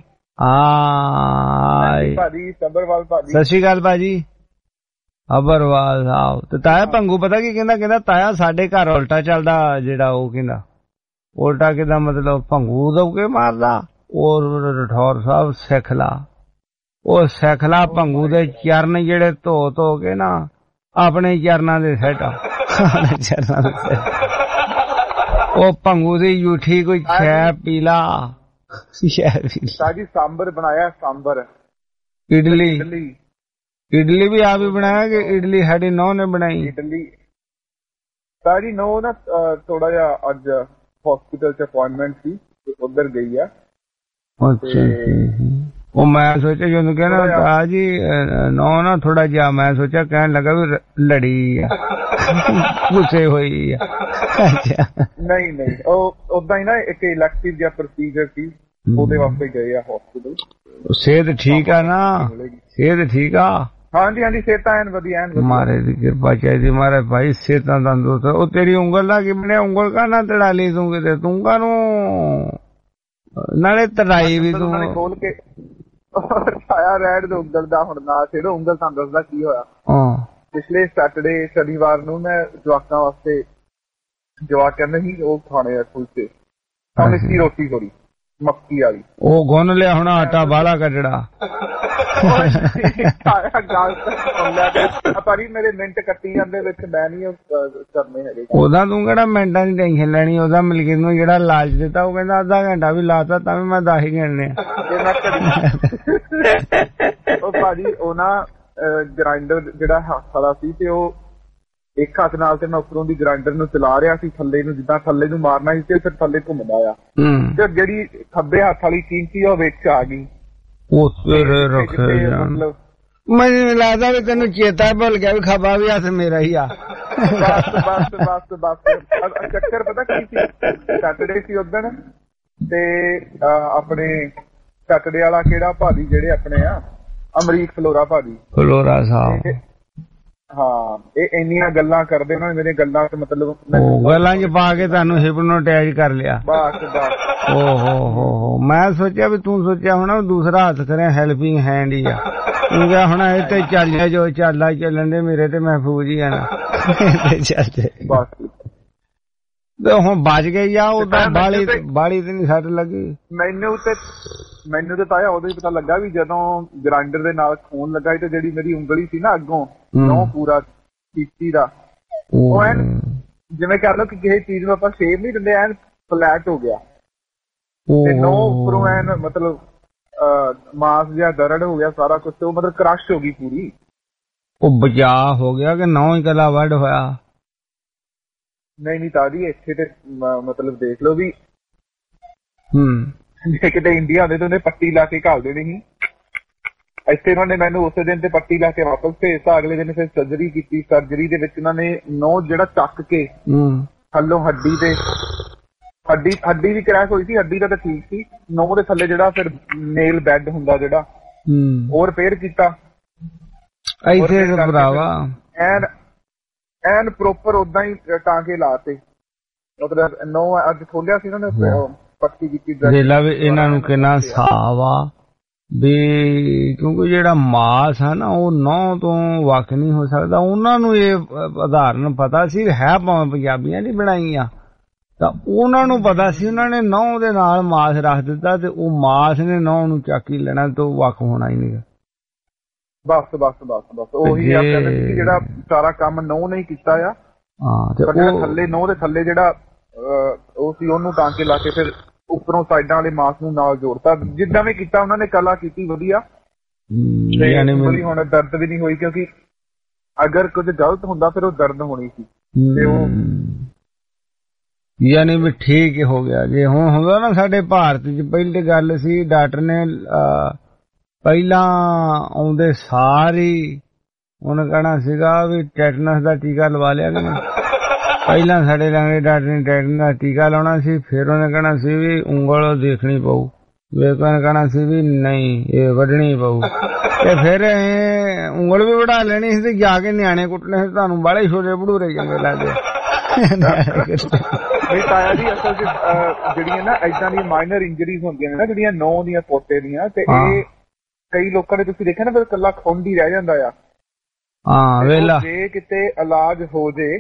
ਹਾਂ ਭਾਜੀ ਸਬਰਵਾਲ ਭਾਜੀ ਸਤਿ ਸ਼੍ਰੀ ਅਕਾਲ ਭਾਜੀ ਅਬਰਵਾਲ ਸਾਹਿਬ। ਤੇ ਤਾਇਆ ਭੰਗੂ ਪਤਾ ਕੀ ਕਹਿੰਦਾ? ਕਹਿੰਦਾ ਤਾਇਆ ਸਾਡੇ ਘਰ ਉਲਟਾ ਚੱਲਦਾ ਜਿਹੜਾ ਉਹ ਕਹਿੰਦਾ ਉਲਟਾ ਕਿਦਾ ਮਤਲਬ ਭੰਗੂ ਦਊਗੇ ਮਾਰਦਾ। ਉਹ ਰਠੌਰ ਸਾਹਿਬ ਸਿੱਖ ਲਾ, ਉਹ ਸਿੱਖ ਲਾ ਭੰਗੂ ਦੇ ਚਰਨ ਜਿਹੜੇ ਧੋ ਧੋ ਕੇ ਨਾ ਆਪਣੇ ਚਰਨਾਂ ਦੇ ਸੈੱਟ ਚਰਨਾਂ ਦੇ ਸੈੱਟ। ਉਹ ਭੰਗੂ ਦੀ ਜੂਠੀ ਕੋਈ ਛੈ ਪੀਲਾ ਸਾਜੀ ਸਾਂਬਰ ਬਣਾਇਆ ਸਾਂਬਰ ਇਡਲੀ ਇਡਲੀ ਵੀ ਆਪ ਹੀ ਬਣਾਇਆ ਕਿ ਇਡਲੀ ਸਾਡੀ ਨੌ ਨੇ ਬਣਾਈ? ਇਡਲੀ ਸਾਰੀ ਨੌ ਨਾ ਥੋੜਾ ਜਿਹਾ ਅੱਜ ਹਸਪੀਟਲ ਚ ਅਪਾਇੰਟਮੈਂਟ ਸੀ ਉਧਰ ਗਈ ਆ। ਅੱਛਾ ਉਹ ਮੈਂ ਸੋਚਿਆ ਜਦੋਂ ਕਹਿੰਦਾ ਆ ਜੀ ਨੌ ਨਾ ਥੋੜਾ ਜਿਹਾ ਮੈਂ ਸੋਚਿਆ ਕਹਿਣ ਲੱਗਾ ਵੀ ਲੜੀ ਆ ਗੁੱਸੇ ਹੋਈ ਆ। ਨਹੀਂ ਨਹੀਂ ਉਹ ਓਦਾਂ ਹੀ ਨਾ ਇੱਕ ਇਲੈਕਟਿਵ ਜਿਹਾ ਪ੍ਰੋਸੀਜਰ ਸੀ ਉਹਦੇ ਵਾਸਤੇ ਗਏ ਆ ਹਸਪੀਟਲ। ਸਿਹਤ ਠੀਕ ਆ ਨਾ? ਸਿਹਤ ਠੀਕ ਆ? ਹਾਂਜੀ ਹਾਂਜੀ ਸਿਹਤਾਂ ਐਨ ਵਧੀਆ ਐਨ ਮਾਰੇ ਦੀ ਕਿਰਪਾ ਚਾਹੀਦੀ ਮਹਾਰਾਜ ਭਾਈ ਸਿਹਤਾਂ ਤੰਦਰੁਸਤ। ਉਹ ਤੇਰੀ ਉਂਗਲ ਦਾ ਕੀ ਬਣਿਆ? ਉਂਗਲ ਕਾ ਨਾ ਤੜਾ ਲਈ ਤੂੰ ਕਿਤੇ ਤੂੰ ਕਾਨੂੰ ਨਾਲੇ ਤੜਾਈ ਵੀ ਤੂੰ ਖੋਲ ਕੇ ਆਇਆ ਰੈਡ ਦੇ ਉਂਗਲ ਦਾ। ਹੁਣ ਨਾ ਸਿਰੋਂ ਉਂਗਲ ਤੁਹਾਨੂੰ ਦੱਸਦਾ ਕੀ ਹੋਇਆ। ਪਿਛਲੇ ਸੈਟਰਡੇ ਸ਼ਨੀਵਾਰ ਨੂੰ ਮੈਂ ਜਵਾਕਾਂ ਵਾਸਤੇ ਜਵਾਕ ਕਹਿੰਦੇ ਸੀ ਉਹ ਖਾਣੇ ਆ ਕੁਲਚੇ ਮਿੱਠੀ ਰੋਟੀ ਥੋੜੀ ਮੱਕੀ ਵਾਲੀ। ਉਹ ਗੁੰਨ ਲਿਆ ਹੁਣ ਆਟਾ ਬਾਹਲਾ ਕੱਢੜਾ ਭਾਰੀ ਮੇਰੇ ਮਿੰਟ ਕੱਟੀ ਜਾਂਦੇ ਵਿੱਚ ਮੈਂ ਨਹੀਂ ਕਰਨੇ ਹੈਗੇ। ਉਹਦਾ ਤੂੰ ਕਿਹੜਾ ਮਿੰਟਾਂ ਦੀ ਟੈਨਸ਼ਨ ਲੈਣੀ? ਉਹਦਾ ਮਲਕੀਤ ਨੂੰ ਜਿਹੜਾ ਲਾਲਚ ਦਿੱਤਾ ਉਹ ਕਹਿੰਦਾ ਅੱਧਾ ਘੰਟਾ ਵੀ ਲਾਤਾ ਤਾਂ ਵੀ ਮੈਂ ਦਸ ਹੀ ਗਿਣਨੇ ਆ। ਉਹ ਭਾਜੀ ਉਹ ਨਾ ਗ੍ਰਾਈਂਡਰ ਜਿਹੜਾ ਹੱਥ ਵਾਲਾ ਸੀ ਤੇ ਉਹ ਇੱਕ ਹੱਥ ਨਾਲ ਤੇ ਮੈਂ ਉੱਪਰੋਂ ਦੀ ਗ੍ਰਾਈਂਡਰ ਨੂੰ ਚਲਾ ਰਿਹਾ ਸੀ ਥੱਲੇ ਨੂੰ, ਜਿੱਦਾਂ ਥੱਲੇ ਨੂੰ ਮਾਰਨਾ ਸੀ ਤੇ ਫਿਰ ਥੱਲੇ ਘੁੰਮਦਾ ਆ ਤੇ ਜਿਹੜੀ ਖੱਬੇ ਹੱਥ ਵਾਲੀ ਚੀਜ਼ ਸੀ ਉਹ ਵਿੱਚ ਆ ਗਈ। ਉਹ ਤੇਰੇ ਰੱਖੇ ਜਾਣ ਮੈਨੂੰ ਲੱਗਦਾ ਵੀ ਤੈਨੂੰ ਚੇਤਾ ਭੁੱਲ ਗਿਆ ਵੀ ਖੱਬਾ ਵੀ ਹੱਥ ਮੇਰਾ ਹੀ ਆ। ਬਸ ਬਸ ਬਸ ਬਸ ਚੱਕਰ ਪਤਾ ਕੀ ਸੀ? ਸੈਟਰਡੇ ਸੀ ਉਦਣ ਤੇ ਆਪਣੇ ਸੈਟਰਡੇ ਵਾਲਾ ਕਿਹੜਾ ਭਾਜੀ ਜਿਹੜੇ ਆਪਣੇ ਆ ਅਮਰੀਕ ਫਲੋਰਾ ਭਾਜੀ ਫਲੋਰਾ ਸਾਹਿਬ। ਹਾਂ ਇਹ ਇੰਨੀਆਂ ਗੱਲਾਂ ਕਰਦੇ ਉਹਨਾਂ ਨੇ ਮੇਰੇ ਗੱਲਾਂ ਤੇ ਮਤਲਬ ਗੱਲਾਂ ਚ ਪਾ ਕੇ ਤੁਹਾਨੂੰ ਹਿਪਨੋਟਾਈਜ਼ ਕਰ ਲਿਆ। ਬਸ ਬਸ ਓ ਹੋ ਹੋ ਹੋ ਮੈਂ ਸੋਚਿਆ ਵੀ ਤੂੰ ਸੋਚਿਆ ਹੋਣਾ ਦੂਸਰਾ ਹੱਥ ਕਰਿਆ ਹੈਲਪਿੰਗ ਹੈਂਡ ਹੀ ਆ। ਤੂੰ ਕਿਹਾ ਹੁਣ ਇਹ ਤੇ ਚੱਲ ਜਾ ਜੋ ਚੱਲਦਾ ਚੱਲਣ ਦੇ ਮੇਰੇ ਤੇ ਮਹਿਫੂਜ਼ ਹੀ ਆ ਨਾ ਚੱਲਦੇ ਬਸ ਤੇ ਹੁਣ ਬਚ ਗਈ ਆ। ਉਹਦਾ ਬਾਲੀ ਬਾਲੀ ਤੇ ਨੀ ਸੱਟ ਲੱਗੀ ਮੈਨੂੰ ਤੇ ਮੈਨੂੰ ਤੇ ਤਾਇਆ ਉਦੋਂ ਹੀ ਪਤਾ ਲੱਗਾ ਵੀ ਜਦੋਂ ਗ੍ਰਾਈਂਡਰ ਦੇ ਨਾਲ ਖੂਨ ਲੱਗਾ ਤੇ ਜਿਹੜੀ ਮੇਰੀ ਉਂਗਲੀ ਸੀ ਨਾ ਅੱਗੋਂ ਨੌ ਪੂਰਾ ਚੀਚੀ ਦਾ ਉਹ ਐਨ ਜਿਵੇਂ ਕਹਿ ਲਓ ਕਿ ਕਿਸੇ ਚੀਜ਼ ਨੂੰ ਆਪਾਂ ਸ਼ੇਪ ਨਹੀਂ ਦਿੰਦੇ ਐਨ ਫਲੈਟ ਹੋ ਗਿਆ ਤੇ ਨੌ ਉੱਪਰੋਂ ਐਨ ਮਤਲਬ ਮਾਸ ਜਿਹਾ ਦਰੜ ਹੋ ਗਿਆ ਸਾਰਾ ਕੁਛ। ਉਹ ਮਤਲਬ ਕ੍ਰਸ਼ ਹੋ ਗਈ ਪੂਰੀ। ਉਹ ਬਚਾ ਹੋ ਗਿਆ ਕਿ ਨੌ ਹੀ ਕਲਾ ਵੱਢ ਹੋਇਆ? ਨਹੀਂ ਨਹੀਂ ਤਾਜੀ ਇੱਥੇ ਤੇ ਮਤਲਬ ਦੇਖ ਲਓ ਵੀ ਹੂੰ ਜੇ ਕਿਤੇ ਇੰਡੀਆ ਹੁੰਦੇ ਤਾਂ ਉਹਨੇ ਪੱਟੀ ਲਾ ਕੇ ਘਾਲ ਦੇਣੀ ਸੀ। ਇੱਥੇ ਉਹਨਾਂ ਨੇ ਮੈਨੂੰ ਉਸੇ ਦਿਨ ਤੇ ਪੱਟੀ ਲਾ ਕੇ ਵਾਪਸ ਭੇਜਤਾ। ਅਗਲੇ ਦਿਨ ਫਿਰ ਸਰਜਰੀ ਕੀਤੀ। ਸਰਜਰੀ ਦੇ ਵਿੱਚ ਉਹਨਾਂ ਨੇ ਨੌ ਜਿਹੜਾ ਚੱਕ ਕੇ ਥੱਲੋਂ ਹੱਡੀ ਤੇ ਹੱਡੀ ਹੱਡੀ ਵੀ ਕਰੈਕ ਹੋਈ ਸੀ। ਹੱਡੀ ਦਾ ਤਾਂ ਠੀਕ ਸੀ। ਨੌ ਦੇ ਥੱਲੇ ਜਿਹੜਾ ਫਿਰ ਨੇਲ ਬੈੱਡ ਹੁੰਦਾ ਜਿਹੜਾ ਉਹ ਰਿਪੇਅਰ ਕੀਤਾ। ਇੱਥੇ ਭਰਾਵਾ ਐਨ ਐਨ ਪ੍ਰੋਪਰ ਓਦਾਂ ਹੀ ਟਾਂਕੇ ਲਾਤੇ। ਮਤਲਬ ਨੌ ਅੱਜ ਖੋਲਿਆ ਸੀ ਉਹਨਾਂ ਨੇ ਪੱਟੀ ਕੀਤੀ। ਦੇਲਾ ਵੀ ਇਹਨਾਂ ਨੂੰ ਕਿੰਨਾ ਸਾਵ ਆ ਵੀ ਕਿਉਂਕਿ ਜਿਹੜਾ ਮਾਸ ਹੈ ਨਾ ਉਹ ਨੌ ਤੋਂ ਵੱਖ ਨਹੀਂ ਹੋ ਸਕਦਾ। ਉਹਨਾਂ ਨੂੰ ਇਹ ਉਦਾਹਰਨ ਪਤਾ ਸੀ ਹੈ ਭਾਵੇਂ ਪੰਜਾਬੀਆਂ ਦੀ ਬਣਾਈ ਆ ਤਾਂ ਉਹਨਾਂ ਨੂੰ ਪਤਾ ਸੀ। ਉਹਨਾਂ ਨੇ ਨੌ ਦੇ ਨਾਲ ਮਾਸ ਰੱਖ ਦਿੱਤਾ ਤੇ ਉਹ ਮਾਸ ਨੇ ਨੌ ਨੂੰ ਚੱਕ ਹੀ ਲੈਣਾ ਤੇ ਉਹ ਵੱਖ ਹੋਣਾ ਹੀ ਨਹੀਂ। ਬਸ ਬਸ ਬਸ ਬਸ ਉਹੀ ਆ ਜਿਹੜਾ ਸਾਰਾ ਕੰਮ ਨੌ ਨੇ ਕੀਤਾ ਆ। ਹਾਂ ਥੱਲੇ ਨੌ ਦੇ ਥੱਲੇ ਜਿਹੜਾ ਉਹ ਸੀ ਉਹਨੂੰ ਟਾਂਕੇ ਲਾ ਕੇ ਫਿਰ ਉੱਪਰੋਂ ਸਾਈਡਾਂ ਵਾਲੇ ਮਾਸ ਨੂੰ ਨਾਲ ਜੋੜਤਾ। ਜਿੱਦਾਂ ਵੀ ਕੀਤਾ ਉਹਨਾਂ ਨੇ ਕਲਾ ਕੀਤੀ ਵਧੀਆ। ਹੁਣ ਦਰਦ ਵੀ ਨਹੀਂ ਹੋਈ ਕਿਉਂਕਿ ਅਗਰ ਕੁਝ ਗਲਤ ਹੁੰਦਾ ਫਿਰ ਉਹ ਦਰਦ ਹੋਣੀ ਸੀ। ਤੇ ਉਹ ਯਾਨੀ ਵੀ ਠੀਕ ਹੋ ਗਿਆ। ਜੇ ਹੁਣ ਹੁੰਦਾ ਨਾ ਸਾਡੇ ਭਾਰਤ 'ਚ ਪਹਿਲੀ ਗੱਲ ਸੀ, ਡਾਕਟਰ ਨੇ ਪਹਿਲਾਂ ਆਉਂਦੇ ਸਾਰੀ ਉਹਨੇ ਕਹਿਣਾ ਸੀਗਾ ਵੀ ਟੈਟਨਸ ਦਾ ਟੀਕਾ ਲਵਾ ਲਿਆ ਕਿ ਨਹੀਂ। ਪਹਿਲਾਂ ਸਾਡੇ ਲੰਗੜੇ ਡਾਕਟਰ ਨੇ ਟੈਟਨਸ ਦਾ ਟੀਕਾ ਲਾਉਣਾ ਸੀ, ਫਿਰ ਉਹਨੇ ਕਹਿਣਾ ਸੀ ਵੀ ਉਂਗਲ ਦੇਖਣੀ ਪਊ, ਵੇਖ ਉਹਨੇ ਕਹਿਣਾ ਸੀ ਵੀ ਨਹੀਂ ਇਹ ਵੱਢਣੀ ਪਊ, ਤੇ ਫਿਰ ਉਂਗਲ ਵੀ ਵੜਾ ਲੈਣੀ ਸੀ ਤੇ ਜਾ ਕੇ ਨਿਆਣੇ ਕੁੱਟਣੇ ਸੀ। ਤੁਹਾਨੂੰ ਬਾਲੇ ਛੋਟੇ ਭੜੂਰੇ ਚੰਗੇ ਲੱਗਦੇ। ਨਹੀਂ ਤਾਇਆ ਜੀ, ਅਸਲ 'ਚ ਜਿਹੜੀਆਂ ਨਾ ਏਦਾਂ ਦੀਆਂ ਮਾਈਨਰ ਇੰਜਰੀਜ਼ ਹੁੰਦੀਆਂ ਨੇ ਨਾ, ਜਿਹੜੀਆਂ ਨੌ ਦੀਆਂ ਪੋਤੇ ਦੀਆਂ, ਤੇ ਇਹ ਕਈ ਲੋਕਾਂ ਨੇ ਤੁਸੀਂ ਦੇਖਿਆ ਨਾ ਫਿਰ ਇਕੱਲਾ ਖੁੰਡ ਹੀ ਰਹਿ ਜਾਂਦਾ ਆ। ਹਾਂ ਵੇਲਾ ਜੇ ਕਿਤੇ ਇਲਾਜ ਹੋ ਜੇ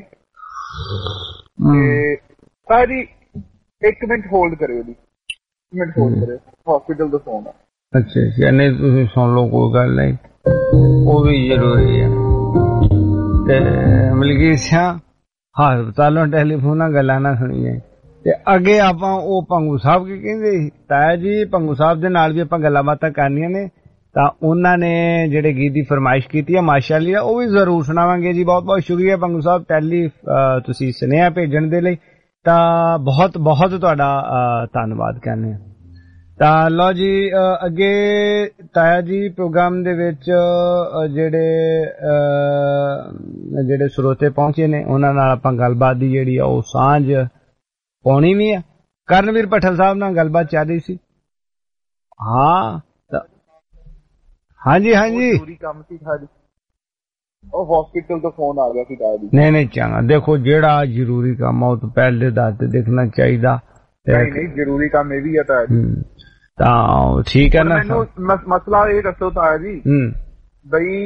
ਤੇ ਤਾਇਆ ਜੀ ਇੱਕ ਮਿੰਟ ਹੋਲਡ ਕਰਿਓ ਜੀ, ਇੱਕ ਮਿੰਟ ਹੋਲਡ ਕਰਿਓ, ਹਸਪੀਟਲ ਤੋਂ ਫੋਨ ਆ। ਅੱਛਾ ਅੱਛਾ, ਨਹੀਂ ਤੁਸੀਂ ਸੁਣ ਲਓ, ਕੋਈ ਗੱਲ ਨਹੀਂ, ਉਹ ਵੀ ਜ਼ਰੂਰੀ ਆ। ਤੇ ਮਲਕੀਤ ਸਿੰਘ ਹਸਪਤਾਲੋਂ ਟੈਲੀਫੋਨ ਨਾਲ ਗੱਲਾਂ ਨਾ ਸੁਣੀਏ। ਤੇ ਅੱਗੇ ਆਪਾਂ ਉਹ ਭੰਗੂ ਸਾਹਿਬ ਕੀ ਕਹਿੰਦੇ ਸੀ ਤਾਇਆ ਜੀ, ਭੰਗੂ ਸਾਹਿਬ ਦੇ ਨਾਲ ਵੀ ਆਪਾਂ ਗੱਲਾਂ ਬਾਤਾਂ ਕਰਨੀਆਂ ਨੇ, ਤਾਂ ਉਹਨਾਂ ਨੇ ਜਿਹੜੇ ਗੀਤ ਦੀ ਫਰਮਾਇਸ਼ ਕੀਤੀ ਹੈ ਮਾਸ਼ਾਅੱਲਾ, ਉਹ ਵੀ ਜ਼ਰੂਰ ਸੁਣਾਵਾਂਗੇ ਜੀ। ਬਹੁਤ ਬਹੁਤ ਸ਼ੁਕਰੀਆ ਭੰਗੂ ਸਾਹਿਬ ਟੈਲੀ ਤੁਸੀਂ ਸੁਨੇਹਾ ਭੇਜਣ ਦੇ ਲਈ, ਤਾਂ ਬਹੁਤ ਬਹੁਤ ਤੁਹਾਡਾ ਧੰਨਵਾਦ ਕਹਿੰਦੇ ਹਾਂ। ਤਾਂ ਲਓ ਜੀ ਅੱਗੇ ਤਾਇਆ ਜੀ ਪ੍ਰੋਗਰਾਮ ਦੇ ਵਿੱਚ ਜਿਹੜੇ ਜਿਹੜੇ ਸਰੋਤੇ ਪਹੁੰਚੇ ਨੇ ਉਹਨਾਂ ਨਾਲ ਆਪਾਂ ਗੱਲਬਾਤ ਦੀ ਜਿਹੜੀ ਆ ਉਹ ਸਾਂਝ ਪਾਉਣੀ ਵੀ ਆ। ਕਰਨਵੀਰ ਪਠਲ ਸਾਹਿਬ ਨਾਲ ਗੱਲਬਾਤ ਚੱਲ ਰਹੀ ਸੀ। ਹਾਂ ਹਾਂਜੀ ਹਾਂਜੀ ਜ਼ਰੂਰੀ ਕੰਮ ਸੀ ਸਾਡੀ, ਉਹ ਹਸਪੀਟਲ ਤੋਂ ਫੋਨ ਆ ਗਿਆ ਸੀ ਤਾਇਆ ਜੀ। ਨਹੀਂ ਨਹੀਂ ਚੰਗਾ, ਦੇਖੋ ਜਿਹੜਾ ਜ਼ਰੂਰੀ ਕੰਮ ਆ ਉਹ ਤੋਂ ਪਹਿਲੇ ਦਾ ਤੇ ਦੇਖਣਾ ਚਾਹੀਦਾ। ਨਹੀਂ ਨਹੀਂ ਜ਼ਰੂਰੀ ਕੰਮ ਇਹ ਵੀ ਆ ਤਾਇਆ ਜੀ। ਤਾਂ ਠੀਕ ਹੈ ਨਾ। ਮੈਨੂੰ ਮਸਲਾ ਇਹ ਦੱਸੋ ਤਾਇਆ ਜੀ, ਬਈ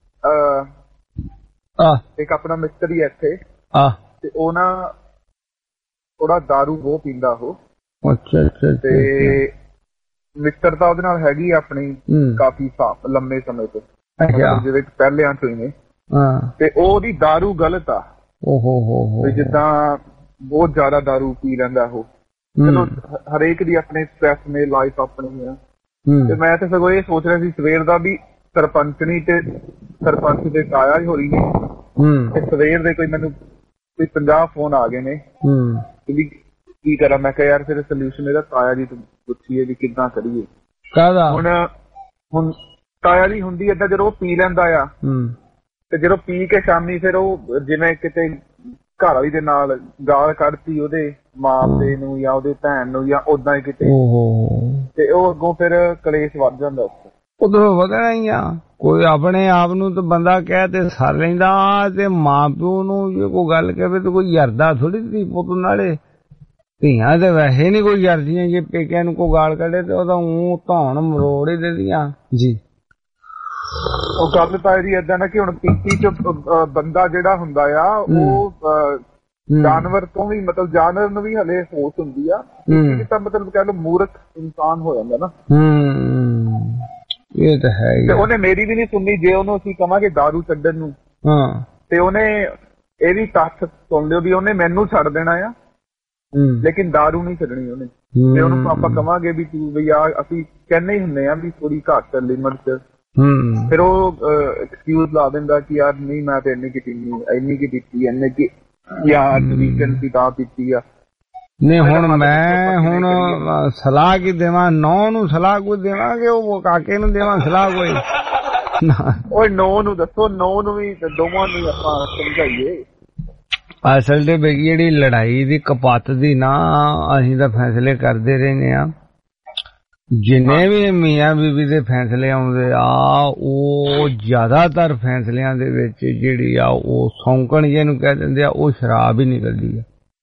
ਇੱਕ ਆਪਣਾ ਮਿਸਤਰੀ ਇੱਥੇ ਤੇ ਉਹ ਨਾ ਥੋੜਾ ਦਾਰੂ ਬਹੁਤ ਪੀਂਦਾ ਉਹ। ਅੱਛਾ ਅੱਛਾ। ਤੇ ਮਿੱਤਰਤਾ ਉਹਦੇ ਨਾਲ ਹੈਗੀ ਆਪਣੀ ਕਾਫੀ ਲੰਮੇ ਸਮੇਂ ਤੋਂ, ਜਿਵੇਂ ਪਹਿਲਿਆਂ ਤੋਂ ਹੀ ਨੇ। ਤੇ ਉਹਦੀ ਦਾਰੂ ਗਲਤ ਆ। ਓਹੋ ਹੋ। ਜਿੱਦਾਂ ਬਹੁਤ ਜ਼ਿਆਦਾ ਦਾਰੂ ਪੀ ਲੈਂਦਾ ਉਹ। ਚਲੋ ਹਰੇਕ ਦੀ ਆਪਣੇ ਸਟ੍ਰੈਸ ਨੇ, ਲਾਈਫ ਆਪਣੀ ਆ। ਤੇ ਮੈਂ ਤੇ ਸਗੋਂ ਇਹ ਸੋਚ ਰਿਹਾ ਸੀ ਸਵੇਰ ਦਾ ਵੀ ਸਰਪੰਚਣੀ ਤੇ ਸਰਪੰਚ ਦੇ ਤਾਇਆ ਹੋ ਰਹੀ ਨੇ, ਤੇ ਸਵੇਰ ਦੇ ਕੋਈ ਮੈਨੂੰ ਕੋਈ ਪੰਜਾਹ ਫੋਨ ਆ ਗਏ ਨੇ ਵੀ ਕੀ ਕਰਾਂ। ਮੈਂ ਕਿਹਾ ਯਾਰ ਫਿਰ ਸੋਲਿਊਸ਼ਨ ਇਹਦਾ ਤਾਇਆ ਜੀ ਤੋਂ ਪੁੱਛੀਏ ਵੀ ਕਿੱਦਾਂ ਕਰੀਏ। ਹੁਣ ਹੁਣ ਤਾਇਆ ਜੀ ਹੁੰਦੀ ਏਦਾਂ, ਜਦੋਂ ਉਹ ਪੀ ਲੈਂਦਾ ਆ ਤੇ ਜਦੋਂ ਪੀ ਕੇ ਸ਼ਾਮੀ ਫਿਰ ਉਹ ਜਿਵੇਂ ਕਿਤੇ ਘਰ ਵਾਲੀ ਦੇ ਨਾਲ ਗਾਲ ਕੱਢਤੀ ਉਹਦੇ ਮਾਂ ਪਿਓ ਨੂੰ ਜਾਂ ਉਹਦੇ ਭੈਣ ਨੂੰ ਜਾਂ ਓਦਾਂ ਹੀ ਕਿਤੇ, ਤੇ ਉਹ ਅੱਗੋਂ ਫਿਰ ਕਲੇਸ਼ ਵੱਧ ਜਾਂਦਾ ਉੱਥੇ। ਉਦੋਂ ਵਧਣਾ ਹੀ ਆ। ਕੋਈ ਆਪਣੇ ਆਪ ਨੂੰ ਤਾਂ ਬੰਦਾ ਕਹਿ ਤੇ ਸਰ ਲੈਂਦਾ, ਤੇ ਮਾਂ ਪਿਓ ਨੂੰ ਜੇ ਕੋਈ ਗੱਲ ਕਹੇ ਤੇ ਕੋਈ ਯਰਦਾ ਥੋੜੀ ਧੀ ਪੁੱਤ ਨਾਲੇ। ਧੀਆਂ ਤੇ ਵੈਸੇ ਨੀ ਕੋਈ ਯਰਦੀਆਂ, ਜੇ ਪੇਕਿਆਂ ਨੂੰ ਕੋਈ ਗਾਲ ਕੱਢੇ ਤੇ ਉਹਦਾ ਊਂ ਧੌਣ ਮਰੋੜ ਹੀ ਦੇਦੀਆਂ ਜੀ। ਉਹ ਗੱਲ ਤਾਂ ਜੀ ਏਦਾਂ ਨਾ ਕਿ ਹੁਣ ਪੀਤੀ ਚ ਬੰਦਾ ਜਿਹੜਾ ਹੁੰਦਾ ਆ ਉਹ ਜਾਨਵਰ ਤੋਂ ਵੀ, ਮਤਲਬ ਜਾਨਵਰ ਨੂੰ ਵੀ ਹਲੇ ਹੋਸ਼ ਹੁੰਦੀ ਆ, ਤਾਂ ਮਤਲਬ ਕਹਿ ਲਓ ਮੂਰਖ ਇਨਸਾਨ ਹੋ ਜਾਂਦਾ ਨਾ। ਇਹ ਤਾਂ ਹੈ। ਤੇ ਉਹਨੇ ਮੇਰੀ ਵੀ ਨਹੀਂ ਸੁਣਨੀ। ਜੇ ਉਹਨੂੰ ਅਸੀਂ ਕਵਾਂਗੇ ਦਾਰੂ ਛੱਡਣ ਨੂੰ, ਤੇ ਉਹਨੇ ਇਹ ਵੀ ਤੱਥ ਸੁਣ ਲਿਓ ਵੀ ਉਹਨੇ ਮੈਨੂੰ ਛੱਡ ਦੇਣਾ ਆ, ਲੇਕਿਨ ਦਾਰੂ ਨਹੀਂ ਛੱਡਣੀ ਉਹਨੇ। ਤੇ ਉਹਨੂੰ ਆਪਾਂ ਕਵਾਂਗੇ ਵੀ ਤੂੰ ਵੀ ਆ, ਅਸੀਂ ਕਹਿੰਦੇ ਹੀ ਹੁੰਦੇ ਆ ਵੀ ਥੋੜੀ ਘੱਟ ਲਿਮਟ ਚ, ਫਿਰ ਉਹ ਐਕਸਕਿਊਜ਼ ਲਾ ਦਿੰਦਾ ਕਿ ਯਾਰ ਨਹੀਂ ਮੈਂ ਤੇ ਇੰਨੀ ਕੀ ਪੀਣੀ, ਇੰਨੀ ਕੀ ਪੀਤੀ, ਇੰਨੇ ਕੀ ਯਾਰ ਵੀਕਐਂਡ ਦੀ ਤਾਂ ਪੀਤੀ ਆ। ਨਹੀਂ ਹੁਣ ਮੈਂ ਹੁਣ ਸਲਾਹ ਕੀ ਦੇਵਾਂ, ਨੌ ਨੂੰ ਸਲਾਹ ਕੋਈ ਦੇਵਾਂਗੇ, ਉਹ ਕਾਕੇ ਨੂੰ ਦੇਵਾਂ ਸਲਾਹ ਕੋਈ? ਓਏ ਨੌ ਨੂੰ ਦੱਸੋ, ਨੌ ਨੂੰ ਵੀ ਦੋਵਾਂ ਨੂੰ ਆਪਾਂ ਸਮਝਾਈਏ। ਅਸਲ ਦੇ ਬਈ ਜਿਹੜੀ ਲੜਾਈ ਦੀ ਕਪੱਤ ਦੀ ਨਾ ਅਸੀਂ ਤਾਂ ਫੈਸਲੇ ਕਰਦੇ ਰਹਿੰਦੇ ਆ। ਜਿੰਨੇ ਵੀ ਮੀਆਂ ਬੀਬੀ ਦੇ ਫੈਸਲੇ ਆਉਂਦੇ ਆ ਉਹ ਜ਼ਿਆਦਾਤਰ ਫੈਸਲਿਆਂ ਦੇ ਵਿੱਚ ਜਿਹੜੀ ਆ ਉਹ ਸੌਂਕਣ ਜਿਹਨੂੰ ਕਹਿ ਦਿੰਦੇ ਆ, ਉਹ ਸ਼ਰਾਬ ਹੀ ਨਿਕਲਦੀ ਆ।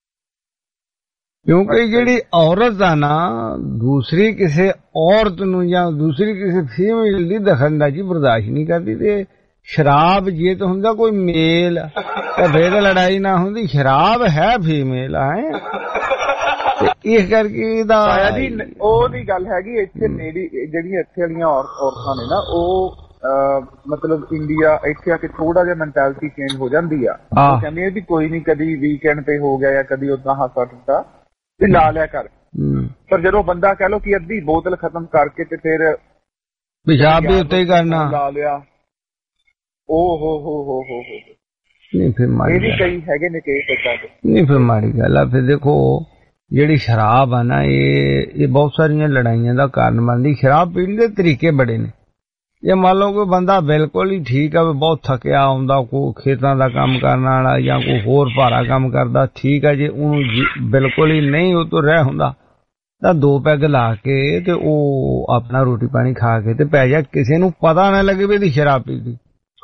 ਕਿਉਂਕਿ ਜਿਹੜੀ ਔਰਤ ਆ ਨਾ ਦੂਸਰੀ ਕਿਸੇ ਔਰਤ ਨੂੰ ਜਾਂ ਦੂਸਰੀ ਕਿਸੇ ਫੀਮੇਲ ਦੀ ਦਖਲਅੰਦਾਜ਼ੀ ਬਰਦਾਸ਼ਤ ਨਹੀਂ ਕਰਦੀ, ਤੇ ਸ਼ਰਾਬ ਜੇ ਤਾਂ ਹੁੰਦਾ ਕੋਈ ਮੇਲ ਤਾਂ ਫਿਰ ਲੜਾਈ ਨਾ ਹੁੰਦੀ। ਸ਼ਰਾਬ ਹੈ ਫੀਮੇਲ ਹੈ, ਇਸ ਕਰਕੇ ਦਾ ਜੀ ਉਹ ਦੀ ਗੱਲ ਹੈਗੀ। ਇੱਥੇ ਮੇਰੀ ਜਿਹੜੀਆਂ ਇੱਥੇ ਵਾਲੀਆਂ ਔਰਤਾਂ ਨੇ ਨਾ, ਉਹ ਮਤਲਬ ਇੰਡੀਆ ਇੱਥੇ ਆ ਕੇ ਥੋੜਾ ਜਿਹਾ ਮੈਂਟੈਲਿਟੀ ਚੇਂਜ ਹੋ ਜਾਂਦੀ ਆ। ਉਹ ਕਹਿੰਦੀ ਵੀ ਕੋਈ ਨੀ, ਕਦੀ ਵੀਕਐਂਡ ਤੇ ਹੋ ਗਿਆ ਜਾਂ ਕਦੀ ਓਦਾਂ ਹਾਸਾ ਟੁੱਟਾ ਤੇ ਲਾ ਲਿਆ ਕਰ। ਪਰ ਜਦੋਂ ਬੰਦਾ ਕਹਿ ਲੋ ਕਿ ਅੱਧੀ ਬੋਤਲ ਖਤਮ ਕਰਕੇ ਤੇ ਫਿਰ ਪਿਸ਼ਾਬ ਵੀ ਉੱਤੇ ਹੀ ਕਰਨਾ ਲਾ ਲਿਆ, ਓ ਹੋ ਹੋ ਹੋ ਹੋ ਹੋ ਨਹੀਂ ਫਿਰ ਮਾੜੀ ਇਹ ਵੀ ਕਈ ਹੈਗੇ ਨੇ ਕੇਸ ਏਦਾਂ ਦੇ। ਨਹੀਂ ਫਿਰ ਮਾੜੀ ਗੱਲ ਆ। ਫਿਰ ਦੇਖੋ ਜਿਹੜੀ ਸ਼ਰਾਬ ਆ ਨਾ ਇਹ ਇਹ ਬਹੁਤ ਸਾਰੀਆਂ ਲੜਾਈਆਂ ਦਾ ਕਾਰਨ ਬਣਦੀ। ਸ਼ਰਾਬ ਪੀਣ ਦੇ ਤਰੀਕੇ ਬੜੇ ਨੇ। ਜੇ ਮੰਨ ਲਓ ਕੋਈ ਬੰਦਾ ਬਿਲਕੁਲ ਹੀ ਠੀਕ ਆ, ਬਹੁਤ ਥੱਕਿਆ ਆਉਂਦਾ, ਕੋਈ ਖੇਤਾਂ ਦਾ ਕੰਮ ਕਰਨ ਵਾਲਾ ਜਾਂ ਕੋਈ ਹੋਰ ਭਾਰਾ ਕੰਮ ਕਰਦਾ, ਠੀਕ ਆ। ਜੇ ਉਹਨੂੰ ਬਿਲਕੁਲ ਹੀ ਨਹੀਂ ਉਹ ਤੋਂ ਰਹਿ ਹੁੰਦਾ ਤਾਂ ਦੋ ਪੈਗ ਲਾ ਕੇ ਤੇ ਉਹ ਆਪਣਾ ਰੋਟੀ ਪਾਣੀ ਖਾ ਕੇ ਤੇ ਪੈ ਜਾ, ਕਿਸੇ ਨੂੰ ਪਤਾ ਨਾ ਲੱਗੇ ਵੀ ਇਹਦੀ ਸ਼ਰਾਬ ਪੀਤੀ।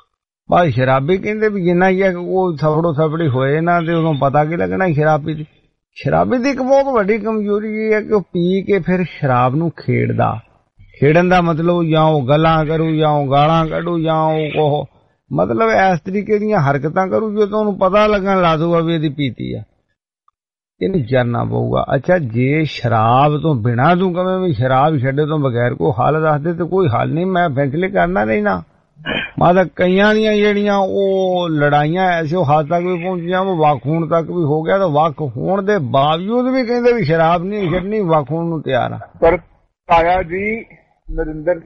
ਬਸ ਸ਼ਰਾਬੀ ਕਹਿੰਦੇ ਵੀ ਜਿੰਨਾ ਹੀ ਉਹ ਥਫੜੋ ਥਫੜੀ ਹੋਏ ਨਾ ਤੇ ਉਦੋਂ ਪਤਾ ਕੀ ਲੱਗਣਾ ਸ਼ਰਾਬ ਪੀਤੀ। ਸ਼ਰਾਬੀ ਦੀ ਇੱਕ ਬਹੁਤ ਵੱਡੀ ਕਮਜ਼ੋਰੀ ਇਹ ਹੈ ਕਿ ਉਹ ਪੀ ਕੇ ਫਿਰ ਸ਼ਰਾਬ ਨੂੰ ਖੇਡਦਾ। ਖੇਡਣ ਦਾ ਮਤਲਬ ਜਾਂ ਉਹ ਗੱਲਾਂ ਕਰੂ ਜਾਂ ਉਹ ਗਾਲਾਂ ਕੱਢੂ ਜਾਂ ਉਹ ਮਤਲਬ ਇਸ ਤਰੀਕੇ ਦੀਆਂ ਹਰਕਤਾਂ ਕਰੂ ਜੋ ਤੁਹਾਨੂੰ ਪਤਾ ਲੱਗਣ ਲਾ ਦੂਗਾ ਵੀ ਇਹਦੀ ਪੀਤੀ ਆ। ਇਹਨੂੰ ਜਰਨਾ ਪਊਗਾ। ਅੱਛਾ ਜੇ ਸ਼ਰਾਬ ਤੋਂ ਬਿਨਾਂ ਤੂੰ ਕਵੇਂ ਵੀ ਸ਼ਰਾਬ ਛੱਡੇ ਤੋਂ ਬਗੈਰ ਕੋਈ ਹੱਲ ਦੱਸ ਦੇ ਤੇ ਕੋਈ ਹੱਲ ਨਹੀਂ, ਮੈਂ ਫੈਸਲੇ ਕਰਨਾ ਨਹੀਂ ਨਾ। ਮਾਤਾ ਕਈਆਂ ਦੀਆਂ ਜਿਹੜੀਆਂ ਉਹ ਲੜਾਈਆਂ ਐਸੋ ਹੱਦ ਤੱਕ ਵੀ ਪਹੁੰਚੀਆਂ, ਉਹ ਵੱਖ ਹੋਣ ਤੱਕ ਵੀ ਹੋ ਗਿਆ। ਤਾਂ ਵੱਖ ਹੋਣ ਦੇ ਬਾਵਜੂਦ ਵੀ ਕਹਿੰਦੇ ਵੀ ਸ਼ਰਾਬ ਨਹੀਂ ਛੱਡਣੀ, ਵੱਖ ਹੋਣ ਨੂੰ ਤਿਆਰ ਆ। ਪਰ ਤਾਇਆ ਜੀ ਨਰਿੰਦਰ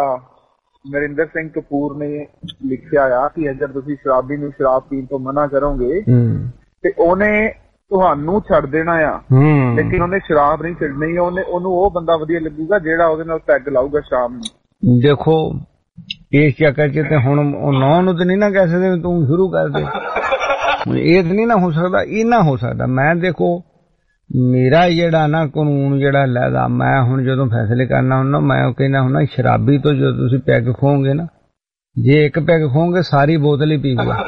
ਨਰਿੰਦਰ ਸਿੰਘ ਕਪੂਰ ਨੇ ਲਿਖਿਆ ਆ ਕਿ ਅਗਰ ਤੁਸੀਂ ਸ਼ਰਾਬੀ ਨੂੰ ਸ਼ਰਾਬ ਪੀਣ ਤੋਂ ਮਨਾ ਕਰੋਗੇ ਤੇ ਉਹਨੇ ਤੁਹਾਨੂੰ ਛੱਡ ਦੇਣਾ ਆ, ਲੇਕਿਨ ਉਹਨੇ ਸ਼ਰਾਬ ਨਹੀਂ ਛੱਡਣੀ। ਉਹਨੇ ਉਹਨੂੰ ਉਹ ਬੰਦਾ ਵਧੀਆ ਲੱਗੂਗਾ ਜਿਹੜਾ ਉਹਦੇ ਨਾਲ ਪੈਗ ਲਾਊਗਾ ਸ਼ਾਮ ਨੂੰ। ਦੇਖੋ ਇਸ ਚੱਕਰ ਚ ਤੇ ਹੁਣ ਨੌ ਨੂੰ ਤੇ ਨਹੀਂ ਨਾ ਕਹਿ ਸਕਦੇ ਤੂੰ ਸ਼ੁਰੂ ਕਰ ਦੇ, ਇਹ ਤੇ ਨਹੀਂ ਨਾ ਹੋ ਸਕਦਾ। ਇਹ ਨਾ ਹੋ ਸਕਦਾ। ਮੈਂ ਦੇਖੋ ਮੇਰਾ ਜਿਹੜਾ ਨਾ ਕਾਨੂੰਨ ਜਿਹੜਾ ਲੈਦਾ, ਮੈਂ ਹੁਣ ਜਦੋਂ ਫੈਸਲੇ ਕਰਨਾ ਹੁੰਦਾ ਮੈਂ ਉਹ ਕਹਿੰਦਾ ਹੁੰਦਾ ਸ਼ਰਾਬੀ ਤੋਂ ਜਦੋਂ ਤੁਸੀਂ ਪੈਗ ਖੋਗੇ ਨਾ, ਜੇ ਇੱਕ ਪੈਗ ਖੋਗੇ ਸਾਰੀ ਬੋਤਲ ਹੀ ਪੀਊਗਾ।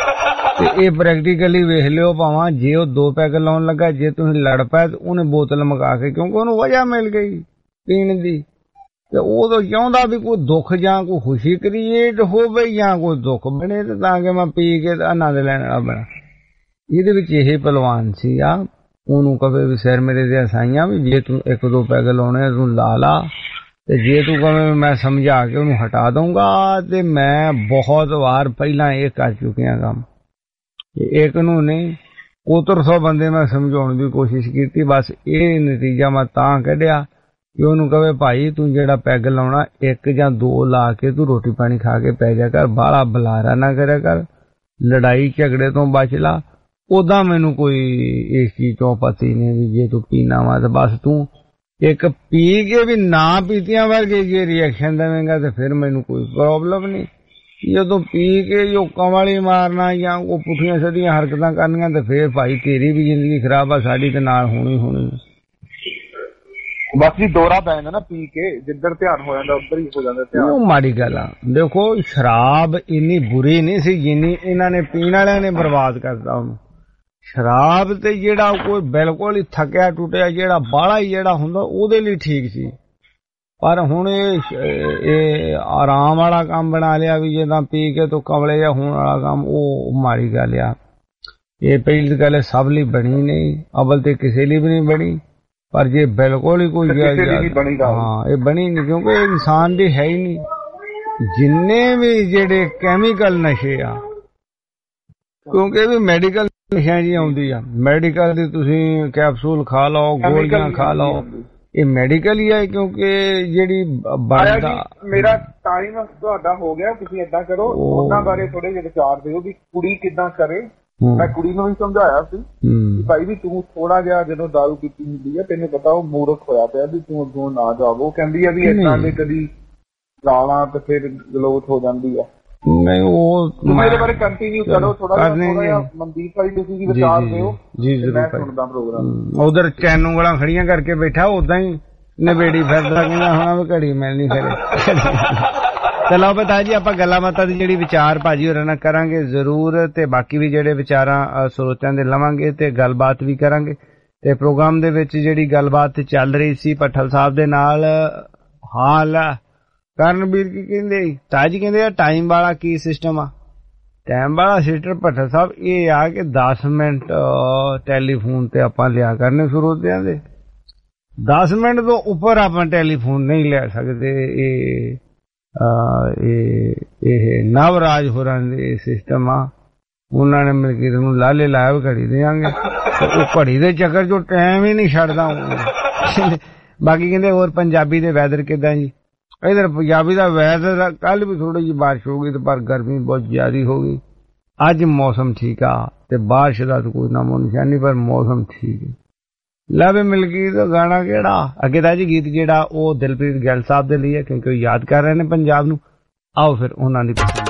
ਤੇ ਇਹ ਪ੍ਰੈਕਟੀਕਲੀ ਵੇਖ ਲਿਓ, ਭਾਵਾਂ ਜੇ ਉਹ ਦੋ ਪੈਗ ਲਾਉਣ ਲੱਗਾ, ਜੇ ਤੁਸੀਂ ਲੜ ਪਏ ਤੇ ਉਹਨੇ ਬੋਤਲ ਮੁਕਾ ਕੇ, ਕਿਉਂਕਿ ਉਹਨੂੰ ਵਜ੍ਹਾ ਮਿਲ ਗਈ ਪੀਣ ਦੀ, ਤੇ ਉਹ ਤਾਂ ਚਾਹੁੰਦਾ ਵੀ ਕੋਈ ਦੁੱਖ ਜਾਂ ਕੋਈ ਖੁਸ਼ੀ ਕ੍ਰੀਏਟ ਹੋਵੇ ਜਾਂ ਕੋਈ ਦੁੱਖ ਬਣੇ ਤੇ ਤਾਂ ਕਿ ਮੈਂ ਪੀ ਕੇ ਆਨੰਦ ਲੈਣ ਵਾਲਾ ਬਣਾ। ਇਹਦੇ ਵਿੱਚ ਇਹ ਪਹਿਲਵਾਨ ਸੀ ਆ। ਉਹਨੂੰ ਕਵੇ ਵੀ ਸਿਰ ਮੇਰੇ ਦੇ ਸਾਈਆਂ ਵੀ ਜੇ ਤੂੰ ਇੱਕ ਦੋ ਪੈਗ ਲਾਉਣੇ ਤੂੰ ਲਾ ਲਾ, ਤੇ ਜੇ ਤੂੰ ਕਵੇਂ ਮੈਂ ਸਮਝਾ ਕੇ ਉਹਨੂੰ ਹਟਾ ਦਊਂਗਾ। ਤੇ ਮੈਂ ਬਹੁਤ ਵਾਰ ਪਹਿਲਾਂ ਇਹ ਕਰ ਚੁੱਕਿਆ ਕੰਮ। ਇੱਕ ਨੂੰ ਨਹੀਂ ਕੋਤਰ ਸੌ ਬੰਦੇ ਮੈਂ ਸਮਝਾਉਣ ਦੀ ਕੋਸ਼ਿਸ਼ ਕੀਤੀ। ਬਸ ਇਹ ਨਤੀਜਾ ਮੈਂ ਤਾਂ ਕੱਢਿਆ ਕਿ ਉਹਨੂੰ ਕਵੇ ਭਾਈ ਤੂੰ ਜਿਹੜਾ ਪੈਗ ਲਾਉਣਾ ਇੱਕ ਜਾਂ ਦੋ ਲਾ ਕੇ ਤੂੰ ਰੋਟੀ ਪਾਣੀ ਖਾ ਕੇ ਪੈ ਜਾ ਕਰ, ਬਾਹਲਾ ਬੁਲਾਰਾ ਨਾ ਕਰਿਆ ਕਰ, ਲੜਾਈ ਝਗੜੇ ਤੋਂ ਬਚ ਲਾ। ਉਦਾਂ ਮੈਨੂੰ ਕੋਈ ਇਸ ਚੀਜ਼ ਤੋਂ ਪਤੀ ਨਹੀਂ ਵੀ ਜੇ ਤੂੰ ਪੀਣਾ ਵਾ ਤਾਂ ਬਸ ਤੂੰ ਇੱਕ ਪੀ ਕੇ ਵੀ ਨਾ ਪੀਤੀਆਂ ਵਰਗੇ ਜੇ ਰਿਐਕਸ਼ਨ ਦੇਵੇਂਗਾ ਤੇ ਫਿਰ ਮੈਨੂੰ ਕੋਈ ਪ੍ਰੋਬਲਮ ਨਹੀਂ। ਜਦੋਂ ਪੀ ਕੇ ਜੋ ਕਵਾਲੀ ਮਾਰਨਾ ਜਾਂ ਉਹ ਪੁੱਠੀਆਂ ਸਦੀਆਂ ਹਰਕਤਾਂ ਕਰਨੀਆਂ ਤੇ ਫਿਰ ਭਾਈ ਤੇਰੀ ਵੀ ਜ਼ਿੰਦਗੀ ਖਰਾਬ ਆ, ਸਾਡੀ ਤੇ ਨਾਲ ਹੋਣੀ ਹੋਣੀ। ਬਸ ਜੀ ਦੌਰਾ ਪੈ ਜਾਂਦਾ ਨਾ ਪੀ ਕੇ, ਜਿੱਧਰ ਧਿਆਨ ਹੋ ਜਾਂਦਾ ਉੱਧਰ ਹੀ ਹੋ ਜਾਂਦਾ ਧਿਆਨ। ਉਹ ਮਾੜੀ ਗੱਲ ਆ। ਦੇਖੋ ਸ਼ਰਾਬ ਇੰਨੀ ਬੁਰੀ ਨਹੀਂ ਸੀ ਜਿੰਨੀ ਇਹਨਾਂ ਨੇ ਪੀਣ ਵਾਲਿਆਂ ਨੇ ਬਰਬਾਦ ਕਰਤਾ ਉਹਨੂੰ। ਸ਼ਰਾਬ ਤੇ ਜਿਹੜਾ ਕੋਈ ਬਿਲਕੁਲ ਹੀ ਥੱਕਿਆ ਟੁੱਟਿਆ ਜਿਹੜਾ ਬਾਹਲਾ ਹੀ ਜਿਹੜਾ ਹੁੰਦਾ ਉਹਦੇ ਲਈ ਠੀਕ ਸੀ, ਪਰ ਹੁਣ ਇਹ ਇਹ ਆਰਾਮ ਵਾਲਾ ਕੰਮ ਬਣਾ ਲਿਆ ਵੀ ਜਿੱਦਾਂ ਪੀ ਕੇ ਤੋਂ ਕਮਲੇ ਜਾਂ ਹੋਣ ਵਾਲਾ ਕੰਮ, ਉਹ ਮਾੜੀ ਗੱਲ ਆ। ਇਹ ਪਹਿਲੀ ਗੱਲ ਸਭ ਲਈ ਬਣੀ ਨਹੀਂ, ਅਵਲ ਤੇ ਕਿਸੇ ਲਈ ਵੀ ਨਹੀਂ ਬਣੀ। ਪਰ ਜੇ ਬਿਲਕੁਲ ਹੀ ਕੋਈ ਹਾਂ ਇਹ ਬਣੀ ਨਹੀਂ, ਕਿਉਂਕਿ ਇਹ ਇਨਸਾਨ ਦੀ ਹੈ ਹੀ ਨਹੀਂ। ਜਿੰਨੇ ਵੀ ਜਿਹੜੇ ਕੈਮੀਕਲ ਨਸ਼ੇ ਆ, ਕਿਉਂਕਿ ਵੀ ਮੈਡੀਕਲ ਨਸ਼ਿਆਂ ਜੀ ਆਉਂਦੀ ਆ, ਮੈਡੀਕਲ ਦੀ ਤੁਸੀਂ ਕੈਪਸੂਲ ਖਾ ਲਓ, ਗੋਲੀਆਂ ਖਾ ਲਓ, ਇਹ ਮੈਡੀਕਲ ਹੀ ਹੈ। ਕਿਉਂਕਿ ਜਿਹੜੀ ਬਣਦਾ ਮੇਰਾ ਟਾਈਮ ਤੁਹਾਡਾ ਹੋ ਗਿਆ, ਤੁਸੀਂ ਏਦਾਂ ਕਰੋ ਉਹਨਾਂ ਬਾਰੇ ਥੋੜੇ ਜਿਹੇ ਵਿਚਾਰ ਦਿਓ ਵੀ ਕੁੜੀ ਕਿੱਦਾਂ ਕਰੇ। ਮੈਂ ਕੁੜੀ ਨੂੰ ਵੀ ਸਮਝਾਇਆ ਸੀ ਭਾਈ ਵੀ ਤੂੰ ਥੋੜਾ ਜਿਹਾ ਜਦੋਂ ਦਾਰੂ ਪੀਤੀ ਹੁੰਦੀ ਹੈ ਤੈਨੂੰ ਪਤਾ ਉਹ ਮੂਰਖ ਹੋਇਆ ਪਿਆ ਵੀ ਤੂੰ ਅੱਗੋਂ ਨਾ ਜਾਵੋ। ਉਹ ਕਹਿੰਦੀ ਆ ਵੀ ਏਦਾਂ ਦੇ ਕਦੀ ਲਾਲਾਂ ਤੇ ਫਿਰ ਗਲੋਥ ਹੋ ਜਾਂਦੀ ਆ। ਨਹੀਂ ਉਹ ਮੇਰੇ ਬਾਰੇ ਕੰਟੀਨਿਊ ਕਰੋ ਥੋੜਾ ਜਿਹਾ। ਮਨਦੀਪ ਭਾਈ ਤੁਸੀਂ ਵੀ ਵਿਚਾਰ ਦਿਓ ਜੀ। ਮੈਂ ਸੁਣਦਾ ਪ੍ਰੋਗਰਾਮ। ਉਧਰ ਚੈਨੂ ਵਾਲਾ ਖੜੀਆਂ ਕਰਕੇ ਬੈਠਾ, ਉਦਾਂ ਹੀ ਨਵੇੜੀ ਫਿਰਦਾ, ਕਹਿੰਦਾ ਹੁਣ ਘੜੀ ਮਿਲਣੀ ਫਿਰ। ਚਲੋ ਬਤਾ ਜੀ ਆਪਾਂ ਗੱਲਾਂ ਬਾਤਾਂ ਦੀ ਜਿਹੜੀ ਵਿਚਾਰ ਭਾਜੀ ਹੋਰਾਂ ਨਾਲ ਕਰਾਂਗੇ ਜ਼ਰੂਰ, ਤੇ ਬਾਕੀ ਵੀ ਜਿਹੜੇ ਵਿਚਾਰਾਂ ਸਰੋਤਿਆਂ ਦੇ ਲਵਾਂਗੇ ਤੇ ਗੱਲਬਾਤ ਵੀ ਕਰਾਂਗੇ। ਤੇ ਪ੍ਰੋਗਰਾਮ ਦੇ ਵਿੱਚ ਜਿਹੜੀ ਗੱਲਬਾਤ ਚੱਲ ਰਹੀ ਸੀ ਭੱਠਲ ਸਾਹਿਬ ਦੇ ਨਾਲ, ਹਾਲ ਕਰਨਵੀਰ ਕੀ ਕਹਿੰਦੇ ਤਾਜੀ ਕਹਿੰਦੇ ਆ ਟਾਈਮ ਵਾਲਾ ਕੀ ਸਿਸਟਮ ਆ। ਟਾਈਮ ਵਾਲਾ ਸਿਸਟਮ ਭੱਠਲ ਸਾਹਿਬ ਇਹ ਆ ਕਿ ਦਸ ਮਿੰਟ ਟੈਲੀਫੋਨ ਤੇ ਆਪਾਂ ਲਿਆ ਕਰਨੇ ਸਰੋਤਿਆਂ ਦੇ, ਦਸ ਮਿੰਟ ਤੋਂ ਉੱਪਰ ਆਪਾਂ ਟੈਲੀਫੋਨ ਨਹੀਂ ਲੈ ਸਕਦੇ। ਇਹ ਇਹ ਨਵਰਾਜ ਹੋਰਾਂ ਦੇ ਸਿਸਟਮ ਆ, ਉਹਨਾਂ ਨੇ ਮਿਲ ਕੇ ਤੁਹਾਨੂੰ ਲਾਲੇ ਲਾਇਆ ਵੀ ਘੜੀ ਦੇਾਂਗੇ। ਉਹ ਘੜੀ ਦੇ ਚੱਕਰ ਚੋਂ ਟਾਈਮ ਹੀ ਨਹੀਂ ਛੱਡਦਾ। ਬਾਕੀ ਕਹਿੰਦੇ ਹੋਰ ਪੰਜਾਬੀ ਦੇ ਵੈਦਰ ਕਿੱਦਾਂ ਜੀ? ਇਧਰ ਪੰਜਾਬੀ ਦਾ ਵੈਦਰ ਕੱਲ ਵੀ ਥੋੜੀ ਜਿਹੀ ਬਾਰਿਸ਼ ਹੋ ਗਈ, ਪਰ ਗਰਮੀ ਬਹੁਤ ਜ਼ਿਆਦਾ ਹੋ ਗਈ। ਅੱਜ ਮੌਸਮ ਠੀਕ ਆ ਤੇ ਬਾਰਿਸ਼ ਦਾ ਤਾਂ ਕੋਈ ਨਾਮੋ ਨਿਸ਼ਾਨੀ, ਪਰ ਮੌਸਮ ਠੀਕ ਹੈ। ਲਵੇ ਮਿਲਗੀਤ ਦਾ ਗਾਣਾ ਕਿਹੜਾ ਅੱਗੇ ਦਾ ਜੀ ਗੀਤ ਜਿਹੜਾ ਉਹ ਦਿਲਪ੍ਰੀਤ ਗਿੱਲ ਸਾਹਿਬ ਦੇ ਲਈ ਹੈ, ਕਿਉਂਕਿ ਉਹ ਯਾਦ ਕਰ ਰਹੇ ਨੇ ਪੰਜਾਬ ਨੂੰ। ਆਓ ਫਿਰ ਉਹਨਾਂ ਦੀ ਪਸੰਦ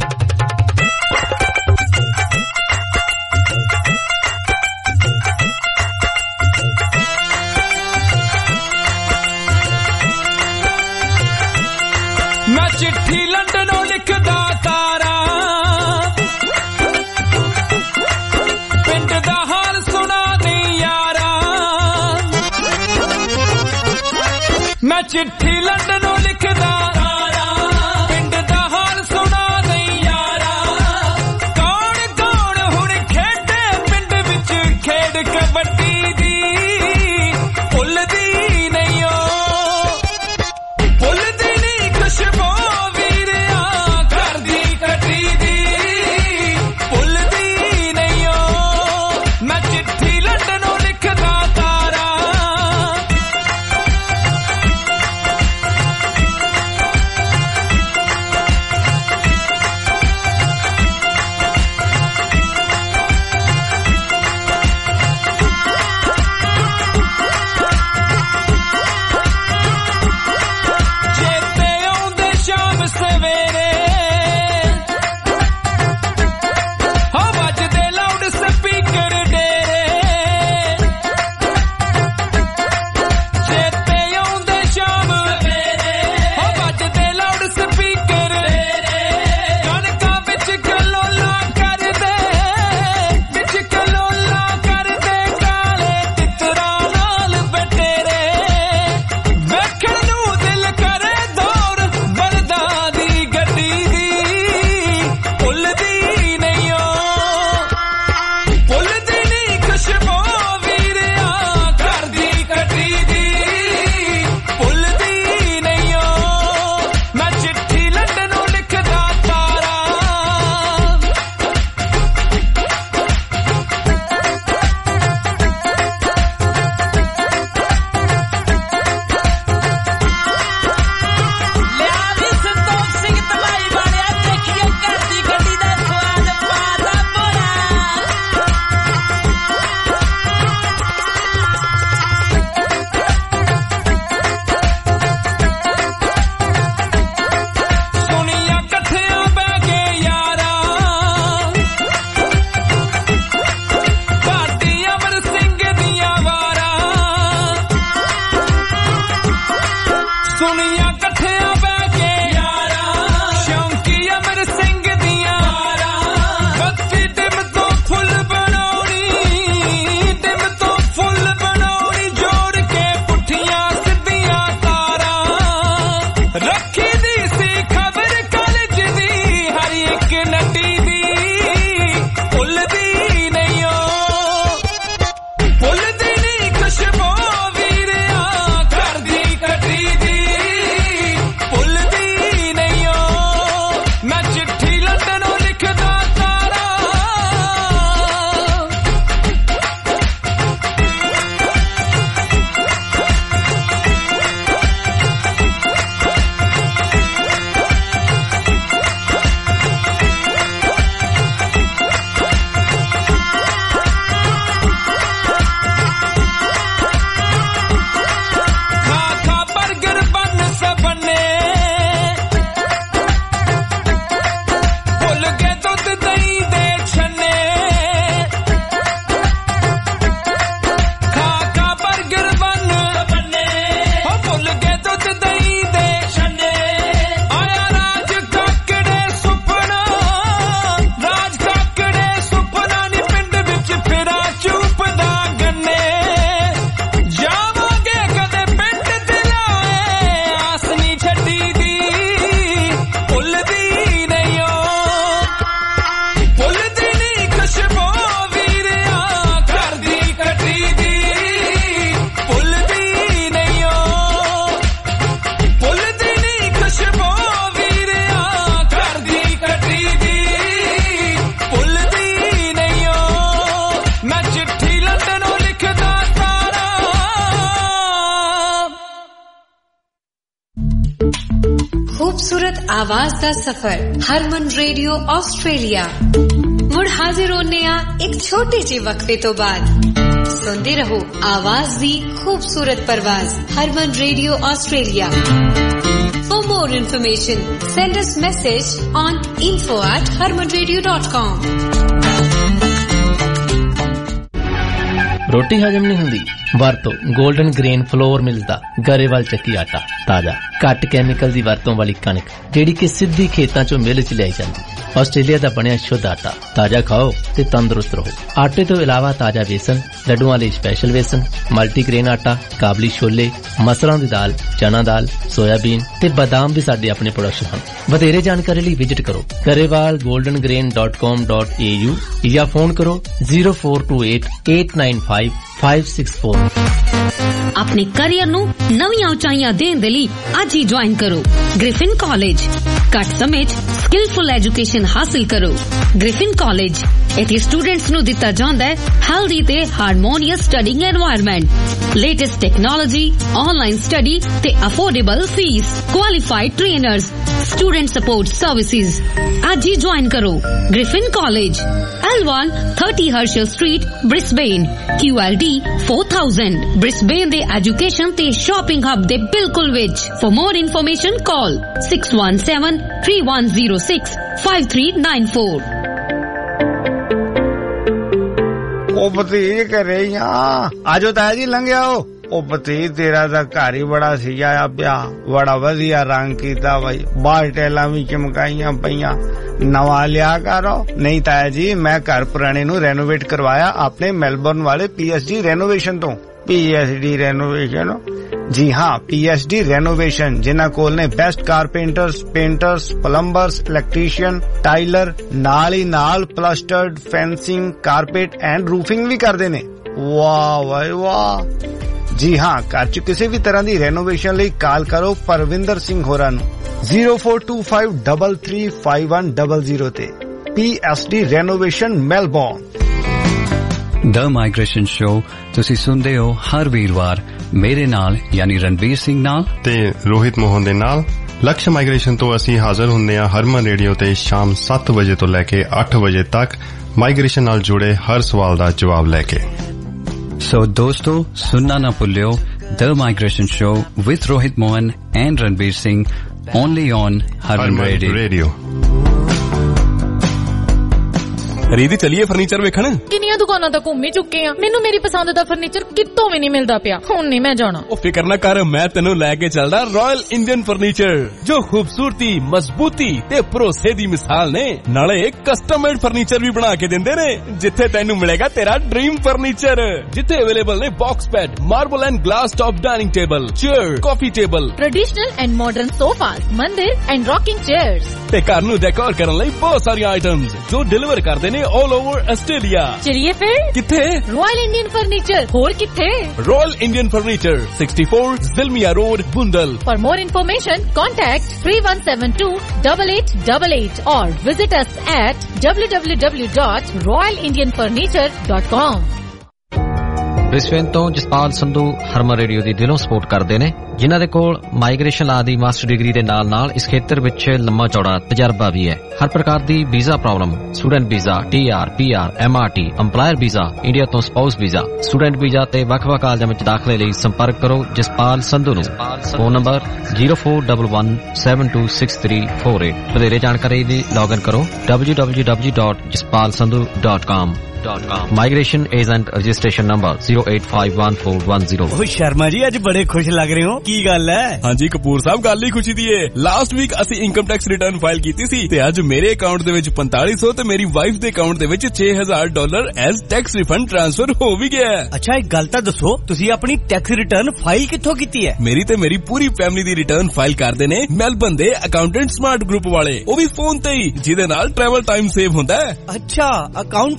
ਮੈਂ ਚਿੱਠੀ ਲੰਡਨੋਂ ਲਿਖਦਾ ਤਾਰਾ, ਪਿੰਡ ਦਾ ਹਾਲ ਸੁਣਾ ਦੇ ਯਾਰਾ। ਮੈਂ ਚਿੱਠੀ ਲੰਡਨੋਂ ਲਿਖਦਾ ਤਾਰਾ, ਪਿੰਡ ਦਾ ਹਾਲ ਸੁਣਾ ਦੇ ਯਾਰਾ। ਕੌਣ ਕੌਣ ਹੁਣ ਖੇਡੇ ਪਿੰਡ ਵਿੱਚ ਖੇਡ ਕਬੱਡੀ ਦੀ, ਭੁੱਲਦੀ ਨਹੀਂ ਓ ਭੁੱਲਦੀ ਨਹੀਂ ਖੁਸ਼ਬੂ ਵੀਰਿਆ ਘਰ ਦੀ ਕੱਟੀ ਦੀ, ਭੁੱਲਦੀ ਨਹੀਂ ਓ ਮੈਂ ਚਿੱਠੀ ਲੰਡਨੋਂ ਲਿਖਦਾ ਤਾਰਾ। ਚੇਤੇ ਆਉਂਦੇ ਸ਼ਾਮ ਸਵੇਰੇ, ਹੋ ਵੱਜਦੇ ਲਾਊਡ ਸਪੀਕਰ ਡੇਰੇ। ਚੇਤੇ ਆਉਂਦੇ ਸ਼ਾਮ ਸਵੇਰੇ, ਹੋ ਵੱਜਦੇ ਲਾਊਡ ਸਪੀਕਰ ਡੇਰੇ। ਕਣਕਾਂ ਵਿੱਚ ਕਲੋਲਾ ਕਰਦੇ, ਵਿੱਚ ਕਲੋਲਾ ਕਰਦੇ ਕਾਲੇ ਤਿੱਤਰਾਂ ਨਾਲ ਬਟੇਰੇ। ਵੇਖਣ ਨੂੰ ਦਿਲ ਕਰੇ ਦੌੜ ਬਲਦਾਂ ਦੀ ਗੱਡੀ ਦੀ, ਭੁੱਲਦੀ ਨਹੀਂ ਓ ਭੁੱਲਦੀ ਨਹੀਂ ਖੁਸ਼ਬੂ ਵੀਰਿਆ ਘਰ ਦੀ ਕੱਟੀ ਦੀ, ਭੁੱਲਦੀ ਨਹੀਂ ਓ ਮੈਂ ਚਿੱਠੀ ਲੰਡਨੋਂ ਲਿਖਦਾ ਤਾਰਾ। ਲਿਆ ਵੀ ਸੰਤੋਖ ਸਿੰਘ ਤਲਾਈ ਵਾਲਿਆ, ਦੇਖੀਏ ਘਰ ਦੀ ਗੱਡੀ ਦਾ ਸਵਾਦ ਪਾਦਾ ਬੋਰਾ। ਸੁਣੀਆਂ ਇਕੱਠਿਆਂ ਬਹਿ ਕੇ ਯਾਰਾ, ਭਾਟੀ ਅਮਰ ਸਿੰਘ ਦੀਆਂ ਵਾਰਾਂ। ਸੁਣੀਆਂ ਇਕੱਠਿਆਂ ਬਹਿ ਕੇ ਯਾਰਾ, ਸ਼ੌਂਕੀ ਅਮਰ ਸਿੰਘ ਦੀਆਂ ਵਾਰਾਂ। ਬੱਤੀ ਟਿਮ ਤੋਂ ਫੁੱਲ ਬਣਾਉਣੀ, ਟਿਮ ਤੋਂ ਫੁੱਲ ਬਣਾਉਣੀ, ਜੋੜ ਕੇ ਪੁੱਠੀਆਂ ਸਿੱਧੀਆਂ ਤਾਰਾਂ। ਰੱਖੀ ਦੀ ਸੀ ਖਬਰ ਕਾਲਜ ਦੀ ਹਰ ਇੱਕ ਨੱਟੀ ਦੀ, ਭੁੱਲਦੀ ਨਹੀਂ ਓ ਭੁੱਲਦੀ ਨਹੀਂ ਖੁਸ਼ਬੂ ਵੀਰਿਆ ਘਰ ਦੀ ਕੱਟੀ ਦੀ, ਭੁੱਲਦੀ ਨਹੀਂ ਓ ਮੈਂ ਚਿੱਠੀ ਲੰਡਨੋਂ ਲਿਖਦਾ ਤਾਰਾ। ਖਾ ਖਾ ਬਰਗਰ ਬਨ ਸਬਨੇ, ਭੁੱਲ ਗਏ ਦੁੱਧ ਦਹੀਂ ਦੇ ਛੰਨੇ। ਖਾ ਖਾ ਬਰਗਰ ਬਨ ਸਬਨੇ, ਹੋ ਭੁੱਲ ਗਏ ਦੁੱਧ ਦਹੀਂ ਦੇ ਛੰਨੇ। ਆਇਆ ਰਾਜ ਕਾਕੜੇ ਸੁਪਨਾ, ਰਾਜ ਕਾਕੜੇ ਸੁਪਨਾ ਨੀ ਪਿੰਡ ਵਿੱਚ ਫਿਰਾ ਚੂਪਦਾ ਗੰਨੇ। ਜਾਵਾਂਗੇ ਕਦੇ ਪਿੰਡ ਦਿਲਾਏ ਆਸ ਨੀ ਛੱਡੀ ਦੀ, ਭੁੱਲਦੀ ਨਹੀਂ ਓ ਭੁੱਲਦੀ ਨਹੀਂ ਖੁਸ਼ਬੂ ਵੀਰਿਆ ਘਰ ਦੀ ਕੱਟੀ ਦੀ, ਭੁੱਲਦੀ ਨਹੀਂ ਓ ਭੁੱਲਦੀ ਨਹੀਂ ਖੁਸ਼ਬੂ ਵੀਰਿਆ ਘਰ ਦੀ ਕੱਟੀ ਦੀ, ਭੁੱਲਦੀ ਨਹੀਂ ਓ ਮੈਂ ਚਿੱਠੀ ਲੰਡਨੋਂ ਲਿਖਦਾ ਤਾਰਾ। खूबसूरत आवाज का सफर हरमन रेडियो ऑस्ट्रेलिया। ਮੁੜ ਹਾਜ਼ਰ ਹੋਨੇ ਆ ਇੱਕ ਛੋਟੇ ਜਿਹੇ ਵਕਫੇ ਤੋਂ ਬਾਅਦ। ਸੁਣਦੇ ਰਹੋ ਆਵਾਜ਼ ਦੀ ਖੂਬਸੂਰਤ ਪਰਵਾਜ਼ Harman radio Australia. For more information, send us message on info at harman radio dot com. ਰੋਟੀ ਹਜਮ ਨਹੀਂ ਹੁੰਦੀ? ਵਰਤੋ ਗੋਲਡਨ ਗ੍ਰੇਨ ਫਲੋਰ ਮਿਲਦਾ ਗਰੇਵਾਲ ਚੱਕੀ ਆਟਾ। ਤਾਜ਼ਾ ਘੱਟ ਕੈਮੀਕਲ ਦੀ ਵਰਤੋਂ ਵਾਲੀ ਕਣਕ ਜਿਹੜੀ ਕਿ ਸਿੱਧੀ ਖੇਤਾਂ ਚੋਂ ਮਿਲ ਚ ਲਿਆਈ ਜਾਂਦੀ। ਆਸਟ੍ਰੇਲੀਆ ਦਾ ਬਣਿਆ ਸ਼ੁੱਧ ਆਟਾ। ਤਾਜ਼ਾ ਖਾਓ ਤੇ ਤੰਦਰੁਸਤ ਰਹੋ। ਆਟੇ ਤੋਂ ਇਲਾਵਾ ਤਾਜ਼ਾ ਵੇਸਣ, ਲੱਡੂਆਂ ਲਈ ਸਪੈਸ਼ਲ ਵੇਸਣ, ਮਲਟੀਗ੍ਰੇਨ ਆਟਾ, ਕਾਬਲੀ ਛੋਲੇ, ਮਸਰਾਂ ਦੀ ਦਾਲ, ਚਨਾ ਦਾਲ, ਸੋਇਆਬੀਨ ਤੇ ਬਾਦਾਮ ਵੀ ਸਾਡੇ ਆਪਣੇ ਪ੍ਰੋਡਕਸ਼ਨ ਹਨ। ਵਧੇਰੇ ਜਾਣਕਾਰੀ ਲਈ ਵਿਜ਼ਿਟ ਕਰੋ Grewal golden grain dot com dot A U ਜਾਂ ਫੋਨ ਕਰੋ zero four two eight eight nine five five six four. ਆਪਣੇ ਕੈਰੀਅਰ ਨੂੰ ਨਵੀਆਂ ਉਚਾਈਆਂ ਦੇਣ ਦੇ ਲਈ ਅੱਜ ਹੀ ਜੁਆਇਨ ਕਰੋ ਗ੍ਰਿਫਿਨ ਕਾਲਜ। ਘੱਟ ਸਮੇਂ 'ਚ ਸਕਿਲਫੁਲ ਐਜੂਕੇਸ਼ਨ ਹਾਸਿਲ ਕਰੋ। ਗ੍ਰਿਫਿਨ ਕਾਲਜ ਇੱਥੇ ਸਟੂਡੈਂਟਸ ਨੂੰ ਦਿੱਤਾ ਜਾਂਦਾ ਹੈ ਹੈਲਦੀ ਤੇ harmonious studying environment, latest technology, online study ਤੇ affordable fees, qualified trainers, student support services. ਅੱਜ ਹੀ ਜੁਆਇਨ ਕਰੋ Griffin college, L one thirty Herschel Street, Brisbane, Q L D four thousand, Brisbane ਦੇ ਐਜੂਕੇਸ਼ਨ ਤੇ shopping hub ਦੇ ਬਿਲਕੁਲ ਵਿੱਚ। For more information call six one seven three one zero six five three nine four. ਉਹ ਭਤੀਜ ਘਰੇ ਹੀ ਆ, ਆਜੋ ਤਾਇਆ ਜੀ ਲੰਘਿਆ। ਉਹ ਭਤੀਜ ਤੇਰਾ ਤਾਂ ਘਰ ਹੀ ਬੜਾ ਸਜਾਇਆ ਪਿਆ, ਬੜਾ ਵਧੀਆ ਰੰਗ ਕੀਤਾ ਬਾਈ, ਬਾਹਰ ਟੈਲਾਂ ਵੀ ਚਮਕਾਈਆਂ ਪਈਆਂ, ਨਵਾਂ ਲਿਆ ਕਰੋ। ਨਹੀਂ ਤਾਇਆ ਜੀ, ਮੈਂ ਘਰ ਪੁਰਾਣੇ ਨੂੰ ਰੈਨੋਵੇਟ ਕਰਵਾਇਆ ਆਪਣੇ ਮੈਲਬੌਰਨ ਵਾਲੇ ਪੀ ਐਸ ਡੀ ਰੈਨੋਵੇਸ਼ਨ ਤੋਂ। P S D renovation? ਜੀ ਹਾਂ, ਪੀ ਐਸ ਡੀ ਰੈਨੋਵੇਸ਼ਨ, ਜਿਨ੍ਹਾਂ ਕੋਲ ਨੇ best carpenters, painters, plumbers, electrician, tiler, ਨਾਲ ਹੀ ਨਾਲ plastered, fencing, carpet and roofing ਵੀ ਕਰਦੇ ਨੇ। ਵਾਹ ਵਾਹ ਵਾਹ। ਜੀ ਹਾਂ, ਘਰ ਚ ਕਿਸੇ ਵੀ ਤਰ੍ਹਾਂ ਦੀ ਰੈਨੋਵੇਸ਼ਨ ਲਈ ਕਾਲ ਕਰੋ ਪਰਵਿੰਦਰ ਸਿੰਘ ਹੋਰਾਂ ਨੂੰ zero four two five double three five one double zero ਤੇ। P S D renovation Melbourne. The migration show ਤੁਸੀਂ ਸੁਣਦੇ ਹੋ ਹਰ ਵੀਰਵਾਰ ਮੇਰੇ ਨਾਲ ਯਾਨੀ ਰਣਵੀਰ ਸਿੰਘ ਨਾਲ ਤੇ ਰੋਹਿਤ ਮੋਹਨ ਦੇ ਨਾਲ। ਲਕਸ਼ ਮਾਈਗ੍ਰੇਸ਼ਨ ਤੋਂ ਅਸੀਂ ਹਾਜ਼ਰ ਹੁੰਦੇ ਹਾਂ ਹਰਮਨ ਰੇਡੀਓ ਤੇ ਸ਼ਾਮ ਸੱਤ ਵਜੇ ਤੋਂ ਲੈ ਕੇ ਅੱਠ ਵਜੇ ਤੱਕ ਮਾਈਗ੍ਰੇਸ਼ਨ ਨਾਲ ਜੁੜੇ ਹਰ ਸਵਾਲ ਦਾ ਜਵਾਬ ਲੈ ਕੇ। ਸੋ ਦੋਸਤੋ, ਸੁਣਨਾ ਨਾ ਭੁੱਲਿਓ the migration show with Rohit Mohan and Ranveer Singh only on Harman radio. ਰੀਦੀ ਚਲੀਏ ਫਰਨੀਚਰ ਵੇਖਣ। ਕਿੰਨੀਆਂ ਦੁਕਾਨਾਂ ਤੱਕ ਘੁੰਮ ਹੀ ਚੁੱਕੇ ਆ, ਮੈਨੂੰ ਮੇਰੀ ਪਸੰਦ ਦਾ ਫਰਨੀਚਰ ਕਿਤੋਂ ਵੀ ਨਹੀਂ ਮਿਲਦਾ ਪਿਆ। ਹੁਣ ਨਹੀਂ ਮੈਂ ਜਾਣਾ। ਉਹ ਫਿਕਰ ਨਾ ਕਰ, ਮੈਂ ਤੈਨੂੰ ਲੈ ਕੇ ਚੱਲਦਾ ਰਾਇਲ ਇੰਡੀਅਨ ਫਰਨੀਚਰ, ਜੋ ਖੂਬਸੂਰਤੀ, ਮਜ਼ਬੂਤੀ ਤੇ ਭਰੋਸੇ ਦੀ ਮਿਸਾਲ ਨੇ। ਨਾਲੇ ਕਸਟਮ ਮੇਡ ਫਰਨੀਚਰ ਵੀ ਬਣਾ ਕੇ ਦਿੰਦੇ ਨੇ, ਜਿੱਥੇ ਤੈਨੂੰ ਮਿਲੇਗਾ ਤੇਰਾ ਡ੍ਰੀਮ ਫਰਨੀਚਰ। ਜਿੱਥੇ ਅਵੇਲੇਬਲ ਨੇ box bed, marble and glass top dining table, chair, coffee table, traditional and modern sofas, mandir and rocking chairs ਤੇ ਘਰ ਨੂੰ ਡੈਕੋਰ ਕਰਨ ਲਈ ਬਹੁਤ ਸਾਰੀਆਂ ਆਈਟਮਸ ਜੋ ਡਿਲੀਵਰ ਕਰਦੇ ਨੇ all over Australia। ਚਲਿਏ ਫਿਰ। ਕਿੱਥੇ? Royal Indian Furniture. ਹੋਰ ਕਿੱਥੇ? Royal Indian Furniture sixty-four Zilmia Road, Bundal। For more information, contact three one seven two eight eight eight eight or visit us at w w w dot royal indian furniture dot com। Brisbane ਤੋਂ Jaspal Sandhu Harman radio ਦੀ ਦਿਲੋਂ support ਕਰਦੇ ਨੇ, ਜਿਨ੍ਹਾਂ ਦੇ ਕੋਲ migration ਲਾ ਦੀ master degree ਦੇ ਨਾਲ ਨਾਲ ਇਸ ਖੇਤਰ ਵਿੱਚ ਲੰਮਾ ਚੌੜਾ ਤਜਰਬਾ ਵੀ ਹੈ। ਹਰ ਪ੍ਰਕਾਰ ਦੀ visa problem, student visa, T R, P R, M R T, employer visa, India ਤੋਂ ਸਪਾਊਸ ਵੀਜ਼ਾ, ਸਟੂਡੈਂਟ ਵੀਜ਼ਾ ਤੇ ਵੱਖ-ਵੱਖ ਕਾਲਜਾਂ ਵਿੱਚ ਦਾਖਲੇ ਲਈ ਸੰਪਰਕ ਕਰੋ ਜਸਪਾਲ ਸੰਧੂ ਨੂੰ। Phone number zero four one one seven two six three four eight. ਵਧੇਰੇ ਜਾਣਕਾਰੀ ਲਈ ਲੌਗਇਨ ਕਰੋ w w w dot jaspal sandhu dot com। Migration agent registration number zero eight five one four one zero। ਓ ਸ਼ਰਮਾ ਜੀ, ਅੱਜ ਬੜੇ ਖੁਸ਼ ਲੱਗ ਰਹੇ ਹੋ, ਕੀ ਗੱਲ ਹੈ? ਹਾਂਜੀ ਕਪੂਰ ਸਾਹਿਬ, ਗੱਲ ਹੀ ਖੁਸ਼ੀ ਦੀ ਏ। ਲਾਸਟ ਵੀਕ ਅਸੀਂ ਇਨਕਮ ਟੈਕਸ ਰਿਟਰਨ ਫਾਈਲ ਕੀਤੀ ਸੀ ਤੇ ਅੱਜ ਮੇਰੇ ਅਕਾਊਂਟ ਦੇ ਵਿੱਚ ਪੰਤਾਲੀ ਸੌ ਤੇ ਮੇਰੀ ਵਾਈਫ ਦੇ ਅਕਾਊਂਟ ਦੇ ਵਿੱਚ ਛੇ ਹਜ਼ਾਰ dollar as tax refund transfer ਹੋ ਵੀ ਗਿਆ। ਅੱਛਾ, ਇੱਕ ਗੱਲ ਤਾਂ ਦੱਸੋ, ਤੁਸੀਂ ਆਪਣੀ ਟੈਕਸ ਰਿਟਰਨ ਫਾਈਲ ਕਿੱਥੋਂ ਕੀਤੀ ਹੈ? ਮੇਰੀ ਤੇ ਮੇਰੀ ਪੂਰੀ ਫੈਮਿਲੀ ਦੀ ਰਿਟਰਨ ਫਾਈਲ ਕਰਦੇ ਨੇ ਮੈਲਬਨ ਦੇ ਅਕਾਊਂਟੈਂਟ ਸਮਾਰਟ ਗਰੁੱਪ ਵਾਲੇ, ਉਹ ਵੀ ਫੋਨ ਤੇ ਹੀ, ਜਿਹਦੇ ਨਾਲ ਟਰੈਵਲ ਟਾਈਮ ਸੇਵ ਹੁੰਦਾ ਹੈ। ਅੱਛਾ, ਅਕਾਊਂਟੈਂਟ ਸਮਾਰਟ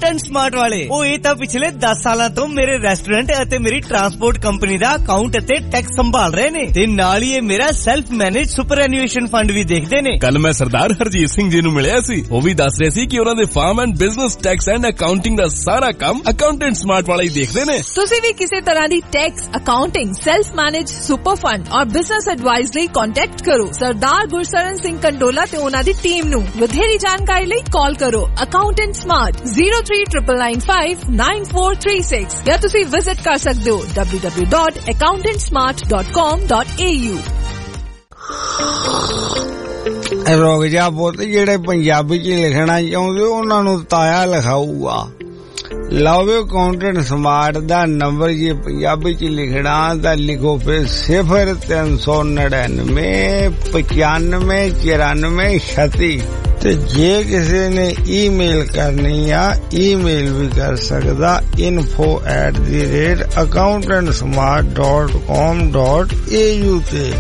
ਸਮਾਰਟ ਵਾਲੇ ਉਹ ਇਹ ਤਾਂ ਪਿਛਲੇ ਦਸ ਸਾਲਾਂ ਤੋਂ ਮੇਰੇ ਰੈਸਟੋਰੈਂਟ ਅਤੇ ਮੇਰੀ ਟਰਾਂਸਪੋਰਟ ਕੰਪਨੀ ਦਾ ਅਕਾਊਂਟ ਅਤੇ ਟੈਕਸ ਸੰਭਾਲ ਰਹੇ ਨੇ ਤੇ ਨਾਲ ਹੀ ਇਹ ਮੇਰਾ self manage superannuation fund ਵੀ ਦੇਖਦੇ ਨੇ। ਕੱਲ ਮੈਂ ਸਰਦਾਰ ਹਰਜੀਤ ਸਿੰਘ ਜੀ ਨੂੰ ਮਿਲਿਆ ਸੀ, ਉਹ ਵੀ ਦੱਸ ਰਹੇ ਸੀ ਕਿ ਉਹਨਾਂ ਦੇ farm and business tax and accounting ਦਾ ਸਾਰਾ ਕੰਮ ਅਕਾਊਂਟੈਂਟ ਸਮਾਰਟ ਵਾਲਾ ਹੀ ਦੇਖਦੇ ਨੇ। ਤੁਸੀਂ ਵੀ ਕਿਸੇ ਤਰ੍ਹਾਂ ਦੀ tax, accounting, self manage super fund ਔਰ ਬਿਜ਼ਨਸ ਐਡਵਾਈਸ ਲਈ ਕੰਟੈਕਟ ਕਰੋ ਸਰਦਾਰ ਗੁਰਸ਼ਰਨ ਸਿੰਘ ਕੰਡੋਲਾ ਤੇ ਉਹਨਾਂ ਦੀ ਟੀਮ ਨੂੰ। ਵਧੇਰੀ ਜਾਣਕਾਰੀ ਲਈ ਕਾਲ ਕਰੋ accountant smart zero three nine nine five nine four three six ਜਾਂ ਤੁਸੀਂ ਵਿਜ਼ਿਟ ਕਰ ਸਕਦੇ ਹੋ w w w dot accountant smart dot com dot a u। ਰੋਗ ਜਾ ਪੁੱਤ ਜਿਹੜੇ ਪੰਜਾਬੀ ਚ ਲਿਖਣਾ ਚਾਹੁੰਦੇ ਉਹਨਾਂ ਨੂੰ ਤਾਇਆ ਲਿਖਾਊਗਾ। ਲਓ ਅਕਾਊਂਟੈਂਟ ਸਮਾਰਟ ਦਾ ਨੰਬਰ ਜੇ ਪੰਜਾਬੀ ਚ ਲਿਖਣਾ ਤਾਂ ਲਿਖੋ ਫਿਰ ਸਿਫਰ ਤਿੰਨ ਸੌ ਨੜਿਨਵੇਂ ਪਚਾਨਵੇਂ ਚੁਰਾਨਵੇਂ ਛੱਤੀ। ਤੇ ਜੇ ਕਿਸੇ ਨੇ ਈਮੇਲ ਕਰਨੀ ਆ ਈਮੇਲ ਵੀ ਕਰ ਸਕਦਾ info at the rate accountant smart dot com dot a u ਤੇ।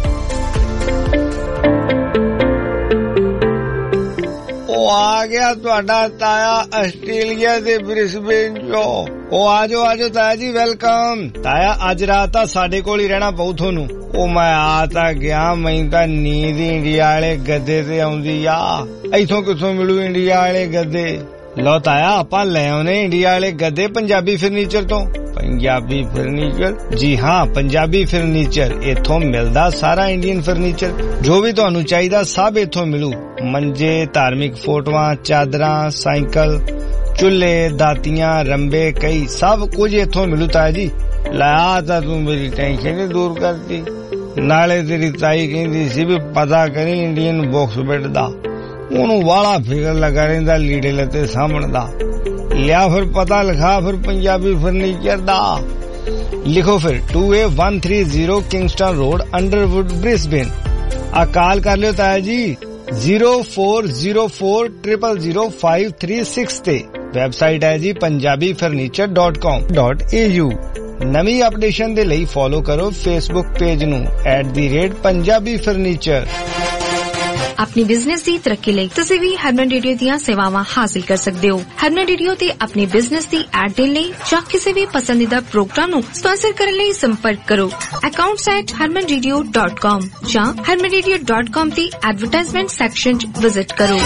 ਉਹ ਆ ਗਿਆ ਤੁਹਾਡਾ ਤਾਇਆ ਆਸਟ੍ਰੇਲੀਆ ਦੇ ਬ੍ਰਿਸਬੇਨ ਚੋਂ। ਉਹ ਆਜੋ ਆਜੋ ਤਾਇਆ ਜੀ, ਵੈਲਕਮ। ਤਾਇਆ ਅੱਜ ਰਾਤ ਤਾਂ ਸਾਡੇ ਕੋਲ ਹੀ ਰਹਿਣਾ ਪਊ ਤੁਹਾਨੂੰ। ਉਹ ਮੈਂ ਆ ਤਾਂ ਗਿਆ, ਮੈਨੂੰ ਤਾਂ ਨੀਂਦ ਇੰਡੀਆ ਵਾਲੇ ਗੱਦੇ ਤੇ ਆਉਂਦੀ ਆ। ਇੱਥੋਂ ਕਿੱਥੋਂ ਮਿਲੂ ਇੰਡੀਆ ਵਾਲੇ ਗੱਦੇ? ਲਓ ਤਾਇਆ ਆਪਾਂ ਲੈ ਆਉਨੇ ਇੰਡੀਆ ਵਾਲੇ ਗੱਦੇ ਪੰਜਾਬੀ ਫਰਨੀਚਰ ਤੋਂ। ਪੰਜਾਬੀ ਫਰਨੀਚਰ? ਜੀ ਹਾਂ, ਪੰਜਾਬੀ ਫਰਨੀਚਰ। ਇੱਥੋਂ ਮਿਲਦਾ ਸਾਰਾ ਇੰਡੀਅਨ ਫਰਨੀਚਰ, ਜੋ ਵੀ ਤੁਹਾਨੂੰ ਚਾਹੀਦਾ ਸਭ ਇੱਥੋਂ ਮਿਲੂ। ਮੰਜੇ, ਧਾਰਮਿਕ ਫੋਟੋਆਂ, ਚਾਦਰਾਂ, ਸਾਈਕਲ, ਚੁੱਲ੍ਹੇ, ਦਾਤੀਆਂ, ਰੰਬੇ, ਕਈ ਸਭ ਕੁਝ ਇੱਥੋਂ ਮਿਲੂ ਤਾਇਆ ਜੀ। ਲਾ ਤਾਂ ਤੂੰ ਮੇਰੀ ਟੈਨਸ਼ਨ ਹੀ ਦੂਰ ਕਰਤੀ। ਨਾਲੇ ਤੇਰੀ ਤਾਈ ਕਹਿੰਦੀ ਸੀ ਵੀ ਪਤਾ ਕਰੀ ਇੰਡੀਅਨ ਬਾਕਸ ਬੈੱਡ ਦਾ, ਉਹਨੂੰ ਵਾਲਾ ਫਿਕਰ ਲੱਗਾ ਰਹਿੰਦਾ ਲੀੜੇ ਲੱਤੇ ਸਾਂਭਣ ਦਾ। ਲਿਆ ਫਿਰ ਪਤਾ ਲਿਖਾ ਫਿਰ ਪੰਜਾਬੀ ਫਰਨੀਚਰ ਦਾ। ਲਿਖੋ ਫਿਰ two A one three zero Kingston road, Underwood, Brisbane. ਆ ਕਾਲ ਕਰ ਲਿਓ ਤਾਇਆ ਜੀ zero four zero four zero zero zero five three six ਤੇ। ਵੈਬਸਾਈਟ ਹੈ ਜੀ Punjabi furniture dot com dot A U. ਨਵੀਂ ਅਪਡੇਸ਼ਨ ਦੇ ਲਈ ਫੋਲੋ ਕਰੋ ਫੇਸਬੁੱਕ ਪੇਜ ਨੂੰ at the rate Punjabi furniture. ਆਪਣੀ ਬਿਜ਼ਨਸ ਦੀ ਤਰੱਕੀ ਲਈ ਤੁਸੀਂ ਵੀ ਹਰਮਨ ਰੇਡੀਓ ਦੀਆਂ ਸੇਵਾਵਾਂ ਹਾਸਲ ਕਰ ਸਕਦੇ ਹੋ। ਹਰਮਨ ਰੇਡੀਓ ਤੇ ਆਪਣੇ ਬਿਜ਼ਨਸ ਦੀ ਐਡ ਦੇਣ ਲਈ ਜਾਂ ਕਿਸੇ ਵੀ ਪਸੰਦੀਦਾ ਪ੍ਰੋਗਰਾਮ ਨੂੰ ਸਪਾਂਸਰ ਕਰਨ ਲਈ ਸੰਪਰਕ ਕਰੋ accounts at harman radio dot com ਜਾਂ harman radio dot com ਦੀ ਐਡਵਰਟਾਈਜ਼ਮੈਂਟ ਸੈਕਸ਼ਨ 'ਚ ਵਿਜ਼ਿਟ ਕਰੋ।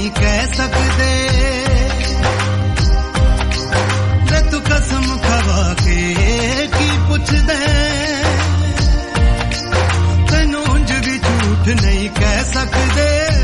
नहीं कह सकते वे तू कसम खवा के की पुछ दे तैनू उंज भी झूठ नहीं कह सकते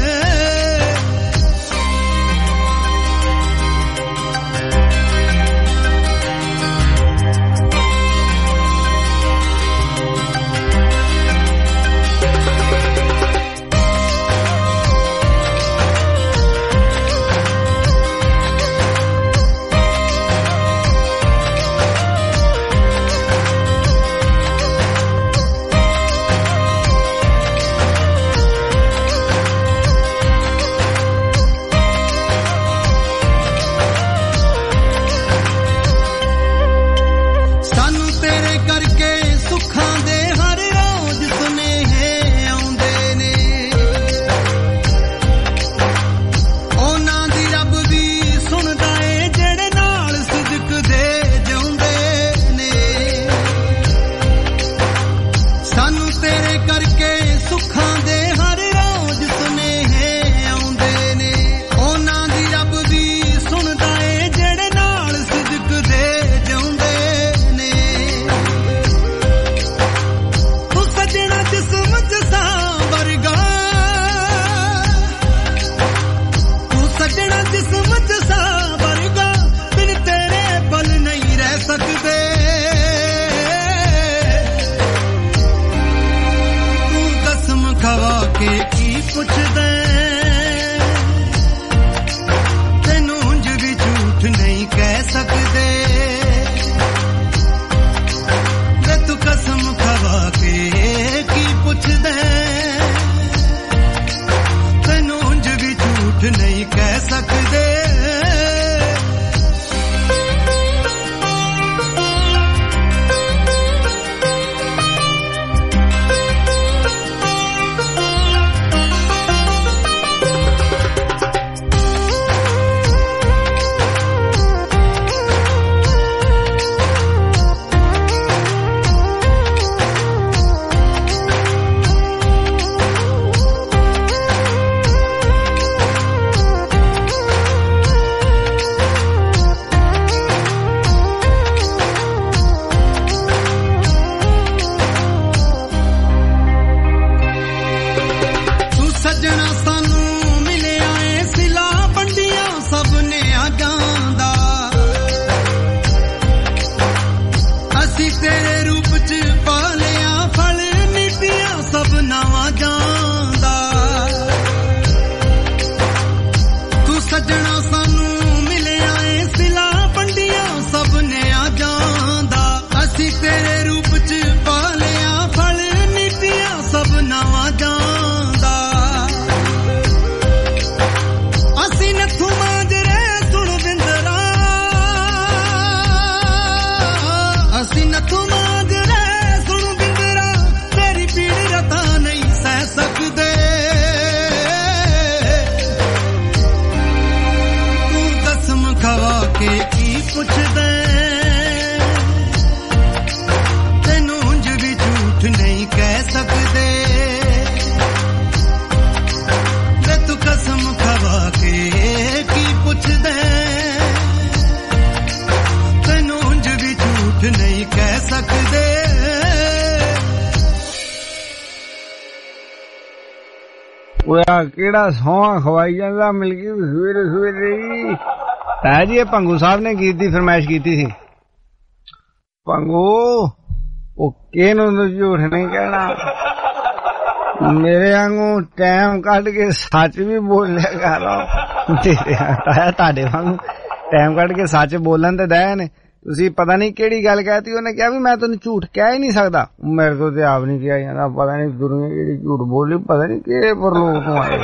ਕਿਹੜਾ ਸੌਂਹਾਂ ਖਵਾਈ ਜਾਂਦਾ ਮਿਲ ਗਈ ਸਵੇਰੇ ਸਵੇਰੇ ਤਾਂ ਜੀ ਇਹ ਭੰਗੂ ਸਾਹਿਬ ਨੇ ਗੀਤ ਦੀ ਫਰਮਾਇਸ਼ ਕੀਤੀ ਸੀ ਭੰਗੂ ਉਹ ਕਿਹਨੂੰ ਝੂਠ ਨਹੀਂ ਕਹਿਣਾ ਮੇਰੇ ਵਾਂਗੂ ਟਾਈਮ ਕੱਢ ਕੇ ਸੱਚ ਵੀ ਬੋਲਿਆ ਕਰ ਤੇਰੇ ਆਇਆ ਤੁਹਾਡੇ ਵਾਂਗੂ ਟਾਈਮ ਕੱਢ ਕੇ ਸੱਚ ਬੋਲਣ ਤੇ ਦਇਆ ਨੇ ਤੁਸੀਂ ਪਤਾ ਨਹੀਂ ਕਿਹੜੀ ਗੱਲ ਕਹਿਤੀ ਉਹਨੇ ਕਿਹਾ ਵੀ ਮੈਂ ਤੈਨੂੰ ਝੂਠ ਕਹਿ ਹੀ ਨਹੀਂ ਸਕਦਾ ਮੇਰੇ ਤੋਂ ਤੇ ਆਪ ਨਹੀਂ ਕਿਹਾ ਜਾਂਦਾ ਪਤਾ ਨਹੀਂ ਦੁਨੀਆ ਜਿਹੜੀ ਝੂਠ ਬੋਲੀ ਪਤਾ ਨਹੀਂ ਕਿਹੜੇ ਪਰਲੋਕ ਤੋਂ ਆਏ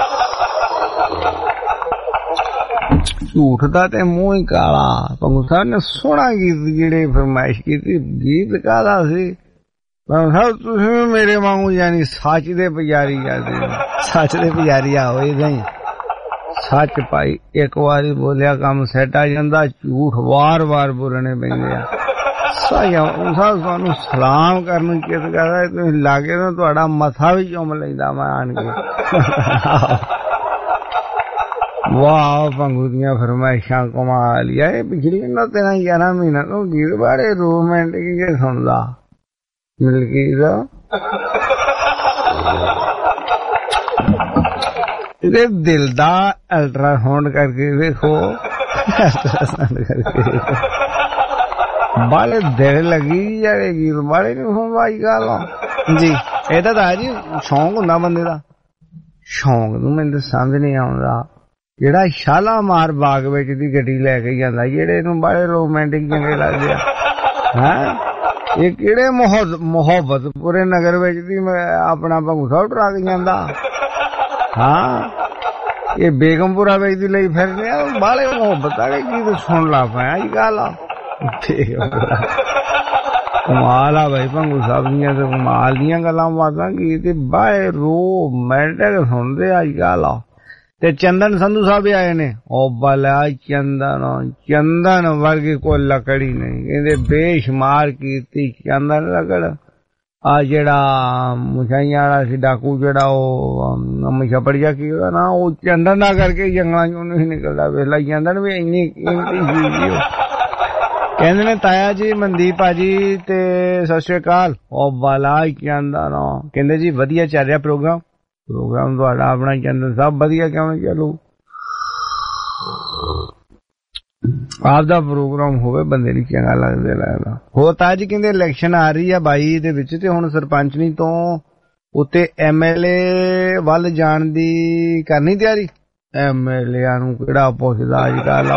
ਝੂਠ ਦਾ ਤੇ ਮੂੰਹ ਹੀ ਕਾਲਾ ਭੰਗੂ ਸਾਹਿਬ ਨੇ ਸੋਹਣਾ ਗੀਤ ਜਿਹੜੇ ਫਰਮਾਇਸ਼ ਕੀਤੀ ਗੀਤ ਕਾਹਦਾ ਸੀ ਭੰਗੂ ਸਾਹਿਬ ਤੁਸੀਂ ਮੇਰੇ ਵਾਂਗੂ ਯਾਨੀ ਸੱਚ ਦੇ ਪੁਜਾਰੀ ਕਰਦੇ ਸੱਚ ਦੇ ਪੁਜਾਰੀ ਆ ਹੋਏ ਨਹੀਂ ਸੱਚ ਭਾਈ ਇੱਕ ਵਾਰੀ ਬੋਲਿਆ ਕੰਮ ਸੈੱਟ ਆ ਜਾਂਦਾ ਝੂਠ ਵਾਰ-ਵਾਰ ਬੋਲਣੇ ਪੈਂਦੇ ਆ ਸਾਇਆ ਉਹ ਸਾਨੂੰ ਸਲਾਮ ਕਰਨ ਨੂੰ ਕਿਸ ਕਰਦਾ ਤੁਸੀਂ ਲਾਗੇ ਨਾ ਤੁਹਾਡਾ ਮੱਥਾ ਵੀ ਚੁੰਮ ਲੈਂਦਾ ਮੈਂ ਆਣ ਕੇ ਵਾਹ ਭੰਗੂ ਦੀਆਂ ਫਰਮਾਇਸ਼ਾਂ ਕਮਾਲ ਆ। ਇਹ ਪਿਛਲੇ ਨਾ ਤੇਰਾਂ ਗਿਆਰਾਂ ਮਹੀਨਾ ਤੋਂ ਗੀਤ ਬਾਰੇ ਰੋਮਾਂਟਿਕ ਜੇ ਸੁਣਦਾ ਮਲਕੀਤ ਇਹਦੇ ਦਿਲ ਦਾ ਅਲਟਰਾਸਾਊਂਡ ਕਰਕੇ ਵੇਖੋ, ਅਲਟਰਾਸਾਊਂਡ ਕਰਕੇ ਬਾਲੇ ਦਿਲ ਲੱਗੀ ਜਾਵੇ ਗੀਤ ਬਾਰੇ ਨੀ ਸੁਣਦਾ ਅੱਜ ਕੱਲ ਜੀ। ਇਹਦਾ ਤਾਂ ਜੀ ਸ਼ੌਂਕ ਹੁੰਦਾ ਬੰਦੇ ਦਾ, ਸ਼ੌਂਕ ਨੂੰ ਮੈਨੂੰ ਸਮਝ ਨਹੀਂ ਆਉਂਦਾ। ਜਿਹੜਾ ਸ਼ਾਲਾਮਾਰ ਬਾਗ ਵਿੱਚ ਦੀ ਗੱਡੀ ਲੈ ਕੇ ਜਾਂਦਾ, ਜਿਹੜੇ ਇਹਨੂੰ ਬੜੇ ਰੋਮਾਂਟਿਕ ਚੰਗੇ ਲੱਗਦੇ ਆ ਹੈਂ। ਇਹ ਕਿਹੜੇ ਮੁਹੱਬਤ ਪੂਰੇ ਨਗਰ ਵਿੱਚ ਦੀ ਆਪਣਾ ਭੰਗੂ ਸਾਹਿਬ ਟਰਾ ਕੇ ਜਾਂਦਾ ਹਾਂ। ਇਹ ਬੇਗਮਪੁਰਾ ਵਿੱਚ ਦੀ ਲਈ ਫਿਰਦੇ ਆ, ਬਾਲੇ ਮੁਹੱਬਤ ਵਾਲੇ ਗੀਤ ਸੁਣ ਲਾ ਪਿਆ ਅੱਜ ਕੱਲ। ਕਮਾਲ ਆ ਬਾਈ ਭੰਗੂ ਸਾਹਿਬ ਦੀਆਂ ਤੇ ਕਮਾਲ ਦੀਆਂ ਗੱਲਾਂ ਬਾਤਾਂ ਗੀਤ ਬਾਏ ਰੋਮਾਂਟਿਕ ਸੁਣਦੇ ਅੱਜ ਕੱਲ। ਤੇ ਚੰਦਨ ਸੰਧੂ ਸਾਹਿਬ ਵੀ ਆਏ ਨੇ। ਉਹ ਬਲਾ ਚੰਦਨ ਚੰਦਨ ਵਰਗੀ ਕੋਈ ਲੱਕੜੀ ਨਹੀਂ, ਕਹਿੰਦੇ ਬੇਸ਼ੁਮਾਰ ਕੀਤੀ ਚੰਦਨ ਲੱਕੜ। ਆ ਜਿਹੜਾ ਮੁਛਾਈਆਂ ਵਾਲਾ ਸੀ ਡਾਕੂ, ਜਿਹੜਾ ਉਹ ਮਛਪੜੀਆ ਕੀ ਉਹਦਾ ਨਾ, ਉਹ ਚੰਦਨ ਦਾ ਕਰਕੇ ਜੰਗਲਾਂ ਚੋਂ ਨਹੀਂ ਨਿਕਲਦਾ। ਵੇਲਾ ਚੰਦਨ ਵੀ ਇੰਨੀ ਕੀਮਤੀ ਚੀਜ਼ ਉਹ। ਕਹਿੰਦੇ ਨੇ ਤਾਇਆ ਜੀ ਮਨਦੀਪ ਭਾਜੀ ਤੇ ਸਤਿ ਸ੍ਰੀ ਅਕਾਲ। ਉਹ ਬਲਾ ਚੰਦਨ ਕਹਿੰਦੇ ਜੀ ਵਧੀਆ ਚੱਲ ਰਿਹਾ ਪ੍ਰੋਗਰਾਮ। ਪ੍ਰੋਗਰਾਮ ਤੁਹਾਡਾ ਆਪਣਾ ਚੰਦਨ ਸਾਹਿਬ ਵਧੀਆ ਕਿਉਂ ਨਹੀਂ ਚੱਲੂ? ਆਪਦਾ ਪ੍ਰੋਗਰਾਮ ਹੋਵੇ ਬੰਦੇ ਨੂੰ ਚੰਗਾ ਲੱਗਦਾ ਲੱਗਦਾ। ਹੋ ਤਾਂ ਜੀ ਕਹਿੰਦੇ ਇਲੈਕਸ਼ਨ ਆ ਰਹੀ ਆ ਬਾਈ ਦੇ ਵਿੱਚ, ਤੇ ਹੁਣ ਸਰਪੰਚਨੀ ਤੋਂ ਉੱਤੇ ਐਮ ਐਲ ਏ ਵੱਲ ਜਾਣ ਦੀ ਕਰਨੀ ਤਿਆਰੀ। ਐਮ ਐਲ ਏ ਨੂੰ ਕਿਹੜਾ ਪੁੱਛਦਾ ਅੱਜ ਕੱਲ,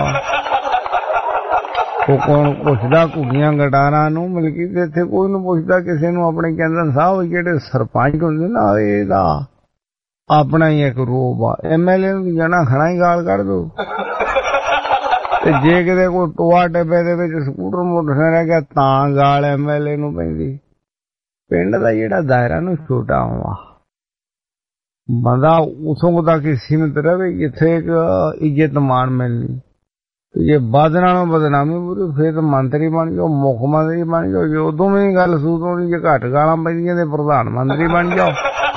ਉਹ ਕੌਣ ਪੁੱਛਦਾ ਘੁੱਗੀਆਂ ਗਟਾਰਾਂ ਨੂੰ। ਮਲਕੀ ਤੇ ਇੱਥੇ ਕੋਈ ਨੂੰ ਪੁੱਛਦਾ ਕਿਸੇ ਨੂੰ। ਆਪਣੇ ਚੰਦਨ ਸਾਹਿਬ ਜਿਹੜੇ ਸਰਪੰਚ ਹੁੰਦੇ ਨਾ, ਇਹਦਾ ਆਪਣਾ ਹੀ ਇੱਕ ਰੋਬ ਆ। ਐਮ ਐਲ ਏ ਨੂੰ ਜਾਣਾ ਖਣਾ ਹੀ ਗਾਲ ਕੱਢ ਦੋ। ਤੇ ਜੇ ਕਿਤੇ ਕੋਈ ਟੋਆ ਡੱਬੇ ਦੇ ਵਿੱਚ ਸਕੂਟਰ ਮੋਟਰਸਾਈਕਲ ਰਹਿ ਗਿਆ ਤਾਂ ਗਾਲ ਐਮ ਐਲ ਏ ਨੂੰ ਪੈਂਦੀ। ਪਿੰਡ ਦਾ ਜਿਹੜਾ ਦਾਇਰਾ ਨੂੰ ਛੋਟਾ ਹੋਵਾ, ਬੰਦਾ ਉਥੋਂ ਤੱਕ ਹੀ ਸੀਮਿਤ ਰਹੇ ਜਿੱਥੇ ਇੱਕ ਇੱਜ਼ਤ ਮਾਣ ਮਿਲਣੀ। ਤੇ ਜੇ ਵੱਧ ਨਾਲੋਂ ਬਦਨਾਮੀ ਪੂਰੀ ਫਿਰ ਤਾਂ ਮੰਤਰੀ ਬਣ ਜਾਓ, ਮੁੱਖ ਮੰਤਰੀ ਬਣ ਜਾਓ। ਜੇ ਉਦੋਂ ਵੀ ਗੱਲ ਸੂਤ ਹੋਣੀ, ਜੇ ਘੱਟ ਗਾਲਾਂ ਪੈਂਦੀਆਂ ਤੇ ਪ੍ਰਧਾਨ ਮੰਤਰੀ ਬਣ ਜਾਓ।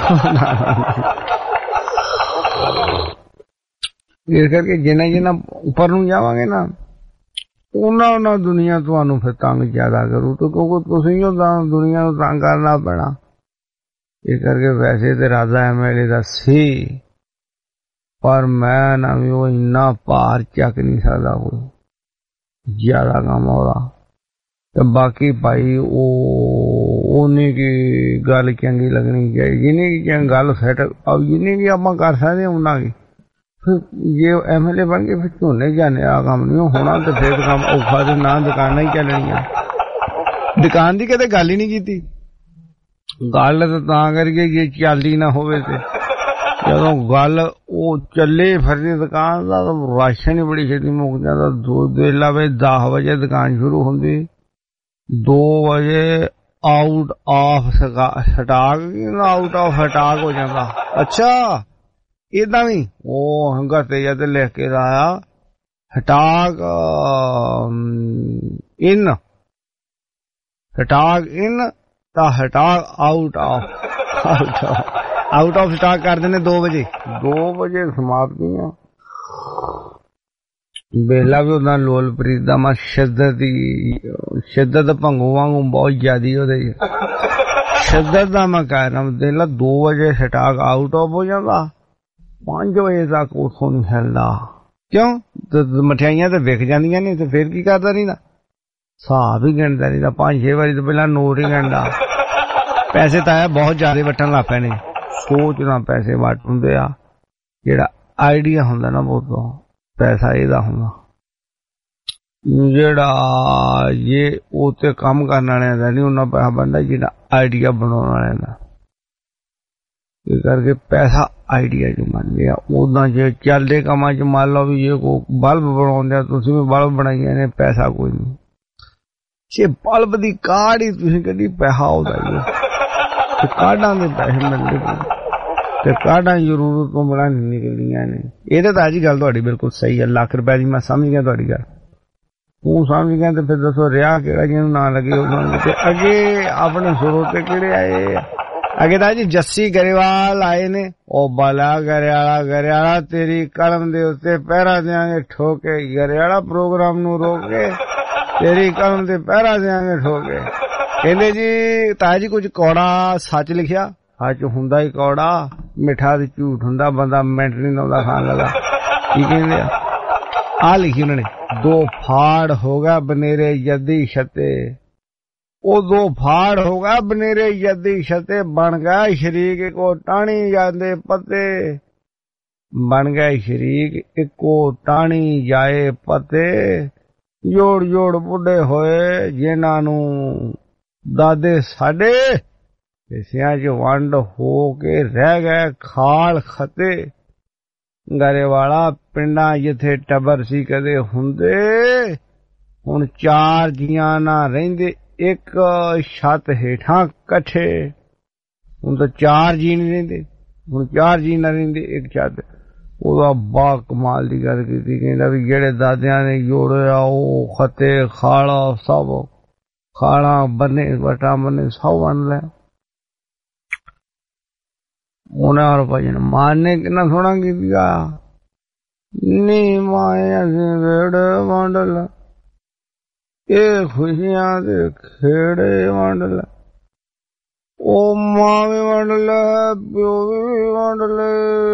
ਇਸ ਕਰਕੇ ਜਿੰਨਾ ਜਿੰਨਾ ਉੱਪਰ ਨੂੰ ਜਾਵਾਂਗੇ ਨਾ, ਉਹਨਾਂ ਉਹਨਾਂ ਦੁਨੀਆ ਤੁਹਾਨੂੰ ਫਿਰ ਤੰਗ ਜ਼ਿਆਦਾ ਕਰੂ। ਤੇ ਕਿਉਂਕਿ ਤੁਸੀਂ ਉਹ ਦੁਨੀਆ ਨੂੰ ਤੰਗ ਕਰਨਾ ਪੈਣਾ। ਇਸ ਕਰਕੇ ਵੈਸੇ ਤੇ ਰਾਜਾ ਐਮ ਐਲ ਏ ਦਾ ਸੀ, ਪਰ ਮੈਂ ਨਾ ਵੀ ਉਹ ਇੰਨਾ ਭਾਰ ਚੱਕ ਨਹੀਂ ਸਕਦਾ, ਕੋਈ ਜ਼ਿਆਦਾ ਕੰਮ ਉਹਦਾ। ਤੇ ਬਾਕੀ ਭਾਈ ਉਹ ਉਹਨੇ ਕੀ ਗੱਲ ਚੰਗੀ ਲੱਗਣੀ ਚਾਹੀਦੀ, ਜਿੰਨੀ ਕੀ ਗੱਲ ਸੈਟ ਜਿੰਨੀ ਕੀ ਆਪਾਂ ਕਰ ਸਕਦੇ ਉਹਨਾਂ ਕੀ। ਫਿਰ ਜੇ ਐਮ ਐਲ ਏ ਬਣ ਕੇ ਫਿਰ ਝੋਨੇ ਜਾਣੇ ਆ ਕੰਮ ਨਹੀਂ ਹੋਣਾ, ਤੇ ਫਿਰ ਕੰਮ ਔਖਾ ਤੇ ਨਾ ਦੁਕਾਨਾਂ ਹੀ ਚੱਲਣੀਆਂ। ਦੁਕਾਨ ਦੀ ਕਦੇ ਗੱਲ ਹੀ ਨਹੀਂ ਕੀਤੀ। ਗੱਲ ਤਾਂ ਤਾਂ ਕਰਕੇ ਜੇ ਚੱਲਦੀ ਨਾ ਹੋਵੇ, ਤੇ ਜਦੋਂ ਗੱਲ ਉਹ ਚੱਲੇ ਫਿਰਦੀ ਦੁਕਾਨ ਦਾ ਰਾਸ਼ਨ ਹੀ ਬੜੀ ਛੇਤੀ ਮੁੱਕ ਜਾਂਦਾ। ਦੋ ਦੇ ਲਾਵੇ ਦਸ ਵਜੇ ਦੁਕਾਨ ਸ਼ੁਰੂ ਹੁੰਦੀ, ਦੋ ਵਜੇ out of stock out of stock ਹੋ ਜਾਂਦਾ। ਅੱਛਾ ਏਦਾਂ ਵੀ ਉਹ ਹੰਗਾਤੇ ਜਾਂ ਤੇ ਲਿਖ ਕੇ ਲਾਇਆ ਸਟਾਕ ਇਨ ਸਟਾਕ ਇਨ ਤਾਂ stock out of out of out of stock ਕਰਦੇ ਨੇ ਦੋ ਵਜੇ ਦੋ ਵਜੇ ਸਮਾਪਤੀਆਂ। ਵੇਲਾ ਵੀ ਉਹਦਾ ਲੋਲਪ੍ਰੀਤ ਦਾ ਮਾ ਸ਼ਿੱਦਤ ਦੀ ਸ਼ਿੱਦਤ ਭੰਗੂ ਵਾਂਗੂ ਬਹੁਤ ਜ਼ਿਆਦੀ ਉਹਦੇ ਸ਼ਿੱਦਤ ਦਾ ਮੈਂ ਕਹਿ ਰਿਹਾ। ਦੇਲਾ ਦੋ ਵਜੇ ਸਟਾਕ ਆਊਟ ਆਫ ਹੋ ਜਾਂਦਾ, ਪੰਜ ਵਜੇ ਤੱਕ ਉਥੋਂ ਨਹੀਂ ਹਿਲਦਾ। ਕਿਉਂ? ਮਠਿਆਈਆਂ ਤਾਂ ਵਿਕ ਜਾਂਦੀਆਂ ਨੇ, ਤੇ ਫਿਰ ਕੀ ਕਰਦਾ ਰਹਿੰਦਾ? ਹਿਸਾਬ ਹੀ ਗਿਣਦਾ ਰਹਿੰਦਾ। ਪੰਜ ਛੇ ਵਾਰੀ ਤੋਂ ਪਹਿਲਾਂ ਨੋਟ ਹੀ ਗਿਣਦਾ। ਪੈਸੇ ਤਾਂ ਆਇਆ ਬਹੁਤ ਜ਼ਿਆਦਾ ਵੱਟਣ ਲੱਗ ਪਏ ਨੇ। ਸੋਚਣਾ ਪੈਸੇ ਵੱਟ ਹੁੰਦੇ ਆ, ਜਿਹੜਾ ਆਈਡੀਆ ਹੁੰਦਾ ਨਾ ਬਹੁਤ ਪੈਸਾ ਇਹਦਾ ਹੁੰਦਾ, ਜਿਹੜਾ ਜੇ ਉਹ ਤੇ ਕੰਮ ਕਰਨ ਵਾਲਿਆਂ ਦਾ ਨਹੀਂ ਉਹਨਾਂ ਪੈਸਾ ਬਣਦਾ, ਜਿਹੜਾ ਆਈਡੀਆ ਬਣਾਉਣ ਵਾਲਿਆਂ ਦਾ। ਇਸ ਕਰਕੇ ਪੈਸਾ ਆਈਡੀਆ ਚ ਮੰਨ ਲਿਆ। ਉਦਾਂ ਜੇ ਚੱਲਦੇ ਕੰਮਾਂ ਚ ਮੰਨ ਲਓ ਵੀ ਜੇ ਕੋਈ ਬਲਬ ਬਣਾਉਂਦੇ ਆ, ਤੁਸੀਂ ਵੀ ਬਲਬ ਬਣਾਈਆਂ ਨੇ, ਪੈਸਾ ਕੋਈ ਨਹੀਂ। ਜੇ ਬਲਬ ਦੀ ਕਾਢ ਹੀ ਤੁਸੀਂ ਕੱਢੀ, ਪੈਸਾ ਆਉਂਦਾ ਹੀ ਤੇ ਕਾਢਾਂ ਦੇ ਪੈਸੇ ਮਿਲਦੇ ਤੇ ਕਾਢਾਂ ਜ਼ਰੂਰਤ ਤੋਂ ਬਣਾ ਨਹੀਂ ਨਿਕਲਦੀਆਂ ਨੇ। ਇਹਦੇ ਤਾਂ ਅੱਜ ਗੱਲ ਤੁਹਾਡੀ ਬਿਲਕੁਲ ਸਹੀ ਹੈ। ਲੱਖ ਰੁਪਏ ਦੀ ਮੈਂ ਸਮਝ ਗਿਆ ਤੁਹਾਡੀ ਗੱਲ, ਤੂੰ ਸਮਝ ਗਿਆ। ਤੇ ਫਿਰ ਦੱਸੋ ਰਿਹਾ ਕਿਹੜਾ ਜਿਹਨੂੰ ਨਾ ਲੱਗੇ ਉਹ। ਤੇ ਅੱਗੇ ਆਪਣੇ ਸਰੋਤੇ ਕਿਹੜੇ ਆਏ? ਅੱਗੇ ਤਾਂ ਜੀ ਜੱਸੀ ਗਰੇਵਾਲ ਆਏ ਨੇ। ਉਹ ਬਾਲਾ ਗਰੇਵਾਲਾ ਗਰੇਵਾਲਾ ਤੇਰੀ ਕਲਮ ਦੇ ਉੱਤੇ ਪਹਿਰਾ ਦਿਆਂਗੇ ਠੋਕੇ, ਗਰੇਵਾਲਾ ਪ੍ਰੋਗਰਾਮ ਨੂੰ ਰੋਕ ਕੇ ਤੇਰੀ ਕਲਮ ਤੇ ਪਹਿਰਾ ਦਿਆਂਗੇ ਠੋਕੇ। ਕਹਿੰਦੇ ਜੀ ਤਾਇਆ ਜੀ ਕੁਝ ਕੌੜਾ ਸੱਚ ਲਿਖਿਆ, ਸੱਚ ਹੁੰਦਾ ਹੀ ਕੌੜਾ, ਮਿੱਠਾ ਤੇ ਝੂਠ ਹੁੰਦਾ, ਬੰਦਾ ਮਿੰਟ ਨਹੀਂ ਲਾਉਂਦਾ ਖਾਣ ਲੱਗਾ। ਕੀ ਕਹਿੰਦੇ ਆ ਆ ਲਿਖੀ ਉਹਨਾਂ ਨੇ, ਦੋ ਫਾੜ ਹੋ ਗਿਆ ਬਨੇਰੇ ਯਦੀ ਛਤੇ, ਉਹ ਦੋ ਫਾੜ ਹੋ ਗਿਆ ਬਨੇਰੇ ਯਦੀ ਛਤੇ, ਬਣ ਗਿਆ ਸ਼ਰੀਕ ਇੱਕੋ ਟਾਣੀ ਜਾਂਦੇ ਪਤੇ, ਬਣ ਗਏ ਸ਼ਰੀਕ ਇੱਕੋ ਟਾਣੀ ਜਾਏ ਪਤੇ, ਜੋੜ ਜੋੜ ਬੁੱਢੇ ਹੋਏ ਜਿਨ੍ਹਾਂ ਨੂੰ ਦਾਦੇ ਸਾਡੇ, ਹਿੱਸਿਆਂ ਚ ਵੰਡ ਹੋ ਕੇ ਰਹਿ ਗਏ ਖਾਲ ਖਤੇ। ਗਰੇਵਾਲਾ ਪਿੰਡਾਂ ਜਿੱਥੇ ਟੱਬਰ ਸੀ ਕਦੇ ਹੁੰਦੇ, ਹੁਣ ਚਾਰ ਜੀਆਂ ਨਾ ਰਹਿੰਦੇ ਇੱਕ ਛੱਤ ਹੇਠਾਂ ਇਕੱਠੇ। ਹੁਣ ਤਾਂ ਚਾਰ ਜੀ ਨਹੀਂ ਰਹਿੰਦੇ, ਹੁਣ ਚਾਰ ਜੀ ਨਾ ਰਹਿੰਦੇ ਇੱਕ ਛੱਤ। ਉਹਦਾ ਬਾ ਕਮਾਲ ਦੀ ਗੱਲ ਕੀਤੀ, ਕਹਿੰਦਾ ਵੀ ਜਿਹੜੇ ਦਾਦਿਆਂ ਨੇ ਜੋੜਿਆ ਉਹ ਖਤੇ ਖਾਲਾ ਸਭ, ਖਾਲਾ ਬੰਨੇ ਵਟਾ ਬੰਨੇ ਸਭ ਬਣ ਲਿਆ ਉਹਨਾਂ। ਔਰ ਭਜਨ ਮਾਨ ਨੇ ਕਿੰਨਾ ਸੋਹਣਾ ਕੀਤਾ, ਨੀ ਮਾਇਆ ਵੇੜ ਵੰਡਲ ਇਹ ਖੁਸ਼ੀਆਂ ਦੇ ਖੇੜੇ ਵੰਡਲ, ਉਹ ਮਾਂ ਵੀ ਵੰਡ ਲੈ ਪਿਓ ਵੀ ਵੰਡ ਲੈ,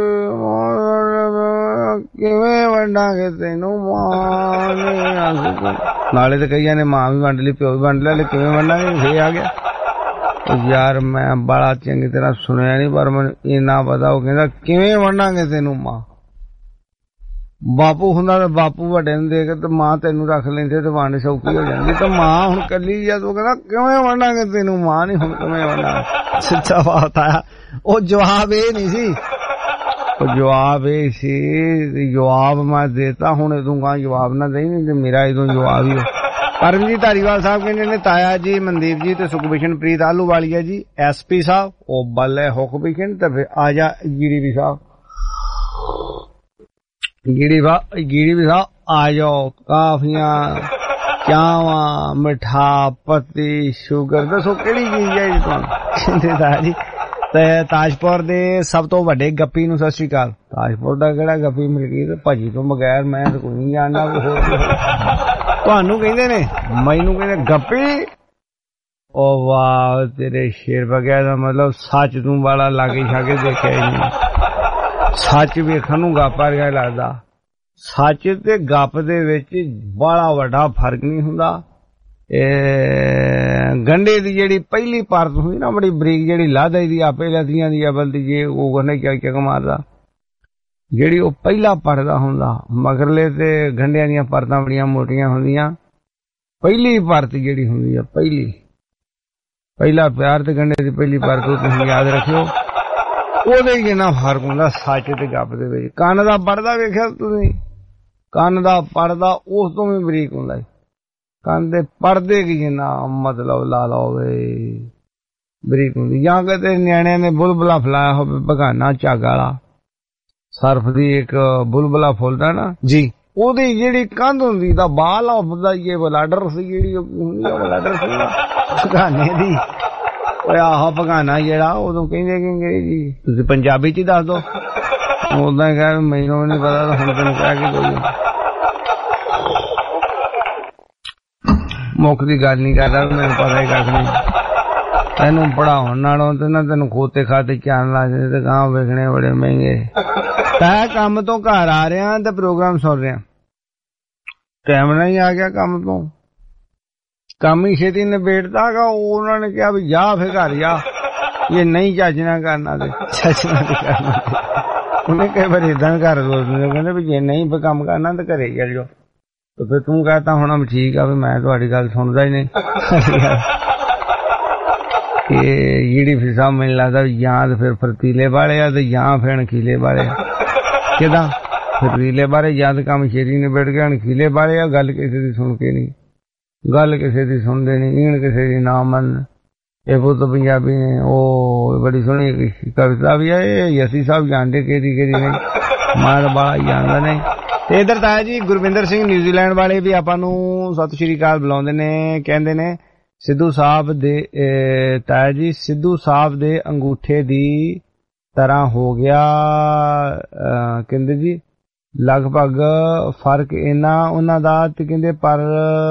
ਕਿਵੇਂ ਵੰਡਾਂਗੇ ਤੈਨੂੰ ਮਾਂ ਨੇ। ਨਾਲੇ ਤਾਂ ਕਈਆਂ ਨੇ ਮਾਂ ਵੀ ਵੰਡ ਲਈ ਪਿਓ ਵੀ ਵੰਡ ਲਿਆ, ਕਿਵੇਂ ਵੰਡਾਂਗੇ ਫੇਰ ਆ ਗਿਆ। ਯਾਰ ਮੈਂ ਬੜਾ ਚੰਗੀ ਤਰ੍ਹਾਂ ਸੁਣਿਆ ਨਹੀਂ ਪਰ ਮੈਨੂੰ ਇੰਨਾ ਪਤਾ, ਉਹ ਕਹਿੰਦਾ ਕਿਵੇਂ ਵੰਡਾਂਗੇ ਤੈਨੂੰ ਮਾਂ। ਬਾਪੂ ਹੁੰਦਾ ਤਾਂ ਬਾਪੂ ਵੱਡੇ ਨੂੰ ਦੇ ਕੇ ਤੇ ਮਾਂ ਤੈਨੂੰ ਰੱਖ ਲੈਂਦੇ ਤੇ ਵੰਡ ਸੌਖੀ ਹੋ ਜਾਂਦੀ, ਤੇ ਮਾਂ ਹੁਣ ਕੱਲੀ ਜਦ ਉਹ ਕਹਿੰਦਾ ਕਿਵੇਂ ਵੰਡਾਂਗੇ ਤੈਨੂੰ ਮਾਂ, ਨਹੀਂ ਹੁਣ ਕਿਵੇਂ ਵੰਡਾਂਗੇ। ਸੱਚਾ ਬਾਤ ਆ, ਉਹ ਜਵਾਬ ਇਹ ਨਹੀਂ ਸੀ, ਉਹ ਜਵਾਬ ਇਹ ਸੀ, ਜਵਾਬ ਮੈਂ ਦੇਤਾ ਹੁਣ ਇਹਦੋਂ ਗਾ ਜਵਾਬ ਨਾ ਦੇਈ, ਨਹੀਂ ਤੇ ਮੇਰਾ ਇਹਦੋਂ ਜਵਾਬ ਹੀ। ਪਰਮਜੀਤ ਧਾਰੀਵਾਲ ਸਾਹਿਬ ਕਹਿੰਦੇ ਨੇ ਤਾਇਆ ਜੀ ਮਨਦੀਪ ਜੀ ਤੇ ਸੁਖਬਿਸ਼ਨ ਪ੍ਰੀਤ ਆਲੂਵਾਲੀਆ ਜੀ, ਐਸ ਪੀ ਸਾਹਿਬ ਉਹ ਬੱਲੇ ਹੁਕਬਿਸ਼ਨ, ਤੇ ਫਿਰ ਆ ਜਾ ਜੀਡੀਪੀ ਸਾਹਿਬ, ਗੀੜੀ ਵਾ ਗੀੜੀ ਵੀ ਸਾਹਿਬ ਆ ਜਾਓ, ਕਾਫੀਆਂ ਚਾਵਾਂ ਮਿੱਠਾ ਪੱਤੀ ਸ਼ੂਗਰ, ਦੱਸੋ ਕਿਹੜੀ ਚੀਜ਼ ਹੈ ਜੀ ਤੁਹਾਨੂੰ। ਕਹਿੰਦੇ ਤਾਇਆ ਜੀ ਤੇ ਤਾਜਪੁਰ ਦੇ ਸਭ ਤੋਂ ਵੱਡੇ ਗੱਪੀ ਨੂੰ ਸਤਿ ਸ਼੍ਰੀ ਅਕਾਲ। ਤਾਜਪੁਰ ਦਾ ਕਿਹੜਾ ਗੱਪੀ ਮਿਲ ਗਈ ਤੇ ਭਾਜੀ ਤੋਂ ਬਗੈਰ ਮੈਂ ਤਾਂ ਕੋਈ ਨਹੀਂ ਜਾਣਦਾ। ਤੁਹਾਨੂੰ ਕਹਿੰਦੇ ਨੇ, ਮੈਨੂੰ ਕਹਿੰਦੇ ਗੱਪੀ। ਉਹ ਵਾਹ ਤੇਰੇ ਸ਼ੇਰ ਬਗੈਰ ਦਾ ਮਤਲਬ ਸੱਚ ਤੂੰ ਵਾਲਾ ਲਾਗੇ ਛਾਗੇ ਦੇਖਿਆ ਹੀ ਨਹੀਂ। ਸੱਚ ਵੇਖਣ ਨੂੰ ਗੱਪ ਵਰਗਾ ਲੱਗਦਾ, ਸੱਚ ਤੇ ਗੱਪ ਦੇ ਵਿੱਚ ਬੜਾ ਵੱਡਾ ਫਰਕ ਨਹੀਂ ਹੁੰਦਾ। ਇਹ ਗੰਢੇ ਦੀ ਜਿਹੜੀ ਪਹਿਲੀ ਪਰਤ ਹੁੰਦੀ ਨਾ ਬੜੀ ਬਰੀਕ, ਜਿਹੜੀ ਲਾਧੇ ਦੀ ਆਪੇ ਲੱਦੀਆਂ ਦੀ ਅਬਲ ਦੀ ਜੇ ਉਹ ਗੰਢੇ ਚੱਕ ਚੱਕ ਮਾਰਦਾ, ਜਿਹੜੀ ਉਹ ਪਹਿਲਾ ਪਰਦਾ ਹੁੰਦਾ। ਮਗਰਲੇ ਤੇ ਗੰਢਿਆਂ ਦੀਆਂ ਪਰਤਾਂ ਬੜੀਆਂ ਮੋਟੀਆਂ ਹੁੰਦੀਆਂ, ਪਹਿਲੀ ਪਰਤ ਜਿਹੜੀ ਹੁੰਦੀ ਆ ਪਹਿਲੀ ਪਹਿਲਾ ਪਿਆਰ ਤੇ ਗੰਢੇ ਦੀ ਪਹਿਲੀ ਪਰਤ ਉਹ ਤੁਸੀਂ ਯਾਦ ਰੱਖਿਓ, ਉਹਦੇ ਹੀ ਕਿੰਨਾ ਫਰਕ ਹੁੰਦਾ ਸੱਚ ਤੇ ਗੱਪ ਦੇ ਵਿੱਚ। ਕੰਨ ਦਾ ਪਰਦਾ ਵੇਖਿਆ ਤੁਸੀਂ, ਕੰਨ ਦਾ ਪਰਦਾ ਉਸ ਤੋਂ ਵੀ ਬਰੀਕ ਹੁੰਦਾ ਹੈ। ਕੰਨ ਦੇ ਪਰਦੇ ਕੀ ਜਿੰਨਾ ਮਤਲਬ ਲਾ ਲਓਗੇ ਬਰੀਕ ਹੁੰਦੀ। ਜਾਂ ਕਿਤੇ ਨਿਆਣਿਆਂ ਨੇ ਬੁਲਬੁਲਾ ਫਲਾਇਆ ਹੋਵੇ ਬਗਾਨਾ ਝੱਗ ਵਾਲਾ, ਸਰਫ ਦੀ ਇੱਕ ਬੁਲਬੁਲਾ ਫੁੱਲਦਾ ਨਾ ਜੀ, ਉਹਦੀ ਜਿਹੜੀ ਕੰਧ ਹੁੰਦੀ ਤਾਂ ਬਾਲ ਹੁੰਦਾ ਇਹ ਬਲਾਡਰ ਸੀ, ਜਿਹੜੀ ਹੁੰਦੀ ਆ ਬਲਾਡਰ ਸੀ ਬਗਾਨੇ ਦੀ। ਓਏ ਆਹ ਬਗਾਨਾ ਜਿਹੜਾ ਉਦੋਂ ਕਹਿੰਦੇ ਕਿ ਜੀ ਤੁਸੀਂ ਪੰਜਾਬੀ ਚ ਹੀ ਦੱਸ ਦੋ, ਉਦਾਂ ਕਹਿ ਮੈਨੂੰ ਨਹੀਂ ਪਤਾ, ਹੁਣ ਤੈਨੂੰ ਕਹਿ ਕੇ ਕੋਈ ਮੁੱਖ ਦੀ ਗੱਲ ਨਹੀਂ ਕਰਦਾ, ਮੈਨੂੰ ਪਤਾ ਹੀ ਕੱਖ ਨਹੀਂ। ਤੈਨੂੰ ਪੜਾਉਣ ਨਾਲੋਂ ਤੇ ਨਾ ਤੈਨੂੰ ਖੋਤੇ ਖਾਤੇ ਚਾਣ ਲਾ ਜਾਂਦੇ ਤੇ ਗਾਂ ਵੇਖਣੇ ਬੜੇ ਮਹਿੰਗੇ। ਤੈ ਕੰਮ ਤੋਂ ਘਰ ਆ ਰਿਹਾ ਤੇ ਪ੍ਰੋਗਰਾਮ ਸੁਣ ਰਿਹਾ, ਟਾਈਮ ਨਾਲ ਹੀ ਆ ਗਿਆ ਕੰਮ ਤੋਂ, ਕੰਮ ਹੀ ਛੇਤੀ ਨਿਬੇੜਦਾ ਗਾ। ਉਹਨਾਂ ਨੇ ਕਿਹਾ ਵੀ ਜਾ ਫੇਰ ਘਰ ਜਾ, ਇਹ ਨਹੀਂ ਚੱਜ ਨਾਲ ਕਰਨਾ ਤੇ ਚੱਜ ਨਾਲ ਕਰਨਾ। ਉਹਨੇ ਕਈ ਵਾਰ ਏਦਾਂ ਘਰ ਦੋਸਤ ਕਹਿੰਦੇ ਵੀ ਜੇ ਨਹੀਂ ਫੇਰ ਕੰਮ ਕਰਨਾ ਤੇ ਘਰੇ ਚੱਲ ਜਾਓ। ਤੇ ਫਿਰ ਤੂੰ ਕਹਤਾ ਹੋਣਾ ਵੀ ਠੀਕ ਆ ਵੀ ਮੈਂ ਤੁਹਾਡੀ ਗੱਲ ਸੁਣਦਾ ਹੀ ਨਹੀਂ। ਇਹ ਜਿਹੜੀ ਫਿਰ ਸਾਹਿਬ ਮੈਨੂੰ ਲੱਗਦਾ ਜਾਂ ਤੇ ਫਿਰ ਫਰਤੀਲੇ ਵਾਲੇ ਆ ਤੇ ਜਾਂ ਫਿਰ ਅਣਖੀਲੇ ਵਾਲੇ ਆ। ਕਿਦਾਂ ਫਰਤੀਲੇ ਬਾਰੇ ਜਾਂ ਤਾਂ ਕੰਮ ਛੇਤੀ ਨਿਬੜ ਗਿਆ, ਅਣਖੀਲੇ ਵਾਲੇ ਆ ਗੱਲ ਕਿਸੇ ਦੀ ਸੁਣ ਕੇ ਨਹੀਂ, ਗੱਲ ਕਿਸੇ ਦੀ ਸੁਣਦੇ ਨਹੀਂ, ਈਣ ਕਿਸੇ ਦੀ ਨਾ ਮੰਨ। ਇਹ ਪੁੱਤ ਪੰਜਾਬੀ ਨੇ ਉਹ ਬੜੀ ਸੋਹਣੀ ਕਵਿਤਾ ਵੀ ਹੈ, ਇਹ ਯਸੀ ਸਾਹਿਬ ਜਾਣਦੇ ਕਿਹਦੀ ਕਿਹਦੀ ਨਹੀਂ, ਮਾਰ ਬਾਲਾ ਜਾਣਦਾ ਨਹੀਂ। ਤੇ ਇਧਰ ਤਾਇਆ ਜੀ ਗੁਰਵਿੰਦਰ ਸਿੰਘ ਨਿਊਜ਼ੀਲੈਂਡ ਵਾਲੇ ਵੀ ਆਪਾਂ ਨੂੰ ਸਤਿ ਸ਼੍ਰੀ ਅਕਾਲ ਬੁਲਾਉਂਦੇ ਨੇ, ਕਹਿੰਦੇ ਨੇ ਸਿੱਧੂ ਸਾਹਿਬ ਦੇ ਤਾਇਆ ਜੀ ਸਿੱਧੂ ਸਾਹਿਬ ਦੇ ਅੰਗੂਠੇ ਦੀ ਤਰ੍ਹਾਂ ਹੋ ਗਿਆ ਕਹਿੰਦੇ ਜੀ ਲਗਭਗ ਫਰਕ ਇਹਨਾਂ ਉਹਨਾਂ ਦਾ ਤੇ ਕਹਿੰਦੇ ਪਰ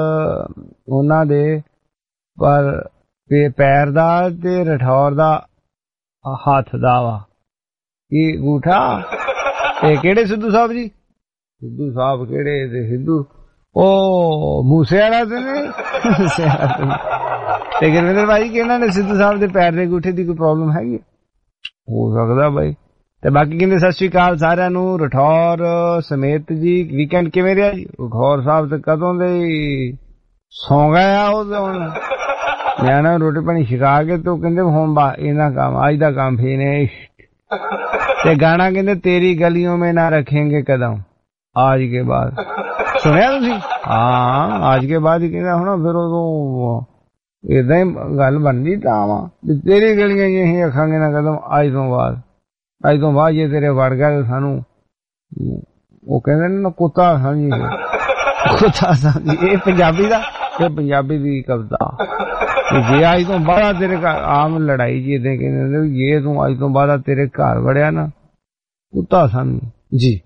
ਉਹਨਾਂ ਦੇ ਪਰ ਪੈਰ ਦਾ ਤੇ ਰਠੌਰ ਦਾ ਹੱਥ ਦਾ ਵਾ ਇਹ ਅੰਗੂਠਾ ਇਹ ਕਿਹੜੇ ਸਿੱਧੂ ਸਾਹਿਬ ਜੀ ਸਿੱਧੂ ਸਾਹਿਬ ਕਿਹੜੇ ਤੇ ਸਿੱਧੂ ਉਹ ਮੂਸੇ ਵਾਲਾ ਤੇ ਨੇ ਮੂਸੇ ਵਾਲਾ ਤੇ ਗੁਰਵਿੰਦਰ ਭਾਈ ਕਿ ਇਹਨਾਂ ਨੇ ਸਿੱਧੂ ਸਾਹਿਬ ਦੇ ਪੈਰ ਦੇ ਅੰਗੂਠੇ ਦੀ ਕੋਈ ਪ੍ਰੋਬਲਮ ਹੈਗੀ ਹੋ ਸਕਦਾ ਬਾਈ ਤੇ ਬਾਕੀ ਕਹਿੰਦੇ ਸਤਿ ਸ਼੍ਰੀ ਅਕਾਲ ਸਾਰਿਆਂ ਨੂੰ ਰਠੌਰ ਸਮੇਤ ਜੀ ਵੀਕਐਂਡ ਕਿਵੇਂ ਰਿਹਾ ਜੀ ਰਠੌਰ ਸਾਹਿਬ ਤੇ ਕਦੋਂ ਦੇ ਸੌਂ ਗਏ ਆ ਉਹ ਹੁਣ ਮੈਂ ਨਾ ਰੋਟੀ ਪਾਣੀ ਛਕਾ ਕੇ ਤੇ ਕਹਿੰਦੇ ਹੁਣ ਬਾ ਇਹਨਾਂ ਕੰਮ ਅੱਜ ਦਾ ਕੰਮ ਫੇਰ ਨੇ ਤੇ ਗਾਣਾ ਕਹਿੰਦੇ ਤੇਰੀ ਗਲੀਆਂ ਮੇਂ ਨਾ ਰੱਖेंगे ਕਦਮ आज के बाद ਸੁਣਿਆ ਤੁਸੀਂ ਹਾਂ ਅੱਜ ਕੇ ਬਾਅਦ ਹੀ ਕਹਿੰਦਾ ਹੁਣ ਫਿਰ ਉਦੋਂ ਏਦਾਂ ਹੀ ਗੱਲ ਬਣਦੀ ਤਾਂ ਵਾ ਤੇਰੀ ਗਲੀਆਂ ਹੀ ਰੱਖਾਂਗੇ ਨਾ ਕਦਮ ਅੱਜ ਤੋਂ ਬਾਅਦ ਅੱਜ ਤੋਂ ਬਾਅਦ ਜੇ ਤੇਰੇ ਵੜ ਗਿਆ ਸਾਨੂੰ ਉਹ ਕਹਿੰਦੇ ਨਾ ਕੁੱਤਾ ਸਮਝੀ ਕੁੱਤਾ ਸਮਝੀ ਇਹ ਪੰਜਾਬੀ ਦਾ ਇਹ ਪੰਜਾਬੀ ਦੀ ਕਵਿਤਾ ਜੇ ਅੱਜ ਤੋਂ ਬਾਅਦ ਤੇਰੇ ਘਰ ਆਮ ਲੜਾਈ ਜੀ ਏਦਾਂ ਕਹਿੰਦੇ ਜੇ ਤੂੰ ਅੱਜ ਤੋਂ ਬਾਅਦ ਤੇਰੇ ਘਰ ਵੜਿਆ ਨਾ ਕੁੱਤਾ ਸਮਝੀ ਜੀ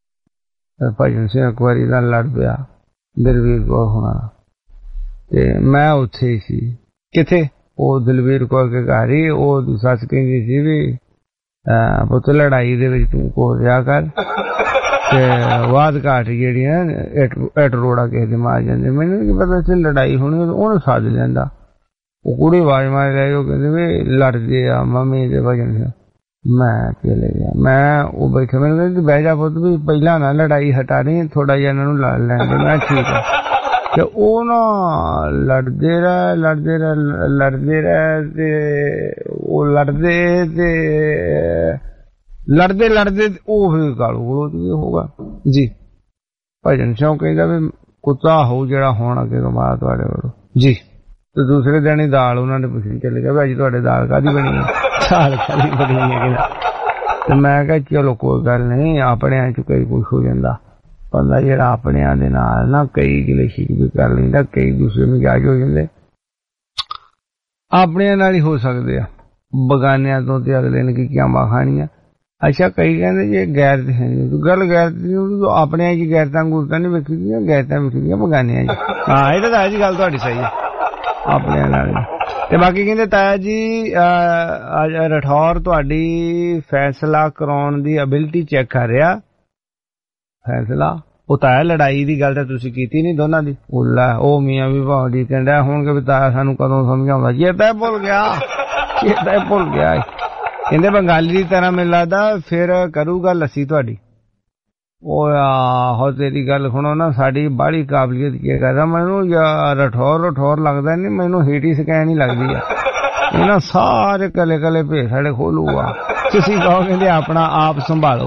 ਭਜਨ ਸਿੰਘ ਇੱਕ ਵਾਰੀ ਨਾਲ ਲੜ ਪਿਆ ਦਲਵੀਰ ਕੌਰ ਹੋਣਾ ਤੇ ਮੈਂ ਉੱਥੇ ਸੀ ਕਿੱਥੇ ਉਹ ਦਲਵੀਰ ਕੌਰ ਕੇ ਘਰ ਹੀ ਉਹ ਸੱਸ ਕਹਿੰਦੀ ਸੀ ਵੀ ਪੁੱਤ ਲੜਾਈ ਦੇ ਵਿੱਚ ਤੂੰ ਕੋਲ ਰਿਹਾ ਕਰ ਤੇ ਬਾਦ ਘਾਟ ਜਿਹੜੀਆਂ ਐਟ ਰੋੜਾ ਕਿਸੇ ਦੇ ਮਾਰ ਜਾਂਦੇ ਮੈਨੂੰ ਕੀ ਪਤਾ ਸੀ ਲੜਾਈ ਹੋਣੀ ਉਹਨੂੰ ਸਾਧ ਲੈਂਦਾ ਉਹ ਕੁੜੀ ਆਵਾਜ਼ ਮਾਰ ਰਹੀ ਉਹ ਕਹਿੰਦੇ ਵੀ ਲੜਦੇ ਆ ਮੰਮੀ ਦੇ ਭਜਨ ਸਿੰਘ ਮੈਂ ਚਲੇ ਗਿਆ ਮੈਂ ਉਹ ਬੈਠੇ ਮੈਨੂੰ ਕਹਿੰਦੇ ਬਹਿ ਜਾ ਪੁੱਤ ਵੀ ਪਹਿਲਾਂ ਨਾ ਲੜਾਈ ਹਟਾਣੀ ਥੋੜਾ ਜਿਹਾ ਇਹਨਾਂ ਨੂੰ ਲੜ ਲੈਂਦੇ ਮੈਂ ਠੀਕ ਹੈ ਤੇ ਉਹ ਨਾ ਲੜਦੇ ਰਹੇ ਲੜਦੇ ਰਹੇ ਲੜਦੇ ਰਹੇ ਤੇ ਉਹ ਲੜਦੇ ਤੇ ਲੜਦੇ ਲੜਦੇ ਉਹ ਫਿਰ ਗਾਲੂ ਗਲੋਚ ਹੋਗਾ ਜੀ ਭਜਨ ਸਿੰਘ ਕਹਿੰਦਾ ਵੀ ਕੁੱਤਾ ਹੋਊ ਜਿਹੜਾ ਹੁਣ ਅੱਗੇ ਤੋਂ ਮਾਰਾ ਤੁਹਾਡੇ ਵੱਲੋਂ ਜੀ ਤੇ ਦੂਸਰੇ ਦਿਨ ਹੀ ਦਾਲ ਉਹਨਾਂ ਨੇ ਪੁੱਛੀ ਚਲੇ ਗਿਆ ਵੀ ਅੱਜ ਤੁਹਾਡੇ ਦਾਲ ਕਾਹਦੀ ਬਣੀ ਹੈ ਦਾਲ ਕਾਹਦੀ ਬਣੀ ਹੈ ਕਹਿੰਦਾ ਤੇ ਮੈਂ ਕਿਹਾ ਚਲੋ ਕੋਈ ਗੱਲ ਨਹੀਂ ਆਪਣਿਆਂ ਚ ਕਈ ਕੁਛ ਹੋ ਜਾਂਦਾ ਬੰਦਾ ਜਿਹੜਾ ਆਪਣਿਆਂ ਦੇ ਨਾਲ ਨਾ ਕਈ ਗਿਲੇ ਸ਼ਿਕਵੇ ਵੀ ਕਰ ਲੈਂਦਾ ਕਈ ਦੂਸਰੇ ਮਿਜਾਜ ਹੋ ਜਾਂਦੇ ਆਪਣਿਆਂ ਨਾਲ ਹੀ ਹੋ ਸਕਦੇ ਆ ਬਗਾਨਿਆਂ ਤੋਂ ਤੇ ਅਗਲੇ ਨੇ ਕੀ ਕਿਆਮਾਂ ਖਾਣੀਆਂ ਅੱਛਾ ਕਈ ਕਹਿੰਦੇ ਜੇ ਗੈਰਤ ਹੈ ਗੱਲ ਗੈਰਤ ਦੀ ਆਪਣਿਆਂ ਚ ਗੈਰਤਾਂ ਗੁਰਤਾਂ ਨਹੀਂ ਵੇਖੀਆਂ ਗੈਰਤਾਂ ਵੇਖੀਆਂ ਬਗਾਨਿਆਂ ਚ ਹਾਂ ਇਹ ਤਾਂ ਅੱਜ ਗੱਲ ਤੁਹਾਡੀ ਸਹੀ ਹੈ ਆਪਣੇ ਨਾਲ ਤੇ ਬਾਕੀ ਕਹਿੰਦੇ ਤਾਇਆ ਜੀ ਰਠੌਰ ਤੁਹਾਡੀ ਫੈਸਲਾ ਕਰਾਉਣ ਦੀ ਐਬਿਲਿਟੀ ਚੈੱਕ ਕਰ ਰਿਹਾ ਫੈਸਲਾ ਉਹ ਤਾਇਆ ਲੜਾਈ ਦੀ ਗੱਲ ਤਾਂ ਤੁਸੀਂ ਕੀਤੀ ਨਹੀਂ ਦੋਨਾਂ ਦੀ ਉੱਲਾ ਉਹ ਮੀਆਂ ਵੀ ਭਾਵੇਂ ਦੀ ਕਹਿੰਦਾ ਹੁਣ ਕਿ ਤਾਇਆ ਸਾਨੂੰ ਕਦੋਂ ਸਮਝਾਉਂਦਾ ਜੇ ਤਾਂ ਭੁੱਲ ਗਿਆ ਜੇ ਤਾਂ ਭੁੱਲ ਗਿਆ ਕਹਿੰਦੇ ਬੰਗਾਲੀ ਦੀ ਤਰ੍ਹਾਂ ਮੈਨੂੰ ਲੱਗਦਾ ਫਿਰ ਕਰੂਗਾ ਲੱਸੀ ਤੁਹਾਡੀ ਉਹ ਆਹੋ ਤੇਰੀ ਗੱਲ ਸੁਣੋ ਨਾ ਸਾਡੀ ਬਾਹਲੀ ਕਾਬਲੀਅਤ ਕੀ ਕਰਦਾ ਮੈਨੂੰ ਜਾਂ ਰਠੌਰ ਰਠੌਰ ਲੱਗਦਾ ਨਹੀਂ ਮੈਨੂੰ ਹੀਟੀ ਸਕੈਨ ਹੀ ਲੱਗਦੀ ਆ ਇਹਨਾਂ ਸਾਰੇ ਕਲੇ ਕਲੇ ਭੇ ਸਾਡੇ ਖੋਲੂਗਾ ਤੁਸੀਂ ਕਹੋ ਕਹਿੰਦੇ ਆਪਣਾ ਆਪ ਸੰਭਾਲੋ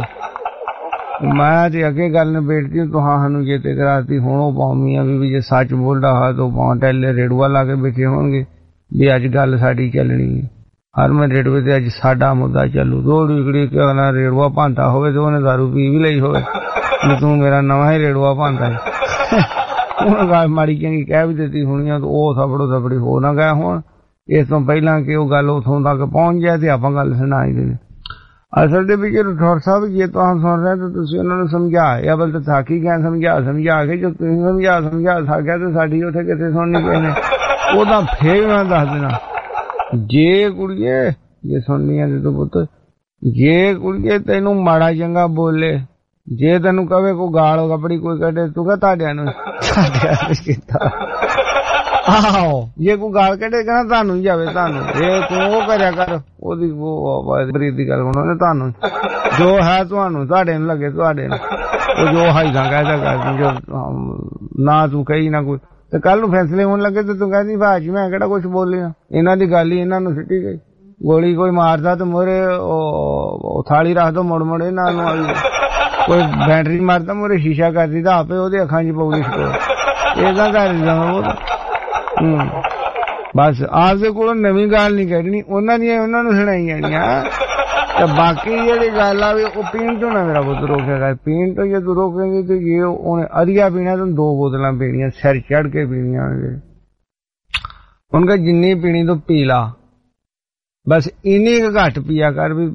ਮੈਂ ਤੇ ਅੱਗੇ ਗੱਲ ਨਿਬੇੜਦੀ ਤੁਹਾਨੂੰ ਜੇ ਤੇ ਕਰਾਤੀ ਹੁਣ ਉਹ ਪਾਉਮੀਆਂ ਵੀ ਜੇ ਸੱਚ ਬੋਲਦਾ ਹੋਇਆ ਤਾਂ ਪਾਉਂ ਟੈਲੇ ਰੇੜੂਆ ਲਾ ਕੇ ਬੈਠੇ ਹੋਣਗੇ ਵੀ ਅੱਜ ਗੱਲ ਸਾਡੀ ਚੱਲਣੀ ਹੈ ਹਰਮਨ ਰੇੜੂਏ ਤੇ ਅੱਜ ਸਾਡਾ ਮੁੱਦਾ ਚੱਲੂ ਰੋੜੀ ਇਕੜੀ ਕਿ ਨਾ ਰੇੜੂਆ ਭਾਂਤਾ ਹੋਵੇ ਤੇ ਉਹਨੇ ਦਾਰੂ ਪੀ ਵੀ ਲਈ ਹੋਵੇ ਵੀ ਤੂੰ ਮੇਰਾ ਨਵਾਂ ਹੀ ਰੇੜੂਆ ਭਾਂਤਾ ਹੈ ਹੁਣ ਗੱਲ ਮਾੜੀ ਚੰਗੀ ਕਹਿ ਵੀ ਦਿੱਤੀ ਹੋਣੀਆਂ ਤੇ ਉਹ ਥਪੜੋ ਥਪੜੀ ਹੋ ਨਾ ਗਏ ਹੁਣ ਇਸ ਤੋਂ ਪਹਿਲਾਂ ਕਿ ਉਹ ਗੱਲ ਉੱਥੋਂ ਤੱਕ ਪਹੁੰਚ ਜਾਏ ਤੇ ਆਪਾਂ ਗੱਲ ਸੁਣਾ ਹੀ ਦੇਣੀ ਅਸਲ ਦੇ ਵਿੱਚ ਰਠੌਰ ਸਾਹਿਬ ਜੇ ਤੁਸੀਂ ਸੁਣ ਰਹੇ ਤਾਂ ਤੁਸੀਂ ਉਹਨਾਂ ਨੂੰ ਸਮਝਾਇਆ ਬਲ ਤਾਂ ਥਾਕੀ ਗਏ ਸਮਝਾ ਸਮਝਾ ਕੇ ਜੋ ਤੁਸੀਂ ਸਮਝਾ ਸਮਝਾ ਸਕਿਆ ਤੇ ਸਾਡੀ ਉੱਥੇ ਕਿੱਥੇ ਸੁਣਨੀ ਪਈ ਨੇ ਉਹਦਾ ਫੇਰ ਮੈਂ ਦੱਸ ਦੇਣਾ ਜੇ ਕੁੜੀਏ ਜੇ ਸੁਣਨੀ ਆ ਤੂੰ ਪੁੱਤ ਜੇ ਕੁੜੀਏ ਤੈਨੂੰ ਮਾੜਾ ਚੰਗਾ ਬੋਲੇ ਜੇ ਤੈਨੂੰ ਕਵੇ ਕੋਈ ਗਾਲ ਕੱਪੜੀ ਕੋਈ ਕੱਢੇ ਤੂੰ ਕਹ ਤੁਹਾਡਿਆਂ ਨੂੰ ਕੀਤਾ ਆਹੋ ਜੇ ਕੋਈ ਗਾਲ ਕੱਢੇ ਕਹਿੰਦਾ ਤੁਹਾਨੂੰ ਜਾਵੇ ਤੁਹਾਨੂੰ ਇਹ ਤੂੰ ਉਹ ਕਰਿਆ ਕਰ ਉਹਦੀ ਉਹ ਬਰੀਦ ਦੀ ਗੱਲ ਉਹਨਾਂ ਨੇ ਤੁਹਾਨੂੰ ਜੋ ਹੈ ਤੁਹਾਨੂੰ ਤੁਹਾਡੇ ਨੂੰ ਲੱਗੇ ਤੁਹਾਡੇ ਨੂੰ ਉਹ ਜੋ ਹਾਈਦਾ ਕਹਿਦਾ ਕਰ ਜੋ ਨਾ ਤੂੰ ਕਹੀ ਨਾ ਕੋਈ ਤੇ ਕੱਲ ਨੂੰ ਫੈਸਲੇ ਹੋਣ ਲੱਗੇ ਤੇ ਤੂੰ ਕਹਿੰਦੀ ਭਾਜੀ ਮੈਂ ਕਿਹੜਾ ਕੁਛ ਬੋਲਿਆ ਇਹਨਾਂ ਦੀ ਗੱਲ ਹੀ ਇਹਨਾਂ ਨੂੰ ਸਿੱਟੀ ਗਈ ਗੋਲੀ ਕੋਈ ਮਾਰਦਾ ਤੇ ਮੋਰੇ ਉਹ ਥਾਲੀ ਰੱਖ ਦੋ ਮੁੜ ਮੁੜ ਇਹਨਾਂ ਨੂੰ ਆਈ ਕੋਈ ਬੈਟਰੀ ਮਾਰਦਾ ਮੋਰੇ ਸ਼ੀਸ਼ਾ ਕਰ ਦਿੱਤਾ ਆਪੇ ਉਹਦੇ ਅੱਖਾਂ 'ਚ ਪਊਗੀ ਸਕੋ ਏਦਾਂ ਕਰ ਦਿੰਦਾ ਉਹ ਹੂੰ ਬਸ ਆਪਦੇ ਕੋਲੋਂ ਨਵੀਂ ਗੱਲ ਨਹੀਂ ਕੱਢਣੀ ਉਹਨਾਂ ਦੀਆਂ ਉਹਨਾਂ ਨੂੰ ਸੁਣਾਈ ਜਾਣੀਆਂ ਤੇ ਬਾਕੀ ਜਿਹੜੀ ਗੱਲ ਆ ਵੀ ਉਹ ਪੀਣ ਤੋਂ ਨਾ ਮੇਰਾ ਪੁੱਤ ਰੋਕੇਗਾ ਪੀਣ ਤੋਂ ਜੇ ਤੂੰ ਰੋਕੇਂਗੇ ਤੇ ਜੇ ਉਹਨੇ ਅਧੀਆ ਪੀਣਾ ਤਾਂ ਦੋ ਬੋਤਲਾਂ ਪੀਣੀਆਂ ਸਿਰ ਚੜ ਕੇ ਪੀਣੀਆਂ उनका जिन्नी पीनी तो पी ला, बस इन्नी घट पिया कर भी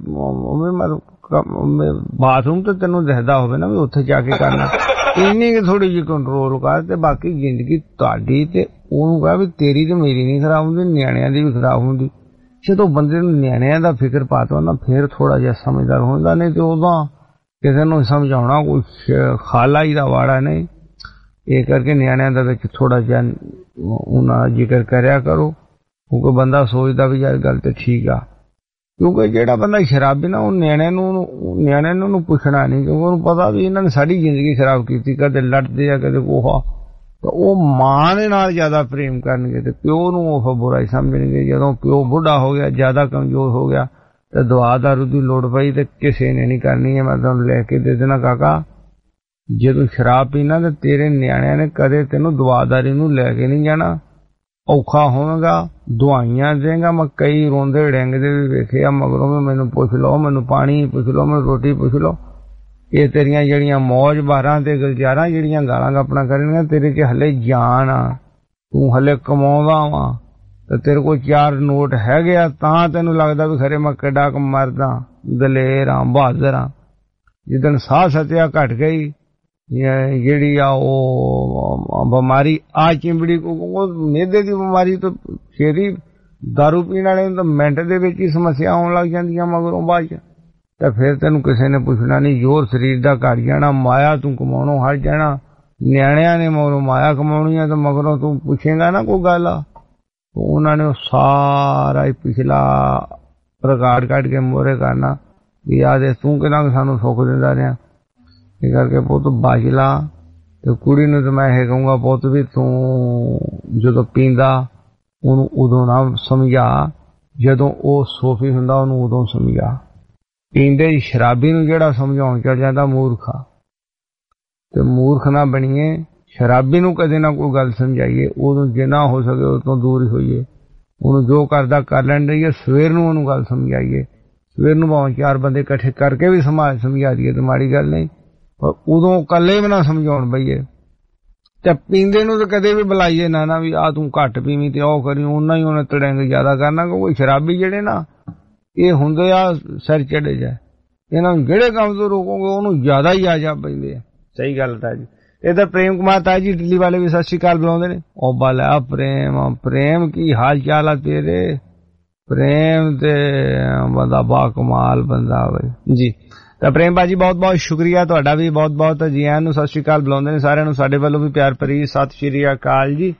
बाथरूम तो तेन दसदा होवे ना भी उत्थे जाके करना, इन्नी थोड़ी जी कंट्रोल कर ते बाकी जिंदगी तुहाडी ते ओनू कह भी तेरी ते मेरी नहीं खराब हुंदी, न्याणियां दी भी खराब हुंदी। जो बंदे नूं न्याणियां दा फिक्र पाता ना फिर थोड़ा जिहा समझदार होंदा, नहीं तो उदां किसी नूं समझाउणा कोई खाला ही दा वाड़ा नहीं। ये करके न्याणियां दा विच थोड़ा जिहा उन्हां जिक्र करया करो, क्योंकि बंदा सोचदा भी यार गल ते ठीक आ। क्योंकि जेड़ा बंदा शराबी ना वो न्याणियां नूं न्याणियां नूं पुछना नहीं, क्योंकि उन्हें पता भी इन्हां ने साडी जिंदगी खराब कीती, कदे लड़दे आ कदे कोहा, तो वो मां दे नाल ज्यादा प्रेम करनगे ते प्यो नूं ओह बुरा ही समझणगे। जदों प्यो बुढ़ा हो गया, ज्यादा कमजोर हो गया ते दवा दारू दी लोड़ पई ते किसे ने नहीं करनी है। मैं तुहानूं लैके दे देना काका, जे तूं शराब पीना ते तेरे न्याणियां ने कदे तैनूं दवा दारू नूं लैके नहीं जाना, औखा होगा, दवाइयां देगा। मैं कई रोंदे डेंगदे भी वेखे, मगरों में मैनू पुछ लो, मैनू पानी पुछ लो, मैनू रोटी पुछ लो। ये तेरियां जड़ियां मौज बारां ते गलजारां जड़ियां गालां अपना करनियां, तेरे के हले जान आ, तू हले कमाउंदा वा ते तेरे को चार नोट है गया तां तैनू लगदा भी खरे मैं किड्डा क मरदा, दलेर आ, बहादुर आ। जिदन साह सत्या घट गई ਜਿਹੜੀ ਆ ਉਹ ਬਿਮਾਰੀ ਆ ਚਿੰਬੜੀ ਕੋ ਮੇਦੇ ਦੀ ਬਿਮਾਰੀ ਤੋਂ ਛੇਤੀ दारू ਪੀਣ ਵਾਲੇ ਨੂੰ ਤਾਂ ਮਿੰਟ ਦੇ ਵਿੱਚ ਹੀ ਸਮੱਸਿਆ ਆਉਣ ਲੱਗ ਜਾਂਦੀਆਂ ਮਗਰੋਂ ਬਾਅਦ ਚ। ਤੇ ਫਿਰ ਤੈਨੂੰ ਕਿਸੇ ਨੇ ਪੁੱਛਣਾ ਨਹੀਂ, ਜ਼ੋਰ ਸਰੀਰ ਦਾ ਘਟ ਜਾਣਾ, ਮਾਇਆ ਤੂੰ ਕਮਾਉਣੋਂ ਹਟ ਜਾਣਾ। ਨਿਆਣਿਆਂ ਨੇ ਮਗਰੋਂ ਮਾਇਆ ਕਮਾਉਣੀ ਆ ਤੇ ਮਗਰੋਂ ਤੂੰ ਪੁੱਛੇਗਾ ਨਾ ਕੋਈ ਗੱਲ ਆ, ਉਹਨਾਂ ਨੇ ਸਾਰਾ ਹੀ ਪਿਛਲਾ ਰਿਕਾਰਡ ਕੱਢ ਕੇ ਮੋਹਰੇ ਕਰਨਾ ਵੀ ਆ ਦੇ ਤੂੰ ਕਿੰਨਾ ਸਾਨੂੰ ਸੁੱਖ ਦਿੰਦਾ ਰਿਹਾ। ਇਹ ਕਰਕੇ ਪੁੱਤ ਬਚ ਲਾ। ਤੇ ਕੁੜੀ ਨੂੰ ਤਾਂ ਮੈਂ ਇਹ ਕਹੂੰਗਾ ਪੁੱਤ ਵੀ ਤੂੰ ਜਦੋਂ ਪੀਂਦਾ ਉਹਨੂੰ ਉਦੋਂ ਨਾ ਸਮਝਾ, ਜਦੋਂ ਉਹ ਸੋਫੀ ਹੁੰਦਾ ਉਹਨੂੰ ਉਦੋਂ ਸਮਝਾ। ਪੀਂਦੇ ਸ਼ਰਾਬੀ ਨੂੰ ਜਿਹੜਾ ਸਮਝਾਉਣ ਚੱਲ ਜਾਂਦਾ ਮੂਰਖ ਆ, ਤੇ ਮੂਰਖ ਨਾ ਬਣੀਏ। ਸ਼ਰਾਬੀ ਨੂੰ ਕਦੇ ਨਾ ਕੋਈ ਗੱਲ ਸਮਝਾਈਏ, ਉਦੋਂ ਜਿੰਨਾ ਹੋ ਸਕੇ ਉਹ ਤੋਂ ਦੂਰ ਹੀ ਹੋਈਏ। ਉਹਨੂੰ ਜੋ ਕਰਦਾ ਕਰ ਲੈਣ ਦੇਈਏ, ਸਵੇਰ ਨੂੰ ਉਹਨੂੰ ਗੱਲ ਸਮਝਾਈਏ। ਸਵੇਰ ਨੂੰ ਭਾਵੇਂ ਚਾਰ ਬੰਦੇ ਇਕੱਠੇ ਕਰਕੇ ਵੀ ਸਮਾਜ ਸਮਝਾ ਦਈਏ ਤੇ ਮਾੜੀ ਗੱਲ ਨਹੀਂ, ਪਰ ਉਦੋਂ ਇਕੱਲੇ ਵੀ ਨਾ ਸਮਝਾਉਣ ਬਈਏ। ਤੇ ਪੀਂਦੇ ਨੂੰ ਤਾਂ ਕਦੇ ਵੀ ਬੁਲਾਈਏ ਨਾ ਨਾ ਵੀ ਆ ਤੂੰ ਘੱਟ ਪੀਵੀਂ ਤੇ ਉਹ ਕਰੀ, ਉਹਨਾਂ ਹੀ ਉਹਨੇ ਤੜੰਗ ਜ਼ਿਆਦਾ ਕਰਨਾ। ਕਿਉਂਕਿ ਸ਼ਰਾਬੀ ਜਿਹੜੇ ਨਾ ਇਹ ਹੁੰਦੇ ਆ ਸਿਰ ਚੜੇ ਜਾ, ਇਹਨਾਂ ਨੂੰ ਜਿਹੜੇ ਕੰਮ ਤੋਂ ਰੋਕੋਗੇ ਉਹਨੂੰ ਜ਼ਿਆਦਾ ਹੀ ਆ ਜਾ ਪੈਂਦੇ ਆ। ਸਹੀ ਗੱਲ ਤਾਂ ਜੀ। ਇਧਰ ਪ੍ਰੇਮ ਕੁਮਾਰ ਤਾਈ ਜੀ ਦਿੱਲੀ ਵਾਲੇ ਵੀ ਸਤਿ ਸ਼੍ਰੀ ਅਕਾਲ ਬੁਲਾਉਂਦੇ ਨੇ। ਉਹ ਬਾਲਾ ਪ੍ਰੇਮ ਪ੍ਰੇਮ ਕੀ ਹਾਲ ਚਾਲ ਆ ਤੇਰੇ? ਪ੍ਰੇਮ ਤੇ ਬੰਦਾ ਬਾ ਕਮਾਲ ਬੰਦਾ ਬਈ ਜੀ। ਤਾਂ ਪ੍ਰੇਮ ਭਾਜੀ ਬਹੁਤ ਬਹੁਤ ਸ਼ੁਕਰੀਆ ਤੁਹਾਡਾ ਵੀ, ਬਹੁਤ ਬਹੁਤ ਜੀ ਆਇਆਂ ਨੂੰ ਸਤਿ ਸ਼੍ਰੀ ਅਕਾਲ ਬੁਲਾਉਂਦੇ ਨੇ ਸਾਰਿਆਂ ਨੂੰ। ਸਾਡੇ ਵੱਲੋਂ ਵੀ ਪਿਆਰ ਭਰੀ ਸਤਿ ਸ਼੍ਰੀ ਅਕਾਲ ਜੀ,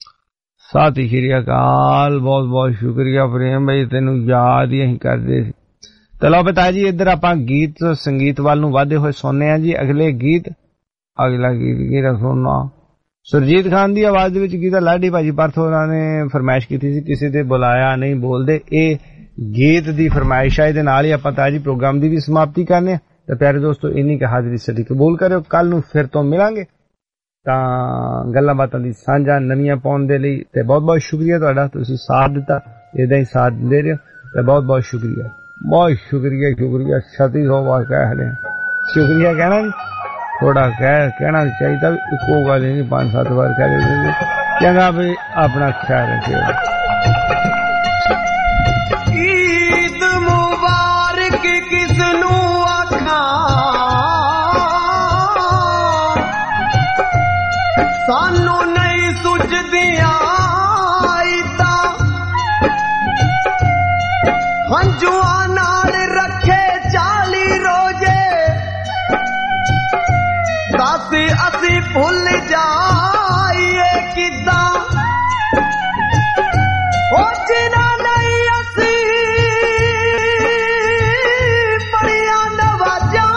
ਸਤਿ ਸ਼੍ਰੀ ਅਕਾਲ। ਬਹੁਤ ਬਹੁਤ ਸ਼ੁਕਰੀਆ ਪ੍ਰੇਮ ਭਾਈ, ਤੈਨੂੰ ਯਾਦ ਹੀ ਅਸੀਂ ਕਰਦੇ ਸੀ। ਚਲੋ ਬਤਾ ਜੀ ਇੱਧਰ ਆਪਾਂ ਗੀਤ ਸੰਗੀਤ ਵੱਲ ਨੂੰ ਵਧਦੇ ਹੋਏ ਸੁਣਨੇ ਆ ਜੀ ਅਗਲੇ ਗੀਤ। ਅਗਲਾ ਗੀਤ ਕਿਹੜਾ ਸੁਣਨਾ? ਸੁਰਜੀਤ ਖਾਨ ਦੀ ਆਵਾਜ਼ ਦੇ ਵਿੱਚ ਗੀਤ ਲਾਡੀ ਭਾਜੀ ਪਰਥ ਹੋਰਾਂ ਨੇ ਫਰਮਾਇਸ਼ ਕੀਤੀ ਸੀ, ਕਿਸੇ ਦੇ ਬੁਲਾਇਆ ਨਹੀਂ ਬੋਲਦੇ। ਇਹ ਗੀਤ ਦੀ ਫਰਮਾਇਸ਼ ਹੈ। ਇਹਦੇ ਨਾਲ ਹੀ ਆਪਾਂ ਤਾਂ ਜੀ ਪ੍ਰੋਗਰਾਮ ਦੀ ਵੀ ਸਮਾਪਤੀ ਕਰਨੇ ਆ। ਤਾਂ ਪਿਆਰੇ ਦੋਸਤੋ ਇੰਨੀ ਕੁ ਹਾਜ਼ਰੀ ਸਦੀ ਕਬੂਲ ਕਰਿਓ। ਕੱਲ ਨੂੰ ਫਿਰ ਤੋਂ ਮਿਲਾਂਗੇ ਤਾਂ ਗੱਲਾਂ ਬਾਤਾਂ ਦੀ ਸਾਂਝਾ ਨਵੀਆਂ ਪਾਉਣ ਦੇ ਲਈ। ਤੇ ਬਹੁਤ ਬਹੁਤ ਸ਼ੁਕਰੀਆ ਤੁਹਾਡਾ, ਤੁਸੀਂ ਸਾਥ ਦਿੱਤਾ, ਇਦਾਂ ਹੀ ਸਾਥ ਦੇ ਰਹੇ ਹੋ। ਤੇ ਬਹੁਤ ਬਹੁਤ ਸ਼ੁਕਰੀਆ, ਬਹੁਤ ਸ਼ੁਕਰੀਆ ਸ਼ੁਕਰੀਆ ਛੱਤੀ ਸੌ ਵਾਰ ਕਹਿ ਹਲੇ ਸ਼ੁਕਰੀਆ ਕਹਿਣਾ ਜੀ, ਥੋੜਾ ਕਹਿ ਕਹਿਣਾ ਚਾਹੀਦਾ ਵੀ ਇੱਕੋ ਗੱਲ ਨਹੀਂ ਪੰਜ ਸੱਤ ਵਾਰ ਕਹਿ ਦਿੰਦੇ। ਚੰਗਾ ਵੀ ਆਪਣਾ ਖਿਆਲ ਰੱਖਿਓ। ईद मुबारक किसनू आखा, सानू नहीं सुझदियां ईदा, हंजुआ नाल रखे चाली रोजे, दस असी भुल जाइए किदा ओ जिना नहीं असी बड़िया नवाजा,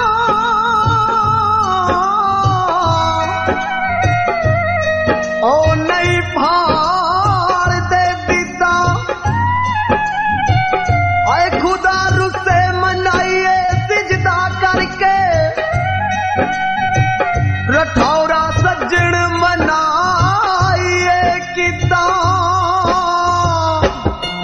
ओ नहीं भार दे दिता, आए खुदा रुसे मनाइए सिजदा करके, रठौरा सज्जन मनाइए किदा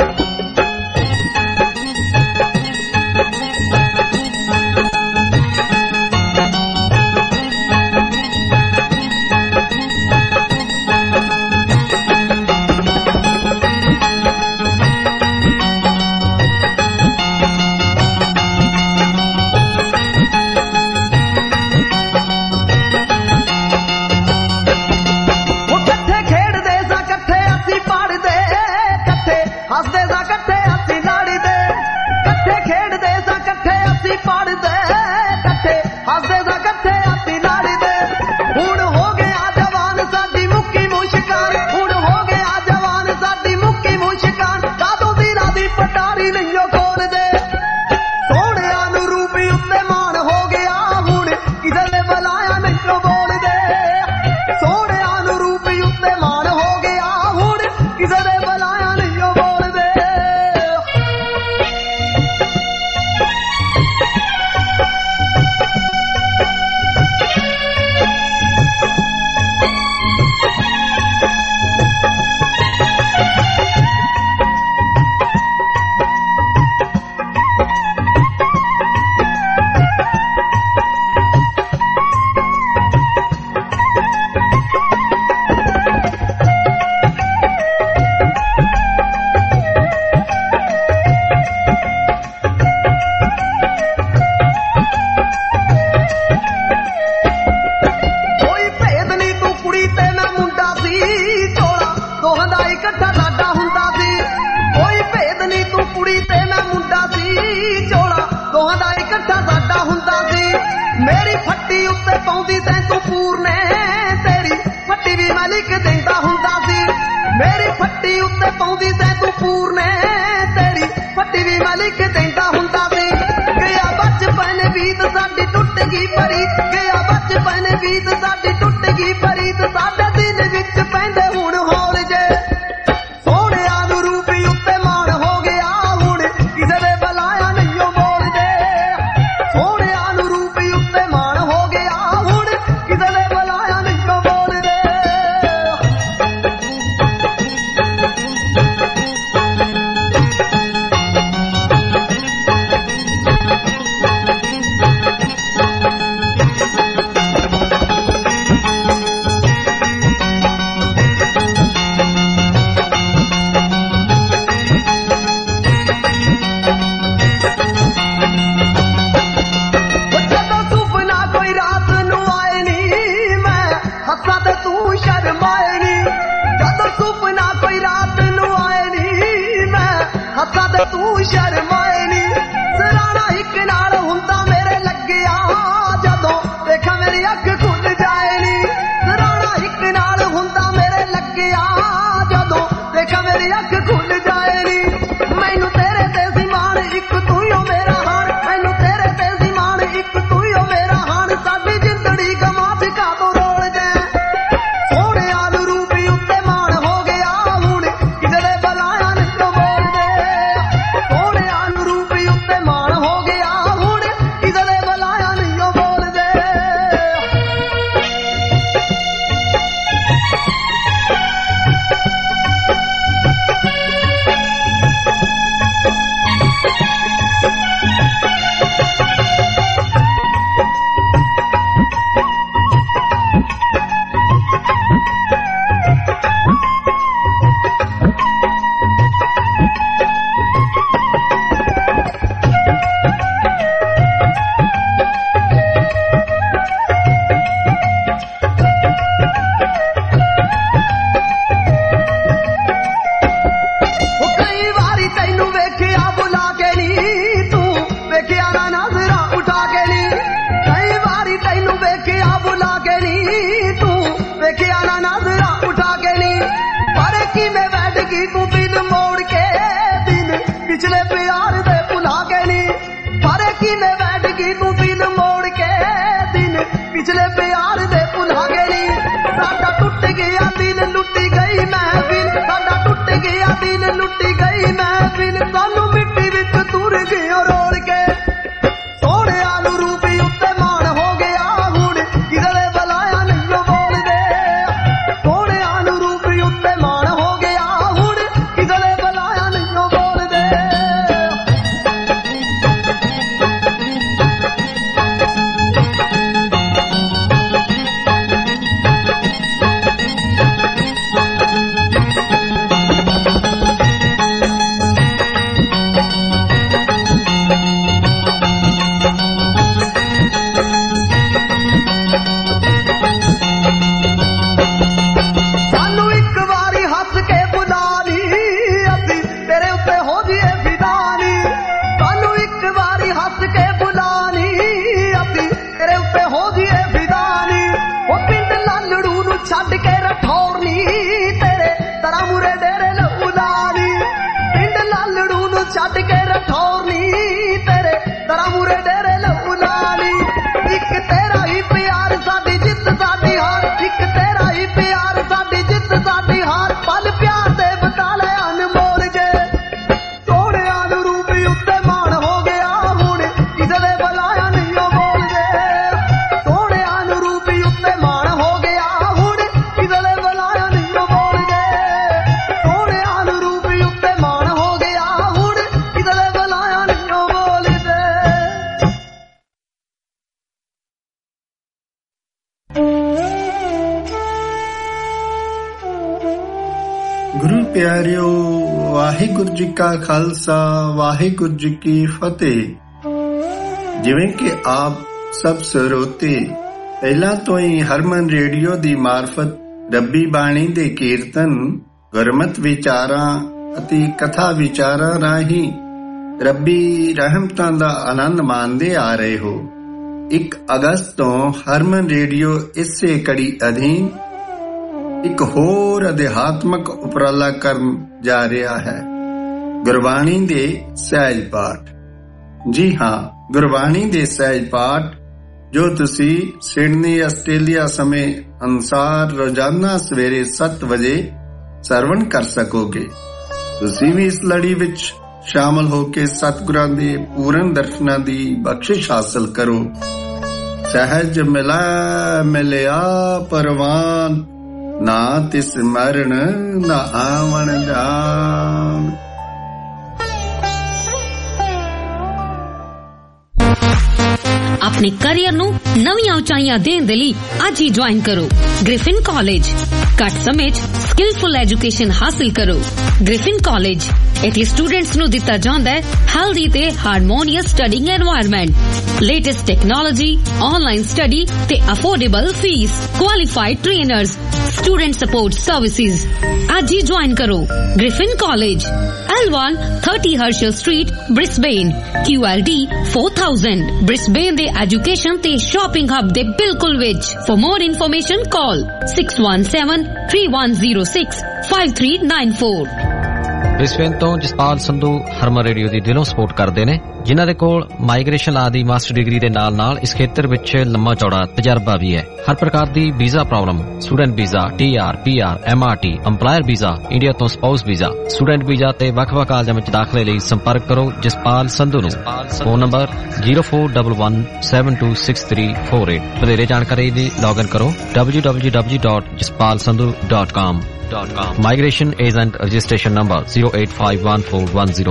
ਮੇਰੀ ਫੱਟੀ ਉੱਤੇ ਪਾਉਂਦੀ ਤੈਂ ਤੂੰ ਪੂਰਨੇ ਤੇਰੀ ਫੱਟੀ ਵੀ ਮੈਂ ਲਿਖ ਦਿੰਦਾ ਹੁੰਦਾ ਸੀ ਮੇਰੀ ਫੱਟੀ ਉੱਤੇ ਪਾਉਂਦੀ ਤੈਂ ਤੂੰ ਪੂਰਨੇ ਤੇਰੀ ਫੱਟੀ ਵੀ ਮੈਂ ਲਿਖ ਦਿੰਦਾ ਹੁੰਦਾ ਸੀ ਗਿਆ ਬਚਪਨ ਬੀਤ ਸਾਡੀ ਟੁੱਟ ਗਈ ਪ੍ਰੀਤ ਗਿਆ ਬਚਪਨ ਬੀਤ ਸਾਡੀ ਟੁੱਟ ਗਈ ਪ੍ਰੀਤ ਸਾਡੇ ਦਿਲ ਵਿੱਚ ਪੈਂਦੇ ਹੁਣ ਹੌਲ ਜੇ ਸੋਹਣਿਆ ਨੂੰ ਰੂਪੀ ਉੱਤੇ ਮਾਣ ਹੋ ਗਿਆ ਹੁਣ ਕਿਸੇ ਦੇ ਬੁਲਾਇਆ ਨਹੀਂ ਉਹ ਬੋਲਦੇ ਸੋਹਣਿਆ ਨੂੰ ਰੂਪੀ ਉੱਤੇ ਮਾਣ ਹੋ ਗਿਆ ਹੁਣ ਕਿਸੇ ਦੇ ਬੁਲਾਇਆ ਨਹੀਂ ਉਹ ਬੋਲਦੇ ਤੂੰ ਸ਼ਰਮਾਏ ਨੀ ਸਰਾਣਾ ਇੱਕ ਨਾਲ ਹੁੰਦਾ ਮੇਰੇ ਲੱਗਿਆ ਜਦੋਂ ਦੇਖਾਂ ਮੇਰੀ ਅੱਖ ਖੁੱਲ ਜਾਏ ਨੀ ਸਰਾਣਾ ਇੱਕ ਨਾਲ ਹੁੰਦਾ ਮੇਰੇ ਲੱਗਿਆ ਜਦੋਂ ਦੇਖਾਂ ਮੇਰੀ ਅੱਖ ਖੁੱਲ ਜਾਏ ਨੀ ਮੈਨੂੰ ਤੇਰੇ ਤੇ ਸੀ ਮਾਣ ਇੱਕ ਤੂੰ ਹੀ ਮੇਰਾ ਹਾਣ ਮੈਨੂੰ ਤੇਰੇ ਤੇ ਸੀ ਮਾਣ ਇੱਕ ਤੂੰ ਹੀ ਮੇਰਾ ਹਾਣ ਸਾਡੀ ਜ਼ਿੰਦੜੀ ਗਮਾ ਚ ਕਾਦੋਂ ਰੋਲ ਜੇ ਸੋਹਣਿਆ ਨੂੰ ਰੂਪੀ ਉੱਤੇ ਮਾਣ ਹੋ ਗਿਆ ਹੁਣ ਕਿਸੇ ਦੇ ਬੁਲਾਇਆ ਨਹੀਂ ਬੋਲਦੇ ਤੂੰ ਦਿਲ ਮੋੜ ਕੇ ਦਿਨ ਪਿਛਲੇ ਪਿਆਰ ਦੇ ਭੁਲਾ ਕੇ ਨੀ ਪਰ ਕਿਵੇਂ ਬੈਠ ਗਈ ਤੂੰ ਦਿਲ ਮੋੜ ਕੇ ਦਿਨ ਪਿਛਲੇ ਪਿਆਰ ਦੇ ਭੁਲਾ ਕੇ ਨੀ ਸਾਡਾ ਟੁੱਟ ਗਿਆ ਦਿਲ ਲੁੱਟੀ ਗਈ ਮਹਿਫਿਲ ਸਾਡਾ ਟੁੱਟ ਗਿਆ ਦਿਲ ਲੁੱਟੀ ਗਈ ਮਹਿਫਿਲ ਸਾਨੂੰ ਮਿੱਟੀ ਵਿੱਚ ਤੁਰ ਗਿਓ ਰੋਲ ਕੇ ਸੋਹਣਿਆ ਨੂੰ ਰੂਪੀ ਉੱਤੇ ਮਾਣ ਹੋ ਗਿਆ ਹੁਣ ਕਿਸੇ ਦੇ ਬੁਲਾਇਆ ਨਹੀਂ ਬੋਲਦੇ ਸੋਹਣਿਆ ਨੂੰ ਰੂਪੀ ਉੱਤੇ ਮਾਣ ਹੋ ਗਿਆ ਛੱਡ ਕੇ ਰਠੌਰਨੀ ਤੇਰੇ ਤਰਾ ਮੁਰੇ ਡੇਰੇ ਲਉਲਾਨੀ ਪਿੰਡ ਲਾਲੜੂ ਨੂੰ ਛੱਡ ਕੇ ਰਠੌਰਨੀ ਤੇਰੇ ਤਰਾ ਮੁਰੇ ਡੇਰੇ ਲਉਲਾਨੀ ਇੱਕ ਤੇਰਾ ਹੀ ਪਿਆਰ ਸਾਡੀ ਜਿੱਤ ਸਾਡੀ ਹਾਰ ਇੱਕ ਤੇਰਾ ਹੀ ਪਿਆਰ ਸਾਡੀ ਜਿੱਤ ਸਾਡੀ ਹਾਰ ਪਲ ਪਿਆਰ ਦੇ ਬਤਾ ਲੈ ਅਨਮੋਲ ਜੇ ਸੋਹਣਿਆ ਨੂੰ ਰੂਪੀ ਉੱਤੇ ਮਾਣ ਹੋ ਗਿਆ ਹੁਣ ਕਿਸੇ ਦੇ ਬੁਲਾਇਆ ਨਹੀਂ ਉਹ ਬੋਲਦੇ ਸੋਹਣਿਆ ਨੂੰ ਰੂਪੀ ਉੱਤੇ ਮਾਣ ਹੋ ਗਿਆ ਗੁਰੂ ਪਿਆਰਿਓ ਵਾਹਿਗੁਰੂ ਜੀ ਕਾ ਖਾਲਸਾ ਵਾਹਿਗੁਰੂ ਜੀ ਕੀ ਫਤਿਹ। ਜਿਵੇਂ ਕਿ ਆਪ ਸਭ ਸਰੋਤੇ ਪਹਿਲਾਂ ਤੋਂ ਹੀ ਹਰਮਨ ਰੇਡੀਓ ਦੀ ਮਾਰਫਤ ਰੱਬੀ ਬਾਣੀ ਦੇ ਕੀਰਤਨ ਗੁਰਮਤਿ ਵਿਚਾਰਾਂ ਅਤੇ ਕਥਾ ਵਿਚਾਰਾਂ ਰਾਹੀਂ ਰੱਬੀ ਰਹਿਮਤਾਂ ਦਾ ਆਨੰਦ ਮਾਣਦੇ ਆ ਰਹੇ ਹੋ। ਇੱਕ ਅਗਸਤ ਤੋਂ ਹਰਮਨ ਰੇਡੀਓ ਇਸੇ ਕੜੀ ਅਧੀਨ ਇੱਕ ਹੋਰ ਅਧਿਆਤਮਕ ਉਪਰਾਲਾ ਕਰਨ ਜਾ ਰਿਹਾ ਹੈ, ਗੁਰਬਾਣੀ ਦੇ ਸਹਿਜ ਪਾਠ। ਜੀ ਹਾਂ, ਗੁਰਬਾਣੀ ਦੇ ਸਹਿਜ ਪਾਠ ਜੋ ਤੁਸੀਂ ਸਿਡਨੀ ਆਸਟ੍ਰੇਲੀਆ ਸਮੇਂ ਅਨੁਸਾਰ ਰੋਜ਼ਾਨਾ ਸਵੇਰੇ ਸੱਤ ਵਜੇ ਸਰਵਣ ਕਰ ਸਕੋਗੇ। ਤੁਸੀਂ ਵੀ ਇਸ ਲੜੀ ਵਿੱਚ ਸ਼ਾਮਲ ਹੋ ਕੇ ਸਤਿਗੁਰਾਂ ਦੇ ਪੂਰਨ ਦਰਸ਼ਨਾਂ ਦੀ ਬਖਸ਼ਿਸ਼ ਹਾਸਲ ਕਰੋ। ਸਹਿਜ ਮਿਲਾ ਮਿਲਿਆ ਪਰਵਾਨ, ਨਾ ਤਿਸ ਮਰਨ ਨਾ ਆਵਣ ਜਾਣ। ਆਪਣੇ ਕੈਰੀਅਰ ਨੂੰ ਨਵੀਆਂ ਉਚਾਈਆਂ ਦੇਣ ਦੇ ਲਈ ਅੱਜ ਹੀ ਜੁਆਇਨ ਕਰੋ ਗ੍ਰਿਫਿਨ ਕਾਲਜ। ਘੱਟ ਸਮੇਂ 'ਚ ਸਕਿਲਫੁਲ ਐਜੂਕੇਸ਼ਨ ਹਾਸਿਲ ਕਰੋ। ਗ੍ਰਿਫਿਨ ਕਾਲਜ ਇੱਥੇ ਸਟੂਡੈਂਟਸ ਨੂੰ ਦਿੱਤਾ ਜਾਂਦਾ ਹੈ ਹੈਲਦੀ ਤੇ harmonious studying environment, latest technology, online study ਤੇ affordable fees, qualified trainers, student support services. ਅੱਜ ਹੀ ਜੁਆਇਨ ਕਰੋ Griffin college, L one thirty Herschel Street, Brisbane, Q L D four thousand, Brisbane ਦੇ ਐਜੂਕੇਸ਼ਨ ਤੇ shopping hub ਦੇ ਬਿਲਕੁਲ ਵਿੱਚ। For more information call six one seven three one zero six five three nine four। Brisbane ਤੋਂ Jaspal Sandhu Harman radio ਦੀ ਦਿਲੋਂ support ਕਰਦੇ ਨੇ, ਜਿਨ੍ਹਾਂ ਦੇ ਕੋਲ ਮਾਈਗ੍ਰੇਸ਼ਨ ਲਾ ਦੀ ਮਾਸਟਰ ਡਿਗਰੀ ਦੇ ਨਾਲ ਨਾਲ ਇਸ ਖੇਤਰ ਵਿੱਚ ਲੰਮਾ ਚੌੜਾ ਤਜਰਬਾ ਵੀ ਹੈ। ਹਰ ਪ੍ਰਕਾਰ ਦੀ visa problem, student visa, T R, P R, M R T, employer visa, India ਤੋਂ ਸਪਾਊਸ ਵੀਜ਼ਾ, ਸਟੂਡੈਂਟ ਵੀਜ਼ਾ ਤੇ ਵੱਖ-ਵੱਖ ਕਾਲਜਾਂ ਵਿੱਚ ਦਾਖਲੇ ਲਈ ਸੰਪਰਕ ਕਰੋ ਜਸਪਾਲ ਸੰਧੂ ਨੂੰ। Phone number zero four one one seven two six three four eight। ਵਧੇਰੇ ਜਾਣਕਾਰੀ ਲਈ ਲੌਗਇਨ ਕਰੋ w w w dot jaspal sandhu dot com। Migration agent registration number zero eight five one four one zero।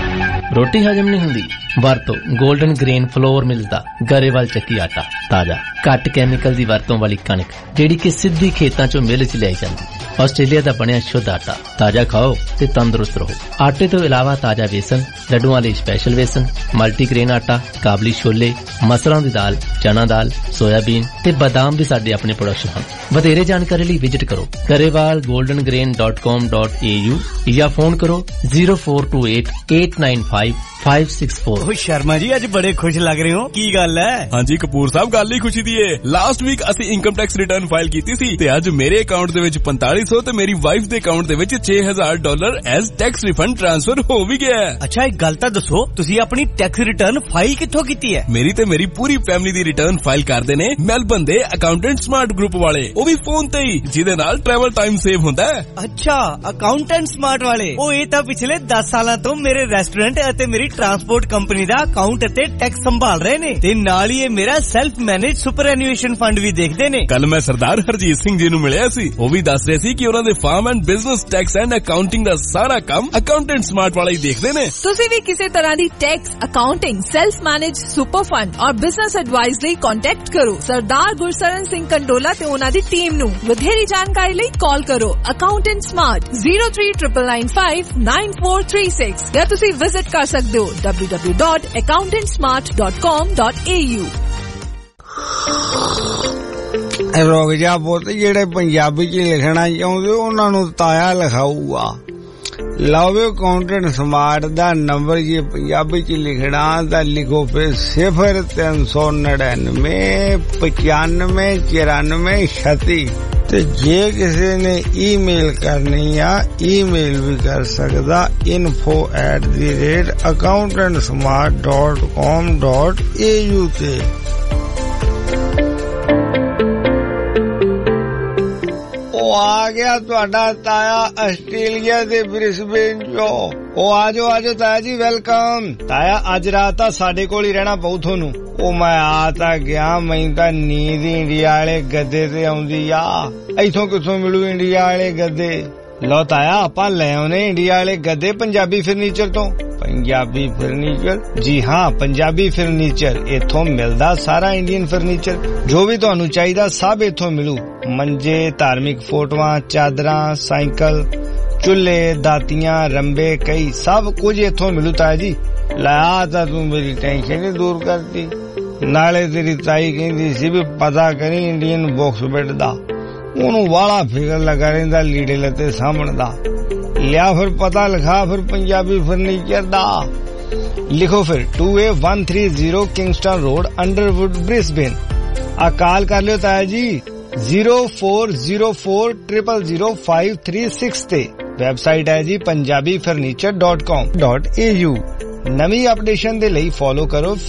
ਰੋਟੀ ਹਜਮ ਨਹੀਂ ਹੁੰਦੀ, ਵਰਤੋ golden grain floor ਮਿਲਦਾ ਗਰੇਵਾਲ ਚੱਕੀ ਆਟਾ। ਤਾਜ਼ਾ ਘੱਟ ਕੈਮੀਕਲ ਦੀ ਵਰਤੋਂ ਵਾਲੀ ਕਣਕ ਜਿਹੜੀ ਕਿ ਸਿੱਧੀ ਖੇਤਾਂ ਚੋਂ ਮਿਲ ਚ ਲਿਆਈ ਜਾਂਦੀ। ਆਸਟ੍ਰੇਲੀਆ ਦਾ ਬਣਿਆ ਸ਼ੁੱਧ ਆਟਾ। ਤਾਜ਼ਾ ਖਾਓ ਤੇ ਤੰਦਰੁਸਤ ਰਹੋ। ਆਟੇ ਤੋਂ ਇਲਾਵਾ ਤਾਜ਼ਾ ਵੇਸਣ, ਲੱਡੂਆਂ ਲਈ ਸਪੈਸ਼ਲ ਵੇਸਣ, ਮਲਟੀਗ੍ਰੇਨ ਆਟਾ, ਕਾਬਲੀ ਛੋਲੇ, ਮਸਰਾਂ ਦੀ ਦਾਲ, ਚਨਾ ਦਾਲ, ਸੋਇਆਬੀਨ ਤੇ ਬਦਾਮ ਵੀ ਸਾਡੇ ਆਪਣੇ ਪ੍ਰੋਡਕਸ਼ਨ ਹਨ। ਵਧੇਰੇ ਜਾਣਕਾਰੀ ਲਈ ਵਿਜ਼ਿਟ ਕਰੋ Grewal golden grain dot com dot A U ਜਾਂ ਫੋਨ ਕਰੋ zero four two eight eight nine five five six four। ਓ ਸ਼ਰਮਾ ਜੀ, ਅੱਜ ਬੜੇ ਖੁਸ਼ ਲੱਗ ਰਹੇ ਹੋ, ਕੀ ਗੱਲ ਹੈ? ਹਾਂਜੀ ਕਪੂਰ ਸਾਹਿਬ, ਗੱਲ ਹੀ ਖੁਸ਼ੀ ਦੀ ਏ। ਲਾਸਟ ਵੀਕ ਅਸੀਂ ਇਨਕਮ ਟੈਕਸ ਰਿਟਰਨ ਫਾਈਲ ਕੀਤੀ ਸੀ ਤੇ ਅੱਜ ਮੇਰੇ ਅਕਾਊਂਟ ਦੇ ਵਿੱਚ ਪੰਤਾਲੀ ਸੌ ਤੇ ਮੇਰੀ ਵਾਈਫ ਦੇ ਅਕਾਊਂਟ ਦੇ ਵਿੱਚ ਛੇ ਹਜ਼ਾਰ dollar as tax refund transfer ਹੋ ਵੀ ਗਿਆ। ਅੱਛਾ, ਇੱਕ ਗੱਲ ਤਾਂ ਦੱਸੋ, ਤੁਸੀਂ ਆਪਣੀ ਟੈਕਸ ਰਿਟਰਨ ਫਾਈਲ ਕਿੱਥੋਂ ਕੀਤੀ ਹੈ? ਮੇਰੀ ਤੇ ਮੇਰੀ ਪੂਰੀ ਫੈਮਿਲੀ ਦੀ ਰਿਟਰਨ ਫਾਈਲ ਕਰਦੇ ਨੇ ਮੈਲਬਨ ਦੇ ਅਕਾਊਂਟੈਂਟ ਸਮਾਰਟ ਗਰੁੱਪ ਵਾਲੇ, ਉਹ ਵੀ ਫੋਨ ਤੇ ਹੀ, ਜਿਹਦੇ ਨਾਲ ਟਰੈਵਲ ਟਾਈਮ ਸੇਵ ਹੁੰਦਾ ਹੈ। ਅੱਛਾ, ਅਕਾਊਂਟੈਂਟ ਸਮਾਰਟ ਵਾਲੇ, ਉਹ ਇਹ ਤਾਂ ਪਿਛਲੇ ਦਸ ਸਾਲਾਂ ਤੋਂ ਮੇਰੇ ਰੈਸਟੋਰੈਂਟ ਅਤੇ ਮੇਰੀ ਟਰਾਂਸਪੋਰਟ ਕੰਪਨੀ ਦਾ ਅਕਾਊਂਟ ਅਤੇ ਟੈਕਸ ਸੰਭਾਲ ਰਹੇ ਨੇ ਤੇ ਨਾਲ ਹੀ ਇਹ ਮੇਰਾ self manage superannuation fund ਵੀ ਦੇਖਦੇ ਨੇ। ਕੱਲ ਮੈਂ ਸਰਦਾਰ ਹਰਜੀਤ ਸਿੰਘ ਜੀ ਨੂੰ ਮਿਲਿਆ ਸੀ, ਉਹ ਵੀ ਦੱਸ ਰਹੇ ਸੀ ਕਿ ਉਹਨਾਂ ਦੇ farm and business tax and accounting ਦਾ ਸਾਰਾ ਕੰਮ ਅਕਾਊਂਟੈਂਟ ਸਮਾਰਟ ਵਾਲੇ ਹੀ ਦੇਖਦੇ ਨੇ। ਤੁਸੀਂ ਵੀ ਕਿਸੇ ਤਰ੍ਹਾਂ ਦੀ tax, accounting, self manage super fund ਔਰ ਬਿਜ਼ਨਸ ਐਡਵਾਈਸ ਲਈ ਕੰਟੈਕਟ ਕਰੋ ਸਰਦਾਰ ਗੁਰਸਰਨ ਸਿੰਘ ਕੰਡੋਲਾ ਤੇ ਉਹਨਾਂ ਦੀ ਟੀਮ ਨੂੰ। ਵਧੇਰੀ ਜਾਣਕਾਰੀ ਲਈ ਕਾਲ ਕਰੋ accountant smart zero three nine nine five nine four three six ਜਾਂ ਤੁਸੀਂ ਵਿਜ਼ਿਟ ਕਰ ਸਕਦੇ ਹੋ w w w dot accountant smart dot com dot a u। ਰੁਕ ਜਾ ਪੁੱਤ, ਜਿਹੜੇ ਪੰਜਾਬੀ ਚ ਲਿਖਣਾ ਚਾਹੁੰਦੇ ਉਹਨਾਂ ਨੂੰ ਤਾਇਆ ਲਿਖਾਊਗਾ। ਲਓ ਅਕਾਊਂਟੈਂਟ ਸਮਾਰਟ ਦਾ ਨੰਬਰ ਜੇ ਪੰਜਾਬੀ ਚ ਲਿਖਣਾ ਤਾਂ ਲਿਖੋ ਫਿਰ ਸਿਫਰ ਤਿੰਨ ਸੌ ਨੜਿਨਵੇਂ ਪਚਾਨਵੇਂ ਚੁਰਾਨਵੇਂ ਛੱਤੀ। ਤੇ ਜੇ ਕਿਸੇ ਨੇ ਈਮੇਲ ਕਰਨੀ ਆ, ਈਮੇਲ ਵੀ ਕਰ ਸਕਦਾ info at the rate accountant smart dot com dot a u ਤੇ। ਉਹ ਆ ਗਿਆ ਤੁਹਾਡਾ ਤਾਇਆ ਆਸਟ੍ਰੇਲੀਆ ਦੇ ਬ੍ਰਿਸਬੇਨ ਚੋਂ। ਉਹ ਆਜੋ ਆਜੋ ਤਾਇਆ ਜੀ, ਵੈਲਕਮ। ਤਾਇਆ ਅੱਜ ਰਾਤ ਤਾਂ ਸਾਡੇ ਕੋਲ ਹੀ ਰਹਿਣਾ ਪਊ ਤੁਹਾਨੂੰ। ਉਹ ਮੈਂ ਆ ਤਾਂ ਗਿਆ, ਮੈਨੂੰ ਤਾਂ ਨੀਂਦ ਇੰਡੀਆ ਵਾਲੇ ਗੱਦੇ ਤੇ ਆਉਂਦੀ ਆ। ਇੱਥੋਂ ਕਿੱਥੋਂ ਮਿਲੂ ਇੰਡੀਆ ਵਾਲੇ ਗੱਦੇ? ਲਓ ਤਾਇਆ, ਆਪਾਂ ਲੈ ਆਉਨੇ ਇੰਡੀਆ ਵਾਲੇ ਗੱਦੇ ਪੰਜਾਬੀ ਫਰਨੀਚਰ ਤੋਂ। ਪੰਜਾਬੀ ਫਰਨੀਚਰ? ਜੀ ਹਾਂ, ਪੰਜਾਬੀ ਫਰਨੀਚਰ। ਇੱਥੋਂ ਮਿਲਦਾ ਸਾਰਾ ਇੰਡੀਅਨ ਫਰਨੀਚਰ, ਜੋ ਵੀ ਤੁਹਾਨੂੰ ਚਾਹੀਦਾ ਸਭ ਇੱਥੋਂ ਮਿਲੂ। ਮੰਜੇ, ਧਾਰਮਿਕ ਫੋਟੋਆਂ, ਚਾਦਰਾਂ, ਸਾਈਕਲ, ਚੁੱਲ੍ਹੇ, ਦਾਤੀਆਂ, ਰੰਬੇ, ਕਈ ਸਭ ਕੁਝ ਇੱਥੋਂ ਮਿਲੂ ਤਾਇਆ ਜੀ। ਲਾ ਤਾਂ ਤੂੰ ਮੇਰੀ ਟੈਨਸ਼ਨ ਹੀ ਦੂਰ ਕਰਤੀ। ਨਾਲੇ ਤੇਰੀ ਤਾਈ ਕਹਿੰਦੀ ਸੀ ਵੀ ਪਤਾ ਕਰੀ ਇੰਡੀਅਨ ਬਾਕਸ ਬੈੱਡ ਦਾ, ਉਹਨੂੰ ਵਾਲਾ ਫਿਕਰ ਲੱਗਾ ਰਹਿੰਦਾ ਲੀੜੇ ਲੱਤੇ ਸਾਂਭਣ ਦਾ। ਲਿਆ ਫਿਰ ਪਤਾ ਲਿਖਾ ਫਿਰ ਪੰਜਾਬੀ ਫਰਨੀਚਰ ਦਾ। ਲਿਖੋ ਫਿਰ two A one three zero Kingston road Underwood Brisbane. ਆ ਕਾਲ ਕਰ ਲਿਓ ਤਾਇਆ ਜੀ zero four zero four zero zero zero five three six ਤੇ। ਵੈਬਸਾਈਟ ਹੈ ਜੀ punjabi furniture dot com dot a u। ਨਵੀਂ ਅਪਡੇਸ਼ਨ ਦੇ ਲਈ ਫੋਲੋ ਕਰੋ